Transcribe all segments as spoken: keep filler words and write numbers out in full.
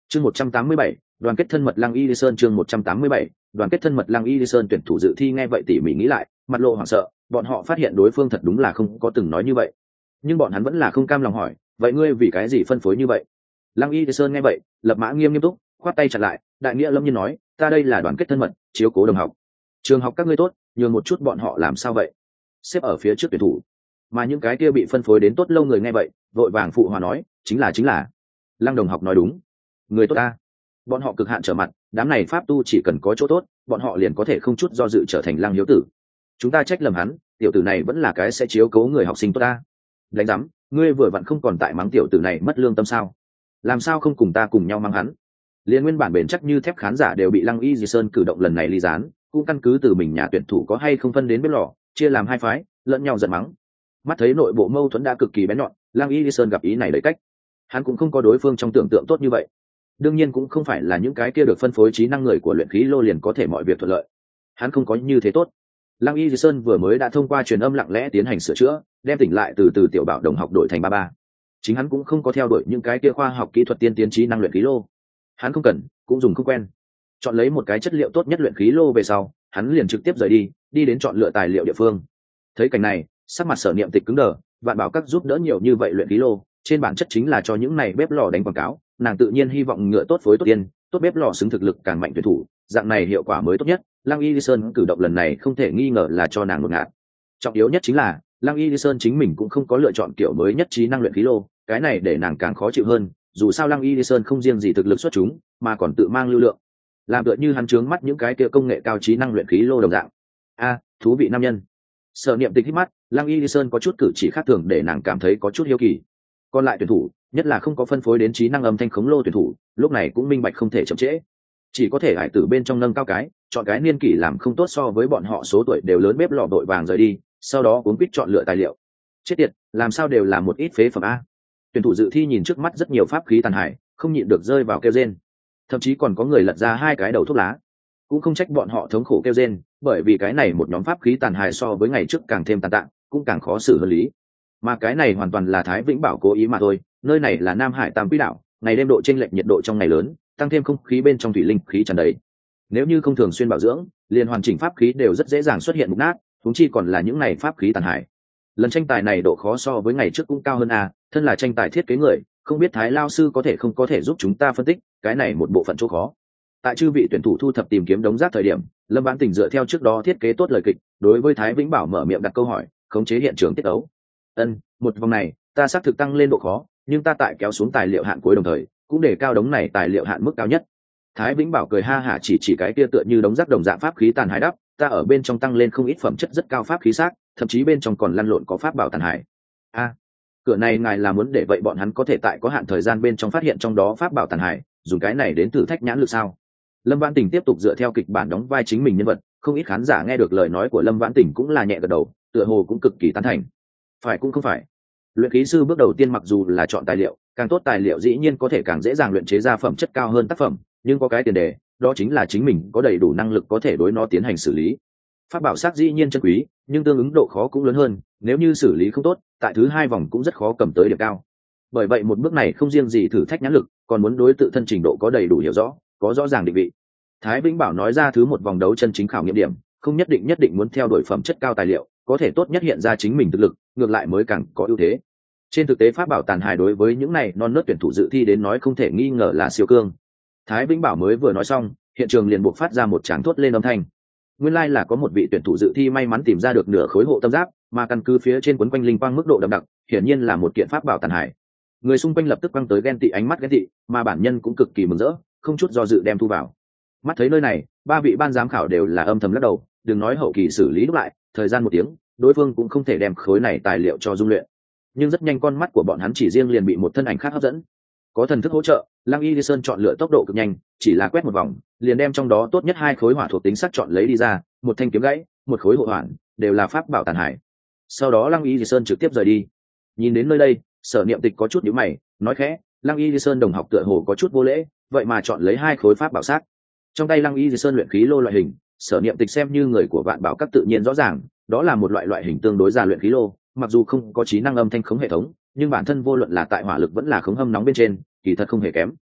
chương một trăm tám mươi bảy, đoàn kết thân mật Lăng Y Lý Sơn. chương một trăm tám mươi bảy, đoàn kết thân mật Lăng Y Lý Sơn. Tuyển thủ dự thi nghe vậy tỉ mỉ nghĩ lại, mặt lộ hoảng sợ, bọn họ phát hiện đối phương thật đúng là không có từng nói như vậy, nhưng bọn hắn vẫn là không cam lòng hỏi, vậy ngươi vì cái gì phân phối như vậy? Lăng Y Lý Sơn nghe vậy, lập mã nghiêm nghiêm túc, khoát tay chặn lại, đại nghĩa lâm nhiên nói, ta đây là đoàn kết thân mật, chiếu cố đồng học. Trường học các ngươi tốt, nhường một chút bọn họ làm sao vậy? Xếp ở phía trước tuyển thủ, mà những cái kia bị phân phối đến tốt lâu người nghe vậy, vội vàng phụ hòa nói, chính là chính là. Lăng đồng học nói đúng, người tốt ta. Bọn họ cực hạn trở mặt, đám này pháp tu chỉ cần có chỗ tốt, bọn họ liền có thể không chút do dự trở thành Lăng hiếu tử. Chúng ta trách lầm hắn, tiểu tử này vẫn là cái sẽ chiếu cố người học sinh tốt ta. Đánh giám, ngươi vừa vặn không còn tại mắng tiểu tử này mất lương tâm sao? Làm sao không cùng ta cùng nhau mắng hắn? Liên nguyên bản bền chắc như thép khán giả đều bị Lăng Y Dì Sơn cử động lần này ly gián, cũng căn cứ từ mình nhà tuyển thủ có hay không phân đến bếp lò, chia làm hai phái, lẫn nhau giận mắng. Mắt thấy nội bộ mâu thuẫn đã cực kỳ bén nhọn, Lăng Y Dì Sơn gặp ý này lấy cách, hắn cũng không có đối phương trong tưởng tượng tốt như vậy. Đương nhiên cũng không phải là những cái kia được phân phối trí năng người của luyện khí lô liền có thể mọi việc thuận lợi. Hắn không có như thế tốt. Lăng Y Dì Sơn vừa mới đã thông qua truyền âm lặng lẽ tiến hành sửa chữa, đem tỉnh lại từ từ tiểu bảo đồng học đổi thành ba ba. Chính hắn cũng không có theo đuổi những cái kia khoa học kỹ thuật tiên tiến trí năng luyện khí lô. Hắn không cần, cũng dùng không quen. Chọn lấy một cái chất liệu tốt nhất luyện khí lô về sau, hắn liền trực tiếp rời đi, đi đến chọn lựa tài liệu địa phương. Thấy cảnh này, sắc mặt Sở Niệm Tịch cứng đờ, vạn bảo các giúp đỡ nhiều như vậy luyện khí lô, trên bản chất chính là cho những này bếp lò đánh quảng cáo, nàng tự nhiên hy vọng ngựa tốt phối tốt tiên, tốt bếp lò xứng thực lực càng mạnh tuyển thủ, dạng này hiệu quả mới tốt nhất. Lăng Y Lý Sơn cử động lần này không thể nghi ngờ là cho nàng một ngạt. Trọng yếu nhất chính là Lăng Y Lý Sơn chính mình cũng không có lựa chọn kiểu mới nhất trí năng luyện khí lô, cái này để nàng càng khó chịu hơn. Dù sao Lăng Y Lý Sơn không riêng gì thực lực xuất chúng, mà còn tự mang lưu lượng, làm tựa như hắn trướng mắt những cái kia công nghệ cao trí năng luyện khí lô đồng dạng. A, thú vị nam nhân. Sở Niệm Tịch hít mắt, Lăng Y Lý Sơn có chút cử chỉ khác thường để nàng cảm thấy có chút hiếu kỳ. Còn lại tuyển thủ, nhất là không có phân phối đến trí năng âm thanh khống lô tuyển thủ, lúc này cũng minh bạch không thể chậm trễ, chỉ có thể hải tử bên trong nâng cao cái, chọn cái niên kỷ làm không tốt so với bọn họ số tuổi đều lớn bếp lò đội vàng rời đi, sau đó cuốn quýt chọn lựa tài liệu. Chết tiệt, làm sao đều là một ít phế phẩm a. Tuyển thủ dự thi nhìn trước mắt rất nhiều pháp khí tàn hại, không nhịn được rơi vào kêu rên, thậm chí còn có người lật ra hai cái đầu thuốc lá. Cũng không trách bọn họ thống khổ kêu rên, bởi vì cái này một nhóm pháp khí tàn hại so với ngày trước càng thêm tàn tạ, cũng càng khó xử hơn lý. Mà cái này hoàn toàn là Thái Vĩnh Bảo cố ý mà thôi, nơi này là Nam Hải Tam Quỹ Đạo, ngày đêm độ chênh lệch nhiệt độ trong ngày lớn, tăng thêm không khí bên trong thủy linh khí tràn đầy. Nếu như không thường xuyên bảo dưỡng, liền hoàn chỉnh pháp khí đều rất dễ dàng xuất hiện mục nát, huống chi còn là những này pháp khí tàn hại. Lần tranh tài này độ khó so với ngày trước cũng cao hơn a, thân là tranh tài thiết kế người, không biết Thái lao sư có thể không có thể giúp chúng ta phân tích cái này một bộ phận chỗ khó. Tại chư vị tuyển thủ thu thập tìm kiếm đống rác thời điểm, Lâm Vãn Tình dựa theo trước đó thiết kế tốt lời kịch, đối với Thái Vĩnh Bảo mở miệng đặt câu hỏi, khống chế hiện trường tiết ấu. Ân, một vòng này, ta xác thực tăng lên độ khó, nhưng ta tại kéo xuống tài liệu hạn cuối đồng thời, cũng để cao đống này tài liệu hạn mức cao nhất. Thái Vĩnh Bảo cười ha hả chỉ chỉ cái kia tựa như đống rác đồng dạng pháp khí tàn hại đắp, ta ở bên trong tăng lên không ít phẩm chất rất cao pháp khí xác, thậm chí bên trong còn lăn lộn có pháp bảo tàn hại. A, cửa này ngài là muốn để vậy bọn hắn có thể tại có hạn thời gian bên trong phát hiện trong đó pháp bảo tàn hại, dùng cái này đến thử thách nhãn lực sao? Lâm Vãn Tình tiếp tục dựa theo kịch bản đóng vai chính mình nhân vật, không ít khán giả nghe được lời nói của Lâm Vãn Tình cũng là nhẹ gật đầu, tựa hồ cũng cực kỳ tán thành. Phải cũng không phải. Luyện khí sư bước đầu tiên mặc dù là chọn tài liệu, càng tốt tài liệu dĩ nhiên có thể càng dễ dàng luyện chế ra phẩm chất cao hơn tác phẩm, nhưng có cái tiền đề, đó chính là chính mình có đầy đủ năng lực có thể đối nó tiến hành xử lý. Pháp bảo sắc dĩ nhiên chân quý, nhưng tương ứng độ khó cũng lớn hơn, nếu như xử lý không tốt, tại thứ hai vòng cũng rất khó cầm tới điểm cao. Bởi vậy một bước này không riêng gì thử thách nhãn lực, còn muốn đối tự thân trình độ có đầy đủ hiểu rõ, có rõ ràng định vị. Thái Vĩnh Bảo nói ra thứ một vòng đấu chân chính khảo nghiệm điểm, không nhất định nhất định muốn theo đuổi phẩm chất cao tài liệu, có thể tốt nhất hiện ra chính mình thực lực, ngược lại mới càng có ưu thế. Trên thực tế pháp bảo tàn hài đối với những này non nớt tuyển thủ dự thi đến nói không thể nghi ngờ là siêu cương. Thái Vĩnh Bảo mới vừa nói xong, hiện trường liền buộc phát ra một tràng thốt lên âm thanh. Nguyên lai like là có một vị tuyển thủ dự thi may mắn tìm ra được nửa khối hộ tâm giáp, mà căn cứ phía trên quấn quanh linh quang mức độ đậm đặc, hiển nhiên là một kiện pháp bảo tàn hài. Người xung quanh lập tức quăng tới ghen tị ánh mắt ghen tị, mà bản nhân cũng cực kỳ mừng rỡ, không chút do dự đem thu vào. Mắt thấy nơi này, ba vị ban giám khảo đều là âm thầm lắc đầu, đừng nói hậu kỳ xử lý đúc lại, thời gian một tiếng, đối phương cũng không thể đem khối này tài liệu cho dung luyện. Nhưng rất nhanh con mắt của bọn hắn chỉ riêng liền bị một thân ảnh khác hấp dẫn. Có thần thức hỗ trợ, Lăng Y Lý Sơn chọn lựa tốc độ cực nhanh, chỉ là quét một vòng, liền đem trong đó tốt nhất hai khối hỏa thuộc tính sắc chọn lấy đi ra, một thanh kiếm gãy, một khối hộ hoàn, đều là pháp bảo tàn hại. Sau đó Lăng Y Lý Sơn trực tiếp rời đi. Nhìn đến nơi đây, Sở Niệm Tịch có chút nhíu mày, nói khẽ, Lăng Y Lý Sơn đồng học tựa hồ có chút vô lễ, vậy mà chọn lấy hai khối pháp bảo sắc. Trong tay Lăng Y Lý Sơn luyện khí lô loại hình, Sở Niệm Tịch xem như người của Vạn Bảo các tự nhiên rõ ràng, đó là một loại loại hình tương đối già luyện khí lô, mặc dù không có trí năng âm thanh khống hệ thống, nhưng bản thân vô luận là tại hỏa lực vẫn là khống hâm nóng bên trên, kỳ thật không hề kém.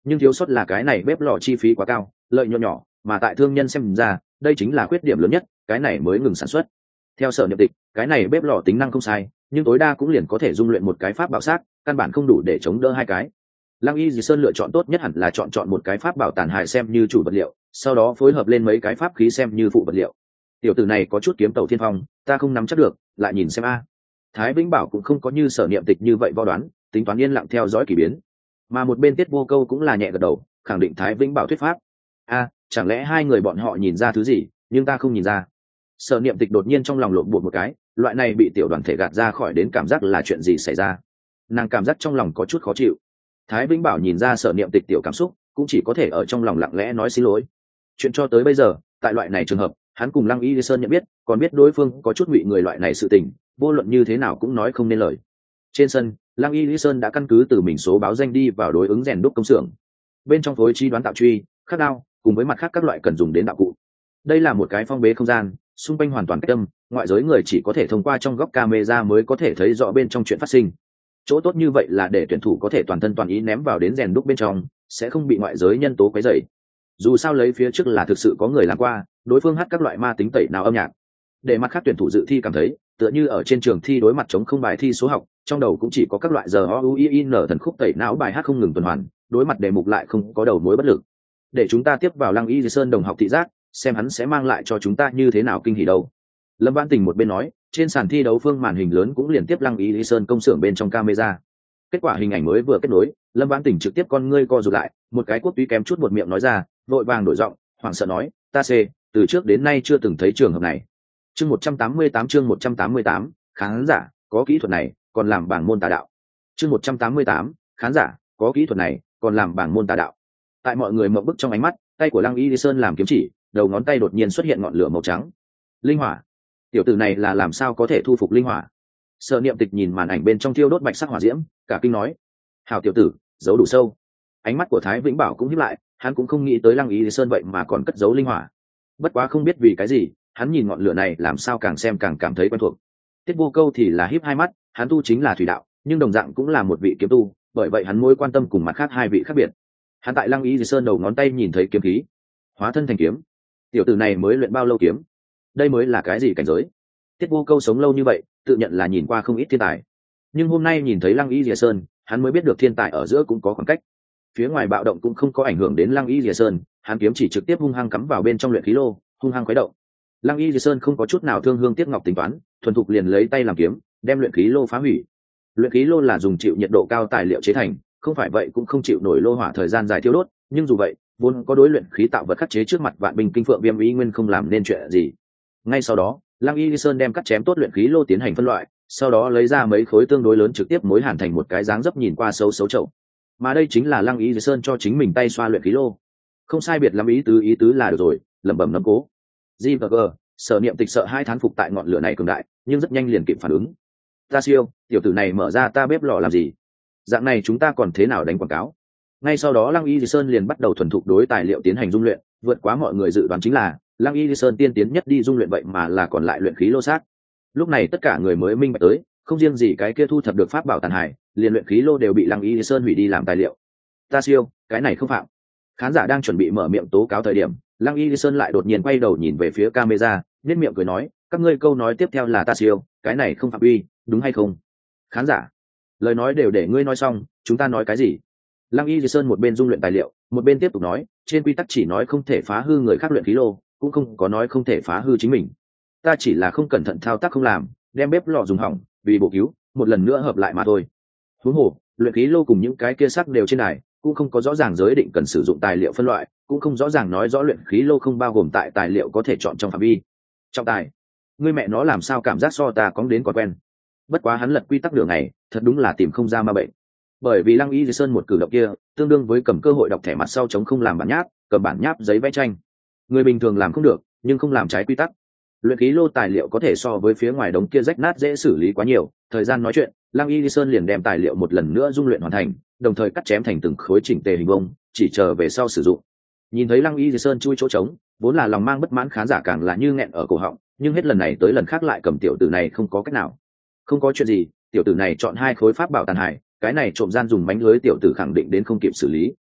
nhưng thiếu sót là cái này bếp lò chi phí quá cao, lợi nhuận nhỏ, mà tại thương nhân xem ra đây chính là khuyết điểm lớn nhất, cái này mới ngừng sản xuất. Theo Sở Niệm Tịch, cái này bếp lò tính năng không sai, nhưng tối đa cũng liền có thể dung luyện một cái pháp bảo xác, căn bản không đủ để chống đỡ hai cái. Lăng Y Dì Sơn lựa chọn tốt nhất hẳn là chọn chọn một cái pháp bảo tàn hại xem như chủ vật liệu, sau đó phối hợp lên mấy cái pháp khí xem như phụ vật liệu. Tiểu tử này có chút kiếm tàu thiên phong, ta không nắm chắc được, lại nhìn xem a. Thái Vĩnh Bảo cũng không có như Sở Niệm Tịch như vậy vo đoán, tính toán yên lặng theo dõi kỳ biến. Mà một bên Tiết Vô Câu cũng là nhẹ gật đầu, khẳng định Thái Vĩnh Bảo thuyết pháp. A, chẳng lẽ hai người bọn họ nhìn ra thứ gì, nhưng ta không nhìn ra. Sở Niệm Tịch đột nhiên trong lòng lộn bột một cái, loại này bị tiểu đoàn thể gạt ra khỏi đến cảm giác là chuyện gì xảy ra. Nàng cảm giác trong lòng có chút khó chịu. Thái Vĩnh Bảo nhìn ra Sở Niệm Tịch tiểu cảm xúc, cũng chỉ có thể ở trong lòng lặng lẽ nói xin lỗi. Chuyện cho tới bây giờ, tại loại này trường hợp, hắn cùng Lăng Y Sơn nhận biết, còn biết đối phương có chút ngụy người loại này sự tình, vô luận như thế nào cũng nói không nên lời. Trên sân, Lăng Y Sơn đã căn cứ từ mình số báo danh đi vào đối ứng rèn đúc công xưởng. Bên trong phối trí đoán tạo truy, khắc đao, cùng với mặt khác các loại cần dùng đến đạo cụ. Đây là một cái phong bế không gian, xung quanh hoàn toàn cách âm, ngoại giới người chỉ có thể thông qua trong góc camera mới có thể thấy rõ bên trong chuyện phát sinh. Chỗ tốt như vậy là để tuyển thủ có thể toàn thân toàn ý ném vào đến rèn đúc bên trong, sẽ không bị ngoại giới nhân tố quấy rầy. Dù sao lấy phía trước là thực sự có người làm qua, đối phương hát các loại ma tính tẩy nào âm nhạc. Để mặt khác tuyển thủ dự thi cảm thấy, tựa như ở trên trường thi đối mặt chống không bài thi số học, trong đầu cũng chỉ có các loại giờ o u i n thần khúc tẩy não bài hát không ngừng tuần hoàn, đối mặt đề mục lại không có đầu mối bất lực. Để chúng ta tiếp vào Lăng Y Sơn đồng học thị giác, xem hắn sẽ mang lại cho chúng ta như thế nào kinh hỉ đâu. Lâm Vãn Tình một bên nói, trên sàn thi đấu phương màn hình lớn cũng liền tiếp Lăng Y Sơn công xưởng bên trong camera. Kết quả hình ảnh mới vừa kết nối, Lâm Vãn Tình trực tiếp con ngươi co rụt lại, một cái quốc túy kém chút một miệng nói ra, vội vàng đổi giọng, hoảng sợ nói, ta c, từ trước đến nay chưa từng thấy trường hợp này. Chương một trăm tám mươi tám chương một trăm tám mươi tám, khán giả, có kỹ thuật này, còn làm bảng môn tà đạo. Chương một trăm tám mươi tám, khán giả, có kỹ thuật này, còn làm bảng môn tà đạo. Tại mọi người mộng bức trong ánh mắt, tay của Lăng Y Sơn làm kiếm chỉ, đầu ngón tay đột nhiên xuất hiện ngọn lửa màu trắng. Linh hỏa. Tiểu tử này là làm sao có thể thu phục linh hỏa? Sở Niệm Tịch nhìn màn ảnh bên trong thiêu đốt bạch sắc hỏa diễm, cả kinh nói: "Hảo tiểu tử, giấu đủ sâu." Ánh mắt của Thái Vĩnh Bảo cũng híp lại, hắn cũng không nghĩ tới Lăng Y Sơn vậy mà còn cất giấu linh hỏa. Bất quá không biết vì cái gì, hắn nhìn ngọn lửa này làm sao càng xem càng cảm thấy quen thuộc. Tiết Vô Câu thì là híp hai mắt, hắn tu chính là thủy đạo, nhưng đồng dạng cũng là một vị kiếm tu, bởi vậy hắn mối quan tâm cùng mặt khác hai vị khác biệt. Hắn tại Lăng Y Sơn đầu ngón tay nhìn thấy kiếm khí, hóa thân thành kiếm. Tiểu tử này mới luyện bao lâu kiếm? Đây mới là cái gì cảnh giới? Tiết Vô Câu sống lâu như vậy, tự nhận là nhìn qua không ít thiên tài, nhưng hôm nay nhìn thấy Lăng Y Sơn, hắn mới biết được thiên tài ở giữa cũng có khoảng cách. Phía ngoài bạo động cũng không có ảnh hưởng đến Lăng Y Sơn, hắn kiếm chỉ trực tiếp hung hăng cắm vào bên trong luyện khí lô, hung hăng khuấy động. Lăng Y Sơn không có chút nào thương hương tiếc ngọc tính toán, thuần thục liền lấy tay làm kiếm, đem luyện khí lô phá hủy. Luyện khí lô là dùng chịu nhiệt độ cao tài liệu chế thành, không phải vậy cũng không chịu nổi lô hỏa thời gian dài thiêu đốt, nhưng dù vậy, vốn có đối luyện khí tạo vật khắc chế trước mặt vạn binh kinh phượng viêm ý nguyên không làm nên chuyện gì. Ngay sau đó, Lăng Y Sơn đem cắt chém tốt luyện khí lô tiến hành phân loại, sau đó lấy ra mấy khối tương đối lớn trực tiếp mối hàn thành một cái dáng dấp nhìn qua xấu xấu chậu. Mà đây chính là Lăng Y Sơn cho chính mình tay xoa luyện khí lô. Không sai biệt lắm ý tứ ý tứ là được rồi, lẩm bẩm nấm cố. G và G, Sở Niệm Tịch sợ hai thán phục tại ngọn lửa này cường đại, nhưng rất nhanh liền kịp phản ứng. Ta siêu, tiểu tử này mở ra ta bếp lò làm gì? Dạng này chúng ta còn thế nào đánh quảng cáo? Ngay sau đó Lăng Y Sơn liền bắt đầu thuần thục đối tài liệu tiến hành dung luyện, vượt quá mọi người dự đoán chính là Lăng Y Sơn tiên tiến nhất đi dung luyện vậy mà là còn lại luyện khí lô xác. Lúc này tất cả người mới minh bạch tới, không riêng gì cái kia thu thập được pháp bảo tàn hại, liền luyện khí lô đều bị Lăng Y Sơn hủy đi làm tài liệu. Ta siêu, cái này không phạm. Khán giả đang chuẩn bị mở miệng tố cáo thời điểm, Lăng Y Sơn lại đột nhiên quay đầu nhìn về phía camera, nhếch miệng cười nói, các ngươi câu nói tiếp theo là ta siêu, cái này không phạm uy, đúng hay không? Khán giả, lời nói đều để ngươi nói xong, chúng ta nói cái gì? Lăng Y Sơn một bên dung luyện tài liệu, một bên tiếp tục nói, trên quy tắc chỉ nói không thể phá hư người khác luyện khí lô, cũng không có nói không thể phá hư chính mình. Ta chỉ là không cẩn thận thao tác không làm, đem bếp lò dùng hỏng, vì bổ cứu, một lần nữa hợp lại mà thôi. Huống hồ, luyện khí lô cùng những cái kia sắc đều trên này, cũng không có rõ ràng giới định cần sử dụng tài liệu phân loại, cũng không rõ ràng nói rõ luyện khí lô không bao gồm tại tài liệu có thể chọn trong phạm vi. Trọng tài, ngươi mẹ nó làm sao cảm giác so ta cóng đến còn quen. Bất quá hắn lật quy tắc đường này, thật đúng là tìm không ra ma bệnh. Bởi vì Lăng Y Sơn một cử động kia, tương đương với cầm cơ hội đọc thẻ mặt sau chống không làm bản nháp, cầm bản nháp giấy vẽ tranh. Người bình thường làm không được, nhưng không làm trái quy tắc. Luyện khí lô tài liệu có thể so với phía ngoài đống kia rách nát dễ xử lý quá nhiều, thời gian nói chuyện, Lăng Y Sơn liền đem tài liệu một lần nữa dung luyện hoàn thành, đồng thời cắt chém thành từng khối chỉnh tề hình vuông, chỉ chờ về sau sử dụng. Nhìn thấy Lăng Y Sơn chui chỗ trống, vốn là lòng mang bất mãn khán giả càng là như nghẹn ở cổ họng, nhưng hết lần này tới lần khác lại cầm tiểu tử này không có cách nào. Không có chuyện gì, tiểu tử này chọn hai khối pháp bảo tàn hại, cái này trộm gian dùng mánh lưới tiểu tử khẳng định đến không kịp xử lý.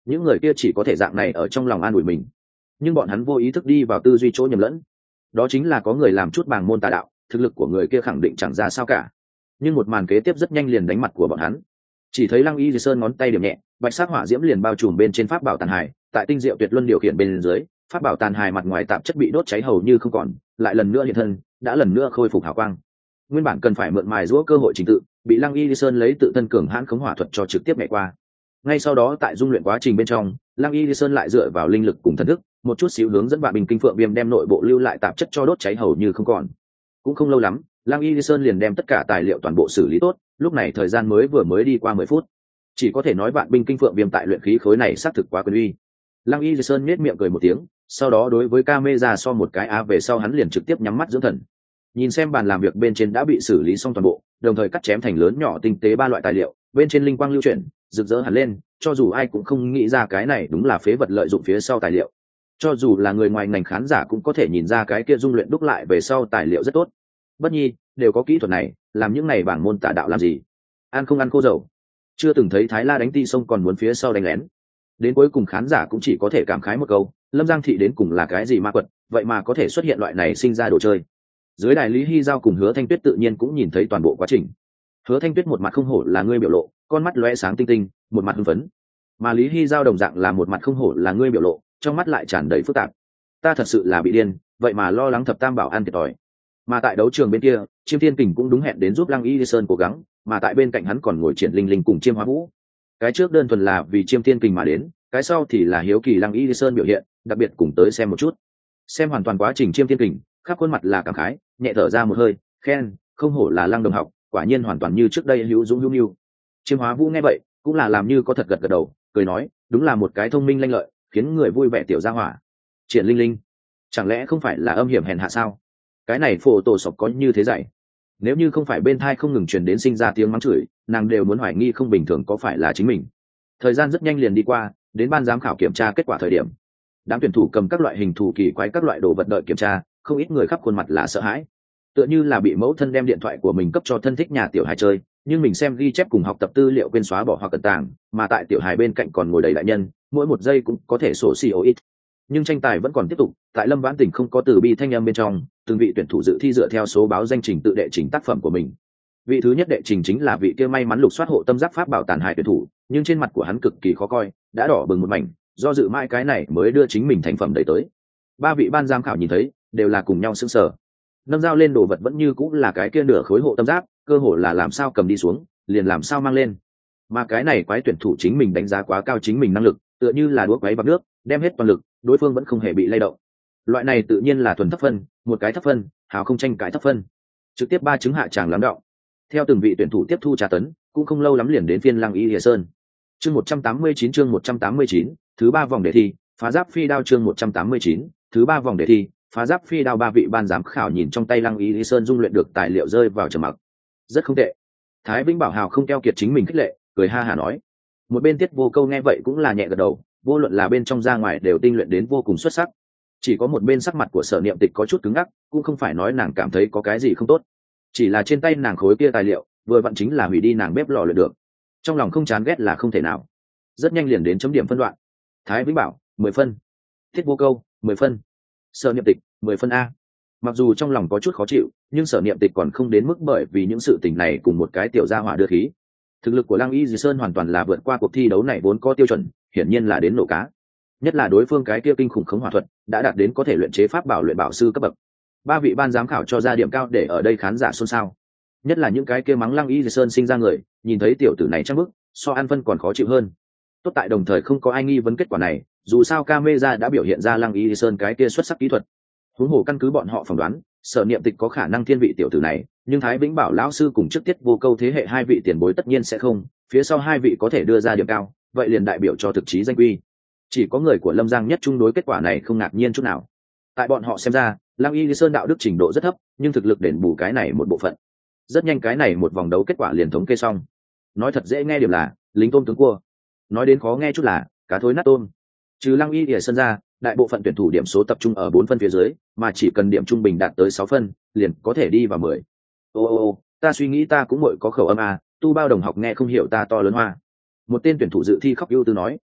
những người kia chỉ có thể dạng này ở trong lòng an ủi mình, nhưng bọn hắn vô ý thức đi vào tư duy chỗ nhầm lẫn, đó chính là có người làm chút bàng môn tà đạo, thực lực của người kia khẳng định chẳng ra sao cả. Nhưng một màn kế tiếp rất nhanh liền đánh mặt của bọn hắn. Chỉ thấy Lăng Y Di Sơn ngón tay điểm nhẹ, bạch sắc hỏa diễm liền bao trùm bên trên pháp bảo tàn hài, tại tinh diệu tuyệt luân điều khiển bên dưới, pháp bảo tàn hài mặt ngoài tạp chất bị đốt cháy hầu như không còn, lại lần nữa hiện thân, đã lần nữa khôi phục hào quang. Nguyên bản cần phải mượn mài giũa cơ hội trình tự, bị Lăng Y Di Sơn lấy tự thân cường hãn khống hỏa thuật cho trực tiếp nhảy qua. Ngay sau đó tại dung luyện quá trình bên trong, Lăng Y Di Sơn lại dựa vào linh lực cùng thần thức, một chút xíu hướng dẫn Vạn Bình Kinh Phượng Viêm đem nội bộ lưu lại tạp chất cho đốt cháy hầu như không còn. Cũng không lâu lắm, Lăng Y Di Sơn liền đem tất cả tài liệu toàn bộ xử lý tốt, lúc này thời gian mới vừa mới đi qua mười phút. Chỉ có thể nói Vạn Binh Kinh Phượng Viêm tại luyện khí khối này xác thực quá quyền uy. Lăng Y Di Sơn nhếch miệng cười một tiếng, sau đó đối với camera so một cái á về sau hắn liền trực tiếp nhắm mắt dưỡng thần. Nhìn xem bàn làm việc bên trên đã bị xử lý xong toàn bộ, đồng thời cắt chém thành lớn nhỏ tinh tế ba loại tài liệu, bên trên linh quang lưu chuyển, rực rỡ hẳn lên, cho dù ai cũng không nghĩ ra cái này đúng là phế vật lợi dụng phía sau tài liệu. Cho dù là người ngoài ngành khán giả cũng có thể nhìn ra cái kia dung luyện đúc lại về sau tài liệu rất tốt. Bất nhi, đều có kỹ thuật này, làm những này bảng môn tà đạo làm gì? Ăn không ăn khô dầu. Chưa từng thấy Thái La đánh ti sông còn muốn phía sau đánh lén. Đến cuối cùng khán giả cũng chỉ có thể cảm khái một câu, Lâm Giang thị đến cùng là cái gì ma quật, vậy mà có thể xuất hiện loại này sinh ra đồ chơi. Dưới đài Lý Hy Giao cùng Hứa Thanh Tuyết tự nhiên cũng nhìn thấy toàn bộ quá trình. Hứa Thanh Tuyết một mặt không hổ là ngươi biểu lộ, con mắt lóe sáng tinh tinh, một mặt hưng phấn. Mà Lý Hy Giao đồng dạng là một mặt không hổ là ngươi biểu lộ, trong mắt lại tràn đầy phức tạp. Ta thật sự là bị điên, vậy mà lo lắng thập tam bảo ăn thiệt thòi. Mà tại đấu trường bên kia, Chiêm Thiên Kình cũng đúng hẹn đến giúp Lăng Y Sơn cố gắng, mà tại bên cạnh hắn còn ngồi Triển Linh Linh cùng Chiêm Hóa Vũ. Cái trước đơn thuần là vì Chiêm Thiên Kình mà đến, cái sau thì là hiếu kỳ Lăng Y Sơn biểu hiện, đặc biệt cùng tới xem một chút. Xem hoàn toàn quá trình Chiêm Thiên Kình, khắp khuôn mặt là cảm khái, nhẹ thở ra một hơi, khen, không hổ là Lăng đồng học, quả nhiên hoàn toàn như trước đây hữu dũng hữu nhu. Chiêm Hóa Vũ nghe vậy, cũng là làm như có thật gật gật đầu, cười nói, đúng là một cái thông minh lanh lợi, khiến người vui vẻ tiểu gia hỏa. Triển Linh Linh, chẳng lẽ không phải là âm hiểm hèn hạ sao? Cái này phổ tổ sọc có như thế dạy, nếu như không phải bên thai không ngừng truyền đến sinh ra tiếng mắng chửi, nàng đều muốn hoài nghi không bình thường có phải là chính mình. Thời gian rất nhanh liền đi qua, đến ban giám khảo kiểm tra kết quả thời điểm, đám tuyển thủ cầm các loại hình thù kỳ quái các loại đồ vật đợi kiểm tra, không ít người khắp khuôn mặt là sợ hãi, tựa như là bị mẫu thân đem điện thoại của mình cấp cho thân thích nhà tiểu hài chơi, nhưng mình xem ghi chép cùng học tập tư liệu quên xóa bỏ hoặc cẩn tàng, mà tại tiểu hài bên cạnh còn ngồi đầy đại nhân, mỗi một giây cũng có thể sổ xì ô ít. Nhưng tranh tài vẫn còn tiếp tục, tại Lâm Vãn Tỉnh không có từ bi thanh âm bên trong, từng vị tuyển thủ dự thi dựa theo số báo danh trình tự đệ trình tác phẩm của mình. Vị thứ nhất đệ trình chính là vị kia may mắn lục soát hộ tâm giáp pháp bảo tàn hại tuyển thủ, nhưng trên mặt của hắn cực kỳ khó coi, đã đỏ bừng một mảnh, do dự mãi cái này mới đưa chính mình thành phẩm đẩy tới. Ba vị ban giám khảo nhìn thấy, đều là cùng nhau sững sờ. Nâng dao lên đồ vật vẫn như cũng là cái kia nửa khối hộ tâm giáp, cơ hồ là làm sao cầm đi xuống, liền làm sao mang lên. Mà cái này quái tuyển thủ chính mình đánh giá quá cao chính mình năng lực, tựa như là đũa quấy vào nước, đem hết toàn lực, đối phương vẫn không hề bị lay động. Loại này tự nhiên là thuần thấp phân, một cái thấp phân, hào không tranh cãi thấp phân, trực tiếp ba chứng hạ tràng lắm đạo. Theo từng vị tuyển thủ tiếp thu trà tấn, cũng không lâu lắm liền đến phiên Lăng Y Lìa Sơn. Chương một trăm tám mươi chín chương một trăm tám mươi chín, thứ ba vòng đề thi, phá giáp phi đao chương một trăm tám mươi chín, thứ ba vòng đề thi, phá giáp phi đao. Ba vị ban giám khảo nhìn trong tay Lăng Y Lìa Sơn dung luyện được tài liệu rơi vào trầm mặc. Rất không tệ. Thái Vĩnh Bảo hào không keo kiệt chính mình khích lệ, cười ha hả nói. Một bên Tiết Vô Câu nghe vậy cũng là nhẹ gật đầu, vô luận là bên trong ra ngoài đều tinh luyện đến vô cùng xuất sắc. Chỉ có một bên sắc mặt của Sở Niệm Tịch có chút cứng ngắc, cũng không phải nói nàng cảm thấy có cái gì không tốt, chỉ là trên tay nàng khối kia tài liệu vừa vặn chính là hủy đi nàng bếp lò luyện được, trong lòng không chán ghét là không thể nào. Rất nhanh liền đến chấm điểm phân đoạn. Thái Vĩnh Bảo mười phân, Thiết Vô Câu mười phân, Sở Niệm Tịch mười phân a. Mặc dù trong lòng có chút khó chịu, nhưng Sở Niệm Tịch còn không đến mức bởi vì những sự tình này cùng một cái tiểu gia hỏa đưa khí. Thực lực của Lăng Y Dì Sơn hoàn toàn là vượt qua cuộc thi đấu này vốn có tiêu chuẩn, hiển nhiên là đến nổ cá. Nhất là đối phương cái kia kinh khủng khống hỏa thuật đã đạt đến có thể luyện chế pháp bảo luyện bảo sư cấp bậc. Ba vị ban giám khảo cho ra điểm cao để ở đây khán giả xôn xao. Nhất là những cái kia mắng Lăng Y Dì Sơn sinh ra người, nhìn thấy tiểu tử này chắc bức, so ăn phân còn khó chịu hơn. Tốt tại đồng thời không có ai nghi vấn kết quả này, dù sao camera đã biểu hiện ra Lăng Y Dì Sơn cái kia xuất sắc kỹ thuật. Huống hồ căn cứ bọn họ phỏng đoán, Sở Niệm Tịch có khả năng thiên vị tiểu tử này, nhưng Thái Vĩnh Bảo lão sư cùng trước Tiết Vô Câu thế hệ hai vị tiền bối tất nhiên sẽ không, phía sau hai vị có thể đưa ra điểm cao, vậy liền đại biểu cho thực chí danh quy. Chỉ có người của Lâm Giang nhất chung đối kết quả này không ngạc nhiên chút nào. Tại bọn họ xem ra, Lăng Y Sơn đạo đức trình độ rất thấp, nhưng thực lực đền bù cái này một bộ phận. Rất nhanh cái này một vòng đấu kết quả liền thống kê xong. Nói thật dễ nghe điểm là lính tôm tướng cua, nói đến khó nghe chút là cá thối nát tôm. Trừ Lăng Y Sơn ra, đại bộ phận tuyển thủ điểm số tập trung ở bốn phân phía dưới, mà chỉ cần điểm trung bình đạt tới sáu phân, liền có thể đi vào mười. Ô ô ô, ta suy nghĩ ta cũng muội có khẩu âm à, tu bao đồng học nghe không hiểu ta to lớn hoa. Một tên tuyển thủ dự thi khóc ưu tư nói,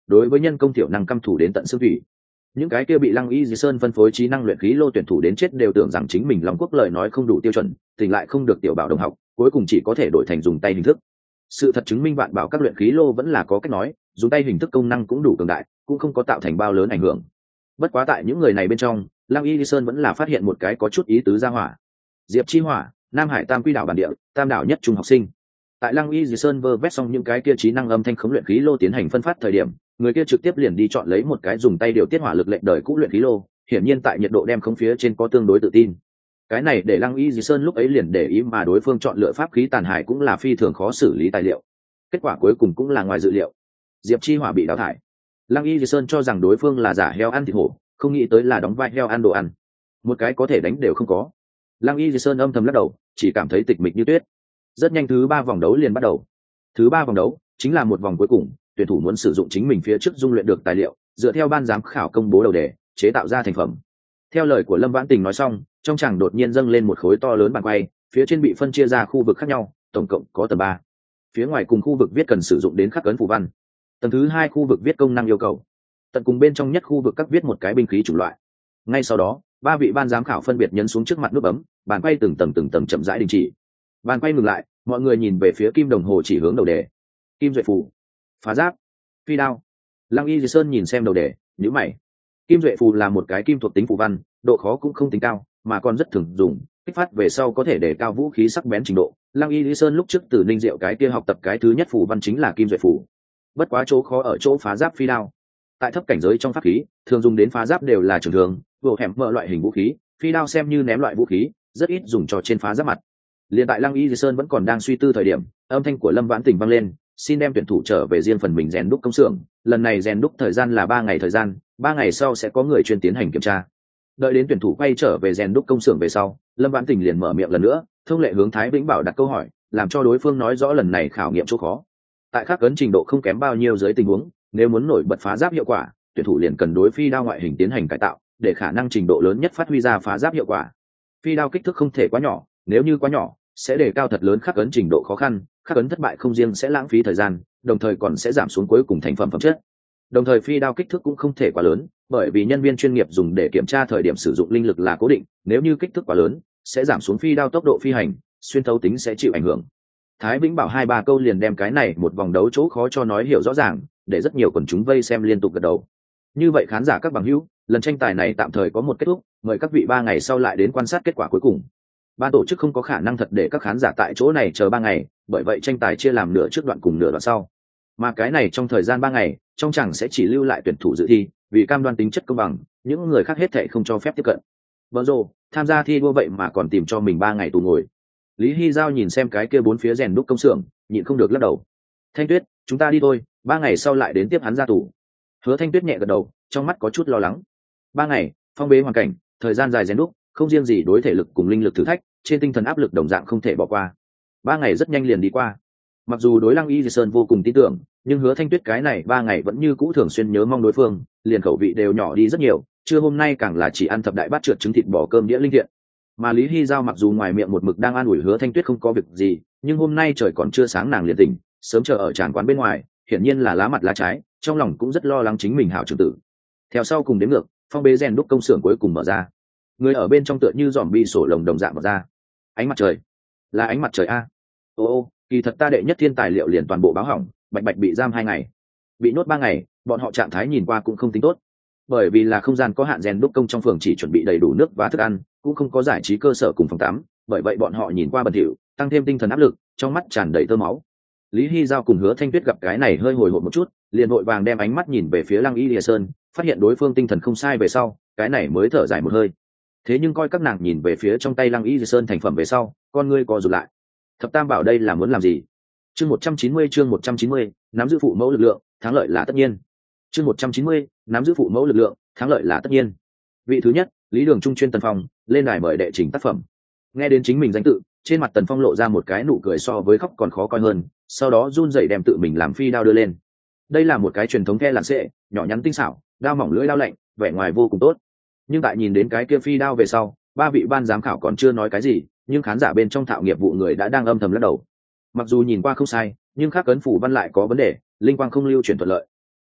đối với nhân công tiểu năng căm thủ đến tận xương thủy. Những cái kia bị Lăng Y Di Sơn phân phối trí năng luyện khí lô tuyển thủ đến chết đều tưởng rằng chính mình Long Quốc lời nói không đủ tiêu chuẩn, tỉnh lại không được tiểu bảo đồng học, cuối cùng chỉ có thể đổi thành dùng tay hình thức. Sự thật chứng minh vạn bảo các luyện khí lô vẫn là có cách nói, dùng tay hình thức công năng cũng đủ cường đại, cũng không có tạo thành bao lớn ảnh hưởng. Bất quá tại những người này bên trong, Lăng Y Di Sơn vẫn là phát hiện một cái có chút ý tứ ra hỏa. Diệp Chi Hỏa, Nam Hải Tam Quy đảo bản địa, tam đảo nhất trung học sinh. Tại Lăng Y Di Sơn vơ vét xong những cái kia trí năng âm thanh khống luyện khí lô tiến hành phân phát thời điểm, người kia trực tiếp liền đi chọn lấy một cái dùng tay điều tiết hỏa lực lệnh đời cũ luyện khí lô, hiển nhiên tại nhiệt độ đem khống phía trên có tương đối tự tin. Cái này để Lăng Y Di Sơn lúc ấy liền để ý mà đối phương chọn lựa pháp khí tàn hải cũng là phi thường khó xử lý tài liệu. Kết quả cuối cùng cũng là ngoài dự liệu. Diệp Chi Hỏa bị đào thải. Lăng Y Di Sơn cho rằng đối phương là giả heo ăn thịt hổ, không nghĩ tới là đóng vai heo ăn đồ ăn. Một cái có thể đánh đều không có. Lăng Y Di Sơn âm thầm lắc đầu, chỉ cảm thấy tịch mịch như tuyết. Rất nhanh thứ ba vòng đấu liền bắt đầu. Thứ ba vòng đấu chính là một vòng cuối cùng, tuyển thủ muốn sử dụng chính mình phía trước dung luyện được tài liệu, dựa theo ban giám khảo công bố đầu đề, chế tạo ra thành phẩm. Theo lời của Lâm Vãn Tình nói xong, trong chàng đột nhiên dâng lên một khối to lớn bàn quay, phía trên bị phân chia ra khu vực khác nhau, tổng cộng có tầng ba. Phía ngoài cùng khu vực viết cần sử dụng đến khắc ấn phù văn. Tầng thứ hai khu vực viết công năng yêu cầu. Tận cùng bên trong nhất khu vực các viết một cái binh khí chủng loại. Ngay sau đó, ba vị ban giám khảo phân biệt nhấn xuống trước mặt nút bấm, bàn quay từng tầng từng tầng chậm rãi đình chỉ. Bàn quay ngừng lại, mọi người nhìn về phía kim đồng hồ chỉ hướng đầu đề. Kim duệ phù, phá giáp, phi đao. Lăng Y Di Sơn nhìn xem đầu đề, nhíu mày. Kim duệ phù là một cái kim thuộc tính phù văn, độ khó cũng không tính cao, mà còn rất thường dùng, kích phát về sau có thể để cao vũ khí sắc bén trình độ. Lăng Y Di Sơn lúc trước từ Ninh Diệu cái kia học tập cái thứ nhất phù văn chính là kim duệ phù. Bất quá chỗ khó ở chỗ phá giáp phi đao. Tại thấp cảnh giới trong pháp khí, thường dùng đến phá giáp đều là trường thường, bộ hẻm mở loại hình vũ khí, phi đao xem như ném loại vũ khí, rất ít dùng cho trên phá giáp mặt. Liên tại Lăng Y Di Sơn vẫn còn đang suy tư thời điểm, âm thanh của Lâm Vãn Tình vang lên, xin đem tuyển thủ trở về riêng phần mình rèn đúc công xưởng, lần này rèn đúc thời gian là ba ngày thời gian, ba ngày sau sẽ có người chuyên tiến hành kiểm tra. Đợi đến tuyển thủ quay trở về rèn đúc công xưởng về sau, Lâm Vãn Tình liền mở miệng lần nữa, thông lệ hướng Thái Vĩnh Bảo đặt câu hỏi, làm cho đối phương nói rõ lần này khảo nghiệm chỗ khó. Tại khắc ấn trình độ không kém bao nhiêu dưới tình huống, nếu muốn nổi bật phá giáp hiệu quả, tuyển thủ liền cần đối phi đao ngoại hình tiến hành cải tạo, để khả năng trình độ lớn nhất phát huy ra phá giáp hiệu quả. Phi đao kích thước không thể quá nhỏ, nếu như quá nhỏ, sẽ đề cao thật lớn khắc ấn trình độ khó khăn, khắc ấn thất bại không riêng sẽ lãng phí thời gian, đồng thời còn sẽ giảm xuống cuối cùng thành phẩm phẩm chất. Đồng thời phi đao kích thước cũng không thể quá lớn, bởi vì nhân viên chuyên nghiệp dùng để kiểm tra thời điểm sử dụng linh lực là cố định, nếu như kích thước quá lớn, sẽ giảm xuống phi đao tốc độ phi hành, xuyên thấu tính sẽ chịu ảnh hưởng. Thái Vĩnh Bảo hai ba câu liền đem cái này một vòng đấu chỗ khó cho nói hiểu rõ ràng, để rất nhiều quần chúng vây xem liên tục gật đầu. Như vậy khán giả các bằng hữu, lần tranh tài này tạm thời có một kết thúc, mời các vị ba ngày sau lại đến quan sát kết quả cuối cùng. Ban tổ chức không có khả năng thật để các khán giả tại chỗ này chờ ba ngày, bởi vậy tranh tài chia làm nửa trước đoạn cùng nửa đoạn sau. Mà cái này trong thời gian ba ngày, trong chẳng sẽ chỉ lưu lại tuyển thủ dự thi, vì cam đoan tính chất công bằng, những người khác hết thảy không cho phép tiếp cận. Bờ rồ, tham gia thi đua vậy mà còn tìm cho mình ba ngày tù ngồi. Lý Hy Giao nhìn xem cái kia bốn phía rèn đúc công xưởng, nhịn không được lắc đầu. Thanh Tuyết, chúng ta đi thôi, ba ngày sau lại đến tiếp hắn ra tù. Hứa Thanh Tuyết nhẹ gật đầu, trong mắt có chút lo lắng. Ba ngày, phong bế hoàn cảnh, thời gian dài rèn đúc, không riêng gì đối thể lực cùng linh lực thử thách, trên tinh thần áp lực đồng dạng không thể bỏ qua. Ba ngày rất nhanh liền đi qua. Mặc dù đối Lăng Y Di Sơn vô cùng tin tưởng, nhưng Hứa Thanh Tuyết cái này ba ngày vẫn như cũ thường xuyên nhớ mong đối phương, liền khẩu vị đều nhỏ đi rất nhiều, trưa hôm nay càng là chỉ ăn thập đại bát trượt trứng thịt bò cơm đĩa linh thiện. Mà Lý Hy Giao mặc dù ngoài miệng một mực đang an ủi Hứa Thanh Tuyết không có việc gì, nhưng hôm nay trời còn chưa sáng nàng liền tỉnh, sớm chờ ở tràn quán bên ngoài, hiển nhiên là lá mặt lá trái, trong lòng cũng rất lo lắng chính mình hảo trưởng tử. Theo sau cùng đến ngược, phong bế rèn đúc công xưởng cuối cùng mở ra. Người ở bên trong tựa như dòm bi sổ lồng đồng dạng mở ra. Ánh mặt trời, là ánh mặt trời a. Ô ô, kỳ thật ta đệ nhất thiên tài liệu liền toàn bộ báo hỏng, bạch bạch bị giam hai ngày, bị nhốt ba ngày, bọn họ trạng thái nhìn qua cũng không tính tốt. Bởi vì là không gian có hạn, rèn đúc công trong phường chỉ chuẩn bị đầy đủ nước và thức ăn, cũng không có giải trí cơ sở cùng phòng tắm, bởi vậy bọn họ nhìn qua bẩn thỉu, tăng thêm tinh thần áp lực, trong mắt tràn đầy tơ máu. Lý Hy Giao cùng Hứa Thanh Tuyết gặp cái này hơi hồi hộp một chút, liền vội vàng đem ánh mắt nhìn về phía Lăng Y Lìa Sơn, phát hiện đối phương tinh thần không sai về sau, cái này mới thở dài một hơi. Thế nhưng coi các nàng nhìn về phía trong tay Lăng Y Lìa Sơn thành phẩm về sau, con ngươi co rụt lại. Thập Tam bảo đây là muốn làm gì? Chương một trăm chín mươi chương một trăm chín mươi, nắm giữ phụ mẫu lực lượng, thắng lợi là tất nhiên. Chương một trăm chín mươi, nắm giữ phụ mẫu lực lượng, thắng lợi là tất nhiên. Vị thứ nhất, Lý Đường Trung chuyên Tần Phong, lên đài mời đệ trình tác phẩm. Nghe đến chính mình danh tự, trên mặt Tần Phong lộ ra một cái nụ cười so với khóc còn khó coi hơn, sau đó run rẩy đem tự mình làm phi đao đưa lên. Đây là một cái truyền thống the làn xệ, nhỏ nhắn tinh xảo, đao mỏng lưỡi đao lạnh, vẻ ngoài vô cùng tốt. Nhưng tại nhìn đến cái kia phi đao về sau, ba vị ban giám khảo còn chưa nói cái gì, nhưng khán giả bên trong thạo nghiệp vụ người đã đang âm thầm lắc đầu. Mặc dù nhìn qua không sai, nhưng khắc ấn phủ văn lại có vấn đề, linh quang không lưu chuyển thuận lợi.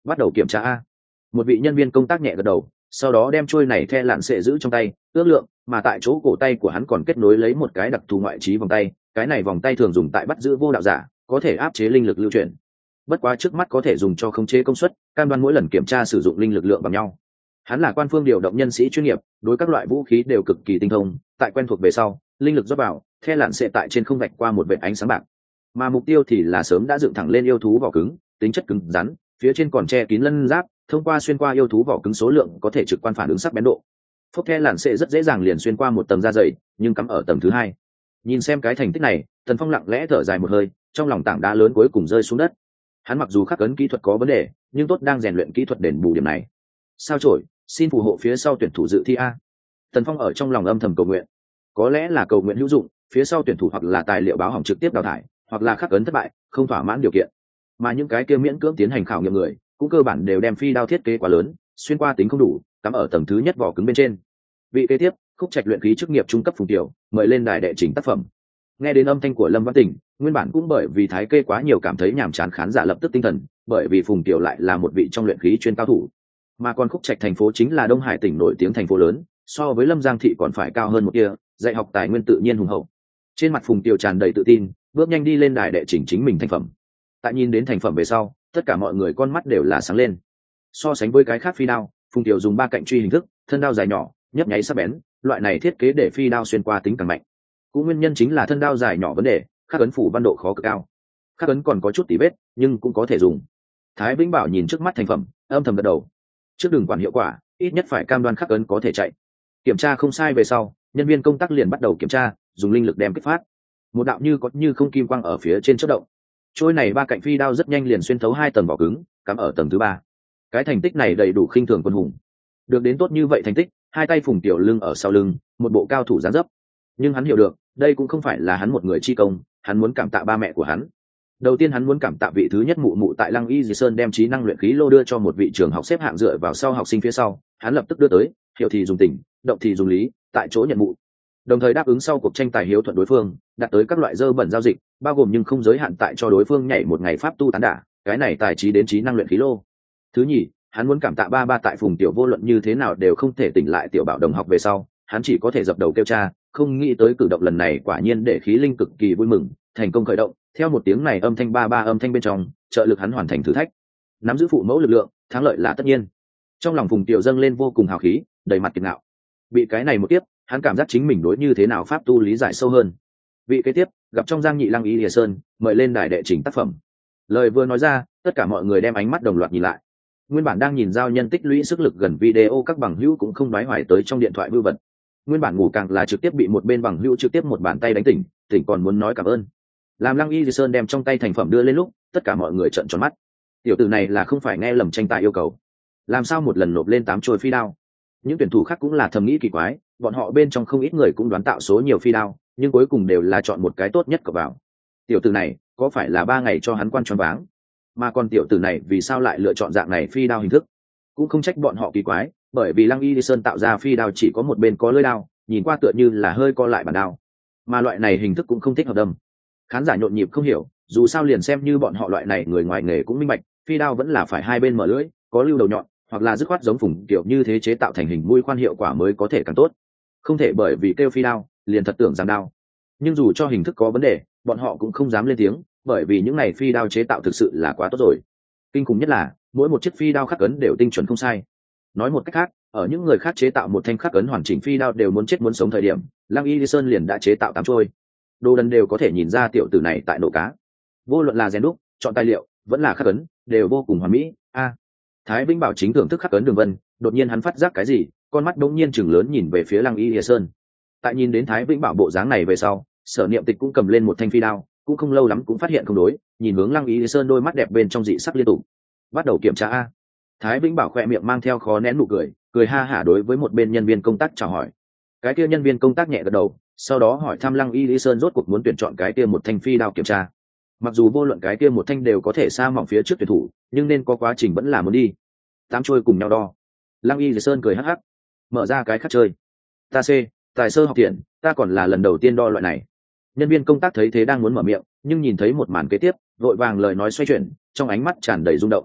bắt đầu kiểm tra a. Một vị nhân viên công tác nhẹ gật đầu, sau đó đem trôi này the lạn sệ giữ trong tay ước lượng, mà tại chỗ cổ tay của hắn còn kết nối lấy một cái đặc thù ngoại trí vòng tay. Cái này vòng tay thường dùng tại bắt giữ vô đạo giả, có thể áp chế linh lực lưu chuyển. Bất quá trước mắt có thể dùng cho khống chế công suất, cam đoan mỗi lần kiểm tra sử dụng linh lực lượng bằng nhau. Hắn là quan phương điều động nhân sĩ chuyên nghiệp, đối các loại vũ khí đều cực kỳ tinh thông. Tại quen thuộc về sau, linh lực rót vào, the lạn sệ tại trên không vạch qua một vệt ánh sáng bạc, mà mục tiêu thì là sớm đã dựng thẳng lên yêu thú vỏ cứng, tính chất cứng rắn, phía trên còn che kín lân giáp, thông qua xuyên qua yêu thú vỏ cứng số lượng có thể trực quan phản ứng sắc bén độ. Phốc the lạn sệ rất dễ dàng liền xuyên qua một tầng da dày, nhưng cắm ở tầng thứ hai. Nhìn xem cái thành tích này, Tần Phong lặng lẽ thở dài một hơi, trong lòng tảng đá lớn cuối cùng rơi xuống đất. Hắn mặc dù khắc ấn kỹ thuật có vấn đề, nhưng tốt đang rèn luyện kỹ thuật đền bù điểm này. Sao chổi, xin phù hộ phía sau tuyển thủ dự thi a. Tần Phong ở trong lòng âm thầm cầu nguyện. Có lẽ là cầu nguyện hữu dụng, phía sau tuyển thủ hoặc là tài liệu báo hỏng trực tiếp đào thải, hoặc là khắc ấn thất bại, không thỏa mãn điều kiện. Mà những cái kia miễn cưỡng tiến hành khảo nghiệm người, cũng cơ bản đều đem phi đao thiết kế quá lớn, xuyên qua tính không đủ, cắm ở tầng thứ nhất vỏ cứng bên trên. Vị kế tiếp, Khúc Trạch luyện khí chức nghiệp trung cấp Phùng Tiểu, mời lên đài đệ trình tác phẩm. Nghe đến âm thanh của Lâm Văn Tỉnh, nguyên bản cũng bởi vì thái kê quá nhiều cảm thấy nhàm chán khán giả lập tức tinh thần, bởi vì Phùng Tiểu lại là một vị trong luyện khí chuyên cao thủ, mà còn Khúc Trạch thành phố chính là Đông Hải tỉnh nổi tiếng thành phố lớn, so với Lâm Giang thị còn phải cao hơn một kia, dạy học tài nguyên tự nhiên hùng hậu. Trên mặt Phùng Tiểu tràn đầy tự tin, bước nhanh đi lên đài đệ trình chính mình thành phẩm. Tại nhìn đến thành phẩm về sau, tất cả mọi người con mắt đều là sáng lên. So sánh với cái khác phi đao, Phùng Tiểu dùng ba cạnh truy hình thức, thân đao dài nhỏ, nhấp nháy sắc bén, loại này thiết kế để phi đao xuyên qua tính càng mạnh. Cũng nguyên nhân chính là thân đao dài nhỏ vấn đề, khắc ấn phủ văn độ khó cực cao. Khắc ấn còn có chút tỉ vết, nhưng cũng có thể dùng. Thái Vĩnh Bảo nhìn trước mắt thành phẩm, âm thầm gật đầu. Trước đừng quản hiệu quả, ít nhất phải cam đoan khắc ấn có thể chạy. Kiểm tra không sai về sau, nhân viên công tác liền bắt đầu kiểm tra, dùng linh lực đem kích phát. Một đạo như có như không kim quang ở phía trên chớp động. Trôi này ba cạnh phi đao rất nhanh liền xuyên thấu hai tầng vỏ cứng, cắm ở tầng thứ ba. Cái thành tích này đầy đủ khinh thường quân hùng. Được đến tốt như vậy thành tích, hai tay Phùng Tiểu lưng ở sau lưng, một bộ cao thủ dáng dấp. Nhưng hắn hiểu được, đây cũng không phải là hắn một người chi công, hắn muốn cảm tạ ba mẹ của hắn. Đầu tiên hắn muốn cảm tạ vị thứ nhất mụ mụ tại Lăng Y Dì Sơn đem trí năng luyện khí lô đưa cho một vị trường học xếp hạng dựa vào sau học sinh phía sau, hắn lập tức đưa tới, hiểu thì dùng tình, động thì dùng lý, tại chỗ nhận mụ. Đồng thời đáp ứng sau cuộc tranh tài hiếu thuận đối phương, đạt tới các loại dơ bẩn giao dịch, bao gồm nhưng không giới hạn tại cho đối phương nhảy một ngày pháp tu tán đả, cái này tài trí đến trí năng luyện khí lô. Thứ nhì, hắn muốn cảm tạ ba ba tại Phùng Tiểu vô luận như thế nào đều không thể tỉnh lại tiểu bảo đồng học về sau, hắn chỉ có thể dập đầu kêu cha, không nghĩ tới cử động lần này quả nhiên để khí linh cực kỳ vui mừng, thành công khởi động. Theo một tiếng này âm thanh ba ba âm thanh bên trong, trợ lực hắn hoàn thành thử thách, nắm giữ phụ mẫu lực lượng, thắng lợi là tất nhiên. Trong lòng Phùng Tiểu dâng lên vô cùng hào khí, đầy mặt kiệt ngạo. Bị cái này một tiếp, hắn cảm giác chính mình đối như thế nào pháp tu lý giải sâu hơn. Vị kế tiếp, gặp trong Giang Nhị Lăng Y Lìa Sơn, mời lên đài đệ trình tác phẩm. Lời vừa nói ra, tất cả mọi người đem ánh mắt đồng loạt nhìn lại. Nguyên bản đang nhìn giao nhân tích lũy sức lực gần video các bằng hữu cũng không đoái hoài tới trong điện thoại vưu vật. Nguyên bản ngủ càng là trực tiếp bị một bên bằng hữu trực tiếp một bàn tay đánh tỉnh, tỉnh còn muốn nói cảm ơn. Làm Lăng Y Lìa Sơn đem trong tay thành phẩm đưa lên lúc, tất cả mọi người trợn tròn mắt. Tiểu tử này là không phải nghe lầm tranh tài yêu cầu, làm sao một lần nộp lên tám trôi phi đao. Những tuyển thủ khác cũng là thầm nghĩ kỳ quái, bọn họ bên trong không ít người cũng đoán tạo số nhiều phi đao, nhưng cuối cùng đều là chọn một cái tốt nhất cập vào. Tiểu tử này có phải là ba ngày cho hắn quan choáng váng, mà còn tiểu tử này vì sao lại lựa chọn dạng này phi đao hình thức? Cũng không trách bọn họ kỳ quái, bởi vì Lăng Y Sơn tạo ra phi đao chỉ có một bên có lưỡi đao, nhìn qua tựa như là hơi co lại bản đao, mà loại này hình thức cũng không thích hợp đâm. Khán giả nhộn nhịp không hiểu, dù sao liền xem như bọn họ loại này người ngoài nghề cũng minh bạch, phi đao vẫn là phải hai bên mở lưỡi, có lưu đầu nhọn, hoặc là dứt khoát giống Phùng Tiểu như thế chế tạo thành hình mũi khoan hiệu quả mới có thể càng tốt. Không thể bởi vì kêu phi đao liền thật tưởng rằng đao. Nhưng dù cho hình thức có vấn đề, bọn họ cũng không dám lên tiếng, bởi vì những này phi đao chế tạo thực sự là quá tốt rồi. Kinh khủng nhất là mỗi một chiếc phi đao khắc ấn đều tinh chuẩn không sai. Nói một cách khác, ở những người khác chế tạo một thanh khắc ấn hoàn chỉnh phi đao đều muốn chết muốn sống thời điểm, Lăng Y Sơn liền đã chế tạo tám trôi. Đồ đần đều có thể nhìn ra tiểu tử này tại nổ cá. Vô luận là rèn đúc, chọn tài liệu, vẫn là khắc ấn, đều vô cùng hoàn mỹ. A. Thái Vĩnh Bảo chính thưởng thức khắc ấn đường vân, đột nhiên hắn phát giác cái gì, con mắt đống nhiên chừng lớn nhìn về phía Lăng Y Sơn. Tại nhìn đến Thái Vĩnh Bảo bộ dáng này về sau, Sở Niệm Tịch cũng cầm lên một thanh phi đao, cũng không lâu lắm cũng phát hiện không đối, nhìn hướng Lăng Y Sơn đôi mắt đẹp bên trong dị sắc liên tục. Bắt đầu kiểm tra a. Thái Vĩnh Bảo khỏe miệng mang theo khó nén nụ cười, cười ha hả đối với một bên nhân viên công tác chào hỏi. Cái kia nhân viên công tác nhẹ gật đầu, sau đó hỏi thăm Lăng Y Sơn rốt cuộc muốn tuyển chọn cái kia một thanh phi đao kiểm tra. Mặc dù vô luận cái kia một thanh đều có thể sa mỏng phía trước tuyển thủ, nhưng nên có quá trình vẫn là muốn đi. Tám trôi cùng nhau đo. Lăng Y Sơn cười hắc hắc, mở ra cái khác chơi. Ta C, tài sơ học tiền, ta còn là lần đầu tiên đo loại này. Nhân viên công tác thấy thế đang muốn mở miệng, nhưng nhìn thấy một màn kế tiếp, vội vàng lời nói xoay chuyển, trong ánh mắt tràn đầy rung động.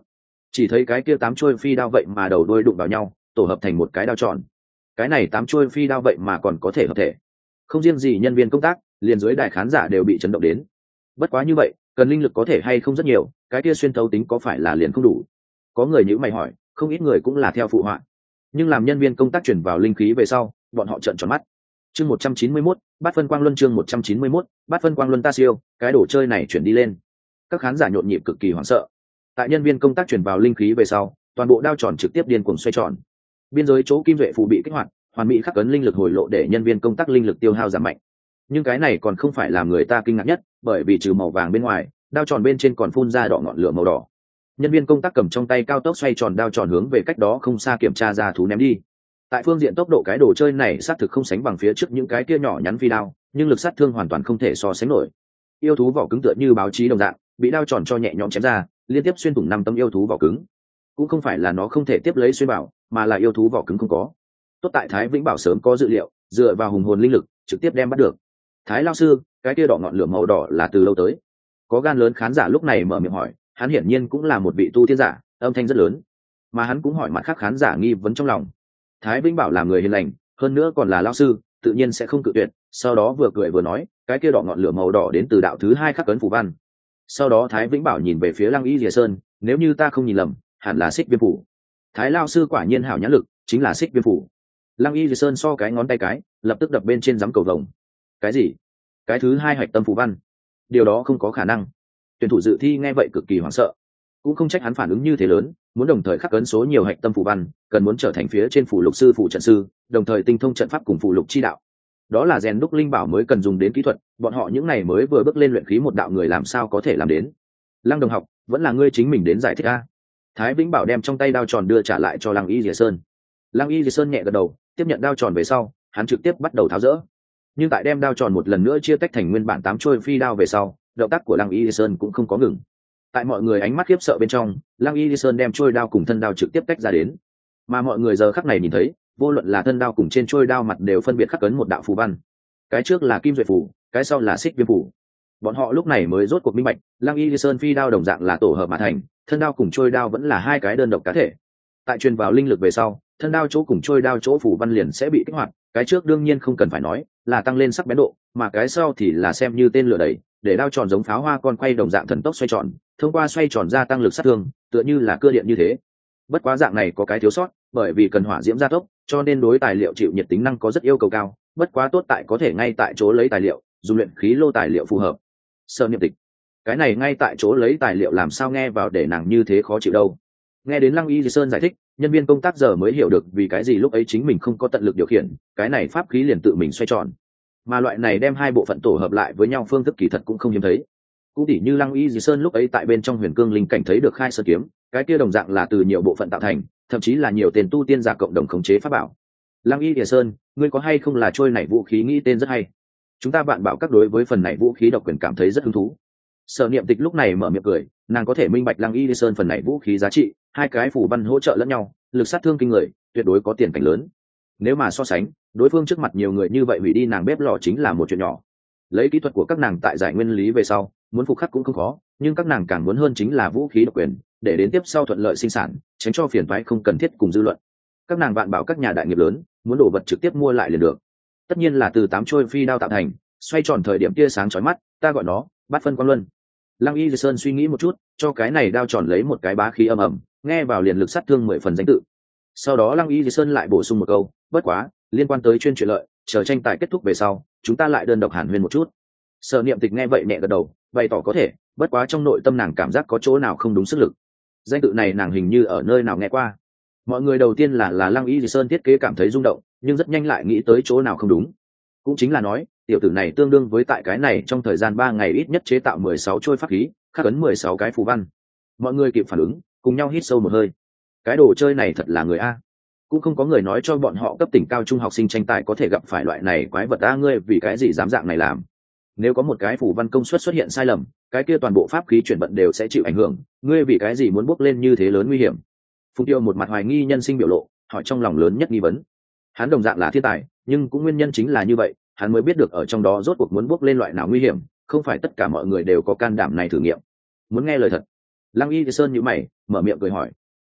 chỉ thấy cái kia tám chuôi phi đao vậy mà đầu đuôi đụng vào nhau tổ hợp thành một cái đao tròn. Cái này tám chuôi phi đao vậy mà còn có thể hợp thể, không riêng gì nhân viên công tác, liền dưới đài khán giả đều bị chấn động đến. Bất quá như vậy cần linh lực có thể hay không rất nhiều, cái kia xuyên thấu tính có phải là liền không đủ? Có người nhữ mày hỏi, không ít người cũng là theo phụ họa. Nhưng làm nhân viên công tác chuyển vào linh khí về sau, bọn họ trợn tròn mắt. Chương một trăm chín mươi mốt, bát phân quang luân. Chương một trăm chín mươi mốt, bát phân quang luân. Ta siêu, cái đồ chơi này chuyển đi lên. Các khán giả nhộn nhịp cực kỳ hoảng sợ. Tại nhân viên công tác chuyển vào linh khí về sau, toàn bộ đao tròn trực tiếp điên cuồng xoay tròn. Biên giới chỗ kim duệ phù bị kích hoạt, hoàn mỹ khắc cấn linh lực hồi lộ để nhân viên công tác linh lực tiêu hao giảm mạnh. Nhưng cái này còn không phải làm người ta kinh ngạc nhất, bởi vì trừ màu vàng bên ngoài, đao tròn bên trên còn phun ra đỏ ngọn lửa màu đỏ. Nhân viên công tác cầm trong tay cao tốc xoay tròn đao tròn hướng về cách đó không xa kiểm tra ra thú ném đi. Tại phương diện tốc độ cái đồ chơi này xác thực không sánh bằng phía trước những cái kia nhỏ nhắn phi đao, nhưng lực sát thương hoàn toàn không thể so sánh nổi. Yêu thú vỏ cứng tựa như báo chí đồng dạng, bị đao tròn cho nhẹ nhõm chém ra, liên tiếp xuyên thủng năm tấm yêu thú vỏ cứng. Cũng không phải là nó không thể tiếp lấy xuyên bảo, mà là yêu thú vỏ cứng không có. Tốt tại Thái Vĩnh Bảo sớm có dự liệu, dựa vào hùng hồn linh lực trực tiếp đem bắt được. Thái lão sư, cái kia đỏ ngọn lửa màu đỏ là từ lâu tới? Có gan lớn khán giả lúc này mở miệng hỏi, hắn hiển nhiên cũng là một vị tu tiên giả, âm thanh rất lớn, mà hắn cũng hỏi mặt khác khán giả nghi vấn trong lòng. Thái Vĩnh Bảo là người hiền lành, hơn nữa còn là lão sư, tự nhiên sẽ không cự tuyệt, sau đó vừa cười vừa nói, cái kia đỏ ngọn lửa màu đỏ đến từ đạo thứ hai khắc cấn phù văn. Sau đó Thái Vĩnh Bảo nhìn về phía Lăng Y Lìa Sơn, nếu như ta không nhìn lầm, hẳn là Xích Viêm phủ. Thái lão sư quả nhiên hảo nhãn lực, chính là Xích Viêm phủ. Lăng Y Lìa Sơn so cái ngón tay cái, lập tức đập bên trên giám cầu vồng. Cái gì? Cái thứ hai hạch tâm phù văn? Điều đó không có khả năng. Tuyển thủ dự thi nghe vậy cực kỳ hoảng sợ, cũng không trách hắn phản ứng như thế lớn, muốn đồng thời khắc ấn số nhiều hạch tâm phù văn, cần muốn trở thành phía trên phù lục sư, phù trận sư, đồng thời tinh thông trận pháp cùng phù lục chi đạo. Đó là rèn đúc linh bảo mới cần dùng đến kỹ thuật, bọn họ những này mới vừa bước lên luyện khí một đạo người làm sao có thể làm đến? Lăng đồng học, vẫn là ngươi chính mình đến giải thích a. Thái Vĩnh Bảo đem trong tay đao tròn đưa trả lại cho Lăng Y Lìa Sơn. Lăng Y Lìa Sơn nhẹ gật đầu, tiếp nhận đao tròn về sau, hắn trực tiếp bắt đầu tháo rỡ. Nhưng tại đem đao tròn một lần nữa chia tách thành nguyên bản tám chuôi phi đao về sau, động tác của Lăng Y Lìa Sơn cũng không có ngừng. Tại mọi người ánh mắt khiếp sợ bên trong, Lăng Y Lìa Sơn đem chuôi đao cùng thân đao trực tiếp tách ra đến, mà mọi người giờ khắc này nhìn thấy, vô luận là thân đao cùng trên chuôi đao mặt đều phân biệt khắc ấn một đạo phù văn. Cái trước là Kim Duệ phù, cái sau là Xích Viêm phù. Bọn họ lúc này mới rốt cuộc minh bạch, Lăng Y Lìa Sơn phi đao đồng dạng là tổ hợp mà thành, thân đao cùng chuôi đao vẫn là hai cái đơn độc cá thể. Tại truyền vào linh lực về sau, thân đao chỗ cùng chuôi đao chỗ phù văn liền sẽ bị kích hoạt, cái trước đương nhiên không cần phải nói, là tăng lên sắc bén độ, mà cái sau thì là xem như tên lửa đẩy, để đao tròn giống pháo hoa con quay đồng dạng thần tốc xoay tròn, thông qua xoay tròn gia tăng lực sát thương, tựa như là cưa điện như thế. Bất quá dạng này có cái thiếu sót, bởi vì cần hỏa diễm gia tốc, cho nên đối tài liệu chịu nhiệt tính năng có rất yêu cầu cao, bất quá tốt tại có thể ngay tại chỗ lấy tài liệu, dùng luyện khí lô tài liệu phù hợp. Sở Niệm Tịch, cái này ngay tại chỗ lấy tài liệu làm sao nghe vào để nàng như thế khó chịu đâu. Nghe đến Lăng Y Di Sơn giải thích, nhân viên công tác giờ mới hiểu được vì cái gì lúc ấy chính mình không có tận lực điều khiển, cái này pháp khí liền tự mình xoay tròn. Mà loại này đem hai bộ phận tổ hợp lại với nhau phương thức kỳ thật cũng không hiếm thấy. Cũng tỉ như Lăng Y Di Sơn lúc ấy tại bên trong Huyền Cương linh cảnh thấy được khai sơn kiếm, cái kia đồng dạng là từ nhiều bộ phận tạo thành, thậm chí là nhiều tên tu tiên giả cộng đồng khống chế pháp bảo. Lăng Y Di Sơn, ngươi có hay không là trôi này vũ khí nghĩ tên rất hay. Chúng ta bạn bảo các đối với phần này vũ khí độc quyền cảm thấy rất hứng thú. Sở Niệm Tịch lúc này mở miệng cười, nàng có thể minh bạch Lăng Y Di Sơn phần này vũ khí giá trị, hai cái phù văn hỗ trợ lẫn nhau, lực sát thương kinh người, tuyệt đối có tiền cảnh lớn. Nếu mà so sánh, đối phương trước mặt nhiều người như vậy hủy đi nàng bếp lò chính là một chuyện nhỏ. Lấy kỹ thuật của các nàng tại giải nguyên lý về sau, muốn phục khắc cũng không khó, nhưng các nàng càng muốn hơn chính là vũ khí độc quyền, để đến tiếp sau thuận lợi sinh sản, tránh cho phiền toái không cần thiết cùng dư luận. Các nàng vạn bảo các nhà đại nghiệp lớn, muốn đổ vật trực tiếp mua lại liền được. Tất nhiên là từ tám trôi phi đao tạo thành, xoay tròn thời điểm tia sáng chói mắt, ta gọi nó bát phân quang luân. Lăng Y Di Sơn suy nghĩ một chút, cho cái này đao tròn lấy một cái bá khí âm ầm, nghe vào liền lực sát thương mười phần danh tự. Sau đó Lăng Y Di Sơn lại bổ sung một câu, bất quá, liên quan tới chuyên chuyện lợi, chờ tranh tài kết thúc về sau, chúng ta lại đơn độc hàn huyên một chút. Sở Niệm Tịch nghe vậy nhẹ gật đầu, bày tỏ có thể, bất quá trong nội tâm nàng cảm giác có chỗ nào không đúng sức lực. Danh tự này nàng hình như ở nơi nào nghe qua. Mọi người đầu tiên là là Lăng Y Di Sơn thiết kế cảm thấy rung động, nhưng rất nhanh lại nghĩ tới chỗ nào không đúng. Cũng chính là nói, tiểu tử này tương đương với tại cái này trong thời gian ba ngày ít nhất chế tạo mười sáu trôi pháp khí, khắc ấn mười sáu cái phù văn. Mọi người kịp phản ứng, cùng nhau hít sâu một hơi. Cái đồ chơi này thật là người a. Cũng không có người nói cho bọn họ cấp tỉnh cao trung học sinh tranh tài có thể gặp phải loại này quái vật a, ngươi vì cái gì dám dạng này làm? Nếu có một cái phù văn công suất xuất hiện sai lầm, cái kia toàn bộ pháp khí chuyển vận đều sẽ chịu ảnh hưởng, ngươi vì cái gì muốn bước lên như thế lớn nguy hiểm? Phùng Tiêu một mặt hoài nghi nhân sinh biểu lộ, hỏi trong lòng lớn nhất nghi vấn. Hắn đồng dạng là thiên tài, nhưng cũng nguyên nhân chính là như vậy, hắn mới biết được ở trong đó rốt cuộc muốn bước lên loại nào nguy hiểm, không phải tất cả mọi người đều có can đảm này thử nghiệm. Muốn nghe lời thật. Lăng Y Sơn nhíu mày, mở miệng cười hỏi,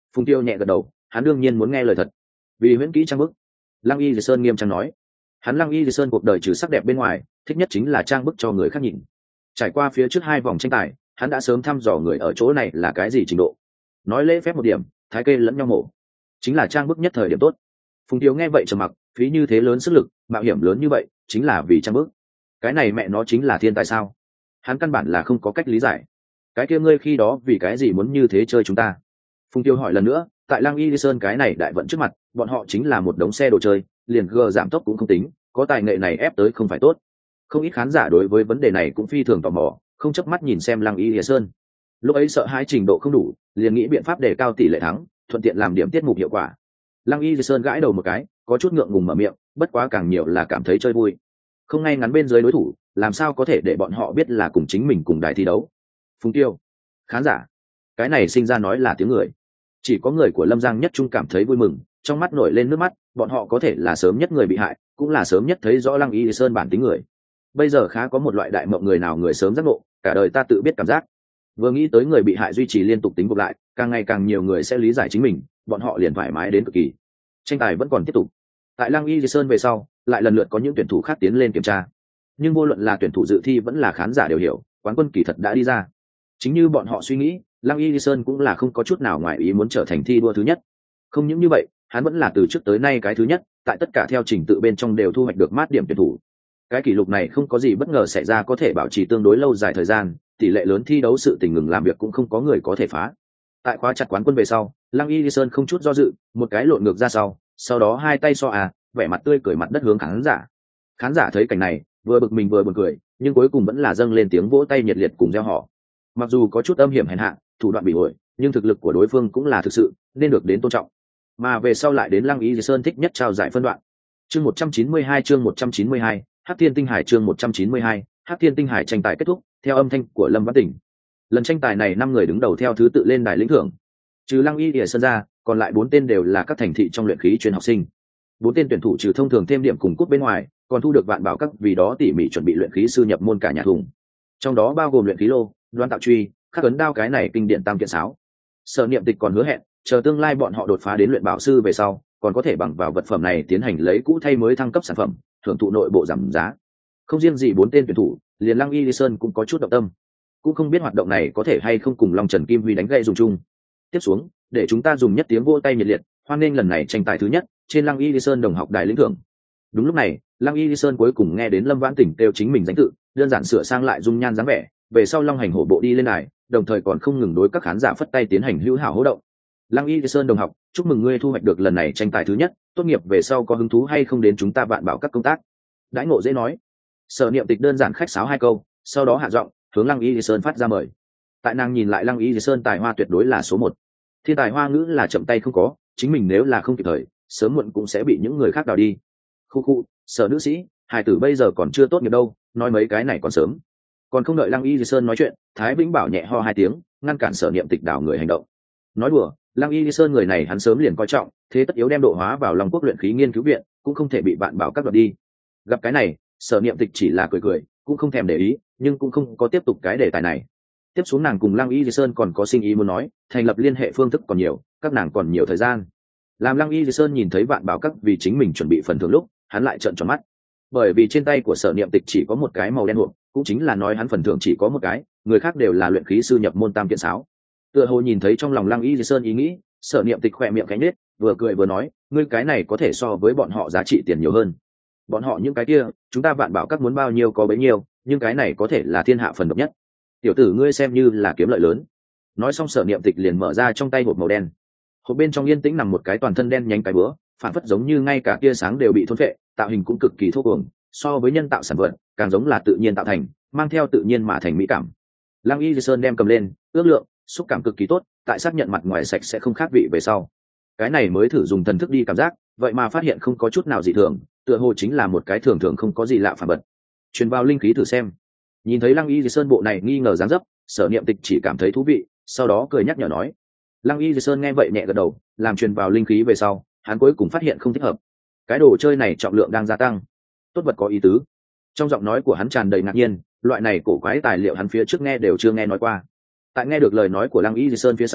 Phùng Tiêu nhẹ gật đầu, hắn đương nhiên muốn nghe lời thật. Vì huyễn kỹ trang bức, Lăng Y Dì Sơn nghiêm trang nói. Hắn Lăng Y Dì Sơn cuộc đời trừ sắc đẹp bên ngoài, thích nhất chính là trang bức cho người khác nhìn. Trải qua phía trước hai vòng tranh tài, hắn đã sớm thăm dò người ở chỗ này là cái gì trình độ. Nói lễ phép một điểm, thái kê lẫn nhau mổ, chính là trang bức nhất thời điểm tốt. Phùng Tiêu nghe vậy trầm mặc, phí như thế lớn sức lực, mạo hiểm lớn như vậy, chính là vì trang bức. Cái này mẹ nó chính là thiên tài sao? Hắn căn bản là không có cách lý giải. Cái kia ngươi khi đó vì cái gì muốn như thế chơi chúng ta? Phùng Tiêu hỏi lần nữa, tại Lăng Y Lý Sơn cái này đại vận trước mặt, bọn họ chính là một đống xe đồ chơi, liền gờ giảm tốc cũng không tính, có tài nghệ này ép tới không phải tốt. Không ít khán giả đối với vấn đề này cũng phi thường tò mò, không chớp mắt nhìn xem Lăng Y Lý Sơn. Lúc ấy sợ hai trình độ không đủ, liền nghĩ biện pháp để cao tỷ lệ thắng, thuận tiện làm điểm tiết mục hiệu quả. Lăng Y Lý Sơn gãi đầu một cái, có chút ngượng ngùng mở miệng, bất quá càng nhiều là cảm thấy chơi vui. Không ngay ngắn bên dưới đối thủ, làm sao có thể để bọn họ biết là cùng chính mình cùng đài thi đấu. Phùng Tiêu, khán giả, cái này sinh ra nói là tiếng người. Chỉ có người của Lâm Giang Nhất Trung cảm thấy vui mừng, trong mắt nổi lên nước mắt, bọn họ có thể là sớm nhất người bị hại, cũng là sớm nhất thấy rõ Lăng Y Sơn bản tính người. Bây giờ khá có một loại đại mộng người nào người sớm giác ngộ, cả đời ta tự biết cảm giác. Vừa nghĩ tới người bị hại duy trì liên tục tính gộp lại, càng ngày càng nhiều người sẽ lý giải chính mình, bọn họ liền thoải mái đến cực kỳ. Tranh tài vẫn còn tiếp tục. Tại Lăng Y Sơn về sau, lại lần lượt có những tuyển thủ khác tiến lên kiểm tra. Nhưng vô luận là tuyển thủ dự thi vẫn là khán giả đều hiểu, quán quân kỳ thật đã đi ra. Chính như bọn họ suy nghĩ, Lăng Y Sơn cũng là không có chút nào ngoài ý muốn trở thành thi đua thứ nhất. Không những như vậy, hắn vẫn là từ trước tới nay cái thứ nhất, tại tất cả theo trình tự bên trong đều thu hoạch được mát điểm tuyển thủ. Cái kỷ lục này không có gì bất ngờ xảy ra, có thể bảo trì tương đối lâu dài thời gian, tỷ lệ lớn thi đấu sự tình ngừng làm việc cũng không có người có thể phá. Tại khóa chặt quán quân về sau, Lăng Y Sơn không chút do dự, một cái lộn ngược ra sau, sau đó hai tay so à, vẻ mặt tươi cười mặt đất hướng khán giả. Khán giả thấy cảnh này, vừa bực mình vừa buồn cười, nhưng cuối cùng vẫn là dâng lên tiếng vỗ tay nhiệt liệt cùng reo hò. Mặc dù có chút âm hiểm hèn hạ, thủ đoạn bị ổi, nhưng thực lực của đối phương cũng là thực sự, nên được đến tôn trọng. Mà về sau lại đến Lăng Y Sơn thích nhất trao giải phân đoạn. Chương một trăm chín mươi hai chương một trăm chín mươi hai, Hắc Thiên Tinh Hải chương một trăm chín mươi hai, Hắc Thiên Tinh Hải tranh tài kết thúc, theo âm thanh của Lâm Văn Tỉnh. Lần tranh tài này năm người đứng đầu theo thứ tự lên đài lĩnh thưởng. Trừ Lăng Y Sơn ra, còn lại bốn tên đều là các thành thị trong luyện khí chuyên học sinh. Bốn tên tuyển thủ trừ thông thường thêm điểm cùng cúp bên ngoài, còn thu được vạn bảo các vì đó tỉ mỉ chuẩn bị luyện khí sư nhập môn cả nhà thùng. Trong đó bao gồm luyện khí lô, đoán tạo truy, khắc ấn đao cái này kinh điển tam kiện sáo. Sở Niệm Tịch còn hứa hẹn, chờ tương lai bọn họ đột phá đến luyện bảo sư về sau, còn có thể bằng vào vật phẩm này tiến hành lấy cũ thay mới thăng cấp sản phẩm, thưởng thụ nội bộ giảm giá. Không riêng gì bốn tên tuyển thủ, liền Lăng Y Sơn cũng có chút động tâm. Cũng không biết hoạt động này có thể hay không cùng Long Trần Kim Huy đánh gậy dùng chung. Tiếp xuống, để chúng ta dùng nhất tiếng vỗ tay nhiệt liệt, hoan nghênh lần này tranh tài thứ nhất, trên Lăng Y Sơn đồng học đài lĩnh thưởng. Đúng lúc này, Lăng Y Sơn cuối cùng nghe đến Lâm Vãn Tỉnh kêu chính mình danh tự, đơn giản sửa sang lại dung nhan dáng vẻ, về sau Long Hành hổ bộ đi lên đài, đồng thời còn không ngừng đối các khán giả phất tay tiến hành hữu hảo hô động. Lăng Y Sơn đồng học, chúc mừng ngươi thu hoạch được lần này tranh tài thứ nhất, tốt nghiệp về sau có hứng thú hay không đến chúng ta vạn bảo các công tác. Đãi ngộ dễ nói. Sở Niệm Tịch đơn giản khách sáo hai câu, sau đó hạ giọng hướng Lăng Y Sơn phát ra mời. Tại nàng nhìn lại Lăng Y Sơn tài hoa tuyệt đối là số một. Thiên tài hoa ngữ là chậm tay không có, chính mình nếu là không kịp thời, sớm muộn cũng sẽ bị những người khác đào đi. Khu khu, Sở nữ sĩ, hài tử bây giờ còn chưa tốt nghiệp đâu, nói mấy cái này còn sớm. Còn không đợi Lăng Y Sơn nói chuyện, Thái Vĩnh Bảo nhẹ ho hai tiếng, ngăn cản Sở Niệm Tịch đảo người hành động. Nói đùa, Lăng Y Sơn người này hắn sớm liền coi trọng, thế tất yếu đem độ hóa vào Long Quốc luyện khí nghiên cứu viện, cũng không thể bị bạn bảo các đoạt đi. Gặp cái này, Sở Niệm Tịch chỉ là cười cười, cũng không thèm để ý, nhưng cũng không có tiếp tục cái đề tài này. Tiếp xuống nàng cùng Lăng Y Sơn còn có sinh ý muốn nói, thành lập liên hệ phương thức còn nhiều, các nàng còn nhiều thời gian. Làm Lăng Y Sơn nhìn thấy vạn bảo các vì chính mình chuẩn bị phần thưởng lúc, hắn lại trợn tròn mắt. Bởi vì trên tay của Sở Niệm Tịch chỉ có một cái màu đen hộp, cũng chính là nói hắn phần thưởng chỉ có một cái, người khác đều là luyện khí sư nhập môn tam kiện sáo. Tựa hồ nhìn thấy trong lòng Lăng Y Sơn ý nghĩ, Sở Niệm Tịch khỏe miệng cánh nết, vừa cười vừa nói, ngươi cái này có thể so với bọn họ giá trị tiền nhiều hơn. Bọn họ những cái kia, chúng ta vạn bảo các muốn bao nhiêu có bấy nhiêu, nhưng cái này có thể là thiên hạ phần độc nhất. Tiểu tử ngươi xem như là kiếm lợi lớn. Nói xong Sở Niệm Tịch liền mở ra trong tay hộp màu đen. Hộp bên trong yên tĩnh nằm một cái toàn thân đen nhánh cái búa, phản phất giống như ngay cả tia sáng đều bị thôn phệ, tạo hình cũng cực kỳ thô cuồng, so với nhân tạo sản vật, càng giống là tự nhiên tạo thành, mang theo tự nhiên mà thành mỹ cảm. Lăng Y Sơn đem cầm lên, ước lượng, xúc cảm cực kỳ tốt, tại xác nhận mặt ngoài sạch sẽ không khác vị về sau. Cái này mới thử dùng thần thức đi cảm giác, vậy mà phát hiện không có chút nào dị thường, tựa hồ chính là một cái thường thường không có gì lạ phản vật. Truyền vào linh khí thử xem. Nhìn thấy Lăng Y Sơn bộ này nghi ngờ dáng dấp, Sở Niệm Tịch chỉ cảm thấy thú vị, sau đó cười nhắc nhở nói. Lăng Y Sơn nghe vậy nhẹ gật đầu, làm truyền vào linh khí về sau, hắn cuối cùng phát hiện không thích hợp. Cái đồ chơi này trọng lượng đang gia tăng. Tốt vật có ý tứ. Trong giọng nói của hắn tràn đầy ngạc nhiên, loại này cổ quái tài liệu hắn phía trước nghe đều chưa nghe nói qua. Tại nghe được lời nói của Lăng Y Sơn phía sau,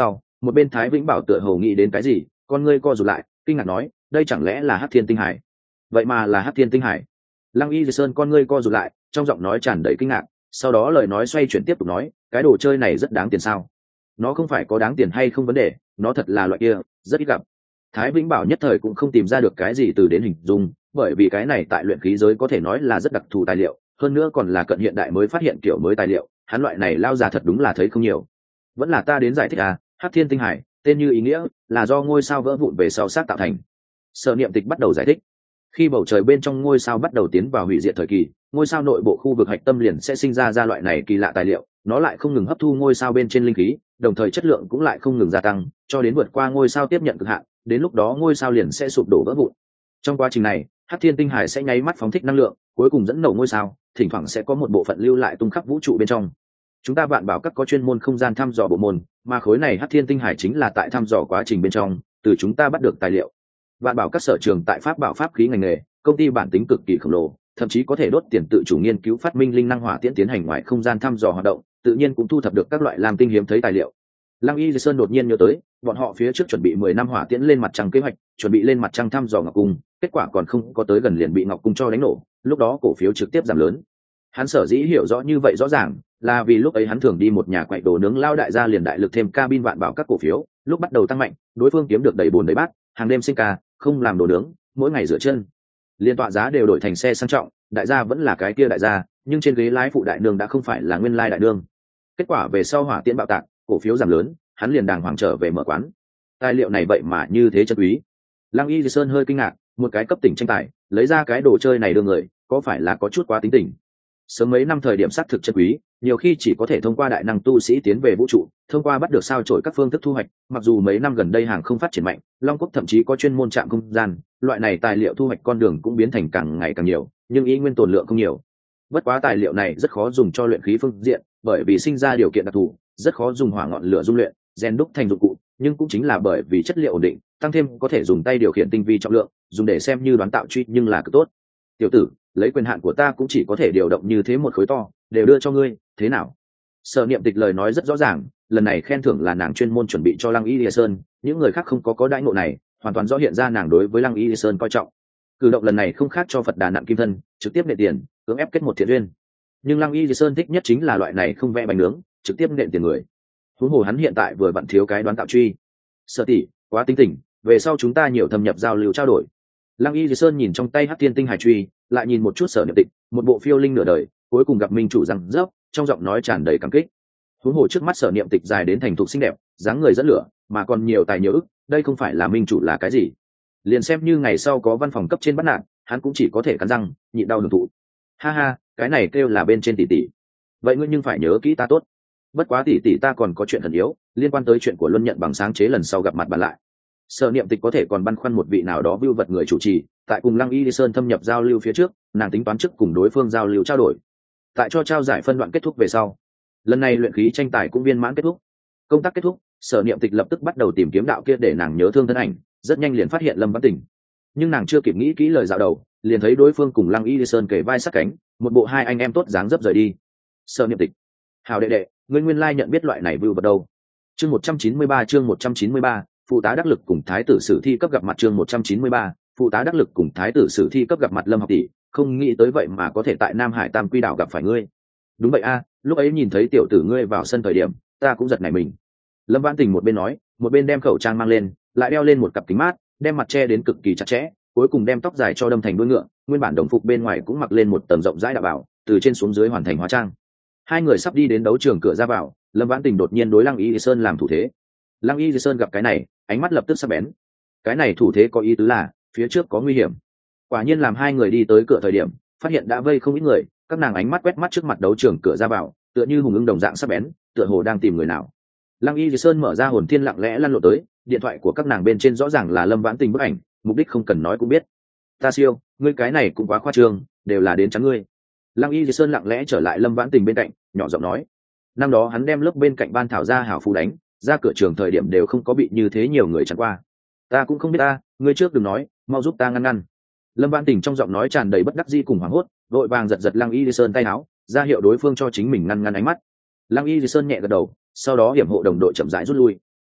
một bên Thái Vĩnh Bảo tựa hồ nghĩ đến cái gì, con ngươi co rụt lại, kinh ngạc nói, đây chẳng lẽ là Hắc Thiên Tinh Hải? Vậy mà là Hắc Thiên Tinh Hải. Lăng Y Dì Sơn con ngươi co rụt lại, trong giọng nói tràn đầy kinh ngạc, sau đó lời nói xoay chuyển tiếp tục nói, cái đồ chơi này rất đáng tiền sao? Nó không phải có đáng tiền hay không vấn đề, nó thật là loại kia rất ít gặp. Thái Vĩnh Bảo nhất thời cũng không tìm ra được cái gì từ đến hình dung, bởi vì cái này tại luyện khí giới có thể nói là rất đặc thù tài liệu, hơn nữa còn là cận hiện đại mới phát hiện kiểu mới tài liệu, hắn loại này lao già thật đúng là thấy không nhiều. Vẫn là ta đến giải thích à, Hắc Thiên Tinh Hải, tên như ý nghĩa, là do ngôi sao vỡ vụn về sau xác tạo thành. Sở Niệm Tịch bắt đầu giải thích. Khi bầu trời bên trong ngôi sao bắt đầu tiến vào hủy diệt thời kỳ, ngôi sao nội bộ khu vực hạch tâm liền sẽ sinh ra ra loại này kỳ lạ tài liệu, nó lại không ngừng hấp thu ngôi sao bên trên linh khí, đồng thời chất lượng cũng lại không ngừng gia tăng, cho đến vượt qua ngôi sao tiếp nhận cực hạn, đến lúc đó ngôi sao liền sẽ sụp đổ vỡ vụn. Trong quá trình này, Hắc Thiên Tinh Hải sẽ nháy mắt phóng thích năng lượng, cuối cùng dẫn nổ ngôi sao, thỉnh thoảng sẽ có một bộ phận lưu lại tung khắp vũ trụ bên trong. Chúng ta Vạn Bảo Các có chuyên môn không gian thăm dò bộ môn, mà khối này Hắc Thiên Tinh Hải chính là tại thăm dò quá trình bên trong, từ chúng ta bắt được tài liệu. Vạn Bảo Các sở trường tại pháp bảo pháp khí ngành nghề, công ty bản tính cực kỳ khổng lồ, thậm chí có thể đốt tiền tự chủ nghiên cứu phát minh linh năng hỏa tiễn tiến hành ngoài không gian thăm dò hoạt động, tự nhiên cũng thu thập được các loại lam tinh hiếm thấy tài liệu. Lăng Y Dì Sơn đột nhiên nhớ tới, bọn họ phía trước chuẩn bị mười năm hỏa tiễn lên mặt trăng kế hoạch, chuẩn bị lên mặt trăng thăm dò Ngọc Cung, kết quả còn không có tới gần liền bị Ngọc Cung cho đánh nổ, lúc đó cổ phiếu trực tiếp giảm lớn. Hắn sở dĩ hiểu rõ như vậy rõ ràng, là vì lúc ấy hắn thường đi một nhà quậy đồ nướng lao đại gia liền đại lực thêm cabin Vạn Bảo Các cổ phiếu, lúc bắt đầu tăng mạnh, đối phương kiếm được đầy bồn đầy bát, hàng đêm sinh ca, không làm đồ nướng, mỗi ngày rửa chân. Liên tọa giá đều đổi thành xe sang trọng, đại gia vẫn là cái kia đại gia, nhưng trên ghế lái phụ đại nương đã không phải là nguyên lai đại nương. Kết quả về sau hỏa tiễn bạo tạc, cổ phiếu giảm lớn, hắn liền đàng hoàng trở về mở quán. Tài liệu này vậy mà như thế chân quý. Lăng Y Dì Sơn hơi kinh ngạc, một cái cấp tỉnh tranh tài, lấy ra cái đồ chơi này đưa người, có phải là có chút quá tính tình. Sớm mấy năm thời điểm xác thực chân quý, nhiều khi chỉ có thể thông qua đại năng tu sĩ tiến về vũ trụ, thông qua bắt được sao chổi các phương thức thu hoạch, mặc dù mấy năm gần đây hàng không phát triển mạnh, Long Quốc thậm chí có chuyên môn trạm không gian, loại này tài liệu thu hoạch con đường cũng biến thành càng ngày càng nhiều, nhưng ý nguyên tồn lượng không nhiều. Bất quá tài liệu này rất khó dùng cho luyện khí phương diện, bởi vì sinh ra điều kiện đặc thù, rất khó dùng hỏa ngọn lửa dung luyện, rèn đúc thành dụng cụ, nhưng cũng chính là bởi vì chất liệu ổn định, tăng thêm có thể dùng tay điều khiển tinh vi trọng lượng, dùng để xem như đoán tạo truy nhưng là cực tốt. Tiểu tử, lấy quyền hạn của ta cũng chỉ có thể điều động như thế một khối to, đều đưa cho ngươi, thế nào? Sở Niệm Tịch lời nói rất rõ ràng, lần này khen thưởng là nàng chuyên môn chuẩn bị cho Lăng Y Lìa Sơn, những người khác không có có đãi ngộ này, hoàn toàn rõ hiện ra nàng đối với Lăng Y Lìa Sơn coi trọng. Cử động lần này không khác cho Phật Đà nặng kim thân, trực tiếp nện tiền, cưỡng ép kết một thiện duyên. Nhưng Lăng Y Lìa Sơn thích nhất chính là loại này không vẽ bánh nướng, trực tiếp nện tiền người. Huống hồ hắn hiện tại vừa vặn thiếu cái đoán tạo truy. Sở tỷ, quá tính tình, về sau chúng ta nhiều thâm nhập giao lưu trao đổi. Lăng Y Lìa Sơn nhìn trong tay Hắc Thiên Tinh Hải truy, lại nhìn một chút Sở Niệm Tịch, một bộ phiêu linh nửa đời, cuối cùng gặp minh chủ răng rớp, trong giọng nói tràn đầy cảm kích. Huống hồ trước mắt Sở Niệm Tịch dài đến thành thục xinh đẹp, dáng người dẫn lửa, mà còn nhiều tài nhiều ức, đây không phải là minh chủ là cái gì? Liền xem như ngày sau có văn phòng cấp trên bắt nạt, hắn cũng chỉ có thể cắn răng, nhịn đau hưởng thụ. Ha ha, cái này kêu là bên trên tỷ tỷ. Vậy ngươi nhưng phải nhớ kỹ ta tốt. Bất quá tỷ tỷ ta còn có chuyện thần yếu, liên quan tới chuyện của Luân Nhận bằng sáng chế lần sau gặp mặt bàn lại. Sở Niệm Tịch có thể còn băn khoăn một vị nào đó vưu vật người chủ trì, tại cùng Lăng Y Lìa Sơn thâm nhập giao lưu phía trước, nàng tính toán trước cùng đối phương giao lưu trao đổi. Tại cho trao giải phân đoạn kết thúc về sau, lần này luyện khí tranh tài cũng viên mãn kết thúc. Công tác kết thúc, Sở Niệm Tịch lập tức bắt đầu tìm kiếm đạo kia để nàng nhớ thương thân ảnh, rất nhanh liền phát hiện Lâm Văn Tỉnh. Nhưng nàng chưa kịp nghĩ kỹ lời dạo đầu, liền thấy đối phương cùng Lăng Y Lìa Sơn kề vai sát cánh, một bộ hai anh em tốt dáng dấp rời đi. Sở Niệm Tịch, hào đệ đệ, ngươi nguyên lai nhận biết loại này vưu vật đâu? Chương một trăm chín mươi ba chương một trăm chín mươi ba, phụ tá đắc lực cùng thái tử sử thi cấp gặp mặt chương một trăm chín mươi ba, phụ tá đắc lực cùng thái tử sử thi cấp gặp mặt Lâm học tỷ, không nghĩ tới vậy mà có thể tại Nam Hải Tam Quy đảo gặp phải ngươi. Đúng vậy a, lúc ấy nhìn thấy tiểu tử ngươi vào sân thời điểm, ta cũng giật nảy mình. Lâm Vãn Tình một bên nói, một bên đem khẩu trang mang lên, lại đeo lên một cặp kính mát, đem mặt che đến cực kỳ chặt chẽ, cuối cùng đem tóc dài cho đâm thành đuôi ngựa, nguyên bản đồng phục bên ngoài cũng mặc lên một tầng rộng rãi đạo bảo, từ trên xuống dưới hoàn thành hóa trang. Hai người sắp đi đến đấu trường cửa ra vào, Lâm Vãn Tình đột nhiên đối Lăng Y Sơn làm thủ thế. Lăng Y Sơn gặp cái này, ánh mắt lập tức sắc bén. Cái này thủ thế có ý tứ là phía trước có nguy hiểm. Quả nhiên làm hai người đi tới cửa thời điểm, phát hiện đã vây không ít người, các nàng ánh mắt quét mắt trước mặt đấu trường cửa ra vào, tựa như hùng ưng đồng dạng sắc bén, tựa hồ đang tìm người nào. Lăng Y Sơn mở ra hồn thiên lặng lẽ lăn lộn tới, điện thoại của các nàng bên trên rõ ràng là Lâm Vãn Tình bức ảnh, mục đích không cần nói cũng biết. Ta siêu, ngươi cái này cũng quá khoa trương, đều là đến chắn ngươi. Lăng Y Sơn lặng lẽ trở lại Lâm Vãn Tình bên cạnh, nhỏ giọng nói. Năm đó hắn đem lớp bên cạnh ban thảo ra hảo phú đánh, ra cửa trường thời điểm đều không có bị như thế nhiều người chắn qua. Ta cũng không biết ta, ngươi trước đừng nói, mau giúp ta ngăn ngăn. Lâm Vãn Tình trong giọng nói tràn đầy bất đắc dĩ cùng hoảng hốt, vội vàng giật giật Lăng Y Sơn tay áo, ra hiệu đối phương cho chính mình ngăn ngăn ánh mắt. Lăng Y Sơn nhẹ gật đầu, sau đó hiểm hộ đồng đội chậm rãi rút lui.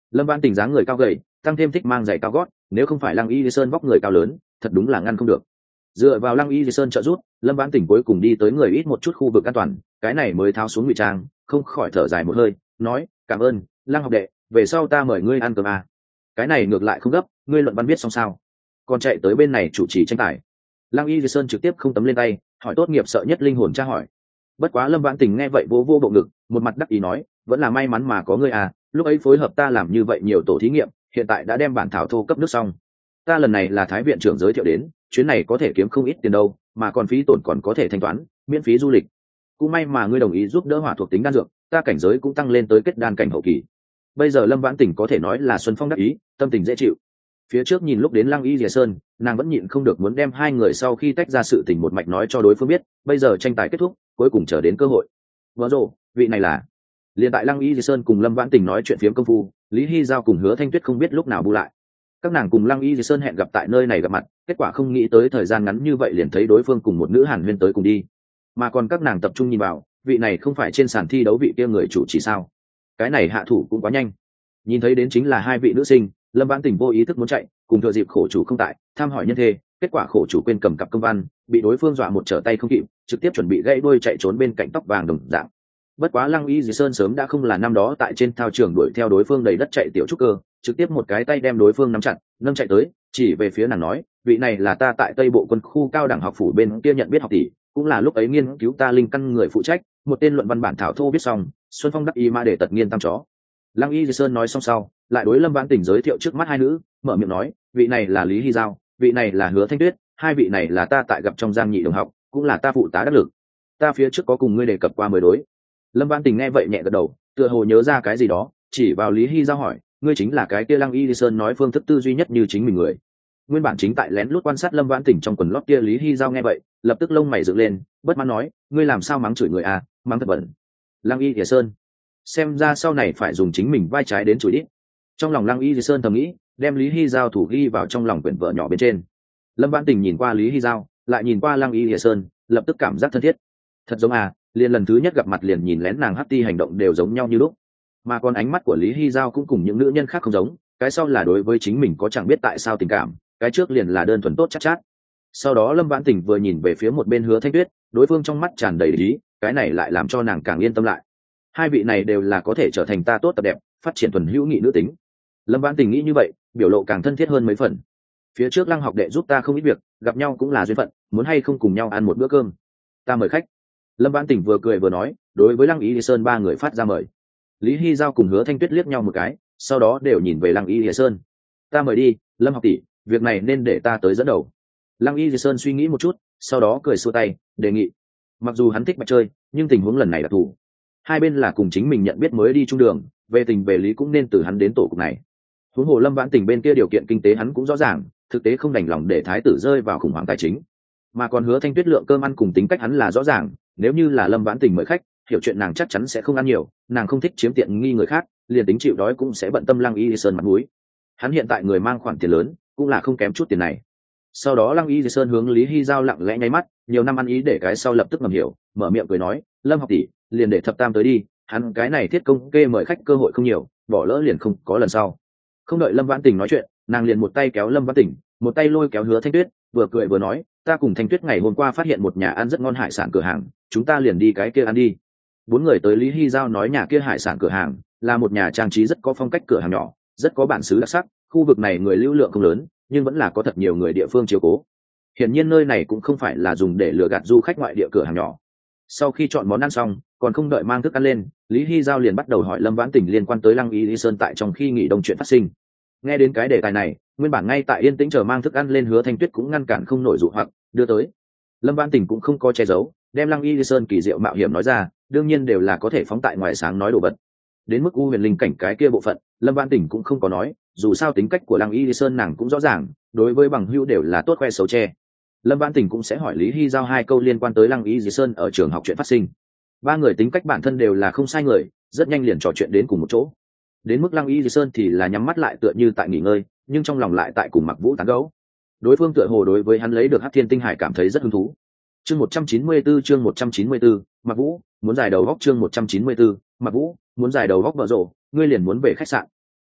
Lâm Vãn Tình dáng người cao gầy, tăng thêm thích mang giày cao gót, nếu không phải Lăng Y Sơn vóc người cao lớn, thật đúng là ngăn không được. Dựa vào Lăng Y Sơn trợ giúp, Lâm Vãn Tình cuối cùng đi tới người ít một chút khu vực an toàn, cái này mới tháo xuống ngụy trang, không khỏi thở dài một hơi, nói: "Cảm ơn, Lăng học đệ, về sau ta mời ngươi ăn cơm à." Cái này ngược lại không gấp, ngươi luận văn viết xong sao? Còn chạy tới bên này chủ trì tranh tài. Lăng Y Sơn trực tiếp không tấm lên tay, hỏi tốt nghiệp sợ nhất linh hồn tra hỏi. Bất quá Lâm Vãn Tình nghe vậy vô vô bộ ngực, một mặt đắc ý nói: "Vẫn là may mắn mà có ngươi à, lúc ấy phối hợp ta làm như vậy nhiều tổ thí nghiệm, hiện tại đã đem bản thảo thô cấp nước xong. Ta lần này là Thái viện trưởng giới thiệu đến, chuyến này có thể kiếm không ít tiền đâu, mà còn phí tổn còn có thể thanh toán, miễn phí du lịch. Cũng may mà ngươi đồng ý giúp đỡ hỏa thuộc tính đan dược, ta cảnh giới cũng tăng lên tới kết đan cảnh hậu kỳ." Bây giờ Lâm Vãn Tình có thể nói là xuân phong đắc ý, tâm tình dễ chịu. Phía trước nhìn lúc đến Lăng Y Lìa Sơn, nàng vẫn nhịn không được muốn đem hai người sau khi tách ra sự tình một mạch nói cho đối phương biết, bây giờ tranh tài kết thúc, cuối cùng chờ đến cơ hội. Vợ rồ, vị này là. Liên tại Lăng Y Lìa Sơn cùng Lâm Vãn Tình nói chuyện phiếm công phu, Lý Hy Giao cùng Hứa Thanh Tuyết không biết lúc nào bu lại. Các nàng cùng Lăng Y Lìa Sơn hẹn gặp tại nơi này gặp mặt, kết quả không nghĩ tới thời gian ngắn như vậy liền thấy đối phương cùng một nữ hàn huyên tới cùng đi. Mà còn các nàng tập trung nhìn vào, vị này không phải trên sàn thi đấu vị kia người chủ chỉ sao? Cái này hạ thủ cũng quá nhanh. Nhìn thấy đến chính là hai vị nữ sinh, Lâm Vãn Tình vô ý thức muốn chạy, cùng thừa dịp khổ chủ không tại, tham hỏi nhân thê, kết quả khổ chủ quên cầm cặp công văn, bị đối phương dọa một trở tay không kịp, trực tiếp chuẩn bị gãy đuôi chạy trốn bên cạnh tóc vàng đồng dạng. Bất quá Lăng Y Dì Sơn sớm đã không là năm đó tại trên thao trường đuổi theo đối phương đầy đất chạy tiểu trúc cơ, trực tiếp một cái tay đem đối phương nắm chặt, nâng chạy tới, chỉ về phía nàng nói: "Vị này là ta tại Tây Bộ quân khu cao đẳng học phủ bên kia nhận biết học tỷ, cũng là lúc ấy nghiên cứu ta linh căn người phụ trách, một tên luận văn bản thảo thô viết xong, Xuân Phong đắc ý mà để tật nghiên tam chó." Lăng Y Dì Sơn nói xong sau, lại đối Lâm Vãn Tình giới thiệu trước mắt hai nữ, mở miệng nói: "Vị này là Lý Hy Giao, vị này là Hứa Thanh Tuyết, hai vị này là ta tại gặp trong Giang Nhị đồng học, cũng là ta phụ tá đắc lực. Ta phía trước có cùng ngươi đề cập qua mới đối." Lâm Vãn Tình nghe vậy nhẹ gật đầu, tựa hồ nhớ ra cái gì đó, chỉ vào Lý Hy Giao hỏi: "Ngươi chính là cái kia Lăng Y Sơn nói phương thức tư duy nhất như chính mình người?" Nguyên bản chính tại lén lút quan sát Lâm Vãn Tình trong quần lót kia Lý Hy Giao nghe vậy, lập tức lông mày dựng lên, bất mãn nói: "Ngươi làm sao mắng chửi người à, mắng thật bẩn." Lăng Y Sơn, xem ra sau này phải dùng chính mình vai trái đến chửi đít. Trong lòng Lăng Y Sơn thầm nghĩ, đem Lý Hy Giao thủ ghi vào trong lòng quyển vợ nhỏ bên trên. Lâm Vãn Tình nhìn qua Lý Hy Giao, lại nhìn qua Lăng Y Sơn, lập tức cảm giác thân thiết. Thật giống à, liền lần thứ nhất gặp mặt liền nhìn lén nàng hắt ti hành động đều giống nhau như lúc. Mà còn ánh mắt của Lý Hy Giao cũng cùng những nữ nhân khác không giống, cái sau là đối với chính mình có chẳng biết tại sao tình cảm, cái trước liền là đơn thuần tốt chắc chát, chát. Sau đó Lâm Vãn Tình vừa nhìn về phía một bên Hứa Thanh Tuyết, đối phương trong mắt tràn đầy ý, cái này lại làm cho nàng càng yên tâm lại. Hai vị này đều là có thể trở thành ta tốt tập đẹp, phát triển thuần hữu nghị nữ tính. Lâm Vãn Tình nghĩ như vậy, biểu lộ càng thân thiết hơn mấy phần. Phía trước Lăng học đệ giúp ta không ít việc, gặp nhau cũng là duyên phận, muốn hay không cùng nhau ăn một bữa cơm? Ta mời khách. Lâm Vãn Tình vừa cười vừa nói, đối với Lăng Y Sơn ba người phát ra mời. Lý Hy Giao cùng Hứa Thanh Tuyết liếc nhau một cái, sau đó đều nhìn về Lăng Y Sơn. "Ta mời đi, Lâm học tỷ, việc này nên để ta tới dẫn đầu." Lăng Y Sơn suy nghĩ một chút, sau đó cười xua tay, đề nghị. Mặc dù hắn thích bạch chơi, nhưng tình huống lần này đặc thù. Hai bên là cùng chính mình nhận biết mới đi chung đường, về tình về lý cũng nên từ hắn đến tổ cục này. Huống hồ Lâm Vãn Tình bên kia điều kiện kinh tế hắn cũng rõ ràng, thực tế không đành lòng để thái tử rơi vào khủng hoảng tài chính. Mà còn Hứa Thanh Tuyết lượng cơm ăn cùng tính cách hắn là rõ ràng, nếu như là Lâm Vãn Tình mời khách, hiểu chuyện nàng chắc chắn sẽ không ăn nhiều, nàng không thích chiếm tiện nghi người khác, liền tính chịu đói cũng sẽ bận tâm Lăng Y Sơn mặt mũi. Hắn hiện tại người mang khoản tiền lớn, cũng là không kém chút tiền này. Sau đó Lăng Y Sơn hướng Lý Hy Giao lặng lẽ nháy mắt, nhiều năm ăn ý để cái sau lập tức ngầm hiểu, mở miệng cười nói: "Lâm học tỷ, liền để thập tam tới đi, hắn cái này thiết công kê mời khách cơ hội không nhiều, bỏ lỡ liền không có lần sau." Không đợi Lâm Vãn Tình nói chuyện, nàng liền một tay kéo Lâm Vãn Tình, một tay lôi kéo Hứa Thanh Tuyết, vừa cười vừa nói: "Ta cùng Thanh Tuyết ngày hôm qua phát hiện một nhà ăn rất ngon hải sản cửa hàng, chúng ta liền đi cái kia ăn đi." Bốn người tới Lý Hy Giao nói nhà kia hải sản cửa hàng là một nhà trang trí rất có phong cách cửa hàng nhỏ, rất có bản xứ đặc sắc, khu vực này người lưu lượng không lớn, nhưng vẫn là có thật nhiều người địa phương chiếu cố. Hiển nhiên nơi này cũng không phải là dùng để lừa gạt du khách ngoại địa cửa hàng nhỏ. Sau khi chọn món ăn xong, còn không đợi mang thức ăn lên, Lý Hy Giao liền bắt đầu hỏi Lâm Vãn Tình liên quan tới Lăng Y Sơn tại trong khi nghỉ đông chuyện phát sinh. Nghe đến cái đề tài này, nguyên bản ngay tại yên tĩnh chờ mang thức ăn lên Hứa Thanh Tuyết cũng ngăn cản không nổi dụ hoặc đưa tới. Lâm Vãn Tình cũng không có che giấu, đem Lăng Y Sơn kỳ diệu mạo hiểm nói ra, đương nhiên đều là có thể phóng tại ngoài sáng nói đồ vật. Đến mức u huyền linh cảnh cái kia bộ phận, Lâm Vãn Tình cũng không có nói, dù sao tính cách của Lăng Y Sơn nàng cũng rõ ràng, đối với bằng hữu đều là tốt khoe xấu che. Lâm Vãn Tình cũng sẽ hỏi Lý Hy Giao hai câu liên quan tới Lăng Y Sơn ở trường học chuyện phát sinh. Ba người tính cách bản thân đều là không sai người, rất nhanh liền trò chuyện đến cùng một chỗ. Đến mức Lăng Y Sơn thì là nhắm mắt lại tựa như tại nghỉ ngơi, nhưng trong lòng lại tại cùng Mặc Vũ tán gẫu. Đối phương tựa hồ đối với hắn lấy được Hắc Thiên Tinh Hải cảm thấy rất hứng thú. Chương một trăm chín mươi tư chương một trăm chín mươi tư, Mặc Vũ muốn giải đầu góc chương một trăm chín mươi tư, Mặc Vũ muốn giải đầu góc bợ rộ, ngươi liền muốn về khách sạn.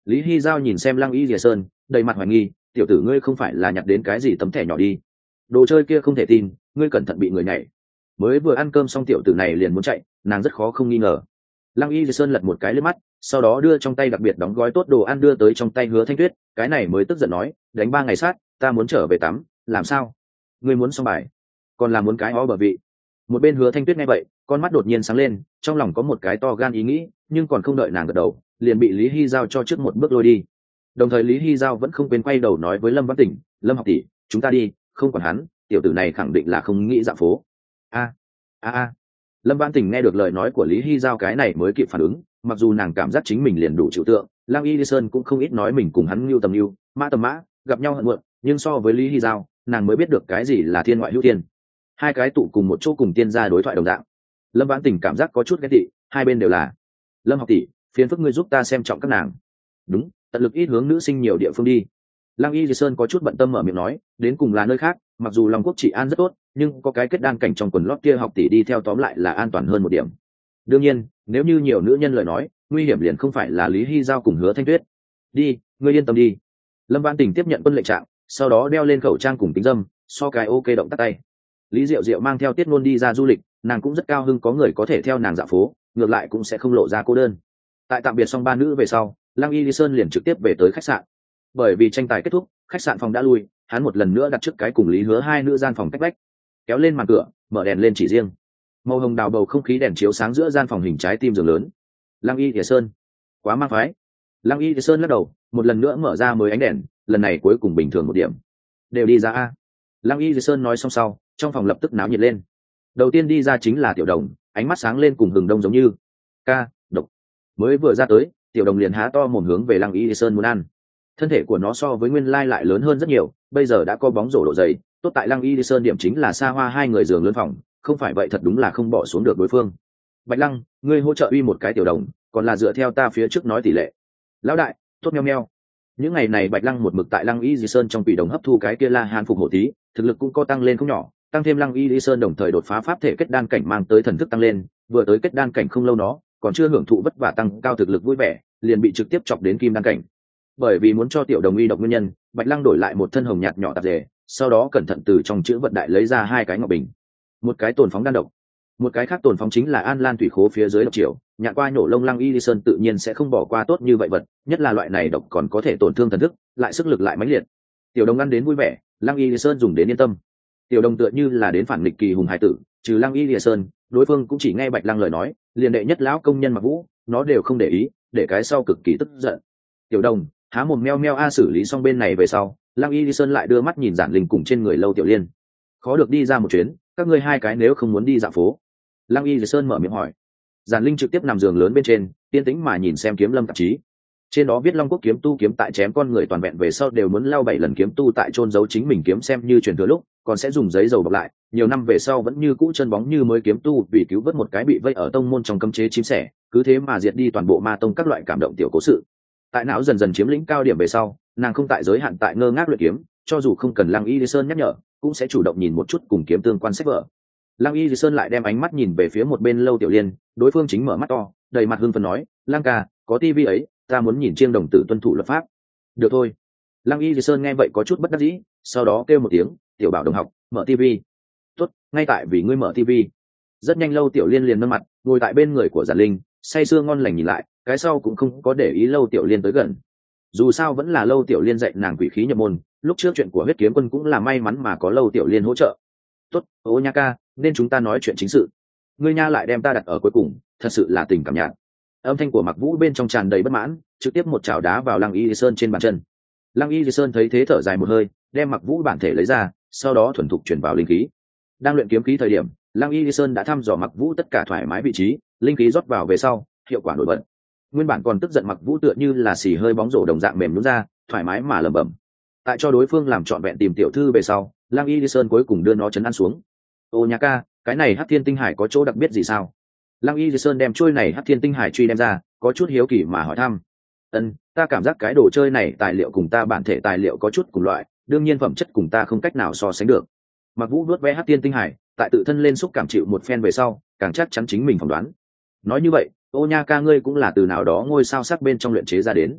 Lý Hy Giao nhìn xem Lăng Y Lìa Sơn, đầy mặt hoài nghi, tiểu tử ngươi không phải là nhặt đến cái gì tấm thẻ nhỏ đi. Đồ chơi kia không thể tin, ngươi cẩn thận bị người nhảy. Mới vừa ăn cơm xong tiểu tử này liền muốn chạy, nàng rất khó không nghi ngờ. Lăng Y Lìa Sơn lật một cái liếc mắt, sau đó đưa trong tay đặc biệt đóng gói tốt đồ ăn đưa tới trong tay Hứa Thanh Tuyết, cái này mới tức giận nói, đánh ba ngày sát, ta muốn trở về tắm, làm sao? Ngươi muốn xong bài, còn là muốn cái ó bờ vị. Một bên Hứa Thanh Tuyết nghe vậy, con mắt đột nhiên sáng lên, trong lòng có một cái to gan ý nghĩ, nhưng còn không đợi nàng gật đầu, liền bị Lý Hy Giao cho trước một bước lôi đi. Đồng thời Lý Hy Giao vẫn không quên quay đầu nói với Lâm Văn Tỉnh, Lâm học tỷ, chúng ta đi, không còn hắn, tiểu tử này khẳng định là không nghĩ dạo phố. A a a. Lâm Văn Tỉnh nghe được lời nói của Lý Hy Giao cái này mới kịp phản ứng, mặc dù nàng cảm giác chính mình liền đủ chịu tượng, Lăng Y Lý Sơn cũng không ít nói mình cùng hắn lưu tầm lưu, mã tầm mã, gặp nhau hận muộn, nhưng so với Lý Hy Giao, nàng mới biết được cái gì là thiên ngoại hữu thiên. Hai cái tụ cùng một chỗ cùng tiên gia đối thoại đồng dạng. Lâm Vãn Tình cảm giác có chút ghét tị, hai bên đều là. Lâm học tỷ, phiền phức ngươi giúp ta xem trọng các nàng. Đúng, tận lực ít hướng nữ sinh nhiều địa phương đi. Lăng Y Di Sơn có chút bận tâm mở miệng nói, đến cùng là nơi khác, mặc dù Long Quốc trị an rất tốt, nhưng có cái kết đan cảnh trong quần lót kia học tỷ đi theo tóm lại là an toàn hơn một điểm. Đương nhiên, nếu như nhiều nữ nhân lời nói, nguy hiểm liền không phải là Lý Hy Giao cùng Hứa Thanh Tuyết. Đi, ngươi yên tâm đi. Lâm Vãn Tình tiếp nhận quân lệnh trạng, sau đó đeo lên khẩu trang cùng kính dâm, so cái ok động tắt tay. Lý Diệu Diệu mang theo Tiết Nôn đi ra du lịch, nàng cũng rất cao hứng có người có thể theo nàng dạo phố, ngược lại cũng sẽ không lộ ra cô đơn. Tại tạm biệt xong ba nữ về sau, Lăng Y Lý Sơn liền trực tiếp về tới khách sạn. Bởi vì tranh tài kết thúc, khách sạn phòng đã lui, hắn một lần nữa đặt trước cái cùng Lý Hứa hai nữ gian phòng cách vách, kéo lên màn cửa, mở đèn lên chỉ riêng. Màu hồng đào bầu không khí đèn chiếu sáng giữa gian phòng hình trái tim giường lớn. Lăng Y Lý Sơn, quá mang phái. Lăng Y Lý Sơn lắc đầu, một lần nữa mở ra mới ánh đèn, lần này cuối cùng bình thường một điểm. Đều đi ra a. Lăng Y Lý Sơn nói xong sau, trong phòng lập tức náo nhiệt lên. Đầu tiên đi ra chính là Tiểu Đồng, ánh mắt sáng lên cùng hừng đông giống như ca độc. Mới vừa ra tới, Tiểu Đồng liền há to mồm hướng về Lăng Y Sơn muốn ăn. Thân thể của nó so với nguyên lai lại lớn hơn rất nhiều, bây giờ đã có bóng rổ độ dày, tốt tại Lăng Y Sơn điểm chính là xa hoa hai người giường lớn phòng, không phải vậy thật đúng là không bỏ xuống được đối phương. Bạch Lăng, ngươi hỗ trợ uy một cái Tiểu Đồng, còn là dựa theo ta phía trước nói tỷ lệ. Lão đại, tốt meo meo. Những ngày này Bạch Lăng một mực tại Lăng Y Sơn trong quỷ đồng hấp thu cái kia La Hán phục hộ tí, thực lực cũng có tăng lên không nhỏ, tăng thêm Lăng Y Lý Sơn đồng thời đột phá pháp thể kết đan cảnh mang tới thần thức tăng lên, vừa tới kết đan cảnh không lâu nó, còn chưa hưởng thụ vất vả tăng cao thực lực vui vẻ, liền bị trực tiếp chọc đến kim đan cảnh. Bởi vì muốn cho Tiểu Đồng uy độc nguyên nhân, Bạch Lăng đổi lại một thân hồng nhạt nhỏ tạp dề, sau đó cẩn thận từ trong chữ vật đại lấy ra hai cái ngọc bình, một cái tồn phóng đan độc, một cái khác tồn phóng chính là An Lan thủy khố phía dưới độc triều, nhạn qua nhổ lông Lăng Y Lý Sơn tự nhiên sẽ không bỏ qua tốt như vậy vật, nhất là loại này độc còn có thể tổn thương thần thức, lại sức lực lại mãnh liệt. Tiểu Đồng ăn đến vui vẻ, Lăng Y Lý Sơn dùng đến yên tâm. Tiểu Đồng tựa như là đến phản nghịch kỳ hùng hải tử, trừ Lăng Y Lìa Sơn, đối phương cũng chỉ nghe Bạch Lăng lời nói, liền đệ nhất lão công nhân Mặc Vũ, nó đều không để ý, để cái sau cực kỳ tức giận. Tiểu Đồng, há mồm meo meo a xử lý xong bên này về sau, Lăng Y Lìa Sơn lại đưa mắt nhìn Giản Linh cùng trên người Lâu Tiểu Liên. Khó được đi ra một chuyến, các ngươi hai cái nếu không muốn đi dạo phố. Lăng Y Lìa Sơn mở miệng hỏi. Giản Linh trực tiếp nằm giường lớn bên trên, yên tĩnh mà nhìn xem Kiếm Lâm tạp chí. Trên đó viết Long Quốc kiếm tu kiếm tại chém con người toàn vẹn về sau đều muốn lao bảy lần kiếm tu tại chôn giấu chính mình kiếm xem như truyền thừa lúc, còn sẽ dùng giấy dầu bọc lại, nhiều năm về sau vẫn như cũ chân bóng như mới kiếm tu vì cứu vớt một cái bị vây ở tông môn trong cấm chế chim sẻ, cứ thế mà diệt đi toàn bộ ma tông các loại cảm động tiểu cố sự. Tại não dần dần chiếm lĩnh cao điểm về sau, nàng không tại giới hạn tại ngơ ngác luyện kiếm, cho dù không cần Lăng Y Lý Sơn nhắc nhở, cũng sẽ chủ động nhìn một chút cùng kiếm tương quan sách vở. Lăng Y Lý Sơn lại đem ánh mắt nhìn về phía một bên Lâu Tiểu Liên, đối phương chính mở mắt to, đầy mặt hưng phấn nói, Lăng ca, có tivi ấy, ta muốn nhìn chiêng đồng tử tuân thủ luật pháp. Được thôi. Lăng Y Di Sơn nghe vậy có chút bất đắc dĩ, sau đó kêu một tiếng, Tiểu Bảo đồng học, mở tivi. Tốt, ngay tại vì ngươi mở tivi. Rất nhanh Lâu Tiểu Liên liền nâng mặt, ngồi tại bên người của Giản Linh, say sưa ngon lành nhìn lại, cái sau cũng không có để ý Lâu Tiểu Liên tới gần. Dù sao vẫn là Lâu Tiểu Liên dạy nàng quỷ khí nhập môn, lúc trước chuyện của huyết kiếm quân cũng là may mắn mà có Lâu Tiểu Liên hỗ trợ. Tốt, ô nha ca, nên chúng ta nói chuyện chính sự. Ngươi nha lại đem ta đặt ở cuối cùng, thật sự là tình cảm nhạt. Âm thanh của Mặc Vũ bên trong tràn đầy bất mãn, trực tiếp một chảo đá vào Lăng Y Di Sơn trên bàn chân. Lăng Y Di Sơn thấy thế thở dài một hơi, đem Mặc Vũ bản thể lấy ra, sau đó thuần thục chuyển vào linh khí. Đang luyện kiếm khí thời điểm, Lăng Y Di Sơn đã thăm dò Mặc Vũ tất cả thoải mái vị trí, linh khí rót vào về sau, hiệu quả nổi bật. Nguyên bản còn tức giận Mặc Vũ tựa như là xì hơi bóng rổ đồng dạng mềm nhũn ra, thoải mái mà lẩm bẩm. Tại cho đối phương làm trọn vẹn tìm tiểu thư về sau, Lăng Y Di Sơn cuối cùng đưa nó chấn an xuống. Ô nhà ca, cái này Hắc Thiên Tinh Hải có chỗ đặc biệt gì sao? Lăng Y Di Sơn đem chuôi này Hắc Thiên Tinh Hải truy đem ra, có chút hiếu kỳ mà hỏi thăm. Ân, ta cảm giác cái đồ chơi này tài liệu cùng ta bản thể tài liệu có chút cùng loại, đương nhiên phẩm chất cùng ta không cách nào so sánh được. Mặc Vũ nuốt vé Hắc Thiên Tinh Hải, tại tự thân lên xúc cảm chịu một phen về sau, càng chắc chắn chính mình phỏng đoán. Nói như vậy, ô nha ca ngươi cũng là từ nào đó ngôi sao sắc bên trong luyện chế ra đến.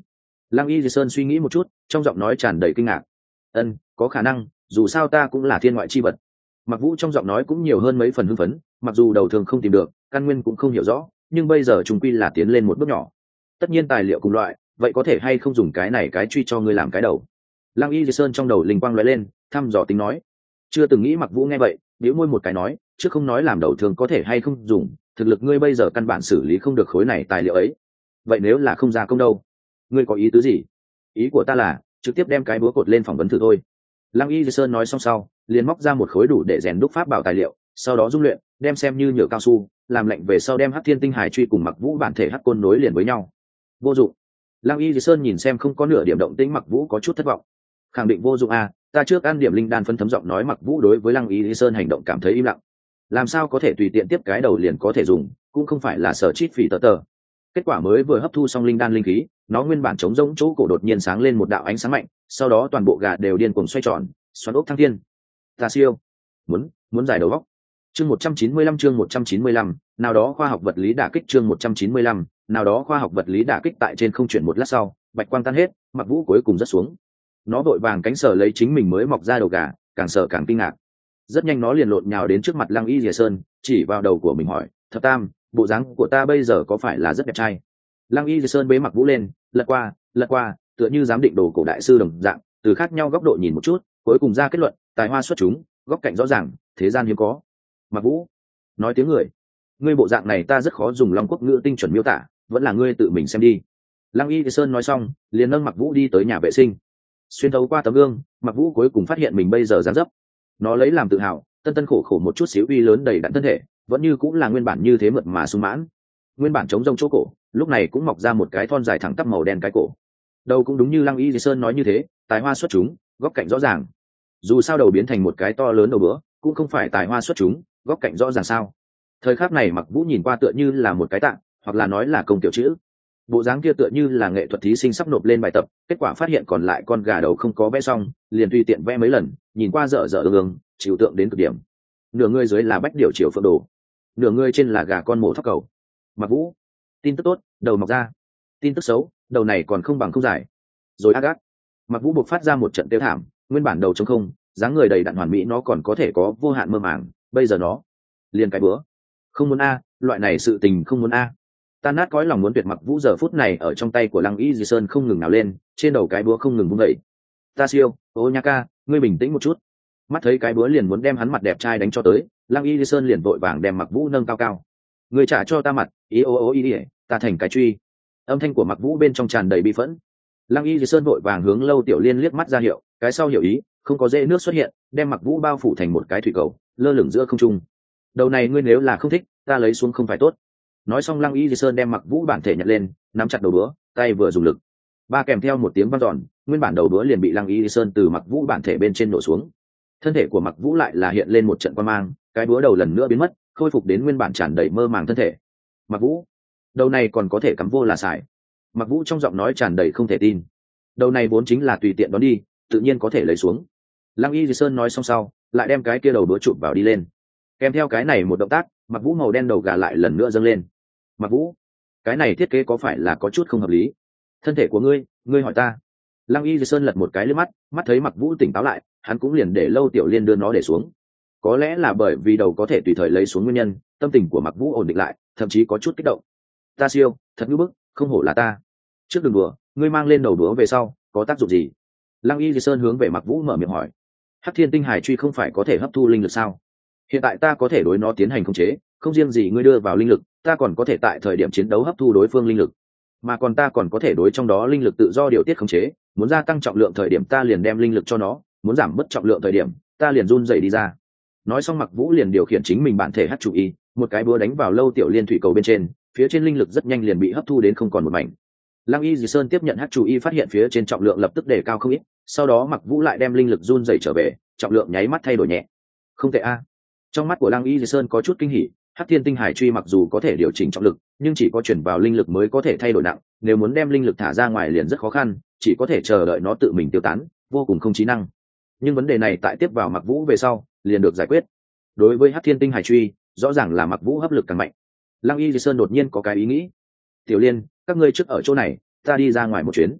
Lăng Y Di Sơn suy nghĩ một chút, trong giọng nói tràn đầy kinh ngạc. Ân, có khả năng, dù sao ta cũng là thiên ngoại chi vật. Mặc Vũ trong giọng nói cũng nhiều hơn mấy phần hưng phấn, mặc dù đầu thường không tìm được, căn nguyên cũng không hiểu rõ, nhưng bây giờ trùng quy là tiến lên một bước nhỏ. Tất nhiên tài liệu cùng loại, vậy có thể hay không dùng cái này cái truy cho ngươi làm cái đầu. Lăng Y Di Sơn trong đầu linh quang lóe lên, thăm dò tính nói. Chưa từng nghĩ Mặc Vũ nghe vậy, bĩu môi một cái nói, chứ không nói làm đầu thường có thể hay không dùng, thực lực ngươi bây giờ căn bản xử lý không được khối này tài liệu ấy. Vậy nếu là không ra công đâu, ngươi có ý tứ gì? Ý của ta là trực tiếp đem cái búa cột lên phỏng vấn thử thôi. Lăng Y Di Sơn nói xong sau, liền móc ra một khối đủ để rèn đúc pháp bảo tài liệu, sau đó dung luyện, đem xem như nhựa cao su, làm lạnh về sau đem Hắc Thiên Tinh Hải truy cùng Mặc Vũ bản thể hắc côn nối liền với nhau. Vô dụng. Lăng Y Di Sơn nhìn xem không có nửa điểm động tĩnh Mặc Vũ có chút thất vọng. Khẳng định vô dụng à, ta trước ăn điểm linh đan phân thấm giọng nói Mặc Vũ đối với Lăng Y Di Sơn hành động cảm thấy im lặng. Làm sao có thể tùy tiện tiếp cái đầu liền có thể dùng, cũng không phải là sở chít phỉ tờ tờ. Kết quả mới vừa hấp thu xong linh đan linh khí, nó nguyên bản chống rỗng chỗ cổ đột nhiên sáng lên một đạo ánh sáng mạnh, sau đó toàn bộ gà đều điên cuồng xoay tròn, xoắn ốc thăng thiên. Ta siêu, muốn, muốn giải đầu góc. Chương một trăm chín mươi lăm chương một trăm chín mươi lăm, nào đó khoa học vật lý đả kích chương một trăm chín mươi lăm, nào đó khoa học vật lý đả kích tại trên không chuyển một lát sau, bạch quang tan hết, Mặc Vũ cuối cùng rất xuống. Nó vội vàng cánh sở lấy chính mình mới mọc ra đầu gà, càng sợ càng kinh ngạc. Rất nhanh nó liền lộn nhào đến trước mặt Lăng Y Dìa Sơn, chỉ vào đầu của mình hỏi, "Thập Tam, bộ dáng của ta bây giờ có phải là rất đẹp trai?" Lăng Y Dìa Sơn bế Mặc Vũ lên, lật qua, lật qua, tựa như giám định đồ cổ đại sư đồng dạng, từ khác nhau góc độ nhìn một chút, cuối cùng ra kết luận, tài hoa xuất chúng, góc cạnh rõ ràng, thế gian hiếm có. Mặc Vũ, nói tiếng người, ngươi bộ dạng này ta rất khó dùng Long Quốc ngữ tinh chuẩn miêu tả, vẫn là ngươi tự mình xem đi. Lăng Y Sơn nói xong, liền nâng Mặc Vũ đi tới nhà vệ sinh. Xuyên thấu qua tấm gương, Mặc Vũ cuối cùng phát hiện mình bây giờ dáng dấp. Nó lấy làm tự hào, tân tân khổ khổ một chút xíu uy lớn đầy đặn thân thể, vẫn như cũng là nguyên bản như thế mượt mà sung mãn. Nguyên bản chống rông chỗ cổ, lúc này cũng mọc ra một cái thon dài thẳng tắp màu đen cái cổ. Đầu cũng đúng như Lăng Y Sơn nói như thế, tài hoa xuất chúng, góc cạnh rõ ràng. Dù sao đầu biến thành một cái to lớn đầu bữa, cũng không phải tài hoa xuất chúng, góc cạnh rõ ràng sao? Thời khắc này Mặc Vũ nhìn qua tựa như là một cái tạng, hoặc là nói là công tiểu chữ. Bộ dáng kia tựa như là nghệ thuật thí sinh sắp nộp lên bài tập, kết quả phát hiện còn lại con gà đầu không có vẽ xong, liền tùy tiện vẽ mấy lần, nhìn qua dở dở ương ương, chịu tượng đến cực điểm. Nửa người dưới là bách điểu chiều phượng đồ, nửa người trên là gà con mổ thóc cầu. Mặc Vũ, tin tức tốt, đầu mọc ra. Tin tức xấu, đầu này còn không bằng không dài. Rồi ác ác. Mặc Vũ buộc phát ra một trận tiêu thảm, nguyên bản đầu trống không, dáng người đầy đặn hoàn mỹ nó còn có thể có vô hạn mơ màng, bây giờ nó liền cái bữa. Không muốn a, loại này sự tình không muốn a. Tan nát cõi lòng muốn tuyệt. Mặc Vũ giờ phút này ở trong tay của Lăng Y Di Sơn không ngừng nào lên, trên đầu cái búa không ngừng vung dậy. Ta siêu, ô nha ca, ngươi bình tĩnh một chút. Mắt thấy cái búa liền muốn đem hắn mặt đẹp trai đánh cho tới, Lăng Y Di Sơn liền vội vàng đem Mặc Vũ nâng cao cao. Ngươi trả cho ta mặt, ý ô ô ý đi, ta thành cái truy. Âm thanh của Mặc Vũ bên trong tràn đầy bi phẫn. Lăng Y Di Sơn vội vàng hướng Lâu Tiểu Liên liếc mắt ra hiệu, cái sau hiểu ý, không có dễ nước xuất hiện, đem Mặc Vũ bao phủ thành một cái thủy cầu, lơ lửng giữa không trung. Đầu này ngươi nếu là không thích, ta lấy xuống không phải tốt. Nói xong Lăng Y Di Sơn đem Mặc Vũ bản thể nhặt lên, nắm chặt đầu búa, tay vừa dùng lực, ba kèm theo một tiếng vang dọn, nguyên bản đầu búa liền bị Lăng Y Di Sơn từ Mặc Vũ bản thể bên trên nổ xuống. Thân thể của Mặc Vũ lại là hiện lên một trận quang mang, cái búa đầu lần nữa biến mất, khôi phục đến nguyên bản tràn đầy mơ màng thân thể. Mặc Vũ, đầu này còn có thể cắm vô là xài. Mặc Vũ trong giọng nói tràn đầy không thể tin. Đầu này vốn chính là tùy tiện đón đi, tự nhiên có thể lấy xuống. Lăng Y Di Sơn nói xong sau, lại đem cái kia đầu búa chụp vào đi lên. Kèm theo cái này một động tác, Mặc Vũ màu đen đầu gà lại lần nữa dâng lên. Mặc Vũ, cái này thiết kế có phải là có chút không hợp lý? Thân thể của ngươi, ngươi hỏi ta. Lăng Y Di Sơn lật một cái lướt mắt, mắt thấy Mặc Vũ tỉnh táo lại, hắn cũng liền để Lâu Tiểu Liên đưa nó để xuống. Có lẽ là bởi vì đầu có thể tùy thời lấy xuống nguyên nhân, tâm tình của Mặc Vũ ổn định lại, thậm chí có chút kích động. Ta siêu, thật ngưỡng bức, không hổ là ta. Trước đừng đùa, ngươi mang lên đầu đũa về sau, có tác dụng gì? Lăng Y Di Sơn hướng về Mặc Vũ mở miệng hỏi. Hắc Thiên Tinh Hải truy không phải có thể hấp thu linh lực sao? Hiện tại ta có thể đối nó tiến hành khống chế, không riêng gì ngươi đưa vào linh lực, ta còn có thể tại thời điểm chiến đấu hấp thu đối phương linh lực, mà còn ta còn có thể đối trong đó linh lực tự do điều tiết khống chế, muốn gia tăng trọng lượng thời điểm ta liền đem linh lực cho nó, muốn giảm bớt trọng lượng thời điểm ta liền run dậy đi ra. Nói xong Mặc Vũ liền điều khiển chính mình bản thể hắc chủ y, một cái búa đánh vào Lâu Tiểu Liên thủy cầu bên trên, phía trên linh lực rất nhanh liền bị hấp thu đến không còn một mảnh. Lăng Y Dì Sơn tiếp nhận hắc chủ y phát hiện phía trên trọng lượng lập tức đề cao không ít, sau đó Mặc Vũ lại đem linh lực run dậy trở về, trọng lượng nháy mắt thay đổi nhẹ. Không tệ a. Trong mắt của Lăng Y Dì Sơn có chút kinh hỉ, Hắc Thiên Tinh Hải truy mặc dù có thể điều chỉnh trọng lực, nhưng chỉ có chuyển vào linh lực mới có thể thay đổi nặng, nếu muốn đem linh lực thả ra ngoài liền rất khó khăn, chỉ có thể chờ đợi nó tự mình tiêu tán, vô cùng không trí năng. Nhưng vấn đề này tại tiếp vào Mặc Vũ về sau, liền được giải quyết. Đối với Hắc Thiên Tinh Hải truy, rõ ràng là Mặc Vũ hấp lực càng mạnh. Lăng Y Dì Sơn đột nhiên có cái ý nghĩ. Tiểu Liên, các ngươi trước ở chỗ này, ta đi ra ngoài một chuyến.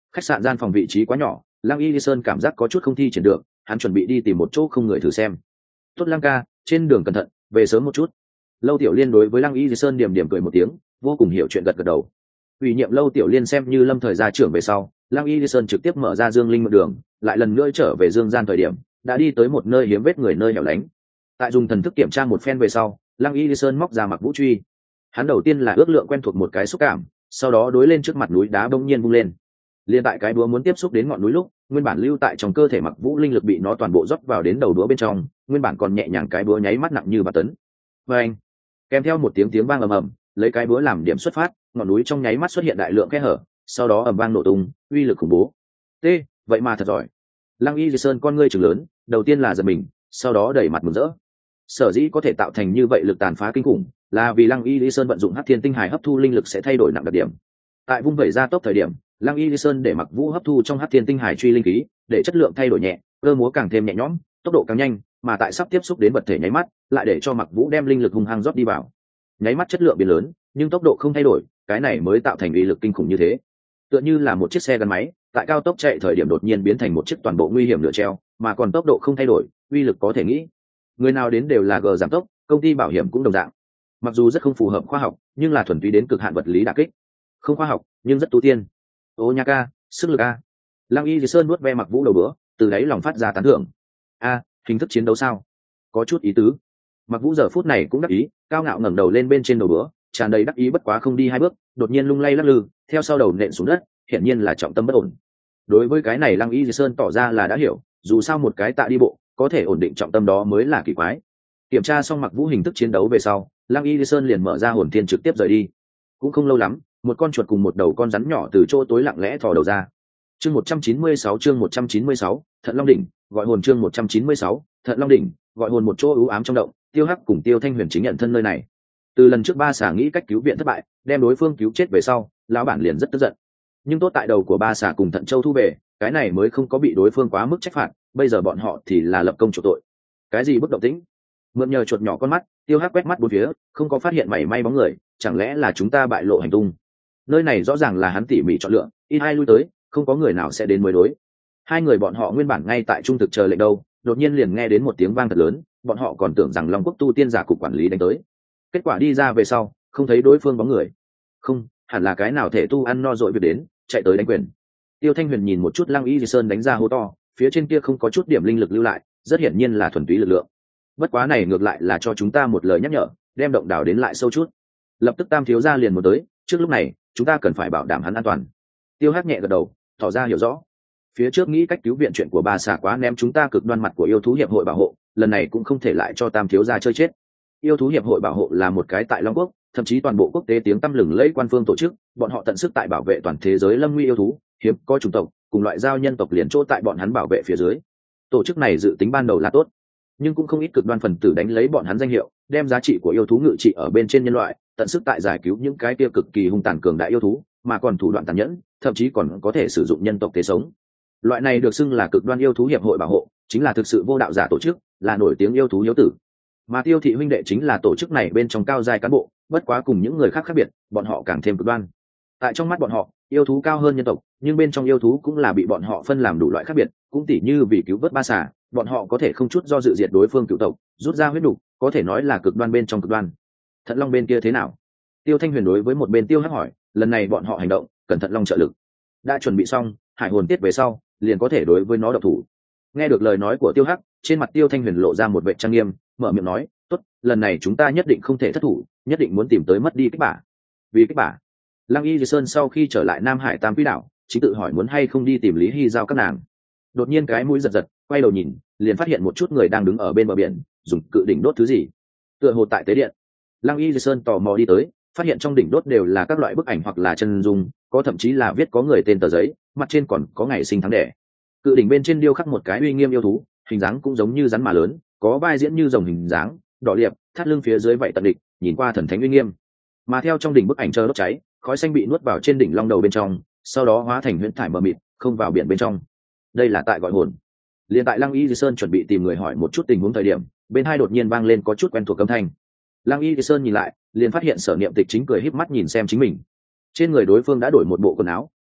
Khách sạn gian phòng vị trí quá nhỏ, Lăng Y Di Sơn cảm giác có chút không thi triển được, hắn chuẩn bị đi tìm một chỗ không người thử xem. Tốt Lăng ca, trên đường cẩn thận, về sớm một chút. Lâu Tiểu Liên đối với Lăng Y Di Sơn điểm điểm cười một tiếng, vô cùng hiểu chuyện gật gật đầu. Ủy nhiệm Lâu Tiểu Liên xem như lâm thời gia trưởng về sau, Lăng Y Di Sơn trực tiếp mở ra Dương Linh một đường, lại lần nữa trở về Dương gian thời điểm, đã đi tới một nơi hiếm vết người nơi hẻo lánh. Tại dùng thần thức kiểm tra một phen về sau, Lăng Y Di Sơn móc ra Mặc Vũ truy. Hắn đầu tiên là ước lượng quen thuộc một cái xúc cảm, sau đó đối lên trước mặt núi đá bỗng nhiên vung lên. Liên tại cái đũa muốn tiếp xúc đến ngọn núi lúc, nguyên bản lưu tại trong cơ thể Mặc Vũ linh lực bị nó toàn bộ rót vào đến đầu đũa bên trong, nguyên bản còn nhẹ nhàng cái đũa nháy mắt nặng như ba tấn. Và anh, kèm theo một tiếng tiếng vang ầm ầm, lấy cái đũa làm điểm xuất phát, ngọn núi trong nháy mắt xuất hiện đại lượng kẽ hở, sau đó ầm vang nổ tung, uy lực khủng bố. T, vậy mà thật giỏi. Lăng Y Di Sơn con ngươi trừng lớn, đầu tiên là giật mình, sau đó đẩy mặt mừng rỡ. Sở dĩ có thể tạo thành như vậy lực tàn phá kinh khủng, là vì Lăng Y Di Sơn vận dụng Hắc Thiên Tinh Hải hấp thu linh lực sẽ thay đổi nặng đặc điểm. Tại vung vẩy ra tốc thời điểm, Lăng Y Di Sơn để Mặc Vũ hấp thu trong Hắc Thiên Tinh Hải truy linh khí, để chất lượng thay đổi nhẹ, cơ múa càng thêm nhẹ nhõm, tốc độ càng nhanh, mà tại sắp tiếp xúc đến vật thể nháy mắt, lại để cho Mặc Vũ đem linh lực hung hăng rót đi vào. Nháy mắt chất lượng biến lớn, nhưng tốc độ không thay đổi, cái này mới tạo thành uy lực kinh khủng như thế. Tựa như là một chiếc xe gắn máy, tại cao tốc chạy thời điểm đột nhiên biến thành một chiếc toàn bộ nguy hiểm nửa treo, mà còn tốc độ không thay đổi, uy lực có thể nghĩ. Người nào đến đều là gờ giảm tốc, công ty bảo hiểm cũng đồng dạng. Mặc dù rất không phù hợp khoa học, nhưng là thuần túy đến cực hạn vật lý đả kích. Không khoa học, nhưng rất tu tiên. Ô nha ca, sức lực a. Lăng Y Di Sơn nuốt ve Mặc Vũ đầu bữa, từ đáy lòng phát ra tán thưởng. A, hình thức chiến đấu sao? Có chút ý tứ. Mặc Vũ giờ phút này cũng đắc ý, cao ngạo ngẩng đầu lên bên trên đầu bữa, tràn đầy đắc ý bất quá không đi hai bước, đột nhiên lung lay lắc lư, theo sau đầu nện xuống đất, hiển nhiên là trọng tâm bất ổn. Đối với cái này Lăng Y Di Sơn tỏ ra là đã hiểu, dù sao một cái tạ đi bộ có thể ổn định trọng tâm đó mới là kỳ quái. Kiểm tra xong Mặc Vũ hình thức chiến đấu về sau, Lăng Y Di Sơn liền mở ra hồn thiên trực tiếp rời đi. Cũng không lâu lắm, một con chuột cùng một đầu con rắn nhỏ từ chỗ tối lặng lẽ thò đầu ra. Chương một trăm chín mươi sáu chương một trăm chín mươi sáu, Thận Long đỉnh, gọi hồn chương một trăm chín mươi sáu, Thận Long đỉnh, gọi hồn một chỗ u ám trong động, Tiêu Hắc cùng Tiêu Thanh Huyền chính nhận thân nơi này. Từ lần trước ba xà nghĩ cách cứu viện thất bại, đem đối phương cứu chết về sau, lão bản liền rất tức giận. Nhưng tốt tại đầu của ba xà cùng Thận Châu thu về, cái này mới không có bị đối phương quá mức trách phạt, bây giờ bọn họ thì là lập công chủ tội. Cái gì bất động tĩnh? Mượn nhờ chuột nhỏ con mắt, Tiêu Hắc quét mắt bốn phía, không có phát hiện mảy may bóng người, chẳng lẽ là chúng ta bại lộ hành tung? Nơi này rõ ràng là hắn tỉ mỉ chọn lựa, ít ai lui tới, không có người nào sẽ đến mới đối. Hai người bọn họ nguyên bản ngay tại trung thực chờ lệnh đâu, đột nhiên liền nghe đến một tiếng vang thật lớn, bọn họ còn tưởng rằng Long Quốc tu tiên giả cục quản lý đánh tới. Kết quả đi ra về sau, không thấy đối phương bóng người. Không, hẳn là cái nào thể tu ăn no dội việc đến, chạy tới đánh quyền. Tiêu Thanh Huyền nhìn một chút Lăng Y Di Sơn đánh ra hô to, phía trên kia không có chút điểm linh lực lưu lại, rất hiển nhiên là thuần túy lực lượng. Bất quá này ngược lại là cho chúng ta một lời nhắc nhở, đem động đảo đến lại sâu chút. Lập tức Tam thiếu gia liền một tới, trước lúc này, chúng ta cần phải bảo đảm hắn an toàn. Tiêu Hắc nhẹ gật đầu, tỏ ra hiểu rõ. Phía trước nghĩ cách cứu viện chuyện của ba xà quá ném chúng ta cực đoan mặt của yêu thú hiệp hội bảo hộ, lần này cũng không thể lại cho Tam thiếu gia chơi chết. Yêu thú hiệp hội bảo hộ là một cái tại Long Quốc, thậm chí toàn bộ quốc tế tiếng tăm lừng lẫy quan phương tổ chức, bọn họ tận sức tại bảo vệ toàn thế giới lâm nguy yêu thú, hiếm có chủng tộc, cùng loại giao nhân tộc liền chỗ tại bọn hắn bảo vệ phía dưới. Tổ chức này dự tính ban đầu là tốt, nhưng cũng không ít cực đoan phần tử đánh lấy bọn hắn danh hiệu, đem giá trị của yêu thú ngự trị ở bên trên nhân loại, tận sức tại giải cứu những cái kia cực kỳ hung tàn cường đại yêu thú, mà còn thủ đoạn tàn nhẫn, thậm chí còn có thể sử dụng nhân tộc tế sống. Loại này được xưng là cực đoan yêu thú hiệp hội bảo hộ, chính là thực sự vô đạo giả tổ chức, là nổi tiếng yêu thú hiếu tử. Mà Tiêu thị huynh đệ chính là tổ chức này bên trong cao giai cán bộ, bất quá cùng những người khác khác biệt, bọn họ càng thêm cực đoan. Tại trong mắt bọn họ, yêu thú cao hơn nhân tộc, nhưng bên trong yêu thú cũng là bị bọn họ phân làm đủ loại khác biệt, cũng tỉ như vì cứu vớt ba xà, bọn họ có thể không chút do dự diệt đối phương cựu tộc, rút ra huyết đủ, có thể nói là cực đoan bên trong cực đoan. Thận Long bên kia thế nào? Tiêu Thanh Huyền đối với một bên Tiêu Hắc hỏi, lần này bọn họ hành động, cần Thận Long trợ lực. Đã chuẩn bị xong, hải hồn tiết về sau, liền có thể đối với nó độc thủ. Nghe được lời nói của Tiêu Hắc, trên mặt Tiêu Thanh Huyền lộ ra một vẻ trang nghiêm, mở miệng nói, tốt, lần này chúng ta nhất định không thể thất thủ, nhất định muốn tìm tới mất đi kích bả. Vì kích bả? Lăng Y Di Sơn sau khi trở lại Nam Hải Tam Quỹ đảo, chính tự hỏi muốn hay không đi tìm Lý Hy giao các nàng. Đột nhiên cái mũi giật giật, quay đầu nhìn, liền phát hiện một chút người đang đứng ở bên bờ biển, dùng cự đỉnh đốt thứ gì. Tựa hồ tại tế điện. Lăng Y Di Sơn tò mò đi tới, phát hiện trong đỉnh đốt đều là các loại bức ảnh hoặc là chân dung, có thậm chí là viết có người tên tờ giấy, mặt trên còn có ngày sinh tháng đẻ. Cự đỉnh bên trên điêu khắc một cái uy nghiêm yêu thú, hình dáng cũng giống như rắn mà lớn, có vai diễn như rồng hình dáng, đỏ liệp, thắt lưng phía dưới vậy tận địch, nhìn qua thần thánh uy nghiêm. Mà theo trong đỉnh bức ảnh chờ đốt cháy, khói xanh bị nuốt vào trên đỉnh long đầu bên trong, sau đó hóa thành huyễn thải mờ mịt, không vào biển bên trong. Đây là tại gọi hồn. Liên tại Lăng Y Di Sơn chuẩn bị tìm người hỏi một chút tình huống thời điểm, bên hai đột nhiên vang lên có chút quen thuộc âm thanh. Lăng Y Di Sơn nhìn lại, liền phát hiện Sở Niệm Tịch chính cười híp mắt nhìn xem chính mình. Trên người đối phương đã đổi một bộ quần áo,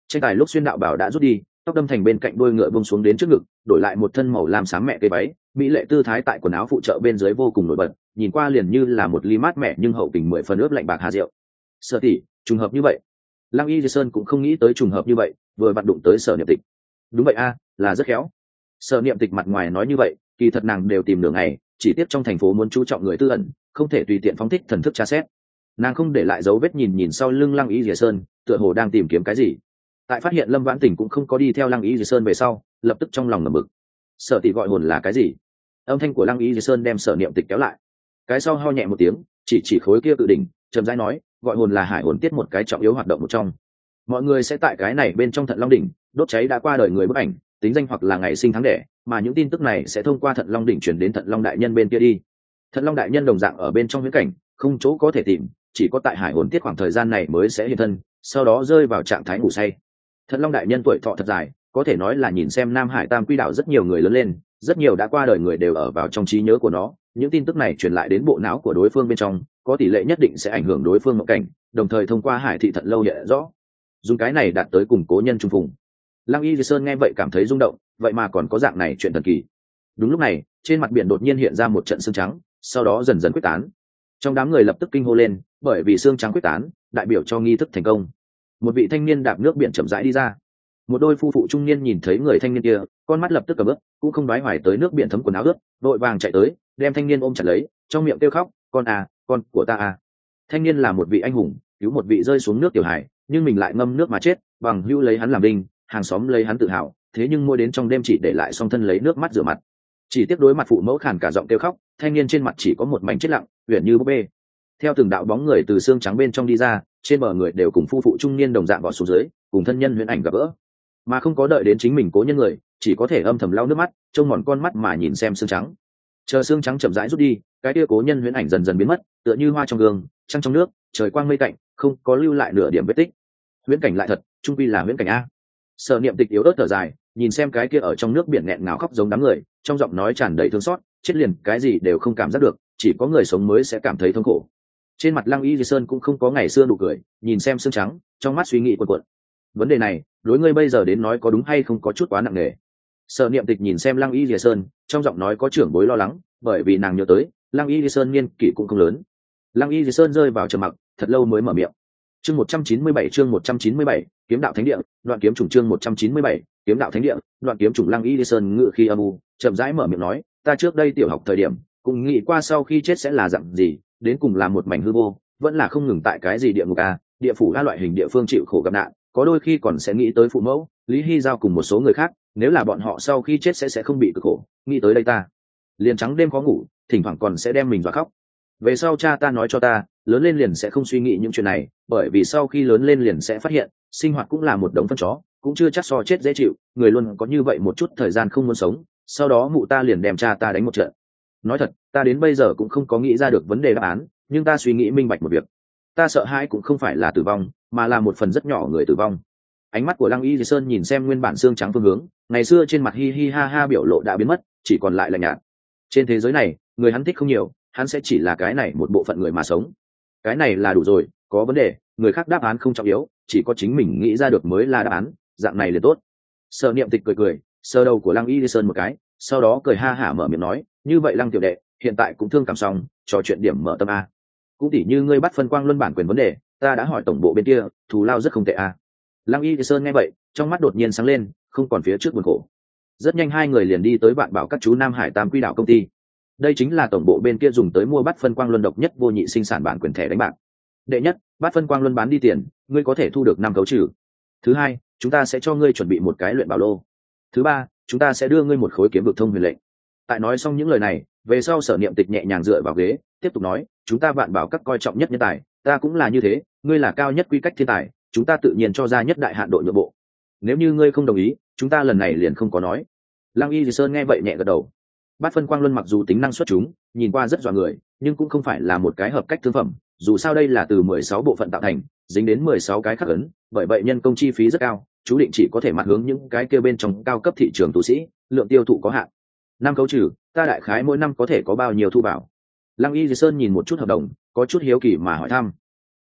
tranh tài lúc xuyên đạo bảo đã rút đi, tóc đâm thành bên cạnh đuôi ngựa buông xuống đến trước ngực, đổi lại một thân màu lam xám mẹ cây váy, mỹ lệ tư thái tại quần áo phụ trợ bên dưới vô cùng nổi bật, nhìn qua liền như là một ly mát mẻ nhưng hậu tình mười phần ướp lạnh bạc hà rượu. Sở tỷ, trùng hợp như vậy. Lăng Y Di Sơn cũng không nghĩ tới trùng hợp như vậy, vừa vặn đụng tới Sở Niệm Tịch. Đúng vậy a, là rất khéo. Sở Niệm Tịch mặt ngoài nói như vậy, kỳ thật nàng đều tìm đường ngày, chỉ tiếp trong thành phố muốn chú trọng người tư ẩn, không thể tùy tiện phóng thích thần thức tra xét. Nàng không để lại dấu vết nhìn nhìn sau lưng Lăng Y Di Sơn, tựa hồ đang tìm kiếm cái gì. Tại phát hiện Lâm Vãn Tỉnh cũng không có đi theo Lăng Y Di Sơn về sau, lập tức trong lòng ngầm bực. Sở tỷ gọi hồn là cái gì? Âm thanh của Lăng Y Di Sơn đem Sở Niệm Tịch kéo lại. Cái sau ho nhẹ một tiếng, chỉ chỉ khối kia tự đỉnh, chậm rãi nói, gọi hồn là hải hồn tiết một cái trọng yếu hoạt động một trong. Mọi người sẽ tại cái này bên trong Thận Long đỉnh đốt cháy đã qua đời người bức ảnh, tính danh hoặc là ngày sinh tháng đẻ, mà những tin tức này sẽ thông qua Thận Long đỉnh truyền đến Thận Long đại nhân bên kia đi. Thận Long đại nhân đồng dạng ở bên trong huyễn cảnh, không chỗ có thể tìm, chỉ có tại hải hồn tiết khoảng thời gian này mới sẽ hiện thân, sau đó rơi vào trạng thái ngủ say. Thận Long đại nhân tuổi thọ thật dài, có thể nói là nhìn xem Nam Hải Tam Quy đảo rất nhiều người lớn lên, rất nhiều đã qua đời người đều ở vào trong trí nhớ của nó, những tin tức này truyền lại đến bộ não của đối phương bên trong, có tỷ lệ nhất định sẽ ảnh hưởng đối phương mộng cảnh, đồng thời thông qua hải thị thận lâu hiện rõ, dùng cái này đạt tới củng cố nhân trung phùng. Lăng Y Di Sơn nghe vậy cảm thấy rung động, vậy mà còn có dạng này chuyện thần kỳ. Đúng lúc này, trên mặt biển đột nhiên hiện ra một trận sương trắng, sau đó dần dần quyết tán. Trong đám người lập tức kinh hô lên, bởi vì sương trắng quyết tán, đại biểu cho nghi thức thành công. Một vị thanh niên đạp nước biển chậm rãi đi ra. Một đôi phu phụ trung niên nhìn thấy người thanh niên kia, con mắt lập tức cầm ướp, cũng không đoái hoài tới nước biển thấm quần áo ướt, vội vàng chạy tới, đem thanh niên ôm chặt lấy, trong miệng kêu khóc, con à, con của ta à. Thanh niên là một vị anh hùng, cứu một vị rơi xuống nước tiểu hải, nhưng mình lại ngâm nước mà chết, bằng hữu lấy hắn làm đinh, hàng xóm lấy hắn tự hào, thế nhưng mỗi đến trong đêm chỉ để lại song thân lấy nước mắt rửa mặt. Chỉ tiếp đối mặt phụ mẫu khàn cả giọng kêu khóc, thanh niên trên mặt chỉ có một mảnh chết lặng, huyền như búp bê. Theo từng đạo bóng người từ xương trắng bên trong đi ra, trên bờ người đều cùng phu phụ trung niên đồng dạng vọt xuống dưới, cùng thân nhân huyễn ảnh gặp gỡ, mà không có đợi đến chính mình cố nhân người, chỉ có thể âm thầm lau nước mắt, trông mòn con mắt mà nhìn xem xương trắng. Chờ xương trắng chậm rãi rút đi, cái kia cố nhân huyễn ảnh dần dần biến mất, tựa như hoa trong gương, trăng trong nước, trời quang mây tạnh, không có lưu lại nửa điểm vết tích. Huyễn cảnh lại thật, trung quy là huyễn cảnh a. Sở Niệm Tịch yếu ớt thở dài, nhìn xem cái kia ở trong nước biển nghẹn ngào khóc giống đám người, trong giọng nói tràn đầy thương xót, chết liền cái gì đều không cảm giác được, chỉ có người sống mới sẽ cảm thấy thống khổ. Trên mặt Lăng Y Di Sơn cũng không có ngày xưa nụ cười, nhìn xem xương trắng, trong mắt suy nghĩ cuộn cuộn. Vấn đề này, đối ngươi bây giờ đến nói có đúng hay không có chút quá nặng nề. Sở Niệm Tịch nhìn xem Lăng Y Di Sơn, trong giọng nói có trưởng bối lo lắng, bởi vì nàng nhớ tới, Lăng Y Di Sơn niên kỷ cũng không lớn. Lăng Y Di Sơn rơi vào trầm mặc, thật lâu mới mở miệng. Chương một trăm chín mươi bảy chương một trăm chín mươi bảy, kiếm đạo thánh địa, đoạn kiếm trùng chương một trăm chín mươi bảy, kiếm đạo thánh địa, đoạn kiếm trùng Lăng Y Di Sơn ngự khi âm u, chậm rãi mở miệng nói, ta trước đây tiểu học thời điểm, cũng nghĩ qua sau khi chết sẽ là dạng gì, đến cùng là một mảnh hư vô, vẫn là không ngừng tại cái gì địa ngục a, địa phủ a loại hình địa phương chịu khổ gặp nạn, có đôi khi còn sẽ nghĩ tới phụ mẫu, Lý Hy Giao cùng một số người khác, nếu là bọn họ sau khi chết sẽ sẽ không bị cực khổ, nghĩ tới đây ta liền trắng đêm khó ngủ, thỉnh thoảng còn sẽ đem mình dọa khóc. Về sau cha ta nói cho ta, lớn lên liền sẽ không suy nghĩ những chuyện này, bởi vì sau khi lớn lên liền sẽ phát hiện, sinh hoạt cũng là một đống phân chó, cũng chưa chắc so chết dễ chịu, người luôn có như vậy một chút thời gian không muốn sống, sau đó mụ ta liền đem cha ta đánh một trận. Nói thật, ta đến bây giờ cũng không có nghĩ ra được vấn đề đáp án, nhưng ta suy nghĩ minh bạch một việc. Ta sợ hãi cũng không phải là tử vong, mà là một phần rất nhỏ người tử vong. Ánh mắt của Lăng Y Di Sơn nhìn xem nguyên bản xương trắng phương hướng, ngày xưa trên mặt hi hi ha ha biểu lộ đã biến mất, chỉ còn lại lạnh nhạt. Trên thế giới này, người hắn thích không nhiều, hắn sẽ chỉ là cái này một bộ phận người mà sống. Cái này là đủ rồi, có vấn đề, người khác đáp án không trọng yếu, chỉ có chính mình nghĩ ra được mới là đáp án, dạng này liền tốt. Sở Niệm Tịch cười cười, sờ đầu của Lăng Y Di Sơn một cái, sau đó cười ha hả mở miệng nói, như vậy Lăng tiểu đệ, hiện tại cũng thương cảm xong, trò chuyện điểm mở tâm a. Cũng tỉ như ngươi bắt phân quang luân bản quyền vấn đề, ta đã hỏi tổng bộ bên kia, thù lao rất không tệ a. Lăng Y Di Sơn nghe vậy, trong mắt đột nhiên sáng lên, không còn phía trước buồn khổ. Rất nhanh hai người liền đi tới Vạn Bảo các chú Nam Hải Tam Quy đảo công ty. Đây chính là tổng bộ bên kia dùng tới mua bắt phân quang luân độc nhất vô nhị sinh sản bản quyền thẻ đánh bạc. Đệ nhất, bắt phân quang luân bán đi tiền, ngươi có thể thu được năm khấu trừ. Thứ hai, chúng ta sẽ cho ngươi chuẩn bị một cái luyện bảo lô. Thứ ba, chúng ta sẽ đưa ngươi một khối kiếm vực thông huyền lệnh. Tại nói xong những lời này, về sau Sở Niệm Tịch nhẹ nhàng dựa vào ghế, tiếp tục nói, chúng ta Vạn Bảo các coi trọng nhất nhân tài, ta cũng là như thế, ngươi là cao nhất quy cách thiên tài, chúng ta tự nhiên cho ra nhất đại hạn độ nhượng bộ. Nếu như ngươi không đồng ý, chúng ta lần này liền không có nói. Lăng Y Di Sơn nghe vậy nhẹ gật đầu. Bát phân quang luân mặc dù tính năng xuất chúng, nhìn qua rất dọa người, nhưng cũng không phải là một cái hợp cách thương phẩm, dù sao đây là từ mười sáu bộ phận tạo thành, dính đến mười sáu cái khắc ấn, bởi vậy nhân công chi phí rất cao, chú định chỉ có thể mặt hướng những cái kia bên trong cao cấp thị trường tu sĩ, lượng tiêu thụ có hạn. Năm khấu trừ, ta đại khái mỗi năm có thể có bao nhiêu thu bảo? Lăng Y Di Sơn nhìn một chút hợp đồng, có chút hiếu kỳ mà hỏi thăm.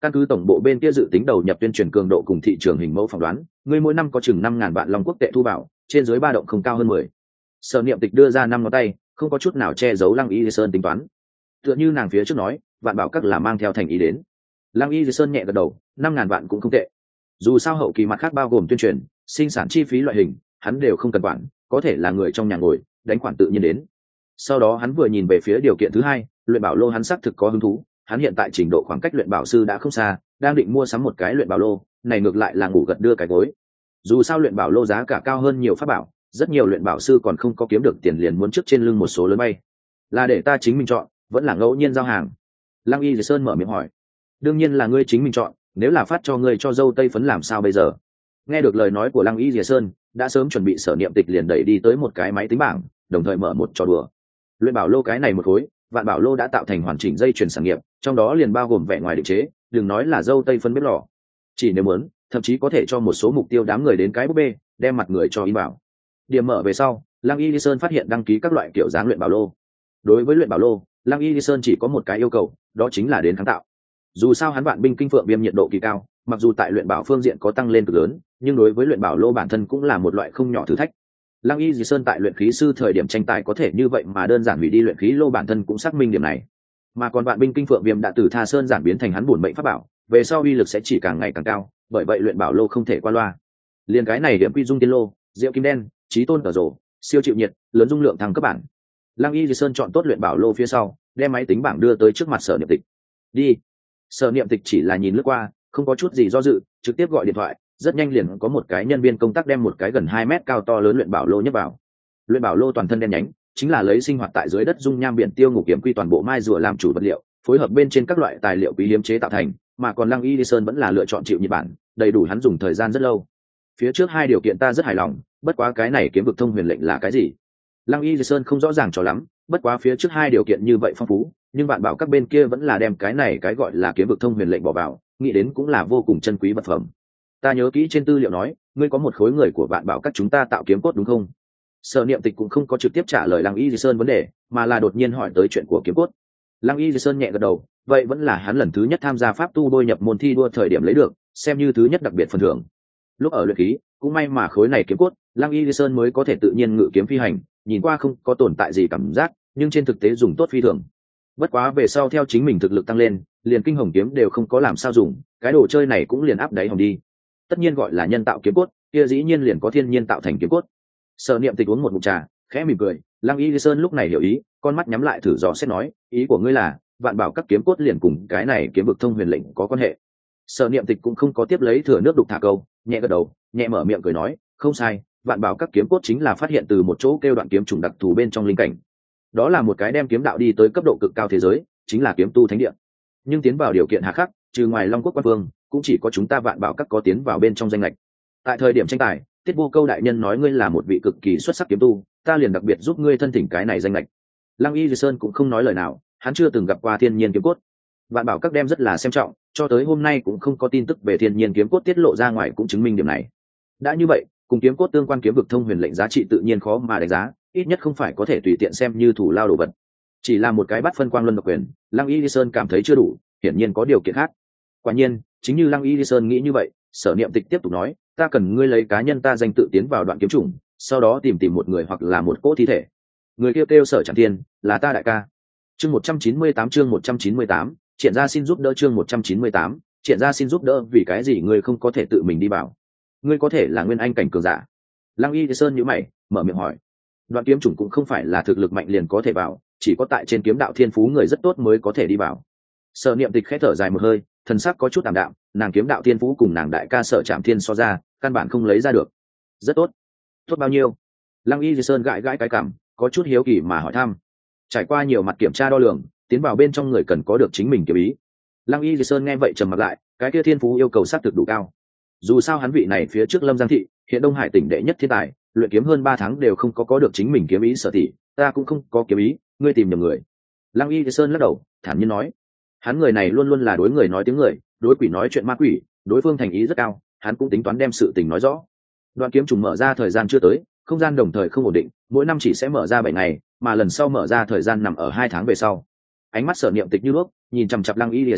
Căn cứ tổng bộ bên kia dự tính đầu nhập tuyên truyền cường độ cùng thị trường hình mẫu phỏng đoán, ngươi mỗi năm có chừng năm ngàn vạn long quốc tệ thu bảo, trên dưới ba động không cao hơn mười. Sở Niệm Tịch đưa ra năm ngón tay, không có chút nào che giấu Lăng Y Di Sơn tính toán. Tựa như nàng phía trước nói, vạn bảo các là mang theo thành ý đến. Lăng Y Di Sơn nhẹ gật đầu, năm ngàn vạn cũng không tệ. Dù sao hậu kỳ mặt khác bao gồm tuyên truyền, sinh sản chi phí loại hình, hắn đều không cần quản, có thể là người trong nhà ngồi, đánh khoản tự nhiên đến. Sau đó hắn vừa nhìn về phía điều kiện thứ hai, luyện bảo lô hắn xác thực có hứng thú, hắn hiện tại trình độ khoảng cách luyện bảo sư đã không xa, đang định mua sắm một cái luyện bảo lô, này ngược lại là ngủ gật đưa cái gối. Dù sao luyện bảo lô giá cả cao hơn nhiều pháp bảo, rất nhiều luyện bảo sư còn không có kiếm được tiền liền muốn trước trên lưng một số lớn bay. Là để ta chính mình chọn, vẫn là ngẫu nhiên giao hàng? Lăng Y Dì Sơn mở miệng hỏi. Đương nhiên là ngươi chính mình chọn, nếu là phát cho ngươi cho dâu tây phấn làm sao bây giờ? Nghe được lời nói của Lăng Y Dì Sơn, đã sớm chuẩn bị Sở Niệm Tịch liền đẩy đi tới một cái máy tính bảng, đồng thời mở một trò đùa. Luyện bảo lô cái này một khối, vạn bảo lô đã tạo thành hoàn chỉnh dây chuyền sản nghiệp, trong đó liền bao gồm vẻ ngoài định chế, đừng nói là dâu tây phân bếp lò, chỉ nếu muốn, thậm chí có thể cho một số mục tiêu đám người đến cái búp bê, đem mặt người cho in bảo. Điểm mở về sau, Lăng Y Di Sơn phát hiện đăng ký các loại kiểu dáng luyện bảo lô. Đối với luyện bảo lô, Lăng Y Di Sơn chỉ có một cái yêu cầu, đó chính là đến kháng tạo. Dù sao hắn vạn binh kinh phượng viêm nhiệt độ kỳ cao, mặc dù tại luyện bảo phương diện có tăng lên cực lớn, nhưng đối với luyện bảo lô bản thân cũng là một loại không nhỏ thử thách. Lăng Y Dì Sơn tại luyện khí sư thời điểm tranh tài có thể như vậy mà đơn giản hủy đi luyện khí lô bản thân cũng xác minh điểm này. Mà còn vạn binh kinh phượng viêm đã từ Tha Sơn giản biến thành hắn bổn mệnh pháp bảo, về sau uy lực sẽ chỉ càng ngày càng cao, bởi vậy luyện bảo lô không thể qua loa. Liên cái này điểm quy dung tiên lô, diệu kim đen, chí tôn ở rổ, siêu chịu nhiệt, lớn dung lượng thăng cấp bản. Lăng Y Dì Sơn chọn tốt luyện bảo lô phía sau, đem máy tính bảng đưa tới trước mặt Sở Niệm Tịch. Đi. Sở Niệm Tịch chỉ là nhìn lướt qua, không có chút gì do dự, trực tiếp gọi điện thoại. Rất nhanh liền có một cái nhân viên công tác đem một cái gần hai mét cao to lớn luyện bảo lô nhấc vào. Luyện bảo lô toàn thân đen nhánh, chính là lấy sinh hoạt tại dưới đất dung nham biển tiêu ngục kiểm quy toàn bộ mai rùa làm chủ vật liệu, phối hợp bên trên các loại tài liệu quý hiếm chế tạo thành, mà còn Lăng Y Di Sơn vẫn là lựa chọn chịu nhật bản, đầy đủ hắn dùng thời gian rất lâu. Phía trước hai điều kiện ta rất hài lòng, bất quá cái này kiếm vực thông huyền lệnh là cái gì? Lăng Y Di Sơn không rõ ràng cho lắm, bất quá phía trước hai điều kiện như vậy phong phú, nhưng bạn bảo các bên kia vẫn là đem cái này cái gọi là kiếm vực thông huyền lệnh bỏ vào, nghĩ đến cũng là vô cùng chân quý vật phẩm. Ta nhớ kỹ trên tư liệu nói, ngươi có một khối người của vạn bảo các chúng ta tạo kiếm cốt đúng không? Sở Niệm Tịch cũng không có trực tiếp trả lời Lăng Y Di Sơn vấn đề, mà là đột nhiên hỏi tới chuyện của kiếm cốt. Lăng Y Di Sơn nhẹ gật đầu, vậy vẫn là hắn lần thứ nhất tham gia pháp tu bôi nhập môn thi đua thời điểm lấy được, xem như thứ nhất đặc biệt phần thưởng. Lúc ở luyện khí, cũng may mà khối này kiếm cốt, Lăng Y Di Sơn mới có thể tự nhiên ngự kiếm phi hành, nhìn qua không có tồn tại gì cảm giác, nhưng trên thực tế dùng tốt phi thường. Bất quá về sau theo chính mình thực lực tăng lên, liền kinh hồng kiếm đều không có làm sao dùng, cái đồ chơi này cũng liền áp đáy hồng đi. Tất nhiên gọi là nhân tạo kiếm cốt, kia dĩ nhiên liền có thiên nhiên tạo thành kiếm cốt. Sở Niệm Tịch uống một ngụm trà, khẽ mỉm cười. Lăng Y Di Sơn lúc này hiểu ý, con mắt nhắm lại thử dò xét nói, ý của ngươi là vạn bảo các kiếm cốt liền cùng cái này kiếm vực thông huyền lệnh có quan hệ? Sở Niệm Tịch cũng không có tiếp lấy thừa nước đục thả câu, nhẹ gật đầu, nhẹ mở miệng cười nói, không sai, vạn bảo các kiếm cốt chính là phát hiện từ một chỗ kêu đoạn kiếm trùng đặc thù bên trong linh cảnh. Đó là một cái đem kiếm đạo đi tới cấp độ cực cao thế giới, chính là kiếm tu thánh địa. Nhưng tiến vào điều kiện hà khắc, trừ ngoài Long Quốc Quan Vương, cũng chỉ có chúng ta vạn bảo các có tiến vào bên trong danh lệch. Tại thời điểm tranh tài, Tiết Vô Câu đại nhân nói ngươi là một vị cực kỳ xuất sắc kiếm tu, ta liền đặc biệt giúp ngươi thân thỉnh cái này danh lệch. Lăng Y Di Sơn cũng không nói lời nào, hắn chưa từng gặp qua thiên nhiên kiếm cốt. Vạn bảo các đem rất là xem trọng, cho tới hôm nay cũng không có tin tức về thiên nhiên kiếm cốt tiết lộ ra ngoài cũng chứng minh điểm này. Đã như vậy, cùng kiếm cốt tương quan kiếm vực thông huyền lệnh giá trị tự nhiên khó mà đánh giá, ít nhất không phải có thể tùy tiện xem như thủ lao đồ vật. Chỉ là một cái bắt phân quang luân độc quyền, Lăng Y Di Sơn cảm thấy chưa đủ, hiển nhiên có điều kiện khác. Quả nhiên, chính như Lăng Y Di Sơn nghĩ như vậy, Sở Niệm Tịch tiếp tục nói, ta cần ngươi lấy cá nhân ta danh tự tiến vào đoạn kiếm chủng, sau đó tìm tìm một người hoặc là một cỗ thi thể. Người kêu kêu Sở Trảm Thiên, là ta đại ca. Chương một trăm chín mươi tám chương một trăm chín mươi tám, triển ra xin giúp đỡ chương một trăm chín mươi tám, triển ra xin giúp đỡ vì cái gì ngươi không có thể tự mình đi vào? Ngươi có thể là nguyên anh cảnh cường giả. Lăng Y Di Sơn nhíu mày, mở miệng hỏi. Đoạn kiếm chủng cũng không phải là thực lực mạnh liền có thể vào, chỉ có tại trên kiếm đạo thiên phú người rất tốt mới có thể đi vào. Sở Niệm Tịch khẽ thở dài một hơi, thần sắc có chút tạm đạm, nàng kiếm đạo thiên phú cùng nàng đại ca Sở Trảm Thiên so ra, căn bản không lấy ra được. Rất tốt. Tốt bao nhiêu? Lăng Y Di Sơn gãi gãi cái cằm, có chút hiếu kỳ mà hỏi thăm. Trải qua nhiều mặt kiểm tra đo lường, tiến vào bên trong người cần có được chính mình kiếm ý. Lăng Y Di Sơn nghe vậy trầm mặt lại, cái kia thiên phú yêu cầu xác thực đủ cao. Dù sao hắn vị này phía trước Lâm Giang thị, hiện Đông Hải tỉnh đệ nhất thiên tài, luyện kiếm hơn ba tháng đều không có có được chính mình kiếm ý sở thị, ta cũng không có kiếm ý, ngươi tìm nhầm người. Lăng Y Di Sơn lắc đầu, thản nhiên nói, hắn người này luôn luôn là đối người nói tiếng người, đối quỷ nói chuyện ma quỷ, đối phương thành ý rất cao, hắn cũng tính toán đem sự tình nói rõ. Đoạn kiếm trùng mở ra thời gian chưa tới, không gian đồng thời không ổn định, mỗi năm chỉ sẽ mở ra bảy ngày, mà lần sau mở ra thời gian nằm ở hai tháng về sau. Ánh mắt Sở Niệm Tịch như nước, nhìn chằm chằm Lăng Y Di Sơn,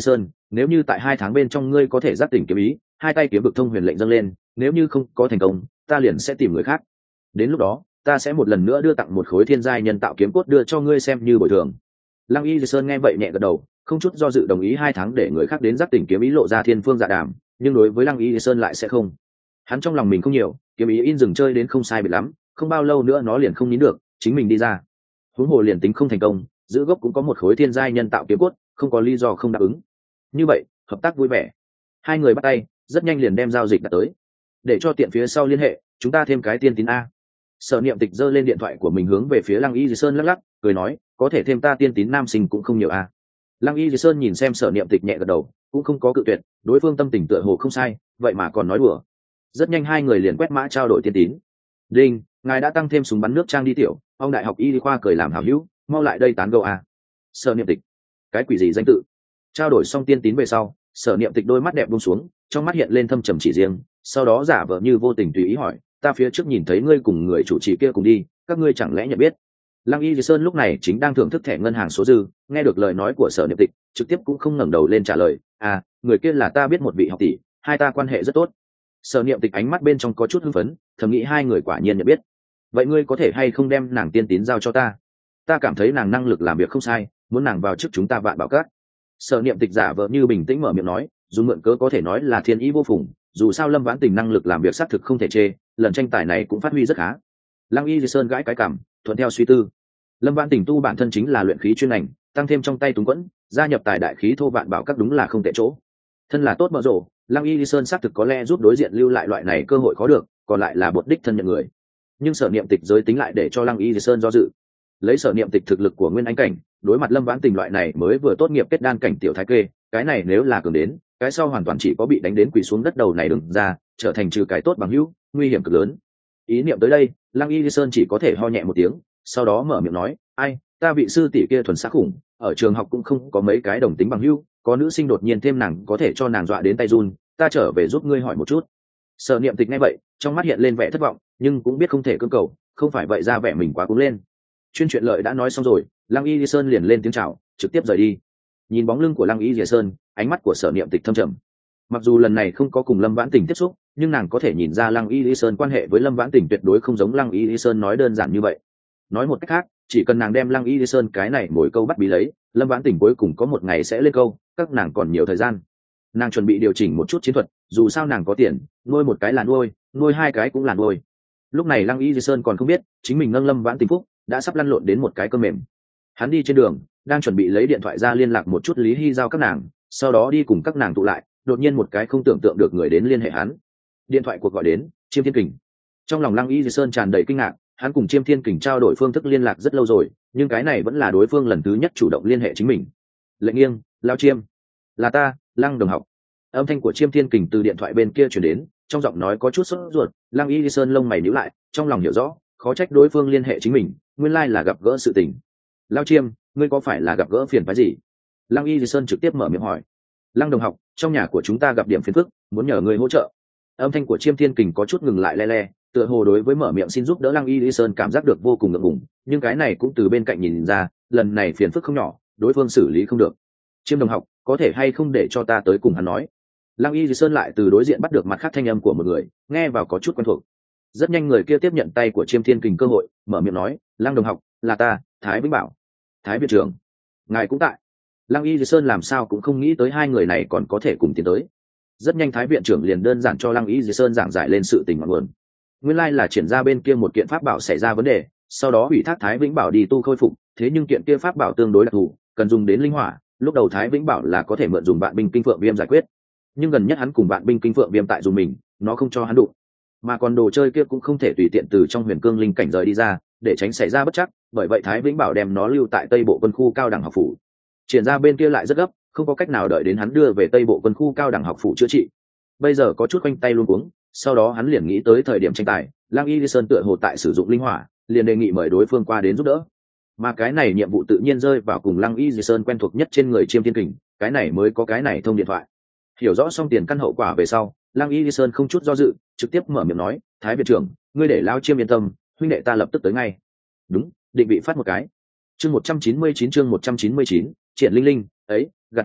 nếu như tại hai tháng bên trong ngươi có thể giác tỉnh kiếm ý, hai tay kiếm vực thông huyền lệnh dâng lên, nếu như không có thành công ta liền sẽ tìm người khác, đến lúc đó ta sẽ một lần nữa đưa tặng một khối thiên giai nhân tạo kiếm cốt đưa cho ngươi xem như bồi thường. Lăng Y Dì Sơn nghe vậy nhẹ gật đầu, không chút do dự đồng ý hai tháng để người khác đến giác tỉnh kiếm ý lộ ra thiên phương dạ đàm, nhưng đối với Lăng Y Dì Sơn lại sẽ không. Hắn trong lòng mình không nhiều, kiếm ý in dừng chơi đến không sai biệt lắm, không bao lâu nữa nó liền không nín được, chính mình đi ra. Huống hồ liền tính không thành công, giữ gốc cũng có một khối thiên giai nhân tạo kiếm cốt, không có lý do không đáp ứng. Như vậy, hợp tác vui vẻ. Hai người bắt tay, rất nhanh liền đem giao dịch đặt tới. Để cho tiện phía sau liên hệ, chúng ta thêm cái tiên tín a. Sở Niệm Tịch giơ lên điện thoại của mình hướng về phía Lăng Y Dì Sơn lắc lắc, cười nói, có thể thêm ta tiên tín nam sinh cũng không nhiều a. Lăng Y Dì Sơn nhìn xem Sở Niệm Tịch nhẹ gật đầu, cũng không có cự tuyệt, đối phương tâm tình tựa hồ không sai, vậy mà còn nói đùa. Rất nhanh hai người liền quét mã trao đổi tiên tín. Đinh, ngài đã tăng thêm súng bắn nước trang đi tiểu, ông đại học y khoa cười làm hảo hữu, mau lại đây tán gẫu a. Sở Niệm Tịch, cái quỷ gì danh tự? Trao đổi xong tiên tín về sau, Sở Niệm Tịch đôi mắt đẹp buông xuống, trong mắt hiện lên thâm trầm chỉ riêng, sau đó giả vờ như vô tình tùy ý hỏi, ta phía trước nhìn thấy ngươi cùng người chủ trì kia cùng đi, các ngươi chẳng lẽ nhận biết? Lăng Y Dì Sơn lúc này chính đang thưởng thức thẻ ngân hàng số dư, nghe được lời nói của Sở Niệm Tịch, trực tiếp cũng không ngẩng đầu lên trả lời, à, người kia là ta biết một vị học tỷ, hai ta quan hệ rất tốt. Sở Niệm Tịch ánh mắt bên trong có chút hưng phấn, thầm nghĩ hai người quả nhiên nhận biết. Vậy ngươi có thể hay không đem nàng tiên tín giao cho ta? Ta cảm thấy nàng năng lực làm việc không sai, muốn nàng vào trước chúng ta Vạn Bảo Các. Sở Niệm Tịch giả vờ như bình tĩnh mở miệng nói, dùng mượn cớ có thể nói là thiên ý vô phùng, dù sao Lâm Vãn Tình năng lực làm việc xác thực không thể chê, lần tranh tài này cũng phát huy rất khá. Lăng Y Dì Sơn gãi cái cảm, thuận theo suy tư. Lâm Vãn Tình tu bản thân chính là luyện khí chuyên ngành, tăng thêm trong tay túng quẫn, gia nhập tài đại khí thô Vạn Bảo Các đúng là không tệ chỗ. Thân là tốt mở rổ, Lăng Y Dì Sơn xác thực có lẽ giúp đối diện lưu lại loại này cơ hội khó được, còn lại là bột đích thân nhận người. Nhưng Sở Niệm Tịch giới tính lại để cho Lăng Y Dì Sơn do dự. Lấy Sở Niệm Tịch thực lực của Nguyên Anh cảnh, đối mặt Lâm Vãn Tình loại này mới vừa tốt nghiệp kết đan cảnh tiểu thái kê, cái này nếu là cường đến, cái sau hoàn toàn chỉ có bị đánh đến quỳ xuống đất đầu này đừng ra, trở thành trừ cái tốt bằng hữu, nguy hiểm cực lớn. Ý niệm tới đây, Lăng Y Sơn chỉ có thể ho nhẹ một tiếng, sau đó mở miệng nói, ai, ta vị sư tỷ kia thuần sắc khủng, ở trường học cũng không có mấy cái đồng tính bằng hữu, có nữ sinh đột nhiên thêm nàng có thể cho nàng dọa đến tay run, ta trở về giúp ngươi hỏi một chút. Sở Niệm Tịch nghe vậy, trong mắt hiện lên vẻ thất vọng, nhưng cũng biết không thể cưỡng cầu, không phải vậy ra vẻ mình quá cúng lên. Chuyên chuyện lợi đã nói xong rồi, Lăng Y Sơn liền lên tiếng chào, trực tiếp rời đi. Nhìn bóng lưng của Lăng Y Sơn, ánh mắt của Sở Niệm Tịch thâm trầm. Mặc dù lần này không có cùng Lâm Vãn Tình tiếp xúc, nhưng nàng có thể nhìn ra Lăng Y Sơn quan hệ với Lâm Vãn Tình tuyệt đối không giống Lăng Y Sơn nói đơn giản như vậy. Nói một cách khác, chỉ cần nàng đem Lăng Y Sơn cái này mỗi câu bắt bí lấy, Lâm Vãn Tình cuối cùng có một ngày sẽ lên câu, các nàng còn nhiều thời gian. Nàng chuẩn bị điều chỉnh một chút chiến thuật, dù sao nàng có tiền, nuôi một cái là nuôi, nuôi hai cái cũng là nuôi. Lúc này Lăng Y Sơn còn không biết, chính mình nâng Lâm Vãn Tình phúc đã sắp lăn lộn đến một cái cơm mềm. Hắn đi trên đường, đang chuẩn bị lấy điện thoại ra liên lạc một chút Lý Hy giao các nàng, sau đó đi cùng các nàng tụ lại, đột nhiên một cái không tưởng tượng được người đến liên hệ hắn. Điện thoại cuộc gọi đến, Chiêm Thiên Kình. Trong lòng Lăng Y Sơn tràn đầy kinh ngạc, hắn cùng Chiêm Thiên Kình trao đổi phương thức liên lạc rất lâu rồi, nhưng cái này vẫn là đối phương lần thứ nhất chủ động liên hệ chính mình. Lệnh nghiêng, lao Chiêm, là ta, Lăng đồng học. Âm thanh của Chiêm Thiên Kình từ điện thoại bên kia truyền đến, trong giọng nói có chút sốt ruột. Lăng Y Sơn lông mày nhíu lại, trong lòng hiểu rõ, khó trách đối phương liên hệ chính mình, nguyên lai là gặp gỡ sự tình. Lao Chiêm, ngươi có phải là gặp gỡ phiền phái gì? Lăng Y Sơn trực tiếp mở miệng hỏi. Lăng đồng học, trong nhà của chúng ta gặp điểm phiền phức, muốn nhờ ngươi hỗ trợ. Âm thanh của Chiêm Thiên Kình có chút ngừng lại le le, tựa hồ đối với mở miệng xin giúp đỡ Lăng Y Sơn cảm giác được vô cùng ngượng ngùng, nhưng cái này cũng từ bên cạnh nhìn ra, lần này phiền phức không nhỏ, đối phương xử lý không được. Chiêm đồng học, có thể hay không để cho ta tới cùng hắn nói? Lăng Y Sơn lại từ đối diện bắt được mặt khác thanh âm của một người, nghe vào có chút quen thuộc. Rất nhanh người kia tiếp nhận tay của Chiêm Thiên Kình cơ hội, mở miệng nói, Lăng đồng học, là ta, Thái Vĩnh Bảo. Thái viện trưởng, ngài cũng tại. Lăng Y Sơn làm sao cũng không nghĩ tới hai người này còn có thể cùng tiến tới. Rất nhanh Thái viện trưởng liền đơn giản cho Lăng Y Sơn giảng giải lên sự tình ngọn nguồn. Nguyên lai là triển ra bên kia một kiện pháp bảo xảy ra vấn đề, sau đó ủy thác Thái Vĩnh Bảo đi tu khôi phục, thế nhưng kiện kia pháp bảo tương đối đặc thù, cần dùng đến linh hỏa, lúc đầu Thái Vĩnh Bảo là có thể mượn dùng Vạn binh kinh phượng viêm giải quyết, nhưng gần nhất hắn cùng Vạn binh kinh phượng viêm tại dùng mình, nó không cho hắn đụng, mà còn đồ chơi kia cũng không thể tùy tiện từ trong huyền cương linh cảnh rời đi ra, để tránh xảy ra bất chắc, bởi vậy Thái Vĩnh Bảo đem nó lưu tại Tây Bộ quân khu cao đẳng học phủ. Triển ra bên kia lại rất gấp, không có cách nào đợi đến hắn đưa về Tây Bộ quân khu cao đẳng học phủ chữa trị. Bây giờ có chút quanh tay luôn cuống, sau đó hắn liền nghĩ tới thời điểm tranh tài, Lăng Y Sơn tựa hồ tại sử dụng linh hỏa, liền đề nghị mời đối phương qua đến giúp đỡ. Mà cái này nhiệm vụ tự nhiên rơi vào cùng Lăng Y Sơn quen thuộc nhất trên người Chiêm Thiên Kình, cái này mới có cái này thông điện thoại. Hiểu rõ xong tiền căn hậu quả về sau, Lăng Y Sơn không chút do dự, trực tiếp mở miệng nói, Thái viện trưởng, ngươi để lao Chiêm yên tâm, huynh đệ ta lập tức tới ngay. Đúng, định vị phát một cái. Chương một trăm chín mươi chín chương một trăm chín mươi chín, Triển Linh Linh, ấy, gạt người à,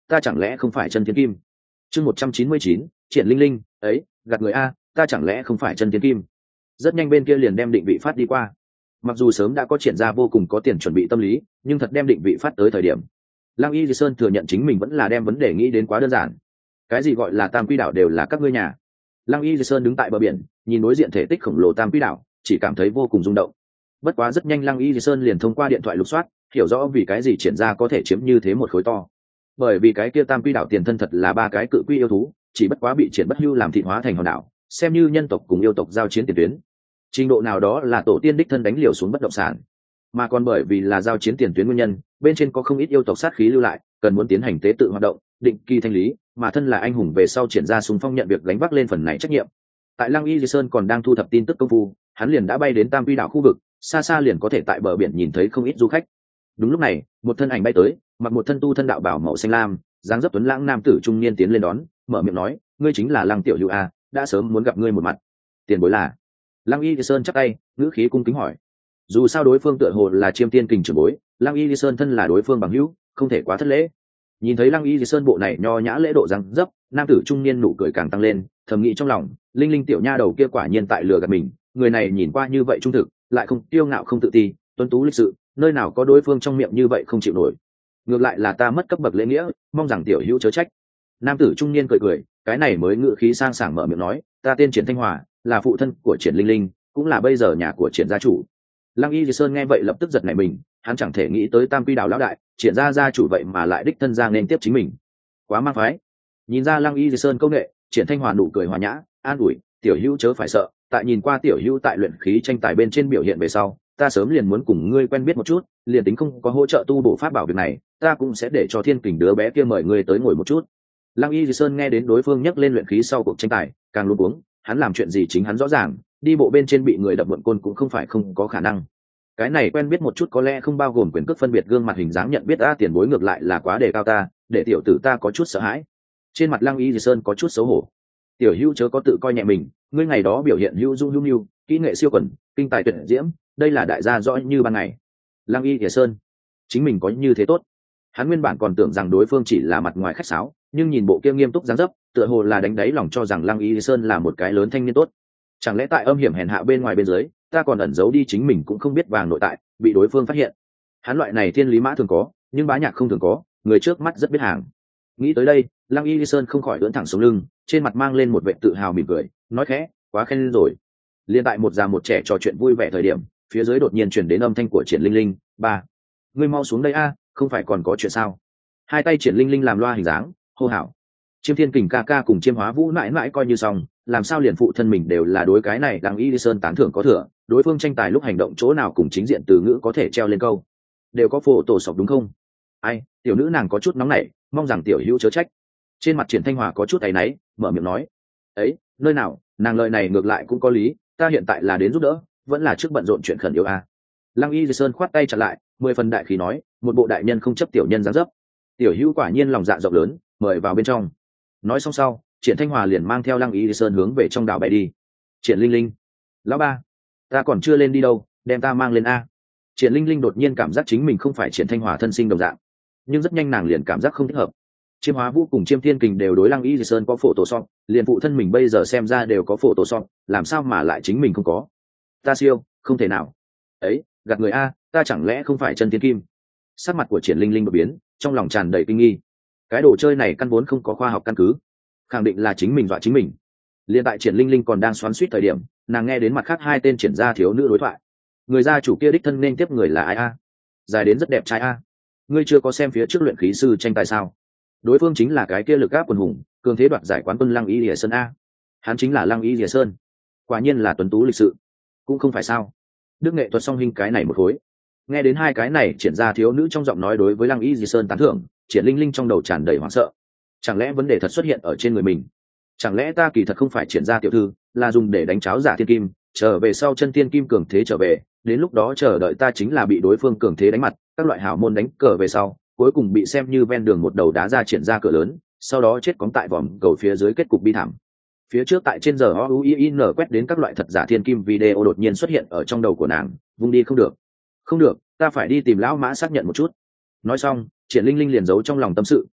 ta chẳng lẽ không phải chân thiên kim? Chương một trăm chín mươi chín, Triển Linh Linh, ấy, gạt người a, ta chẳng lẽ không phải chân thiên kim? Rất nhanh bên kia liền đem định vị phát đi qua. Mặc dù sớm đã có triển ra vô cùng có tiền chuẩn bị tâm lý, nhưng thật đem định vị phát tới thời điểm, Lăng Y Di Sơn thừa nhận chính mình vẫn là đem vấn đề nghĩ đến quá đơn giản. Cái gì gọi là Tam Quy đảo đều là các ngươi nhà. Lăng Y Di Sơn đứng tại bờ biển, nhìn đối diện thể tích khổng lồ Tam Quy đảo, chỉ cảm thấy vô cùng rung động. Bất quá rất nhanh Lăng Y Di Sơn liền thông qua điện thoại lục soát, hiểu rõ vì cái gì triển ra có thể chiếm như thế một khối to. Bởi vì cái kia Tam Quy đảo tiền thân thật là ba cái cự quy yêu thú, chỉ bất quá bị triển bất hưu làm thịt hóa thành hòn đảo, xem như nhân tộc cùng yêu tộc giao chiến tiền tuyến. Trình độ nào đó là tổ tiên đích thân đánh liều xuống bất động sản, mà còn bởi vì là giao chiến tiền tuyến nguyên nhân, bên trên có không ít yêu tộc sát khí lưu lại, cần muốn tiến hành tế tự hoạt động, định kỳ thanh lý, mà thân là anh hùng về sau triển ra xung phong nhận việc gánh vác lên phần này trách nhiệm. Tại Lăng Y Di Sơn còn đang thu thập tin tức công phu, hắn liền đã bay đến Tam Quy đảo khu vực, xa xa liền có thể tại bờ biển nhìn thấy không ít du khách. Đúng lúc này, một thân ảnh bay tới, mặc một thân tu thân đạo bảo màu xanh lam, dáng dấp tuấn lãng nam tử trung niên tiến lên đón, mở miệng nói, ngươi chính là Lăng tiểu hữu a, đã sớm muốn gặp ngươi một mặt. Tiền bối là? Lăng Y Di Sơn chắp tay, ngữ khí cung kính hỏi. Dù sao đối phương tựa hồ là Chiêm Tiên Kình trưởng bối, Lăng Y Di Sơn thân là đối phương bằng hữu, không thể quá thất lễ. Nhìn thấy Lăng Y Di Sơn bộ này nho nhã lễ độ răng dấp, nam tử trung niên nụ cười càng tăng lên, thầm nghĩ trong lòng, Linh Linh tiểu nha đầu kia quả nhiên tại lừa gạt mình, người này nhìn qua như vậy trung thực, lại không kiêu ngạo không tự ti, tuấn tú lịch sự, nơi nào có đối phương trong miệng như vậy không chịu nổi. Ngược lại là ta mất cấp bậc lễ nghĩa, mong rằng tiểu hữu chớ trách. Nam tử trung niên cười cười, cái này mới ngự khí sang sảng mở miệng nói, ta tên Triển Thanh Hòa, là phụ thân của Triển Linh Linh, cũng là bây giờ nhà của Triển gia chủ. Lăng Y Di Sơn nghe vậy lập tức giật nảy mình, hắn chẳng thể nghĩ tới Tam Quy đảo lão đại, Triển gia gia chủ vậy mà lại đích thân ra nên tiếp chính mình, quá mang phái. Nhìn ra Lăng Y Di Sơn công nghệ, Triển Thanh Hòa nụ cười hòa nhã, an ủi, tiểu hữu chớ phải sợ, tại nhìn qua tiểu hữu tại luyện khí tranh tài bên trên biểu hiện về sau, ta sớm liền muốn cùng ngươi quen biết một chút, liền tính không có hỗ trợ tu bổ pháp bảo việc này, ta cũng sẽ để cho Thiên Kình đứa bé kia mời ngươi tới ngồi một chút. Lăng Y Di Sơn nghe đến đối phương nhắc lên luyện khí sau cuộc tranh tài, càng luống cuống, hắn làm chuyện gì chính hắn rõ ràng, đi bộ bên trên bị người đập mượn côn cũng không phải không có khả năng. Cái này quen biết một chút có lẽ không bao gồm quyền cước phân biệt gương mặt hình dáng nhận biết a, tiền bối ngược lại là quá đề cao ta, để tiểu tử ta có chút sợ hãi. Trên mặt Lăng Y Di Sơn có chút xấu hổ. Tiểu hữu chớ có tự coi nhẹ mình, ngươi ngày đó biểu hiện hữu dung hữu nhu, kỹ nghệ siêu quần, kinh tài tuyệt diễm, đây là đại gia rõ như ban ngày. Lăng Y Di Sơn, chính mình có như thế tốt? Hắn nguyên bản còn tưởng rằng đối phương chỉ là mặt ngoài khách sáo, nhưng nhìn bộ kia nghiêm túc dáng dấp, tựa hồ là đánh đáy lòng cho rằng Lăng Y Di Sơn là một cái lớn thanh niên tốt. Chẳng lẽ tại âm hiểm hèn hạ bên ngoài bên dưới, ta còn ẩn giấu đi chính mình cũng không biết vàng nội tại, bị đối phương phát hiện. Hắn loại này thiên lý mã thường có, nhưng bá nhạc không thường có, người trước mắt rất biết hàng. Nghĩ tới đây, Lăng Y Di Sơn không khỏi ưỡn thẳng sống lưng, trên mặt mang lên một vẻ tự hào mỉm cười, nói khẽ, quá khen rồi. Liên tại một già một trẻ trò chuyện vui vẻ thời điểm, phía dưới đột nhiên truyền đến âm thanh của Triển Linh Linh, ba, ngươi mau xuống đây a, không phải còn có chuyện sao? Hai tay Triển Linh Linh làm loa hình dáng, hô hào. Chiêm Thiên Kình ca ca cùng Chiêm Hóa Vũ mãi mãi coi như xong, làm sao liền phụ thân mình đều là đối cái này Lăng Y Di Sơn tán thưởng có thừa, đối phương tranh tài lúc hành động chỗ nào cùng chính diện từ ngữ có thể treo lên câu, đều có phổ tổ sọc đúng không? Ai, tiểu nữ nàng có chút nóng nảy, mong rằng tiểu hữu chớ trách. Trên mặt Triển Thanh Hòa có chút áy náy, mở miệng nói, ấy, nơi nào, nàng lời này ngược lại cũng có lý, ta hiện tại là đến giúp đỡ, vẫn là trước bận rộn chuyện khẩn yếu a. Lăng Y Di Sơn khoát tay chặn lại, mười phần đại khí nói, một bộ đại nhân không chấp tiểu nhân dáng dấp. Tiểu hữu quả nhiên lòng dạ rộng lớn, mời vào bên trong. Nói xong sau, Triển Thanh Hòa liền mang theo Lăng Y Di Sơn hướng về trong đảo bay đi. Triển Linh Linh, lão ba, ta còn chưa lên đi đâu, đem ta mang lên a. Triển Linh Linh đột nhiên cảm giác chính mình không phải Triển Thanh Hòa thân sinh đồng dạng, nhưng rất nhanh nàng liền cảm giác không thích hợp. Chiêm Hóa Vũ cùng Chiêm Thiên Kình đều đối Lăng Y Di Sơn có phổ tổ song, liền phụ thân mình bây giờ xem ra đều có phổ tổ song, làm sao mà lại chính mình không có? Ta siêu, không thể nào. Ấy, gạt người a, ta chẳng lẽ không phải chân tiên kim? Sắc mặt của Triển Linh Linh đột biến, trong lòng tràn đầy kinh nghi. Cái đồ chơi này căn vốn không có khoa học căn cứ, khẳng định là chính mình dọa chính mình. Liên tại Triển Linh Linh còn đang xoắn xuýt thời điểm, nàng nghe đến mặt khác hai tên triển gia thiếu nữ đối thoại. Người gia chủ kia đích thân nên tiếp người là ai a? Dài đến rất đẹp trai a. Ngươi chưa có xem phía trước luyện khí sư tranh tài sao? Đối phương chính là cái kia lực áp quần hùng, cường thế đoạt giải quán quân Lăng Y Lìa Sơn a. Hắn chính là Lăng Y Lìa Sơn. Quả nhiên là tuấn tú lịch sự. Cũng không phải sao? Đức nghệ thuật song hình cái này một khối. Nghe đến hai cái này triển gia thiếu nữ trong giọng nói đối với Lăng Y Lìa Sơn tán thưởng, Triển Linh Linh trong đầu tràn đầy hoảng sợ. Chẳng lẽ vấn đề thật xuất hiện ở trên người mình? Chẳng lẽ ta kỳ thật không phải triển gia tiểu thư, là dùng để đánh cháo giả thiên kim, trở về sau chân tiên kim cường thế trở về, đến lúc đó chờ đợi ta chính là bị đối phương cường thế đánh mặt, các loại hảo môn đánh cờ về sau, cuối cùng bị xem như ven đường một đầu đá ra triển ra cửa lớn, sau đó chết cóng tại vòm cầu phía dưới kết cục bi thảm. Phía trước tại trên giờ o u i n quét đến các loại thật giả thiên kim video đột nhiên xuất hiện ở trong đầu của nàng, vung đi không được. Không được, ta phải đi tìm lão mã xác nhận một chút. Nói xong, Triển Linh Linh liền giấu trong lòng tâm sự,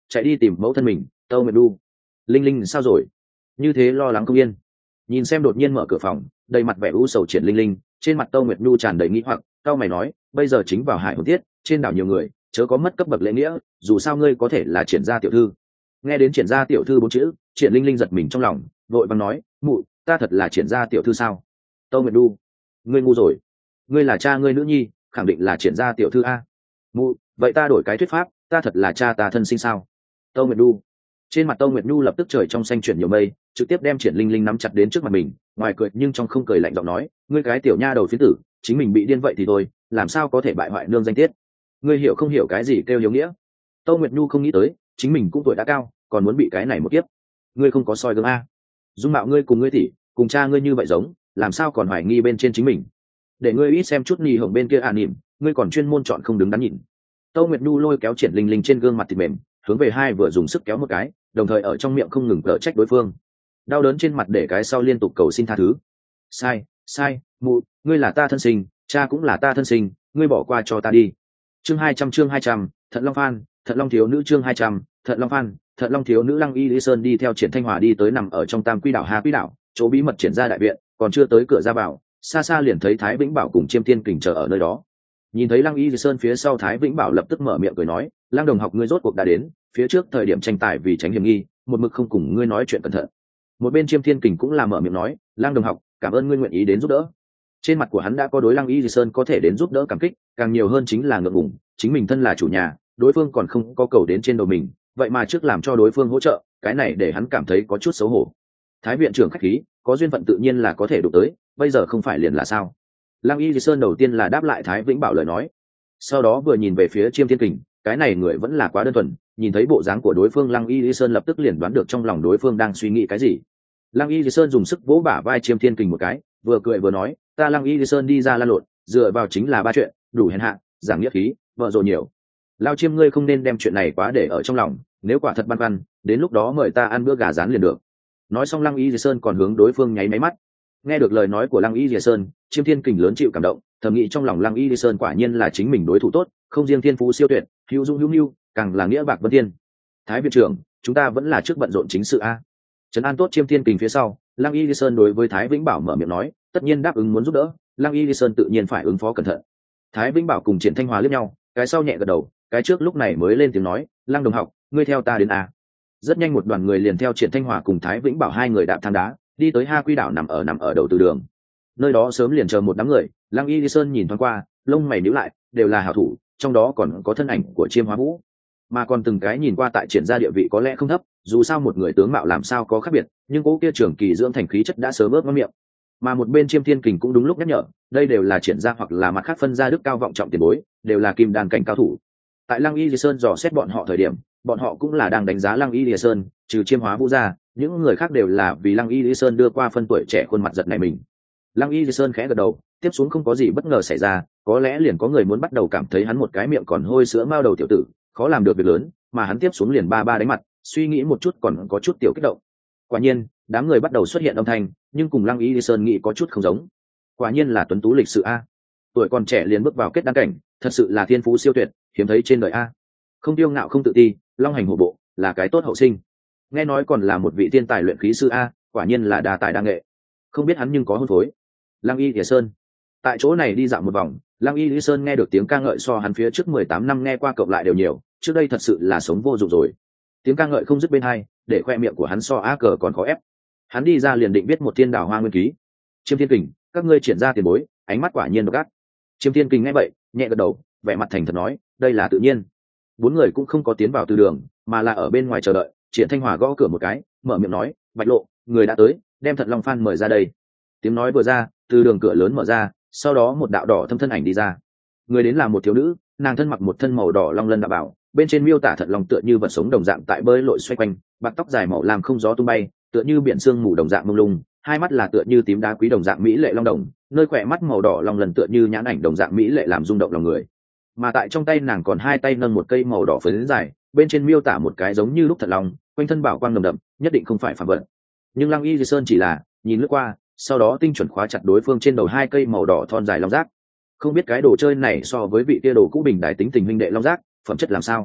chạy đi tìm mẫu thân mình. Tâu Nguyệt Nhu, linh linh sao rồi, như thế lo lắng không yên. Nhìn xem đột nhiên mở cửa phòng, đầy mặt vẻ u sầu Triển Linh Linh, trên mặt Tâu Nguyệt Nhu tràn đầy nghi hoặc. Cao mày nói, bây giờ chính vào hải hồn tiết, trên đảo nhiều người, chớ có mất cấp bậc lễ nghĩa, dù sao ngươi có thể là Triển gia tiểu thư. Nghe đến Triển gia tiểu thư bốn chữ, Triển Linh Linh giật mình trong lòng, vội vàng nói, mụ, ta thật là Triển gia tiểu thư sao? Tâu Nguyệt Nhu, ngươi ngu rồi, ngươi là cha ngươi nữ nhi, khẳng định là Triển gia tiểu thư a. Mụ, vậy ta đổi cái thuyết pháp, ta thật là cha ta thân sinh sao? Tâu Nguyệt Nhu. Trên mặt Tâu Nguyệt Nhu lập tức trời trong xanh chuyển nhiều mây, trực tiếp đem Triển Linh Linh nắm chặt đến trước mặt mình, ngoài cười nhưng trong không cười lạnh giọng nói, ngươi cái tiểu nha đầu phiến tử, chính mình bị điên vậy thì thôi, làm sao có thể bại hoại nương danh tiết? Ngươi hiểu không hiểu cái gì kêu hiếu nghĩa? Tâu Nguyệt Nhu không nghĩ tới, chính mình cũng tuổi đã cao, còn muốn bị cái này một kiếp. Ngươi không có soi gương a? Dung mạo ngươi cùng ngươi tỷ, cùng cha ngươi như vậy giống, làm sao còn hoài nghi bên trên chính mình? Để ngươi ít xem chút nhì hổng bên kia à nỉm, ngươi còn chuyên môn chọn không đứng đắn nhìn. Tâu Nguyệt Nhu lôi kéo Triển Linh Linh trên gương mặt thịt mềm, hướng về hai vừa dùng sức kéo một cái, đồng thời ở trong miệng không ngừng cở trách đối phương. Đau đớn trên mặt để cái sau liên tục cầu xin tha thứ. Sai, sai, mụ, ngươi là ta thân sinh, cha cũng là ta thân sinh, ngươi bỏ qua cho ta đi. Chương hai trăm chương hai trăm, Thận Long Phan, Thận Long thiếu nữ chương hai trăm, Thận Long Phan, Thận Long thiếu nữ Lăng Y Lý Sơn đi theo Triển Thanh Hòa đi tới nằm ở trong Tam Quy đảo Hà Quy đảo, chỗ bí mật triển ra đại viện, còn chưa tới cửa ra vào, xa xa liền thấy Thái Vĩnh Bảo cùng Chiêm Thiên Kình chờ ở nơi đó. Nhìn thấy Lăng Y Lý Sơn phía sau, Thái Vĩnh Bảo lập tức mở miệng cười nói, Lăng đồng học ngươi rốt cuộc đã đến, phía trước thời điểm tranh tài vì tránh hiểm nghi, một mực không cùng ngươi nói chuyện cẩn thận. Một bên Chiêm Thiên Kình cũng là mở miệng nói, Lăng đồng học, cảm ơn ngươi nguyện ý đến giúp đỡ. Trên mặt của hắn đã có đối Lăng Y Lý Sơn có thể đến giúp đỡ cảm kích, càng nhiều hơn chính là ngượng ngùng, chính mình thân là chủ nhà, đối phương còn không có cầu đến trên đầu mình, vậy mà trước làm cho đối phương hỗ trợ, cái này để hắn cảm thấy có chút xấu hổ. Thái viện trưởng khách khí, có duyên phận tự nhiên là có thể đụng tới, bây giờ không phải liền là sao? Lăng Y Lý Sơn đầu tiên là đáp lại Thái Vĩnh Bảo lời nói, sau đó vừa nhìn về phía Chiêm Thiên Kình, cái này người vẫn là quá đơn thuần, nhìn thấy bộ dáng của đối phương, Lăng Y Lý Sơn lập tức liền đoán được trong lòng đối phương đang suy nghĩ cái gì. Lăng Y Lý Sơn dùng sức vỗ bả vai Chiêm Thiên Kình một cái, vừa cười vừa nói, ta Lăng Y Lý Sơn đi ra lan lộn, dựa vào chính là ba chuyện, đủ hèn hạ, giảng nghĩa khí, vợ rồi nhiều. Lao Chiêm ngươi không nên đem chuyện này quá để ở trong lòng, nếu quả thật băn khoăn, đến lúc đó mời ta ăn bữa gà rán liền được. Nói xong Lăng Y Lý Sơn còn hướng đối phương nháy máy mắt. Nghe được lời nói của Lăng Y Lý Sơn, Chiêm Thiên Kình lớn chịu cảm động, thầm nghĩ trong lòng Lăng Y Lý Sơn quả nhiên là chính mình đối thủ tốt, không riêng thiên phú siêu tuyệt, hữu dung hữu nhu, càng là nghĩa bạc vân thiên. Thái viện trưởng, chúng ta vẫn là trước bận rộn chính sự a. Trấn an tốt Chiêm Thiên Kình phía sau, Lăng Y Lý Sơn đối với Thái Vĩnh Bảo mở miệng nói, tất nhiên đáp ứng muốn giúp đỡ, Lăng Y Lý Sơn tự nhiên phải ứng phó cẩn thận. Thái Vĩnh Bảo cùng Triển Thanh Hòa liếc nhau, cái sau nhẹ gật đầu, cái trước lúc này mới lên tiếng nói, Lăng đồng học, ngươi theo ta đến a. Rất nhanh một đoàn người liền theo Triển Thanh Hòa cùng Thái Vĩnh Bảo hai người đạp thang đá, đi tới Ha Quy đảo nằm ở nằm ở đầu từ đường. Nơi đó sớm liền chờ một đám người, Lăng Y Lý Sơn nhìn thoáng qua, lông mày nhíu lại, đều là hảo thủ, trong đó còn có thân ảnh của Chiêm Hóa Vũ, mà còn từng cái nhìn qua tại Triển gia địa vị có lẽ không thấp, dù sao một người tướng mạo làm sao có khác biệt, nhưng cố kia trưởng kỳ dưỡng thành khí chất đã sớm ướt ngon miệng. Mà một bên Chiêm Thiên Kình cũng đúng lúc nhắc nhở, đây đều là Triển gia hoặc là mặt khác phân gia đức cao vọng trọng tiền bối, đều là kim đan cảnh cao thủ. Tại Lăng Y Lý Sơn dò xét bọn họ thời điểm, bọn họ cũng là đang đánh giá Lăng Y Lý Sơn, trừ Chiêm Hóa Vũ ra, những người khác đều là vì Lăng Y Lý Sơn đưa qua phân tuổi trẻ khuôn mặt giật này mình. Lăng Y Lý Sơn khẽ gật đầu, tiếp xuống không có gì bất ngờ xảy ra, có lẽ liền có người muốn bắt đầu cảm thấy hắn một cái miệng còn hôi sữa mao đầu tiểu tử, khó làm được việc lớn, mà hắn tiếp xuống liền ba ba đánh mặt, suy nghĩ một chút còn có chút tiểu kích động. Quả nhiên, đám người bắt đầu xuất hiện âm thanh, nhưng cùng Lăng Y Lý Sơn nghĩ có chút không giống. Quả nhiên là tuấn tú lịch sự a. Tuổi còn trẻ liền bước vào kết đan cảnh, thật sự là thiên phú siêu tuyệt, hiếm thấy trên đời a. Không tiêu ngạo không tự ti, long hành hổ bộ, là cái tốt hậu sinh. Nghe nói còn là một vị thiên tài luyện khí sư a, quả nhiên là đa tài đa nghệ. Không biết hắn nhưng có hôn phối. Lăng Y Lý Sơn tại chỗ này đi dạo một vòng, Lăng Y Lý Sơn nghe được tiếng ca ngợi so hắn phía trước mười tám năm nghe qua cộng lại đều nhiều, trước đây thật sự là sống vô dụng rồi. Tiếng ca ngợi không dứt bên hai, để khoe miệng của hắn so á cờ còn khó ép. Hắn đi ra liền định viết một thiên đào hoa nguyên ký. Chiêm Thiên Kình, các ngươi triển ra tiền bối, ánh mắt quả nhiên độc ác. Chiêm Thiên Kình nghe vậy, nhẹ gật đầu, vẻ mặt thành thật nói, đây là tự nhiên. Bốn người cũng không có tiến vào từ đường, mà là ở bên ngoài chờ đợi. Triển Thanh Hòa gõ cửa một cái, mở miệng nói, Bạch Lộ, người đã tới, đem Thận Long Phan mời ra đây. Tiếng nói vừa ra, từ đường cửa lớn mở ra, sau đó một đạo đỏ thâm thân ảnh đi ra. Người đến là một thiếu nữ, nàng thân mặc một thân màu đỏ long lân đạo bảo, bên trên miêu tả thận long tựa như vật sống đồng dạng tại bơi lội xoay quanh, bạc tóc dài màu làm không gió tung bay, tựa như biển sương mù đồng dạng mông lung, hai mắt là tựa như tím đá quý đồng dạng mỹ lệ long đồng, nơi khỏe mắt màu đỏ long lần tựa như nhãn ảnh đồng dạng mỹ lệ làm rung động lòng người. Mà tại trong tay nàng còn hai tay nâng một cây màu đỏ phấn dài, bên trên miêu tả một cái giống như lúc thận long, quanh thân bảo quang nồng đậm, nhất định không phải phàm vật. Nhưng Lăng Y Di Sơn chỉ là nhìn lướt qua, sau đó tinh chuẩn khóa chặt đối phương trên đầu hai cây màu đỏ thon dài long giác. Không biết cái đồ chơi này so với vị kia đồ cũ bình đài tính tình huynh đệ long giác, phẩm chất làm sao?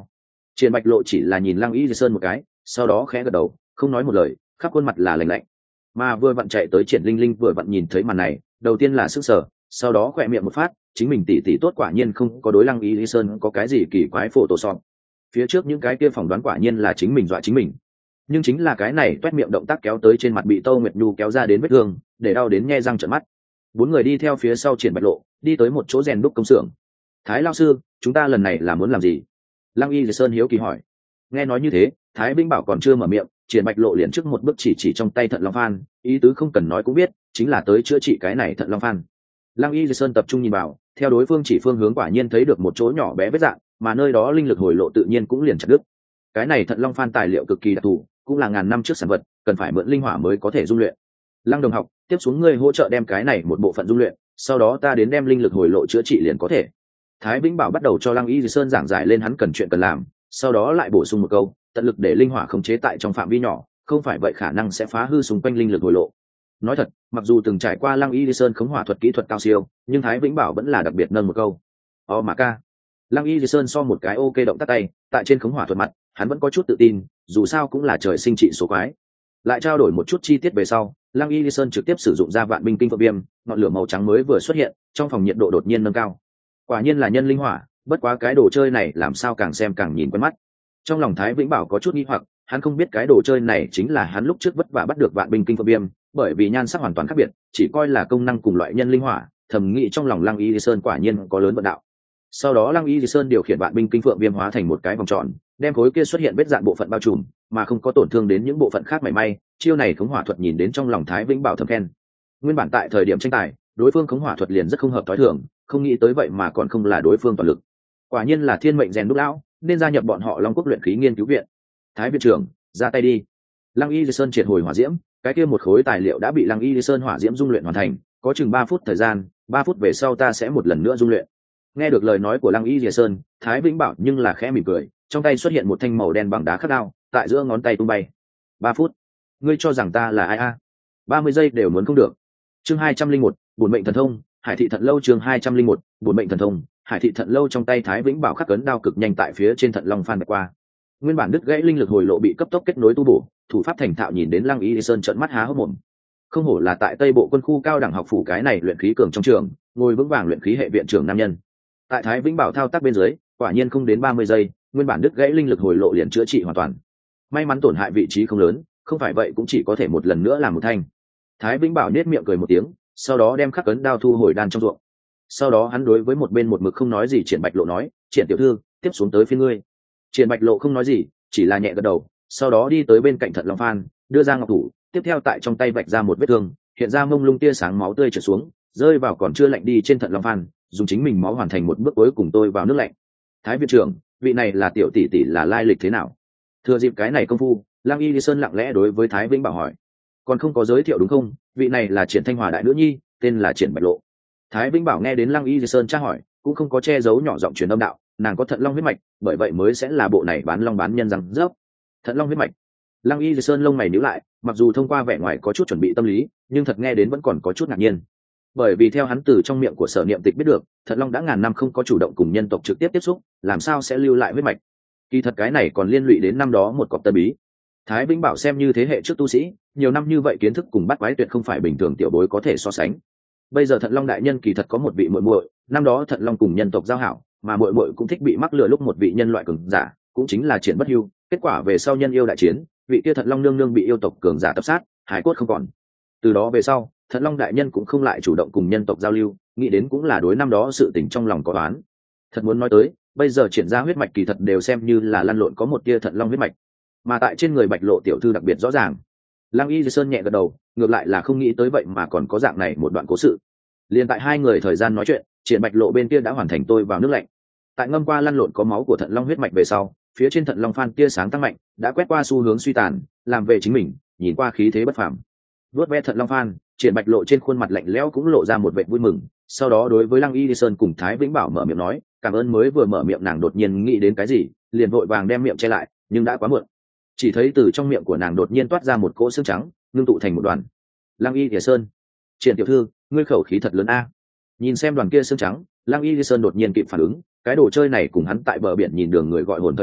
Triển Bạch Lộ chỉ là nhìn Lăng Y Di Sơn một cái, sau đó khẽ gật đầu, không nói một lời, khắp khuôn mặt là lạnh lạnh. Mà vừa vặn chạy tới Triển Linh Linh vừa vặn nhìn thấy màn này, đầu tiên là sững sờ, sau đó khỏe miệng một phát, chính mình tỷ tỷ tốt quả nhiên không có đối Lăng Y Di Sơn có cái gì kỳ quái phổ tổ sọn. Phía trước những cái kia phỏng đoán quả nhiên là chính mình dọa chính mình. Nhưng chính là cái này toét miệng động tác kéo tới trên mặt bị Tô Nguyệt Nhu kéo ra đến vết thương, để đau đến nhe răng trợn mắt. Bốn người đi theo phía sau Triển Bạch Lộ, đi tới một chỗ rèn đúc công xưởng. Thái lão sư, chúng ta lần này là muốn làm gì? Lăng Y Di Sơn hiếu kỳ hỏi. Nghe nói như thế, Thái Vĩnh Bảo còn chưa mở miệng, Triển Bạch Lộ liền trước một bước chỉ chỉ trong tay Thận Long Phan, ý tứ không cần nói cũng biết, chính là tới chữa trị cái này Thận Long Phan. Lăng Y Di Sơn tập trung nhìn vào, theo đối phương chỉ phương hướng quả nhiên thấy được một chỗ nhỏ bé vết dạng, mà nơi đó linh lực hồi lộ tự nhiên cũng liền chặt đứt. Cái này Thận Long Phan tài liệu cực kỳ đặc thù, cũng là ngàn năm trước sản vật, cần phải mượn linh hỏa mới có thể dung luyện. Lăng đồng học, tiếp xuống ngươi hỗ trợ đem cái này một bộ phận dung luyện, sau đó ta đến đem linh lực hồi lộ chữa trị liền có thể. Thái Vĩnh Bảo bắt đầu cho Lăng Y Di Sơn giảng giải lên hắn cần chuyện cần làm, sau đó lại bổ sung một câu, tận lực để linh hỏa khống chế tại trong phạm vi nhỏ, không phải vậy khả năng sẽ phá hư xung quanh linh lực hồi lộ. Nói thật, mặc dù từng trải qua Lăng Y Di Sơn khống hỏa thuật kỹ thuật cao siêu, nhưng Thái Vĩnh Bảo vẫn là đặc biệt nâng một câu. "Ó mà ca." Lăng Y Di Sơn so một cái ok động tác tay, tại trên khống hỏa thuật mặt, hắn vẫn có chút tự tin, dù sao cũng là trời sinh trị số quái. Lại trao đổi một chút chi tiết về sau, Lăng Y Di Sơn trực tiếp sử dụng ra Vạn Binh Kinh Phượng Viêm, ngọn lửa màu trắng mới vừa xuất hiện, trong phòng nhiệt độ đột nhiên nâng cao. Quả nhiên là nhân linh hỏa, bất quá cái đồ chơi này làm sao càng xem càng nhìn quen mắt. Trong lòng Thái Vĩnh Bảo có chút nghi hoặc, hắn không biết cái đồ chơi này chính là hắn lúc trước vất vả bắt được Vạn Binh Kinh Phượng Viêm, bởi vì nhan sắc hoàn toàn khác biệt, chỉ coi là công năng cùng loại nhân linh hỏa, thầm nghĩ trong lòng Lăng Y Di Sơn quả nhiên có lớn vận đạo. Sau đó Lăng Y Di Sơn điều khiển Vạn Binh Kinh Phượng Viêm hóa thành một cái vòng tròn, đem khối kia xuất hiện vết dạn bộ phận bao trùm, mà không có tổn thương đến những bộ phận khác mảy may. Chiêu này khống hỏa thuật nhìn đến trong lòng Thái Vĩnh Bảo thầm khen. Nguyên bản tại thời điểm tranh tài, đối phương khống hỏa thuật liền rất không hợp thói thường, không nghĩ tới vậy mà còn không là đối phương toàn lực. Quả nhiên là thiên mệnh rèn đúc lão, nên gia nhập bọn họ Long Quốc luyện khí nghiên cứu viện. Thái viện trưởng, ra tay đi. Lăng Y Di Sơn triệt hồi hỏa diễm, cái kia một khối tài liệu đã bị Lăng Y Di Sơn hỏa diễm dung luyện hoàn thành, có chừng ba phút thời gian, ba phút về sau ta sẽ một lần nữa dung luyện. Nghe được lời nói của Lăng Y Di Sơn, Thái Vĩnh Bảo nhưng là khẽ mỉm cười, trong tay xuất hiện một thanh màu đen bằng đá khắc đao, tại giữa ngón tay tung bay. Ba phút? Ngươi cho rằng ta là ai a? Ba mươi giây đều muốn không được. Chương hai trăm linh một, bổn mệnh thần thông, Hải thị thận lâu chương hai trăm linh một, bổn mệnh thần thông, Hải thị thận lâu trong tay Thái Vĩnh Bảo khắc cấn đao cực nhanh tại phía trên thận long phan bạch qua. Nguyên bản đứt gãy linh lực hồi lộ bị cấp tốc kết nối tu bổ, thủ pháp thành thạo nhìn đến Lăng Y Sơn trợn mắt há hốc mồm. Không hổ là tại Tây Bộ quân khu cao đẳng học phủ cái này luyện khí cường trong trường, ngồi vững vàng luyện khí hệ viện trưởng nam nhân. Tại Thái Vĩnh Bảo thao tác bên dưới, quả nhiên không đến ba mươi giây, nguyên bản đứt gãy linh lực hồi lộ liền chữa trị hoàn toàn. May mắn tổn hại vị trí không lớn, không phải vậy cũng chỉ có thể một lần nữa làm một thanh. Thái Vĩnh Bảo nhếch miệng cười một tiếng, sau đó đem khắc cấn đao thu hồi đan trong ruộng. Sau đó hắn đối với một bên một mực không nói gì Triển Bạch Lộ nói, "Triển tiểu thư, tiếp xuống tới phiên ngươi." Triển Bạch Lộ không nói gì, chỉ là nhẹ gật đầu, sau đó đi tới bên cạnh thận long phan, đưa ra ngọc thủ, tiếp theo tại trong tay vạch ra một vết thương, hiện ra mông lung tia sáng máu tươi trượt xuống, rơi vào còn chưa lạnh đi trên thận long phan, dùng chính mình máu hoàn thành một bước cuối cùng tôi vào nước lạnh. Thái viện trưởng, vị này là tiểu tỷ tỷ là lai lịch thế nào? Thừa dịp cái này công phu, Lăng Y Sơn lặng lẽ đối với Thái Vĩnh Bảo hỏi, còn không có giới thiệu đúng không? Vị này là Triển Thanh Hòa đại nữ nhi, tên là Triển Bạch Lộ. Thái Vĩnh Bảo nghe đến Lăng Y Sơn tra hỏi, cũng không có che giấu nhỏ giọng truyền âm đạo, nàng có thận long huyết mạch, bởi vậy mới sẽ là bộ này bán long bán nhân rằng dốc. Thận long huyết mạch. Lăng Y Sơn lông mày nhíu lại, mặc dù thông qua vẻ ngoài có chút chuẩn bị tâm lý, nhưng thật nghe đến vẫn còn có chút ngạc nhiên. Bởi vì theo hắn từ trong miệng của Sở Niệm Tịch biết được, Thận Long đã ngàn năm không có chủ động cùng nhân tộc trực tiếp tiếp xúc, làm sao sẽ lưu lại huyết mạch? Kỳ thật cái này còn liên lụy đến năm đó một cọc tân bí. Thái Vĩnh Bảo xem như thế hệ trước tu sĩ, nhiều năm như vậy kiến thức cùng bắt quái tuyệt không phải bình thường tiểu bối có thể so sánh. Bây giờ Thận Long đại nhân kỳ thật có một vị muội muội, năm đó Thận Long cùng nhân tộc giao hảo, mà muội muội cũng thích bị mắc lừa lúc một vị nhân loại cường giả, cũng chính là Triển Bất Hưu, kết quả về sau nhân yêu đại chiến, vị kia Thận Long nương nương bị yêu tộc cường giả tập sát, hải cốt không còn. Từ đó về sau, Thận Long đại nhân cũng không lại chủ động cùng nhân tộc giao lưu, nghĩ đến cũng là đối năm đó sự tình trong lòng có oán. Thật muốn nói tới, bây giờ triển ra huyết mạch kỳ thật đều xem như là lăn lộn có một tia Thận Long huyết mạch, mà tại trên người Bạch Lộ tiểu thư đặc biệt rõ ràng. Lăng Y Sơn nhẹ gật đầu, ngược lại là không nghĩ tới vậy mà còn có dạng này một đoạn cố sự. Liên tại hai người thời gian nói chuyện, Triển Bạch Lộ bên kia đã hoàn thành tôi vào nước lạnh. Tại ngâm qua lăn lộn có máu của Thận Long huyết mạch về sau, phía trên Thận Long phan tia sáng tăng mạnh, đã quét qua xu hướng suy tàn, làm về chính mình, nhìn qua khí thế bất phàm. Vuốt ve Thận Long phan, Triển Bạch Lộ trên khuôn mặt lạnh lẽo cũng lộ ra một vẻ vui mừng, sau đó đối với Lăng Y Sơn cùng Thái Vĩnh Bảo mở miệng nói, cảm ơn. Mới vừa mở miệng nàng đột nhiên nghĩ đến cái gì, liền vội vàng đem miệng che lại, nhưng đã quá muộn. Chỉ thấy từ trong miệng của nàng đột nhiên toát ra một cỗ xương trắng, ngưng tụ thành một đoàn. Lăng Y Sơn, Triển tiểu thư, ngươi khẩu khí thật lớn a. Nhìn xem đoàn kia xương trắng, Lăng Y Sơn đột nhiên kịp phản ứng, cái đồ chơi này cùng hắn tại bờ biển nhìn đường người gọi hồn thời điểm,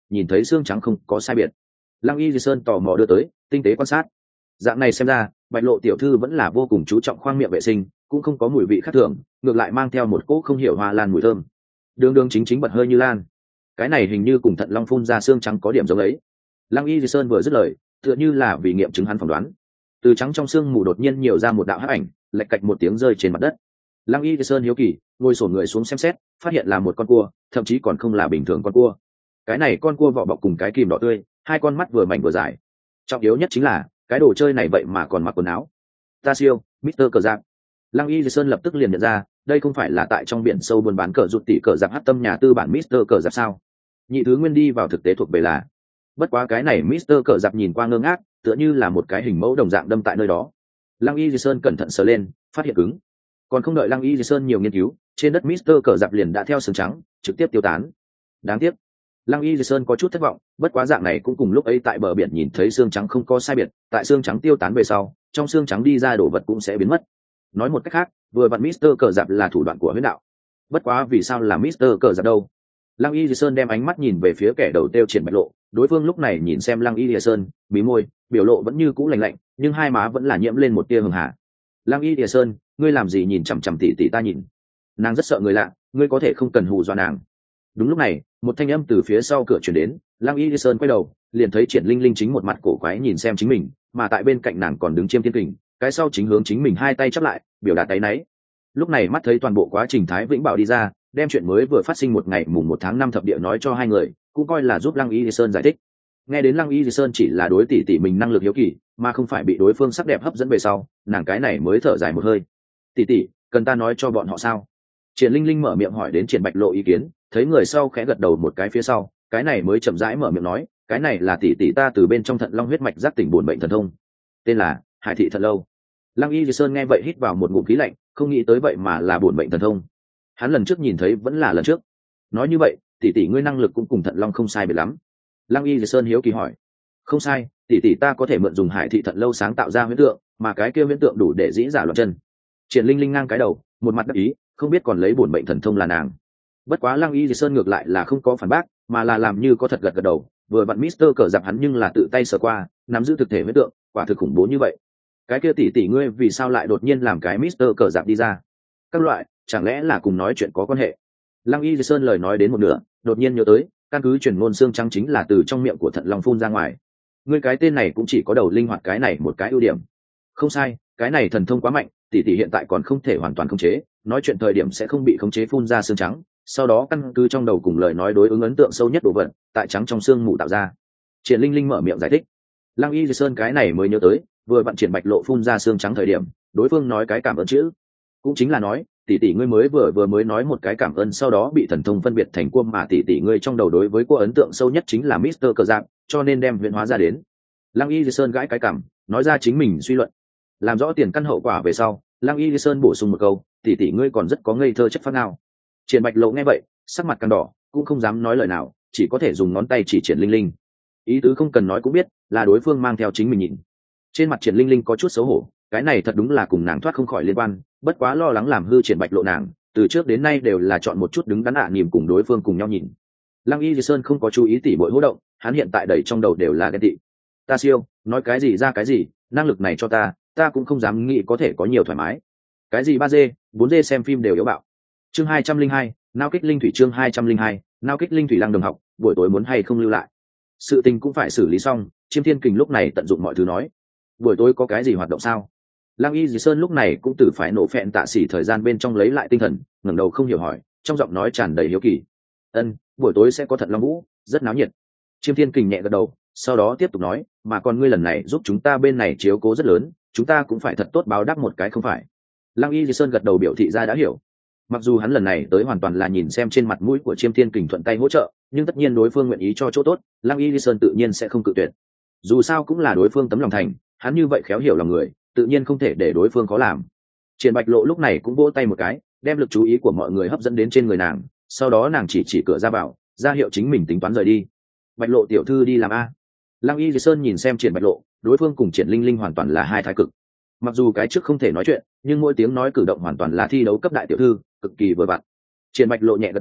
nhìn thấy xương trắng không có sai biệt. Lăng Y Di Sơn tò mò đưa tới tinh tế quan sát. Dạng này xem ra bạch lộ tiểu thư vẫn là vô cùng chú trọng khoang miệng vệ sinh, cũng không có mùi vị khác thường, ngược lại mang theo một cỗ không hiểu hoa lan mùi thơm, đường đường chính chính bật hơi như lan. Cái này hình như cùng thận long phun ra xương trắng có điểm giống ấy. Lăng Y Di Sơn vừa dứt lời, tựa như là vì nghiệm chứng hắn phỏng đoán, từ trắng trong xương mù đột nhiên nhiều ra một đạo hắc ảnh, lạch cạch một tiếng rơi trên mặt đất. Lăng Y Di Sơn hiếu kỳ ngồi xổm người xuống xem xét, phát hiện là một con cua, thậm chí còn không là bình thường con cua. Cái này con cua vỏ bọc cùng cái kìm đỏ tươi, hai con mắt vừa mảnh vừa dài. Trọng yếu nhất chính là cái đồ chơi này vậy mà còn mặc quần áo. Ta siêu, mít tơ Cờ Giặc. Lăng Y Di Sơn lập tức liền nhận ra, đây không phải là tại trong biển sâu buôn bán cờ rụt tỷ cờ giặc hắc tâm nhà tư bản mít tơ Cờ Giặc sao? Nhị thứ nguyên đi vào thực tế thuộc về là. Bất quá cái này mít tơ Cờ Giặc nhìn qua ngơ ngác, tựa như là một cái hình mẫu đồng dạng đâm tại nơi đó. Lăng Y Di Sơn cẩn thận sờ lên, phát hiện cứng. Còn không đợi Lăng Y Di Sơn nhiều nghiên cứu, trên đất mít tơ Cờ Giặc liền đã theo xương trắng, trực tiếp tiêu tán. Đáng tiếc. Lăng Y Di Sơn có chút thất vọng, bất quá dạng này cũng cùng lúc ấy tại bờ biển nhìn thấy xương trắng không có sai biệt, tại xương trắng tiêu tán về sau, trong xương trắng đi ra đồ vật cũng sẽ biến mất. Nói một cách khác, vừa vặn mít tơ Cờ Giặc là thủ đoạn của huyễn đạo. Bất quá vì sao là mít tơ Cờ Giặc đâu? Lăng Y Di Sơn đem ánh mắt nhìn về phía kẻ đầu tiêu Triển Bạch Lộ, đối phương lúc này nhìn xem Lăng Y Di Sơn, bí môi, biểu lộ vẫn như cũ lạnh lạnh, nhưng hai má vẫn là nhiễm lên một tia hường hà. Lăng Y Di Sơn, ngươi làm gì nhìn chằm chằm tỷ tỷ ta nhìn? Nàng rất sợ người lạ, ngươi có thể không cần hù dọa nàng. Đúng lúc này, một thanh âm từ phía sau cửa truyền đến, Lăng Y Di Sơn quay đầu, liền thấy Triển Linh Linh chính một mặt cổ quái nhìn xem chính mình, mà tại bên cạnh nàng còn đứng Chiêm Thiên Kình, cái sau chính hướng chính mình hai tay chắp lại, biểu đạt áy náy. Lúc này mắt thấy toàn bộ quá trình Thái Vĩnh Bảo đi ra, đem chuyện mới vừa phát sinh một ngày mùng một tháng năm thập địa nói cho hai người, cũng coi là giúp Lăng Y Di Sơn giải thích. Nghe đến Lăng Y Di Sơn chỉ là đối tỷ tỷ mình năng lực hiếu kỳ, mà không phải bị đối phương sắc đẹp hấp dẫn về sau, nàng cái này mới thở dài một hơi. Tỷ tỷ, cần ta nói cho bọn họ sao? Triển Linh Linh mở miệng hỏi đến Triển Bạch Lộ ý kiến, thấy người sau khẽ gật đầu một cái phía sau, cái này mới chậm rãi mở miệng nói, cái này là tỷ tỷ ta từ bên trong thận long huyết mạch giác tỉnh buồn bệnh thần thông, tên là Hải thị thận lâu. Lăng Y Di Sơn nghe vậy hít vào một ngụm khí lạnh, không nghĩ tới vậy mà là buồn bệnh thần thông. Hắn lần trước nhìn thấy vẫn là lần trước. Nói như vậy, tỷ tỷ ngươi năng lực cũng cùng thận long không sai biệt lắm. Lăng Y Di Sơn hiếu kỳ hỏi. Không sai, tỷ tỷ ta có thể mượn dùng Hải thị thận lâu sáng tạo ra huyễn tượng, mà cái kia huyễn tượng đủ để dĩ giả loạn chân. Triển Linh Linh ngang cái đầu, một mặt đắc ý, không biết còn lấy buồn bệnh thần thông là nàng. Bất quá Lăng Y Di Sơn ngược lại là không có phản bác, mà là làm như có thật gật gật đầu, vừa vặn Mister Cờ Giặc hắn nhưng là tự tay sờ qua, nắm giữ thực thể huyễn tượng, quả thực khủng bố như vậy. Cái kia tỷ tỷ ngươi vì sao lại đột nhiên làm cái Mister Cờ Giặc đi ra? Các loại, chẳng lẽ là cùng nói chuyện có quan hệ? Lăng Y Di Sơn lời nói đến một nửa, đột nhiên nhớ tới, căn cứ truyền ngôn xương trắng chính là từ trong miệng của thận long phun ra ngoài. Ngươi cái tên này cũng chỉ có đầu linh hoạt cái này một cái ưu điểm. Không sai, cái này thần thông quá mạnh, tỷ tỷ hiện tại còn không thể hoàn toàn khống chế, nói chuyện thời điểm sẽ không bị khống chế phun ra xương trắng, sau đó căn cứ trong đầu cùng lời nói đối ứng ấn tượng sâu nhất đồ vật, tại trắng trong xương mù tạo ra. Triển Linh Linh mở miệng giải thích. Lăng Y Di Sơn cái này mới nhớ tới, vừa vặn Triển Bạch Lộ phun ra xương trắng thời điểm, đối phương nói cái cảm ơn chữ, cũng chính là nói, tỷ tỷ ngươi mới vừa vừa mới nói một cái cảm ơn, sau đó bị thần thông phân biệt thành cua, mà tỷ tỷ ngươi trong đầu đối với cua ấn tượng sâu nhất chính là Mister Cờ Giặc, cho nên đem huyễn hóa ra đến. Lăng Y Di Sơn gãi cái cảm, nói ra chính mình suy luận. Làm rõ tiền căn hậu quả về sau, Lăng Y Di Sơn bổ sung một câu, tỷ tỷ ngươi còn rất có ngây thơ chất phác nào. Triển Bạch Lộ nghe vậy, sắc mặt càng đỏ, cũng không dám nói lời nào, chỉ có thể dùng ngón tay chỉ Triển Linh Linh. Ý tứ không cần nói cũng biết, là đối phương mang theo chính mình nhìn. Trên mặt Triển Linh Linh có chút xấu hổ, cái này thật đúng là cùng nàng thoát không khỏi liên quan, bất quá lo lắng làm hư Triển Bạch Lộ nàng, từ trước đến nay đều là chọn một chút đứng đắn ạ à, niềm cùng đối phương cùng nhau nhìn. Lăng Y Di Sơn không có chú ý tỷ muội hô động, hắn hiện tại đầy trong đầu đều là ghen tị. Ta siêu, nói cái gì ra cái gì, năng lực này cho ta, ta cũng không dám nghĩ có thể có nhiều thoải mái. Cái gì ba D, bốn D xem phim đều yếu bạo. Chương hai trăm linh hai, nao kích linh thủy chương hai trăm linh hai, nao kích linh thủy Lăng Đồng học, buổi tối muốn hay không lưu lại. Sự tình cũng phải xử lý xong, Chiêm Thiên Kình lúc này tận dụng mọi thứ nói. Buổi tối có cái gì hoạt động sao? Lăng Y Dì Sơn lúc này cũng từ phải nổ phẹn tạ xỉ thời gian bên trong lấy lại tinh thần, ngẩng đầu không hiểu hỏi, trong giọng nói tràn đầy hiếu kỳ. Ân, buổi tối sẽ có Thận Long Vũ, rất náo nhiệt. Chiêm Thiên Kình nhẹ gật đầu, sau đó tiếp tục nói, mà còn ngươi lần này giúp chúng ta bên này chiếu cố rất lớn, chúng ta cũng phải thật tốt báo đáp một cái không phải? Lăng Y Dì Sơn gật đầu biểu thị ra đã hiểu. Mặc dù hắn lần này tới hoàn toàn là nhìn xem trên mặt mũi của Chiêm Thiên Kình thuận tay hỗ trợ, nhưng tất nhiên đối phương nguyện ý cho chỗ tốt, Lăng Y Dì Sơn tự nhiên sẽ không cự tuyệt. Dù sao cũng là đối phương tấm lòng thành, hắn như vậy khéo hiểu lòng người, tự nhiên không thể để đối phương có làm. Triển Bạch Lộ lúc này cũng vỗ tay một cái, đem lực chú ý của mọi người hấp dẫn đến trên người nàng, sau đó nàng chỉ chỉ cửa ra vào, ra hiệu chính mình tính toán rời đi. Bạch Lộ tiểu thư đi làm a. Lăng Y Dì Sơn nhìn xem Triển Bạch Lộ, đối phương cùng Triển Linh Linh hoàn toàn là hai thái cực. Mặc dù cái trước không thể nói chuyện, nhưng mỗi tiếng nói cử động hoàn toàn là thi đấu cấp đại tiểu thư, cực kỳ vừa vặn. Triển Bạch Lộ nhẹ gật đầu,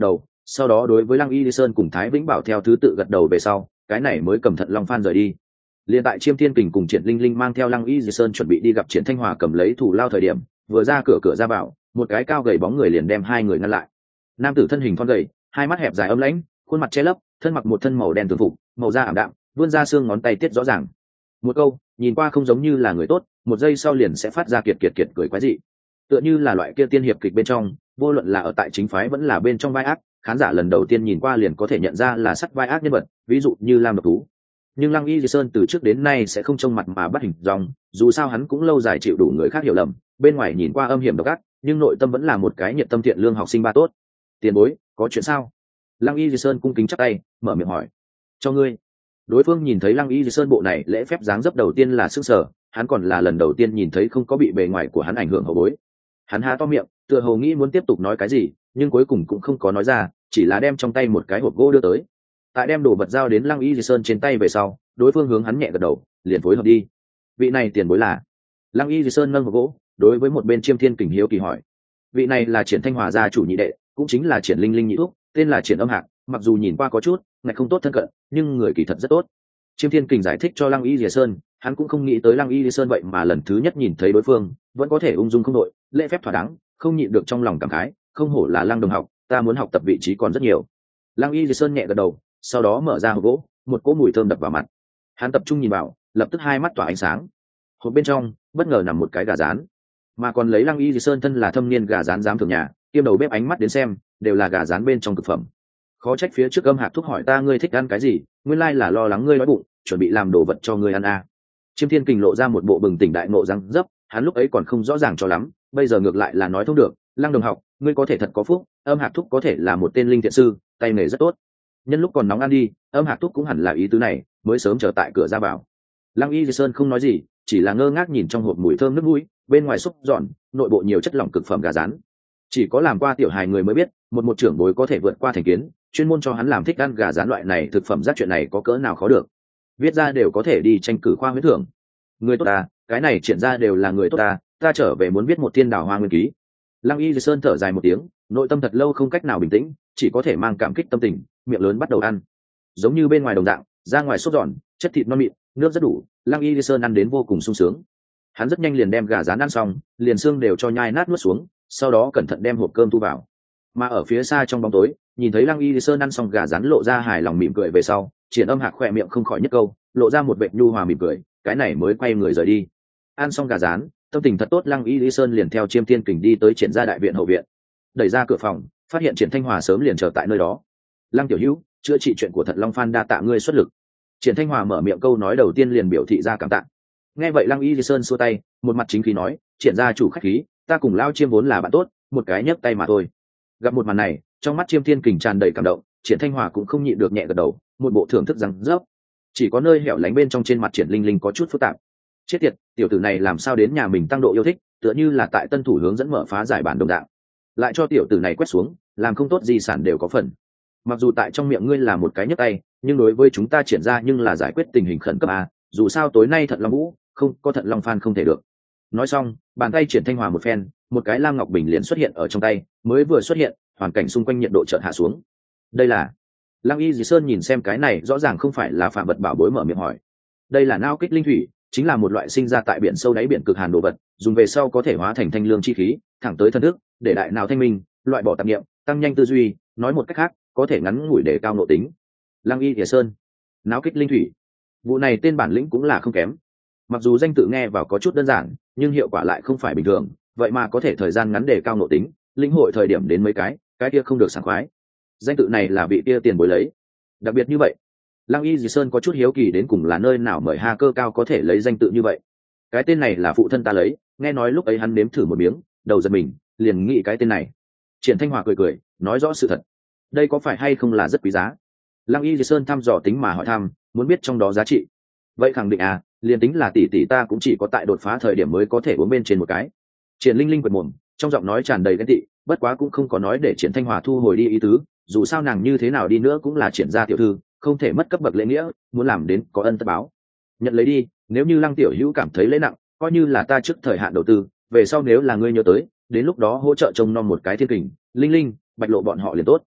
sau đó đối với Lăng Y Di Sơn cùng Thái Vĩnh Bảo theo thứ tự gật đầu về sau, cái này mới cầm Thận Long Phan rời đi. Liên tại Chiêm Thiên Kình cùng Triển Linh Linh mang theo Lăng Y Di Sơn chuẩn bị đi gặp Triển Thanh Hòa cầm lấy thủ lao thời điểm, vừa ra cửa cửa ra vào, một cái cao gầy bóng người liền đem hai người ngăn lại. Nam tử thân hình thon gầy, hai mắt hẹp dài âm lãnh, khuôn mặt che lấp, thân mặc một thân màu đen thường phục, màu da ảm đạm, vươn ra xương ngón tay tiết rõ ràng. Một câu, nhìn qua không giống như là người tốt, một giây sau liền sẽ phát ra kiệt kiệt kiệt cười quái dị. Tựa như là loại kia tiên hiệp kịch bên trong, vô luận là ở tại chính phái vẫn là bên trong vai ác, khán giả lần đầu tiên nhìn qua liền có thể nhận ra là sắt vai ác nhân vật, ví dụ như Lam Độc Tú. Nhưng Lăng Y Di Sơn từ trước đến nay sẽ không trông mặt mà bắt hình dong, dù sao hắn cũng lâu dài chịu đủ người khác hiểu lầm, bên ngoài nhìn qua âm hiểm độc ác, nhưng nội tâm vẫn là một cái nhiệt tâm thiện lương học sinh ba tốt. Tiền bối, có chuyện sao? Lăng Y Di Sơn cung kính chắp tay, mở miệng hỏi. Cho ngươi. Đối phương nhìn thấy Lăng Y Di Sơn bộ này lễ phép dáng dấp đầu tiên là sững sờ, hắn còn là lần đầu tiên nhìn thấy không có bị bề ngoài của hắn ảnh hưởng hậu bối. Hắn há to miệng, tựa hồ nghĩ muốn tiếp tục nói cái gì, nhưng cuối cùng cũng không có nói ra, chỉ là đem trong tay một cái hộp gỗ đưa tới. Tại đem đồ vật giao đến Lăng Y Di Sơn trên tay về sau, đối phương hướng hắn nhẹ gật đầu, liền phối hợp đi. Vị này tiền bối là? Lăng Y Di Sơn nâng hộp gỗ, đối với một bên Chiêm Thiên Kình hiếu kỳ hỏi. Vị này là Triển Thanh Hòa gia chủ nhị đệ, cũng chính là Triển Linh Linh nhị thúc, tên là Triển Âm Hạc, mặc dù nhìn qua có chút ngại không tốt thân cận, nhưng người kỳ thật rất tốt. Chiêm Thiên Kình giải thích cho Lăng Y Di Sơn, hắn cũng không nghĩ tới Lăng Y Di Sơn vậy mà lần thứ nhất nhìn thấy đối phương, vẫn có thể ung dung không đội, lễ phép thỏa đáng, không nhịn được trong lòng cảm khái, không hổ là Lăng đồng học, ta muốn học tập vị trí còn rất nhiều. Lăng Y Di Sơn nhẹ gật đầu, sau đó mở ra hộp gỗ, một cỗ mùi thơm đập vào mặt. Hắn tập trung nhìn vào, lập tức hai mắt tỏa ánh sáng. Hộp bên trong bất ngờ nằm một cái gà rán, mà còn lấy Lăng Y Di Sơn thân là thâm niên gà rán giám thưởng nhà, kiêm đầu bếp ánh mắt đến xem, đều là gà rán bên trong thực phẩm. Khó trách phía trước Âm Hạc thúc hỏi ta ngươi thích ăn cái gì, nguyên lai là lo lắng ngươi đói bụng, chuẩn bị làm đồ vật cho ngươi ăn à. Chiêm Thiên Kình lộ ra một bộ bừng tỉnh đại ngộ răng dấp, hắn lúc ấy còn không rõ ràng cho lắm, bây giờ ngược lại là nói thông được. Lăng đồng học, ngươi có thể thật có phúc, Âm Hạc thúc có thể là một tên linh thiện sư, tay nghề rất tốt. Nhân lúc còn nóng ăn đi, Âm Hạc thúc cũng hẳn là ý tứ này, mới sớm chờ tại cửa ra vào. Lăng Y Di Sơn không nói gì, chỉ là ngơ ngác nhìn trong hộp mùi thơm nước mũi, bên ngoài xúc giòn, nội bộ nhiều chất lỏng cực phẩm gà rán. Chỉ có làm qua tiểu hài người mới biết, một một trưởng bối có thể vượt qua thành kiến, chuyên môn cho hắn làm thích ăn gà rán loại này thực phẩm giác chuyện này có cỡ nào khó được. Viết ra đều có thể đi tranh cử khoa huyết thưởng. Người tốt ta, cái này triển ra đều là người tốt ta, ta trở về muốn viết một thiên đào hoa nguyên ký. Lăng Y Di Sơn thở dài một tiếng, nội tâm thật lâu không cách nào bình tĩnh, chỉ có thể mang cảm kích tâm tình, miệng lớn bắt đầu ăn. Giống như bên ngoài đồng dạng, ra ngoài sốt giòn, chất thịt non mịn, nước rất đủ, Lăng Y Di Sơn ăn đến vô cùng sung sướng. Hắn rất nhanh liền đem gà rán ăn xong, liền xương đều cho nhai nát nuốt xuống, sau đó cẩn thận đem hộp cơm thu vào. Mà ở phía xa trong bóng tối, nhìn thấy Lăng Y Di Sơn ăn xong gà rán lộ ra hài lòng mỉm cười về sau, Triển Âm Hạc khỏe miệng không khỏi nhất câu, lộ ra một vệt nhu hòa mỉm cười, cái này mới quay người rời đi. Ăn xong gà rán, tâm tình thật tốt, Lăng Y Di Sơn liền theo Chiêm Thiên Kình đi tới Triển gia đại viện hậu viện. Đẩy ra cửa phòng, phát hiện Triển Thanh Hòa sớm liền chờ tại nơi đó. Lăng tiểu hữu, chữa trị chuyện của Thận Long Phan đa tạ ngươi xuất lực. Triển Thanh Hòa mở miệng câu nói đầu tiên liền biểu thị ra cảm tạ. Nghe vậy Lăng Y Di Sơn xua tay, một mặt chính khí nói, Triển gia chủ khách khí, ta cùng Lao Chiêm vốn là bạn tốt, một cái nhấc tay mà thôi. Gặp một màn này, trong mắt Chiêm Thiên Kình tràn đầy cảm động, Triển Thanh Hòa cũng không nhịn được nhẹ gật đầu, một bộ thưởng thức rằng rớp. Chỉ có nơi hẻo lánh bên trong trên mặt Triển Linh Linh có chút phức tạp. Chết tiệt, tiểu tử này làm sao đến nhà mình tăng độ yêu thích, tựa như là tại tân thủ hướng dẫn mở phá giải bản đồng đạo. Lại cho tiểu tử này quét xuống, làm không tốt di sản đều có phần. Mặc dù tại trong miệng ngươi là một cái nhấc tay, nhưng đối với chúng ta Triển ra nhưng là giải quyết tình hình khẩn cấp à, dù sao tối nay Thận Long Vũ, không có Thận Long Phan không thể được. Nói xong, bàn tay Triển Thanh Hòa một phen, một cái lam ngọc bình liền xuất hiện ở trong tay, mới vừa xuất hiện, hoàn cảnh xung quanh nhiệt độ chợt hạ xuống. Đây là? Lăng Y Dì Sơn nhìn xem cái này rõ ràng không phải là phạm vật bảo bối, mở miệng hỏi. Đây là nao kích linh thủy, chính là một loại sinh ra tại biển sâu đáy biển cực hàn đồ vật, dùng về sau có thể hóa thành thanh lương chi khí, thẳng tới thân thức, để đại nào thanh minh, loại bỏ tạp niệm, tăng nhanh tư duy, nói một cách khác, có thể ngắn ngủi để cao nội tính. Lăng Y Dì Sơn, nao kích linh thủy, vụ này tên bản lĩnh cũng là không kém. Mặc dù danh tự nghe vào có chút đơn giản, nhưng hiệu quả lại không phải bình thường, vậy mà có thể thời gian ngắn để cao nội tính, linh hội thời điểm đến mấy cái, cái kia không được sảng khoái. Danh tự này là bị kia tiền bối lấy. Đặc biệt như vậy, Lăng Y Dì Sơn có chút hiếu kỳ đến cùng là nơi nào mời ha cơ cao có thể lấy danh tự như vậy. Cái tên này là phụ thân ta lấy, nghe nói lúc ấy hắn nếm thử một miếng, đầu giật mình, liền nghĩ cái tên này. Triển Thanh Hòa cười cười, nói rõ sự thật. Đây có phải hay không là rất quý giá? Lăng Y Dì Sơn thăm dò tính mà hỏi thăm, muốn biết trong đó giá trị. Vậy khẳng định à, liền tính là tỷ tỷ ta cũng chỉ có tại đột phá thời điểm mới có thể uống bên trên một cái. Triển Linh Linh quệt mồm, trong giọng nói tràn đầy ghen tị, bất quá cũng không có nói để Triển Thanh Hòa thu hồi đi ý tứ, dù sao nàng như thế nào đi nữa cũng là Triển gia tiểu thư, không thể mất cấp bậc lễ nghĩa, muốn làm đến có ân tất báo. Nhận lấy đi, nếu như Lăng tiểu hữu cảm thấy lễ nặng, coi như là ta trước thời hạn đầu tư, về sau nếu là ngươi nhớ tới, đến lúc đó hỗ trợ trông nom một cái Thiên Kình, Linh Linh, Bạch Lộ bọn họ liền tốt.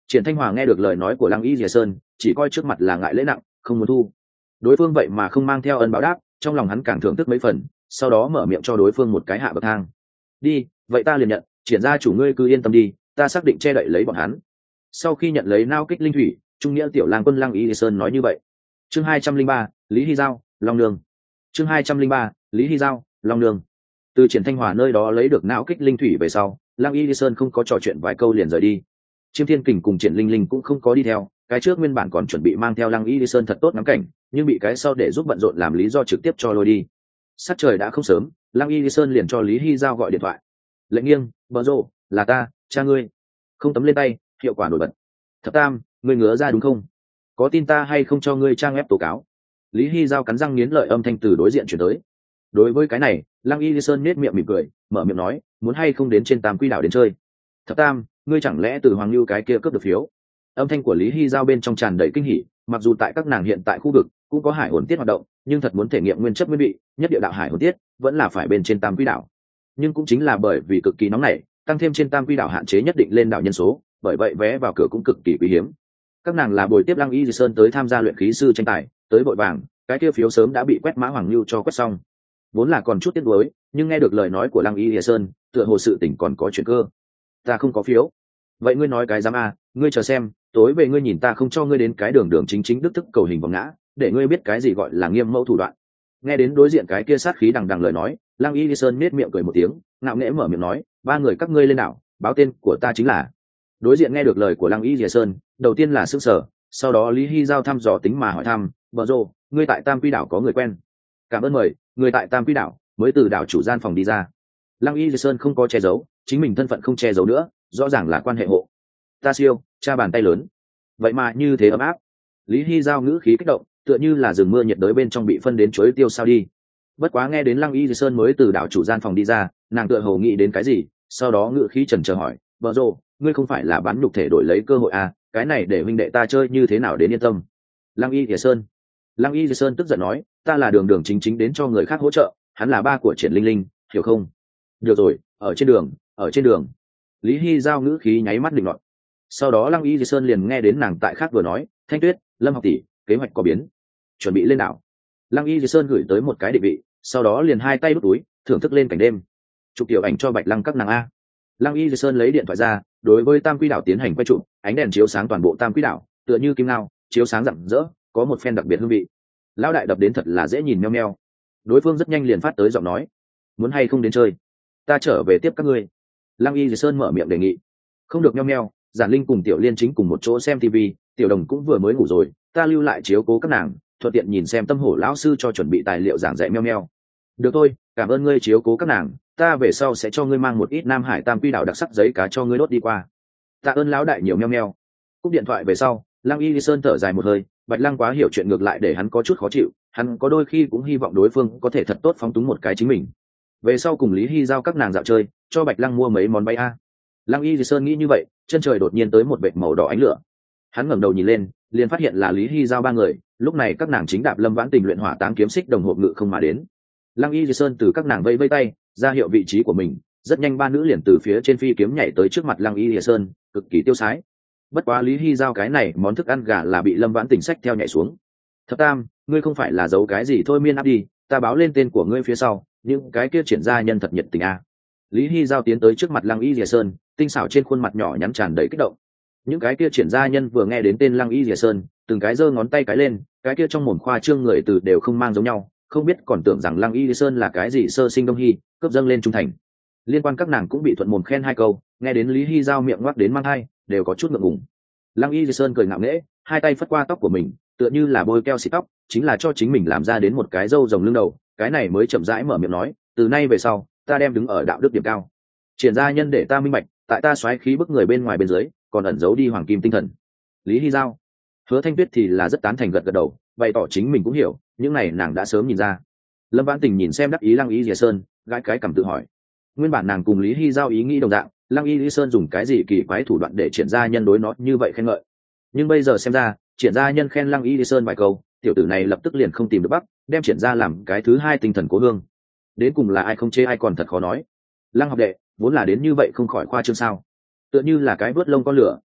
Triển Thanh Hòa nghe được lời nói của Lăng Y Lìa Sơn, chỉ coi trước mặt là ngại lễ nặng, không muốn thu. Đối phương vậy mà không mang theo ân báo đáp, trong lòng hắn càng thưởng thức mấy phần, sau đó mở miệng cho đối phương một cái hạ bậc thang. Đi, vậy ta liền nhận, Triển gia chủ ngươi cứ yên tâm đi, ta xác định che đậy lấy bọn hắn. Sau khi nhận lấy nao kích linh thủy, trung nghĩa tiểu lang quân Lăng Y Lìa Sơn nói như vậy. Chương hai trăm linh ba, Lý Hy Giao, Long Nương. Chương hai trăm linh ba, Lý Hy Giao, Long Nương. Từ Triển Thanh Hòa nơi đó lấy được não kích linh thủy về sau, Lăng Y Lìa Sơn không có trò chuyện vài câu liền rời đi. Chiêm Thiên Kình cùng Triển Linh Linh cũng không có đi theo, cái trước nguyên bản còn chuẩn bị mang theo Lăng Y Lìa Sơn thật tốt ngắm cảnh, nhưng bị cái sau để giúp bận rộn làm lý do trực tiếp cho lôi đi. Sát trời đã không sớm, Lăng Y Lìa Sơn liền cho Lý Hy Giao gọi điện thoại. Lệnh nghiêng, bờ rồ, là ta, cha ngươi. Không tấm lên tay, hiệu quả nổi bật. Thập Tam, ngươi ngứa ra đúng không? Có tin ta hay không cho ngươi trang ép tố cáo? Lý Hy Giao cắn răng nghiến lợi âm thanh từ đối diện chuyển tới. Đối với cái này, Lăng Y Lìa Sơn nết miệng mỉm cười, mở miệng nói, muốn hay không đến trên Tam Quy đảo đến chơi? Thập Tam, ngươi chẳng lẽ từ Hoàng Lưu cái kia cướp được phiếu? Âm thanh của Lý Hy Giao bên trong tràn đầy kinh hỉ, mặc dù tại các nàng hiện tại khu vực cũng có hải hồn tiết hoạt động, nhưng thật muốn thể nghiệm nguyên chất nguyên vị, nhất địa đạo hải hồn tiết, vẫn là phải bên trên Tam Quy đảo. Nhưng cũng chính là bởi vì cực kỳ nóng nảy, tăng thêm trên Tam Quy đảo hạn chế nhất định lên đảo nhân số, bởi vậy vé vào cửa cũng cực kỳ quý hiếm. Các nàng là buổi tiếp Lăng Y Lìa Sơn tới tham gia luyện khí sư tranh tài, tới vội vàng, cái kia phiếu sớm đã bị quét mã Hoàng Lưu cho quét xong. Vốn là còn chút tiếc nuối, nhưng nghe được lời nói của Lăng Y Lìa Sơn, tựa hồ sự tình còn có chuyện cơ. Ta không có phiếu. Vậy ngươi nói cái dám à, ngươi chờ xem, tối về ngươi nhìn ta không cho ngươi đến cái đường đường chính chính đức thức cầu hình vòng ngã, để ngươi biết cái gì gọi là nghiêm mẫu thủ đoạn. Nghe đến đối diện cái kia sát khí đằng đằng lời nói, Lăng Y Lìa Sơn nết miệng cười một tiếng, ngạo nghễ mở miệng nói, ba người các ngươi lên đảo, báo tên của ta chính là. Đối diện nghe được lời của Lăng Y Lìa Sơn, đầu tiên là sững sờ, sau đó Lý Hy Giao thăm dò tính mà hỏi thăm, bờ rồ, ngươi tại Tam Quy đảo có người quen? Cảm ơn mời, người tại Tam Quy đảo mới từ đảo chủ gian phòng đi ra. Lăng Y Lìa Sơn không có che giấu, chính mình thân phận không che giấu nữa, rõ ràng là quan hệ hộ. Ta siêu, cha bàn tay lớn, vậy mà như thế ấm áp. Lý Hy Giao ngữ khí kích động, tựa như là rừng mưa nhiệt đới bên trong bị phân đến chuối tiêu sao đi. Bất quá nghe đến Lăng Y Lìa Sơn mới từ đảo chủ gian phòng đi ra, nàng tựa hồ nghĩ đến cái gì, sau đó ngữ khí chần chờ hỏi, vợ rồ, ngươi không phải là bán nhục thể đổi lấy cơ hội à, cái này để huynh đệ ta chơi như thế nào đến yên tâm. Lăng Y Lìa Sơn. Lăng Y Lìa Sơn tức giận nói, ta là đường đường chính chính đến cho người khác hỗ trợ, hắn là ba của Triển Linh Linh, hiểu không? Được rồi, ở trên đường, ở trên đường. Lý Hy Giao ngữ khí nháy mắt định luận. Sau đó Lăng Y Lìa Sơn liền nghe đến nàng tại khác vừa nói, Thanh Tuyết, Lâm học tỷ, kế hoạch có biến, chuẩn bị lên đảo. Lăng Y Lìa Sơn gửi tới một cái định vị, sau đó liền hai tay đút túi, thưởng thức lên cảnh đêm. Chụp tiểu ảnh cho Bạch Lăng các nàng a. Lăng Y Lìa Sơn lấy điện thoại ra, đối với Tam Quy đảo tiến hành quay chụp, ánh đèn chiếu sáng toàn bộ Tam Quy đảo, tựa như kim lao, chiếu sáng rạng rỡ, có một phen đặc biệt hương vị. Lão đại đập đến thật là dễ nhìn meo meo. Đối phương rất nhanh liền phát tới giọng nói, muốn hay không đến chơi, ta trở về tiếp các ngươi. Lăng Y Lìa Sơn mở miệng đề nghị. Không được meo meo, Giản Linh cùng Tiểu Liên chính cùng một chỗ xem tivi, Tiểu Đồng cũng vừa mới ngủ rồi, ta lưu lại chiếu cố các nàng, thuận tiện nhìn xem Tâm Hổ lão sư cho chuẩn bị tài liệu giảng dạy meo meo. Được thôi, cảm ơn ngươi chiếu cố các nàng, ta về sau sẽ cho ngươi mang một ít Nam Hải Tam Quy đảo đặc sắc giấy cá cho ngươi đốt đi qua. Tạ ơn lão đại nhiều meo meo. Cúp điện thoại về sau, Lăng Y Lìa Sơn thở dài một hơi, Bạch Lăng quá hiểu chuyện ngược lại để hắn có chút khó chịu, hắn có đôi khi cũng hy vọng đối phương có thể thật tốt phóng túng một cái chính mình. Về sau cùng Lý Hy Giao các nàng dạo chơi, cho Bạch Lăng mua mấy món bay a. Lăng Y Lìa Sơn nghĩ như vậy, chân trời đột nhiên tới một vệt màu đỏ ánh lửa. Hắn ngẩng đầu nhìn lên, liền phát hiện là Lý Hy Giao ba người, lúc này các nàng chính đạp Lâm Vãn Tình luyện hỏa táng kiếm xích đồng hộp ngự không mà đến. Lăng Y Lìa Sơn từ các nàng vây vây tay, ra hiệu vị trí của mình, rất nhanh ba nữ liền từ phía trên phi kiếm nhảy tới trước mặt Lăng Y Lìa Sơn, cực kỳ tiêu sái. Bất quá Lý Hy Giao cái này món thức ăn gà là bị Lâm Vãn Tình xách theo nhảy xuống. Thập Tam, ngươi không phải là giấu cái gì thôi miên áp đi, ta báo lên tên của ngươi phía sau, nhưng cái kia triển ra nhân thật nhiệt tình a. Lý Hy Giao tiến tới trước mặt Lăng Y Lìa Sơn, tinh xảo trên khuôn mặt nhỏ nhắn tràn đầy kích động. Những cái kia triển gia nhân vừa nghe đến tên Lăng Y Lìa Sơn, từng cái giơ ngón tay cái lên, cái kia trong mồm khoa trương người từ đều không mang giống nhau, không biết còn tưởng rằng Lăng Y Lìa Sơn là cái gì sơ sinh đông hy, cấp dâng lên trung thành. Liên quan các nàng cũng bị thuận mồm khen hai câu, nghe đến Lý Hy Giao miệng ngoác đến mang hai, đều có chút ngượng ngùng. Lăng Y Lìa Sơn cười ngạo nghễ, hai tay phất qua tóc của mình, tựa như là bôi keo xịt tóc, chính là cho chính mình làm ra đến một cái râu rồng lưng đầu, cái này mới chậm rãi mở miệng nói, từ nay về sau, ta đem đứng ở đạo đức điểm cao. Triển gia nhân để ta minh bạch, tại ta xoáy khí bức người bên ngoài bên dưới, còn ẩn giấu đi hoàng kim tinh thần. Lý Hy Giao. Hứa Thanh Tuyết thì là rất tán thành gật gật đầu, bày tỏ chính mình cũng hiểu, những này nàng đã sớm nhìn ra. Lâm Vãn Tình nhìn xem đắc ý Lăng Y Lìa Sơn, gãi cái cằm tự hỏi. Nguyên bản nàng cùng Lý Hy Giao ý nghĩ đồng dạng, Lăng Y Lìa Sơn dùng cái gì kỳ quái thủ đoạn để triển gia nhân đối nó như vậy khen ngợi. Nhưng bây giờ xem ra, triển gia nhân khen Lăng Y Lìa Sơn vài câu, tiểu tử này lập tức liền không tìm được bắc, đem triển gia làm cái thứ hai tinh thần cố hương. Đến cùng là ai không chê ai còn thật khó nói. Lăng học đệ, vốn là đến như vậy không khỏi khoa trương sao? Tựa như là cái vớt lông con lửa,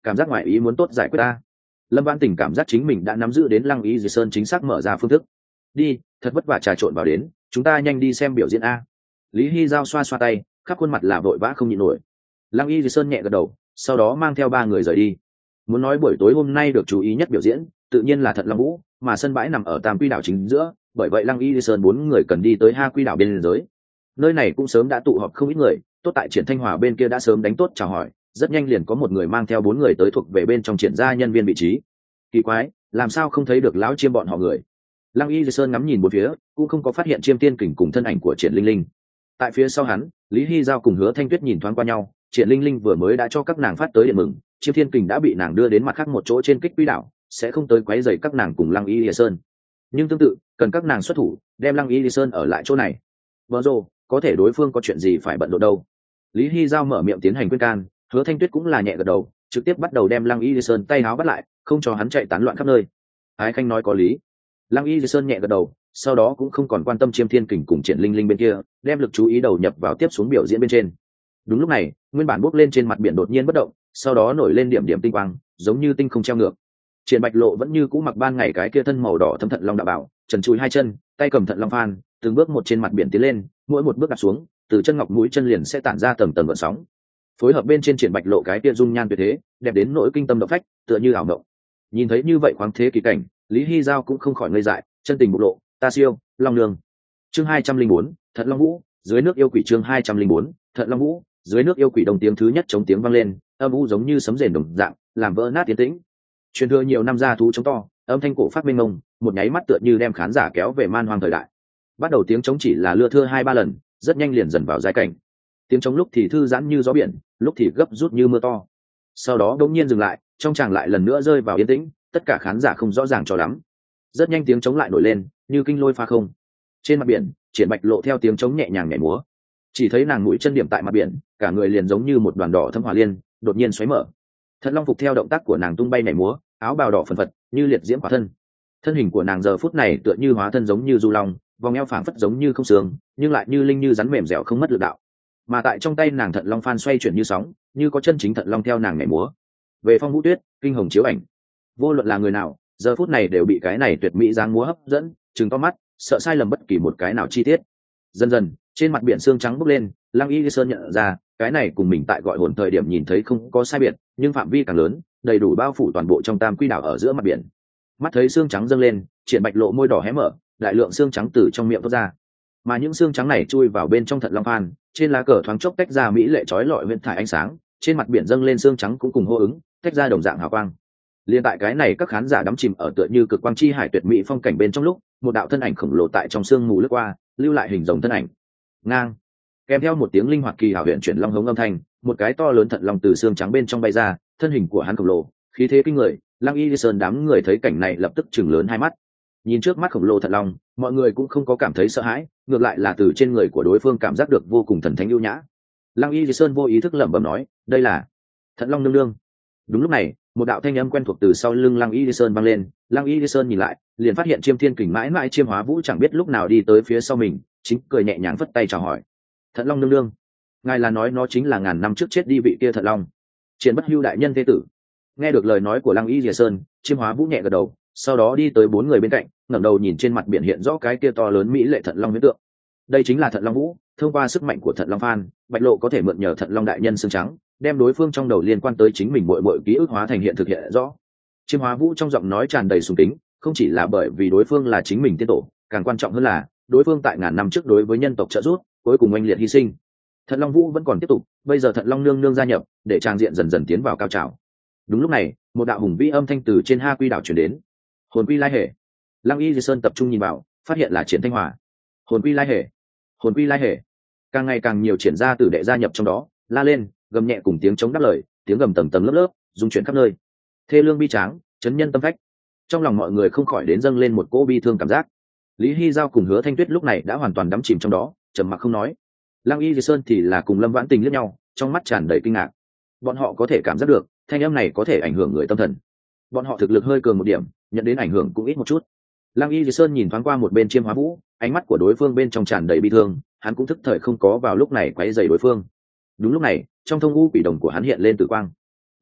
cảm giác ngoại ý muốn tốt giải quyết ta. Lâm Vãn Tình cảm giác chính mình đã nắm giữ đến Lăng Y Dì Sơn chính xác mở ra phương thức. Đi, thật vất vả trà trộn vào đến, chúng ta nhanh đi xem biểu diễn a. Lý Hy Giao xoa xoa tay, khắp khuôn mặt là vội vã không nhịn nổi. Lăng Y Dì Sơn nhẹ gật đầu, sau đó mang theo ba người rời đi. Muốn nói buổi tối hôm nay được chú ý nhất biểu diễn, tự nhiên là Thận Long Vũ, mà sân bãi nằm ở Tam Quy đảo chính giữa, bởi vậy Lăng Y Dì Sơn bốn người cần đi tới Ha Quy đảo bên giới. Nơi này cũng sớm đã tụ họp không ít người, tốt tại Triển Thanh Hòa bên kia đã sớm đánh tốt chào hỏi, rất nhanh liền có một người mang theo bốn người tới thuộc về bên trong triển gia nhân viên vị trí. Kỳ quái, làm sao không thấy được lão Chiêm bọn họ người? Lăng Y Dì Sơn ngắm nhìn bốn phía, cũng không có phát hiện Chiêm Tiên Kình cùng thân ảnh của Triển Linh Linh. Tại phía sau hắn, Lý Hy Giao cùng Hứa Thanh Tuyết nhìn thoáng qua nhau, Triển Linh Linh vừa mới đã cho các nàng phát tới điện mừng, Chiêm Thiên Kình đã bị nàng đưa đến mặt khác một chỗ trên Kích Quy đảo, sẽ không tới quấy rầy các nàng cùng Lăng Y Dì Sơn. Nhưng tương tự, cần các nàng xuất thủ, đem Lăng Y Dì Sơn ở lại chỗ này. Vợ rồ, có thể đối phương có chuyện gì phải bận rộn đâu. Lý Hy Giao mở miệng tiến hành khuyên can, Hứa Thanh Tuyết cũng là nhẹ gật đầu, trực tiếp bắt đầu đem Lăng Y Dì Sơn tay áo bắt lại, không cho hắn chạy tán loạn khắp nơi. Ái Khanh nói có lý. Lăng Y Dì Sơn nhẹ gật đầu, sau đó cũng không còn quan tâm Chiêm Thiên Kình cùng Triển Linh Linh bên kia, đem lực chú ý đầu nhập vào tiếp xuống biểu diễn bên trên. Đúng lúc này, nguyên bản bốc lên trên mặt biển đột nhiên bất động, sau đó nổi lên điểm điểm tinh quang, giống như tinh không treo ngược. Triển Bạch Lộ vẫn như cũ mặc ban ngày cái kia thân màu đỏ thâm thận long đạo bảo, trần trụi hai chân, tay cầm thận long phan, từng bước một trên mặt biển tiến lên, mỗi một bước đặt xuống, từ chân ngọc mũi chân liền sẽ tản ra tầng tầng gợn sóng. Phối hợp bên trên Triển Bạch Lộ cái kia dung nhan tuyệt thế, đẹp đến nỗi kinh tâm động phách, tựa như ảo mộng. Nhìn thấy như vậy khoáng thế kỳ cảnh, Lý Hy Giao cũng không khỏi ngây dại, chân tình bộc lộ, ta siêu, long nương. Chương hai trăm linh bốn, Thận Long Vũ, dưới nước yêu quỷ chương hai trăm linh bốn, Thận Long Vũ, dưới nước yêu quỷ đồng tiếng thứ nhất chống tiếng vang lên, âm u giống như sấm rền đồng dạng, làm vỡ nát tiến tĩnh. Truyền thừa nhiều năm ra thú chống to, âm thanh cổ phát mênh mông, một nháy mắt tựa như đem khán giả kéo về man hoang thời đại. Bắt đầu tiếng trống chỉ là lưa thưa hai ba lần, rất nhanh liền dần vào giai cảnh. Tiếng trống lúc thì thư giãn như gió biển, lúc thì gấp rút như mưa to. Sau đó đột nhiên dừng lại, trong tràng lại lần nữa rơi vào yên tĩnh, tất cả khán giả không rõ ràng cho lắm. Rất nhanh tiếng trống lại nổi lên, như kinh lôi phá không. Trên mặt biển, Triển Bạch Lộ theo tiếng trống nhẹ nhàng nhảy múa. Chỉ thấy nàng mũi chân điểm tại mặt biển, cả người liền giống như một đoàn đỏ thâm hỏa liên, đột nhiên xoáy mở. Thận Long phục theo động tác của nàng tung bay nhảy múa, áo bào đỏ phần phật, như liệt diễm hỏa thân. Thân hình của nàng giờ phút này tựa như hóa thân giống như du long, vòng eo phảng phất giống như không xương, nhưng lại như linh như rắn mềm dẻo không mất lực đạo. Mà tại trong tay nàng thận long phan xoay chuyển như sóng, như có chân chính thận long theo nàng nhảy múa. Về Phong Vũ Tuyết, kinh hồng chiếu ảnh, vô luận là người nào, giờ phút này đều bị cái này tuyệt mỹ dáng múa hấp dẫn, trừng to mắt, sợ sai lầm bất kỳ một cái nào chi tiết. Dần dần, trên mặt biển xương trắng bốc lên, Lăng Y Sơn nhận ra, cái này cùng mình tại gọi hồn thời điểm nhìn thấy không có sai biệt, nhưng phạm vi càng lớn, đầy đủ bao phủ toàn bộ trong Tam Quy đảo ở giữa mặt biển. Mắt thấy xương trắng dâng lên, Triển Bạch Lộ môi đỏ hé mở, đại lượng xương trắng từ trong miệng thoát ra. Mà những xương trắng này chui vào bên trong thận long phan, trên lá cờ thoáng chốc tách ra mỹ lệ chói lọi huyễn thải ánh sáng, trên mặt biển dâng lên xương trắng cũng cùng hô ứng, tách ra đồng dạng hào quang. Liên tại cái này các khán giả đắm chìm ở tựa như cực quang chi hải tuyệt mỹ phong cảnh bên trong lúc, một đạo thân ảnh khổng lồ tại trong sương mù lướt qua, lưu lại hình rồng thân ảnh. Ngang, kèm theo một tiếng linh hoạt kỳ hảo huyền chuyển long hống âm thanh, một cái to lớn thận long từ xương trắng bên trong bay ra, thân hình của hắn khổng lồ, khí thế kinh người. Lăng Y Sơn đám người thấy cảnh này lập tức chừng lớn hai mắt. Nhìn trước mắt khổng lồ thận long, mọi người cũng không có cảm thấy sợ hãi, ngược lại là từ trên người của đối phương cảm giác được vô cùng thần thánh ưu nhã. Lăng Y Sơn vô ý thức lẩm bẩm nói, đây là Thận Long nương nương. Đúng lúc này, một đạo thanh âm quen thuộc từ sau lưng Lăng Y Sơn vang lên. Lăng Y Sơn nhìn lại, liền phát hiện Chiêm Thiên Kình mãi mãi Chiêm Hóa Vũ chẳng biết lúc nào đi tới phía sau mình, chính cười nhẹ nhàng phất tay chào hỏi. Thận Long nương nương, ngài là nói nó chính là ngàn năm trước chết đi vị kia Thận Long, Triển Bất Hưu đại nhân thế tử. Nghe được lời nói của Lăng Y Sơn, Chiêm Hóa Vũ nhẹ gật đầu, sau đó đi tới bốn người bên cạnh, ngẩng đầu nhìn trên mặt biển hiện rõ cái kia to lớn mỹ lệ Thận Long huyễn tượng. Đây chính là Thận Long Vũ, thông qua sức mạnh của Thận Long Phan, Bạch Lộ có thể mượn nhờ Thận Long đại nhân xương trắng, đem đối phương trong đầu liên quan tới chính mình muội muội ký ức hóa thành hiện thực hiện rõ. Chiêm Hóa Vũ trong giọng nói tràn đầy sùng kính, không chỉ là bởi vì đối phương là chính mình tiên tổ, càng quan trọng hơn là đối phương tại ngàn năm trước đối với nhân tộc trợ giúp, cuối cùng oanh liệt hy sinh. Thận Long Vũ vẫn còn tiếp tục, bây giờ Thận Long nương nương gia nhập, để trang diện dần dần tiến vào cao trào. Đúng lúc này, một đạo hùng vĩ âm thanh từ trên Ha Quy đảo truyền đến. Hồn quy lai hề. Lăng Y Sơn tập trung nhìn vào, phát hiện là Triển Thanh Hòa. Hồn quy lai hề, hồn quy lai hề. Càng ngày càng nhiều triển gia tử đệ gia nhập trong đó, la lên, gầm nhẹ cùng tiếng chống đáp lời, tiếng gầm tầng tầng lớp lớp, rung chuyển khắp nơi. Thê lương bi tráng, chấn nhân tâm phách. Trong lòng mọi người không khỏi đến dâng lên một cỗ bi thương cảm giác. Lý Hy Giao cùng Hứa Thanh Tuyết lúc này đã hoàn toàn đắm chìm trong đó, trầm mặc không nói. Lăng Y Sơn thì là cùng Lâm Vãn Tình liếc nhau, trong mắt tràn đầy kinh ngạc. Bọn họ có thể cảm giác được, thanh âm này có thể ảnh hưởng người tâm thần. Bọn họ thực lực hơi cường một điểm, nhận đến ảnh hưởng cũng ít một chút. Lăng Y Sơn nhìn thoáng qua một bên Chiêm Hóa Vũ, ánh mắt của đối phương bên trong tràn đầy bi thương, hắn cũng thức thời không có vào lúc này quấy rầy đối phương. Đúng lúc này, trong thông u quỷ đồng của hắn hiện lên tử quang.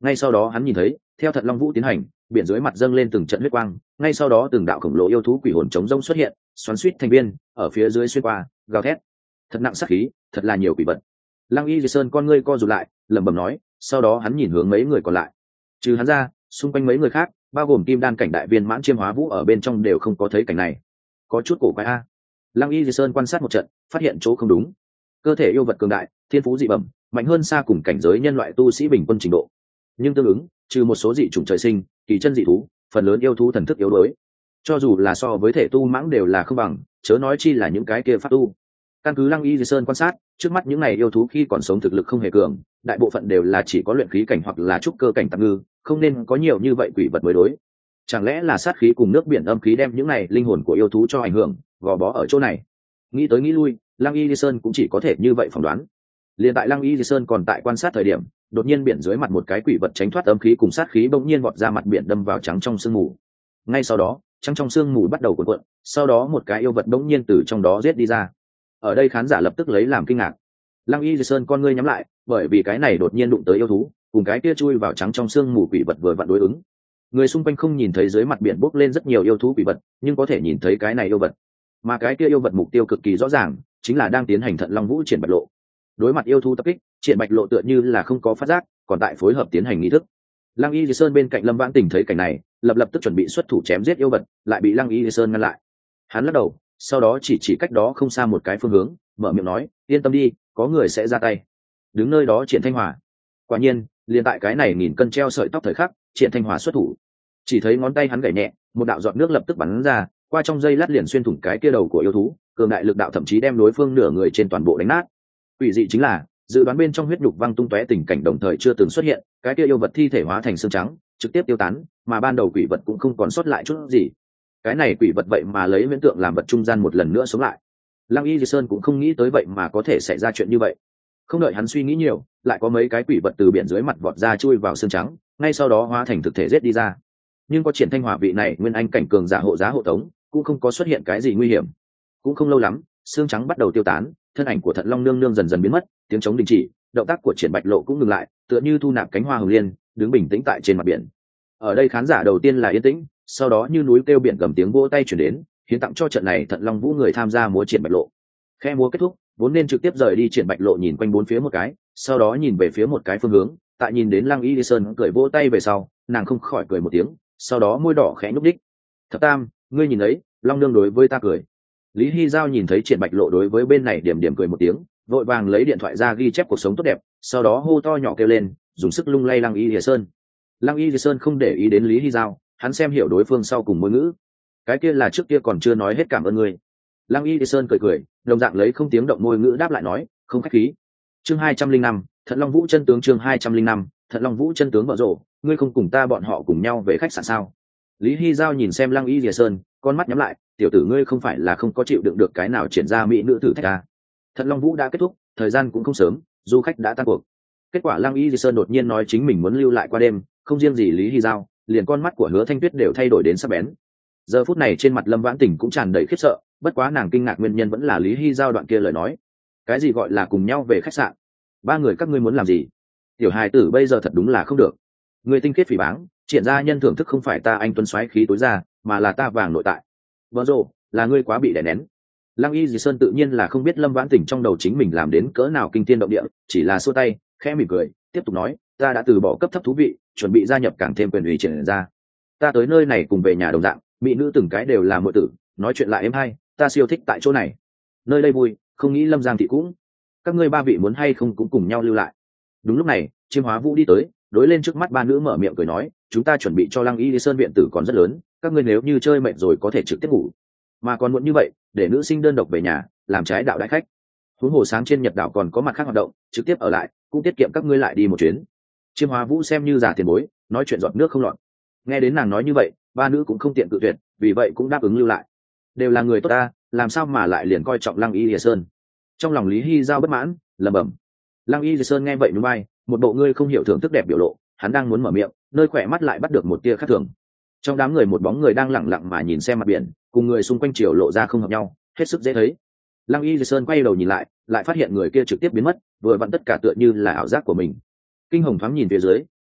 ngay sau đó hắn nhìn thấy theo Thận Long Vũ tiến hành, biển dưới mặt dâng lên từng trận huyết quang, ngay sau đó từng đạo khổng lồ yêu thú quỷ hồn chống rông xuất hiện, xoắn xuýt thành viên ở phía dưới xuyên qua, gào thét. Thật nặng sát khí, thật là nhiều quỷ vật. Lăng Y Di Sơn con ngươi co rụt lại, lẩm bẩm nói, sau đó hắn nhìn hướng mấy người còn lại. Trừ hắn ra, xung quanh mấy người khác, bao gồm kim đan cảnh đại viên mãn chiêm hóa vũ ở bên trong đều không có thấy cảnh này. Có chút cổ quái a. Lăng Y Di Sơn quan sát một trận, phát hiện chỗ không đúng. Cơ thể yêu vật cường đại, thiên phú dị bẩm, mạnh hơn xa cùng cảnh giới nhân loại tu sĩ bình quân trình độ. Nhưng tương ứng, trừ một số dị chủng trời sinh, kỳ chân dị thú, phần lớn yêu thú thần thức yếu đuối. Cho dù là so với thể tu mãng đều là không bằng, chớ nói chi là những cái kia pháp tu. Căn cứ Lăng Y Di Sơn quan sát, trước mắt những này yêu thú khi còn sống thực lực không hề cường, đại bộ phận đều là chỉ có luyện khí cảnh hoặc là trúc cơ cảnh tạm ngư, không nên có nhiều như vậy quỷ vật mới đối. Chẳng lẽ là sát khí cùng nước biển âm khí đem những này linh hồn của yêu thú cho ảnh hưởng, gò bó ở chỗ này? Nghĩ tới nghĩ lui, Lăng Y Di Sơn cũng chỉ có thể như vậy phỏng đoán. Liên tại Lăng Y Di Sơn còn tại quan sát thời điểm, đột nhiên biển dưới mặt một cái quỷ vật tránh thoát âm khí cùng sát khí bỗng nhiên vọt ra mặt biển đâm vào trắng trong sương mù. Ngay sau đó, trắng trong sương mù bắt đầu cuộn cuộn, sau đó một cái yêu vật bỗng nhiên từ trong đó giết đi ra. Ở đây khán giả lập tức lấy làm kinh ngạc. Lăng Y Di Sơn con ngươi nhắm lại, bởi vì cái này đột nhiên đụng tới yêu thú, cùng cái kia chui vào trắng trong sương mù quỷ vật vừa vặn đối ứng. Người xung quanh không nhìn thấy dưới mặt biển bốc lên rất nhiều yêu thú quỷ vật, nhưng có thể nhìn thấy cái này yêu vật. Mà cái kia yêu vật mục tiêu cực kỳ rõ ràng, chính là đang tiến hành Thận Long Vũ triển bạch lộ. Đối mặt yêu thú tập kích, triển bạch lộ tựa như là không có phát giác, còn tại phối hợp tiến hành nghi thức. Lăng Y Di Sơn bên cạnh Lâm Vãn Tình thấy cảnh này, lập lập tức chuẩn bị xuất thủ chém giết yêu vật, lại bị Lăng Y Di Sơn ngăn lại. Hắn lắc đầu, sau đó chỉ chỉ cách đó không xa một cái phương hướng, mở miệng nói, yên tâm đi, có người sẽ ra tay. Đứng nơi đó Triển Thanh Hòa. Quả nhiên, liền tại cái này nghìn cân treo sợi tóc thời khắc, Triển Thanh Hòa xuất thủ. Chỉ thấy ngón tay hắn gảy nhẹ, một đạo giọt nước lập tức bắn ra, qua trong dây lát liền xuyên thủng cái kia đầu của yêu thú, cường đại lực đạo thậm chí đem đối phương nửa người trên toàn bộ đánh nát. Quỷ dị chính là, dự đoán bên trong huyết nhục văng tung tóe tình cảnh đồng thời chưa từng xuất hiện, cái kia yêu vật thi thể hóa thành xương trắng, trực tiếp tiêu tán, mà ban đầu quỷ vật cũng không còn sót lại chút gì. Cái này quỷ vật vậy mà lấy huyễn tượng làm vật trung gian một lần nữa sống lại. Lăng Y Di Sơn cũng không nghĩ tới vậy mà có thể xảy ra chuyện như vậy. Không đợi hắn suy nghĩ nhiều, lại có mấy cái quỷ vật từ biển dưới mặt vọt ra chui vào xương trắng, ngay sau đó hóa thành thực thể giết đi ra. Nhưng có Triển Thanh Hòa vị này nguyên anh cảnh cường giả hộ giá hộ tống, cũng không có xuất hiện cái gì nguy hiểm. Cũng không lâu lắm, xương trắng bắt đầu tiêu tán, thân ảnh của Thận Long nương nương dần dần biến mất, tiếng trống đình chỉ, động tác của Triển Bạch Lộ cũng ngừng lại, tựa như thu nạp cánh hoa hồng liên, đứng bình tĩnh tại trên mặt biển. Ở đây khán giả đầu tiên là yên tĩnh, sau đó như núi kêu biển gầm tiếng vỗ tay truyền đến, hiến tặng cho trận này Thận Long Vũ người tham gia múa Triển Bạch Lộ. Khe múa kết thúc, vốn nên trực tiếp rời đi Triển Bạch Lộ nhìn quanh bốn phía một cái, sau đó nhìn về phía một cái phương hướng, tại nhìn đến Lăng Y Di Sơn cười vỗ tay về sau, nàng không khỏi cười một tiếng, sau đó môi đỏ khẽ nhúc đích. Thập Tam, ngươi nhìn ấy, Long nương đối với ta cười. Lý Hy Giao nhìn thấy Triển Bạch Lộ đối với bên này điểm điểm cười một tiếng, vội vàng lấy điện thoại ra ghi chép cuộc sống tốt đẹp, sau đó hô to nhỏ kêu lên, dùng sức lung lay Lăng Y Di Sơn. Lăng Y Di Sơn không để ý đến Lý Hy Giao, hắn xem hiểu đối phương sau cùng ngôn ngữ. Cái kia là trước kia còn chưa nói hết cảm ơn ngươi. Lăng Y Di Sơn cười cười, đồng dạng lấy không tiếng động ngôn ngữ đáp lại nói, không khách khí. Chương hai trăm linh năm, Thận Long Vũ chân tướng chương hai trăm linh năm, Thận Long Vũ chân tướng vợ rộ, ngươi không cùng ta bọn họ cùng nhau về khách sạn sao? Lý Hy Giao nhìn xem Lăng Y Di Sơn, con mắt nhắm lại, tiểu tử ngươi không phải là không có chịu đựng được cái nào triển ra mỹ nữ thử thách à? Thận Long Vũ đã kết thúc, thời gian cũng không sớm, du khách đã tan cuộc. Kết quả Lăng Y Di Sơn đột nhiên nói chính mình muốn lưu lại qua đêm, không riêng gì Lý Hy Giao, liền con mắt của Hứa Thanh Tuyết đều thay đổi đến sắc bén. Giờ phút này trên mặt Lâm Vãn Tình cũng tràn đầy khiếp sợ, bất quá nàng kinh ngạc nguyên nhân vẫn là Lý Hy Giao đoạn kia lời nói. Cái gì gọi là cùng nhau về khách sạn? Ba người các ngươi muốn làm gì? Tiểu hài tử bây giờ thật đúng là không được. Người tinh khiết phỉ báng, triển ra nhân thưởng thức không phải ta anh tuấn xoáy khí tối ra, mà là ta vàng nội tại. Vợ rồ, là ngươi quá bị đè nén. Lăng Y Dì Sơn tự nhiên là không biết Lâm Vãn Tình trong đầu chính mình làm đến cỡ nào kinh thiên động địa, chỉ là xua tay, khẽ mỉm cười, tiếp tục nói, ta đã từ bỏ cấp thấp thú vị, chuẩn bị gia nhập càng thêm quyền ủy triển ra. Ta tới nơi này cùng về nhà đồng dạng, mỹ nữ từng cái đều là muội tử, nói chuyện lại êm hay, ta siêu thích tại chỗ này. Nơi đây vui, không nghĩ Lâm Giang thị cũng. Các ngươi ba vị muốn hay không cũng cùng nhau lưu lại. Đúng lúc này, Chiêm Hóa Vũ đi tới, đối lên trước mắt ba nữ mở miệng cười nói, chúng ta chuẩn bị cho Lăng Y Sơn viện tử còn rất lớn, các ngươi nếu như chơi mệt rồi có thể trực tiếp ngủ, mà còn muộn như vậy để nữ sinh đơn độc về nhà làm trái đạo đại khách. Huống hồ sáng trên Nhật đảo còn có mặt khác hoạt động, trực tiếp ở lại cũng tiết kiệm các ngươi lại đi một chuyến. Chiêm Hóa Vũ xem như giả tiền bối, nói chuyện giọt nước không lọt. Nghe đến nàng nói như vậy, ba nữ cũng không tiện cự tuyệt, vì vậy cũng đáp ứng lưu lại. Đều là người tốt ta, làm sao mà lại liền coi trọng Lăng Y Sơn? Trong lòng Lý Hy Giao bất mãn, lẩm bẩm. Lăng Y Sơn nghe vậy nhún vai, một bộ ngươi không hiểu thưởng thức đẹp biểu lộ, hắn đang muốn mở miệng, nơi khỏe mắt lại bắt được một tia khác thường. Trong đám người một bóng người đang lẳng lặng mà nhìn xem mặt biển, cùng người xung quanh chiều lộ ra không hợp nhau, hết sức dễ thấy. Lăng Y Sơn quay đầu nhìn lại, lại phát hiện người kia trực tiếp biến mất, vừa vặn tất cả tựa như là ảo giác của mình. Kinh hồng thoáng nhìn phía dưới,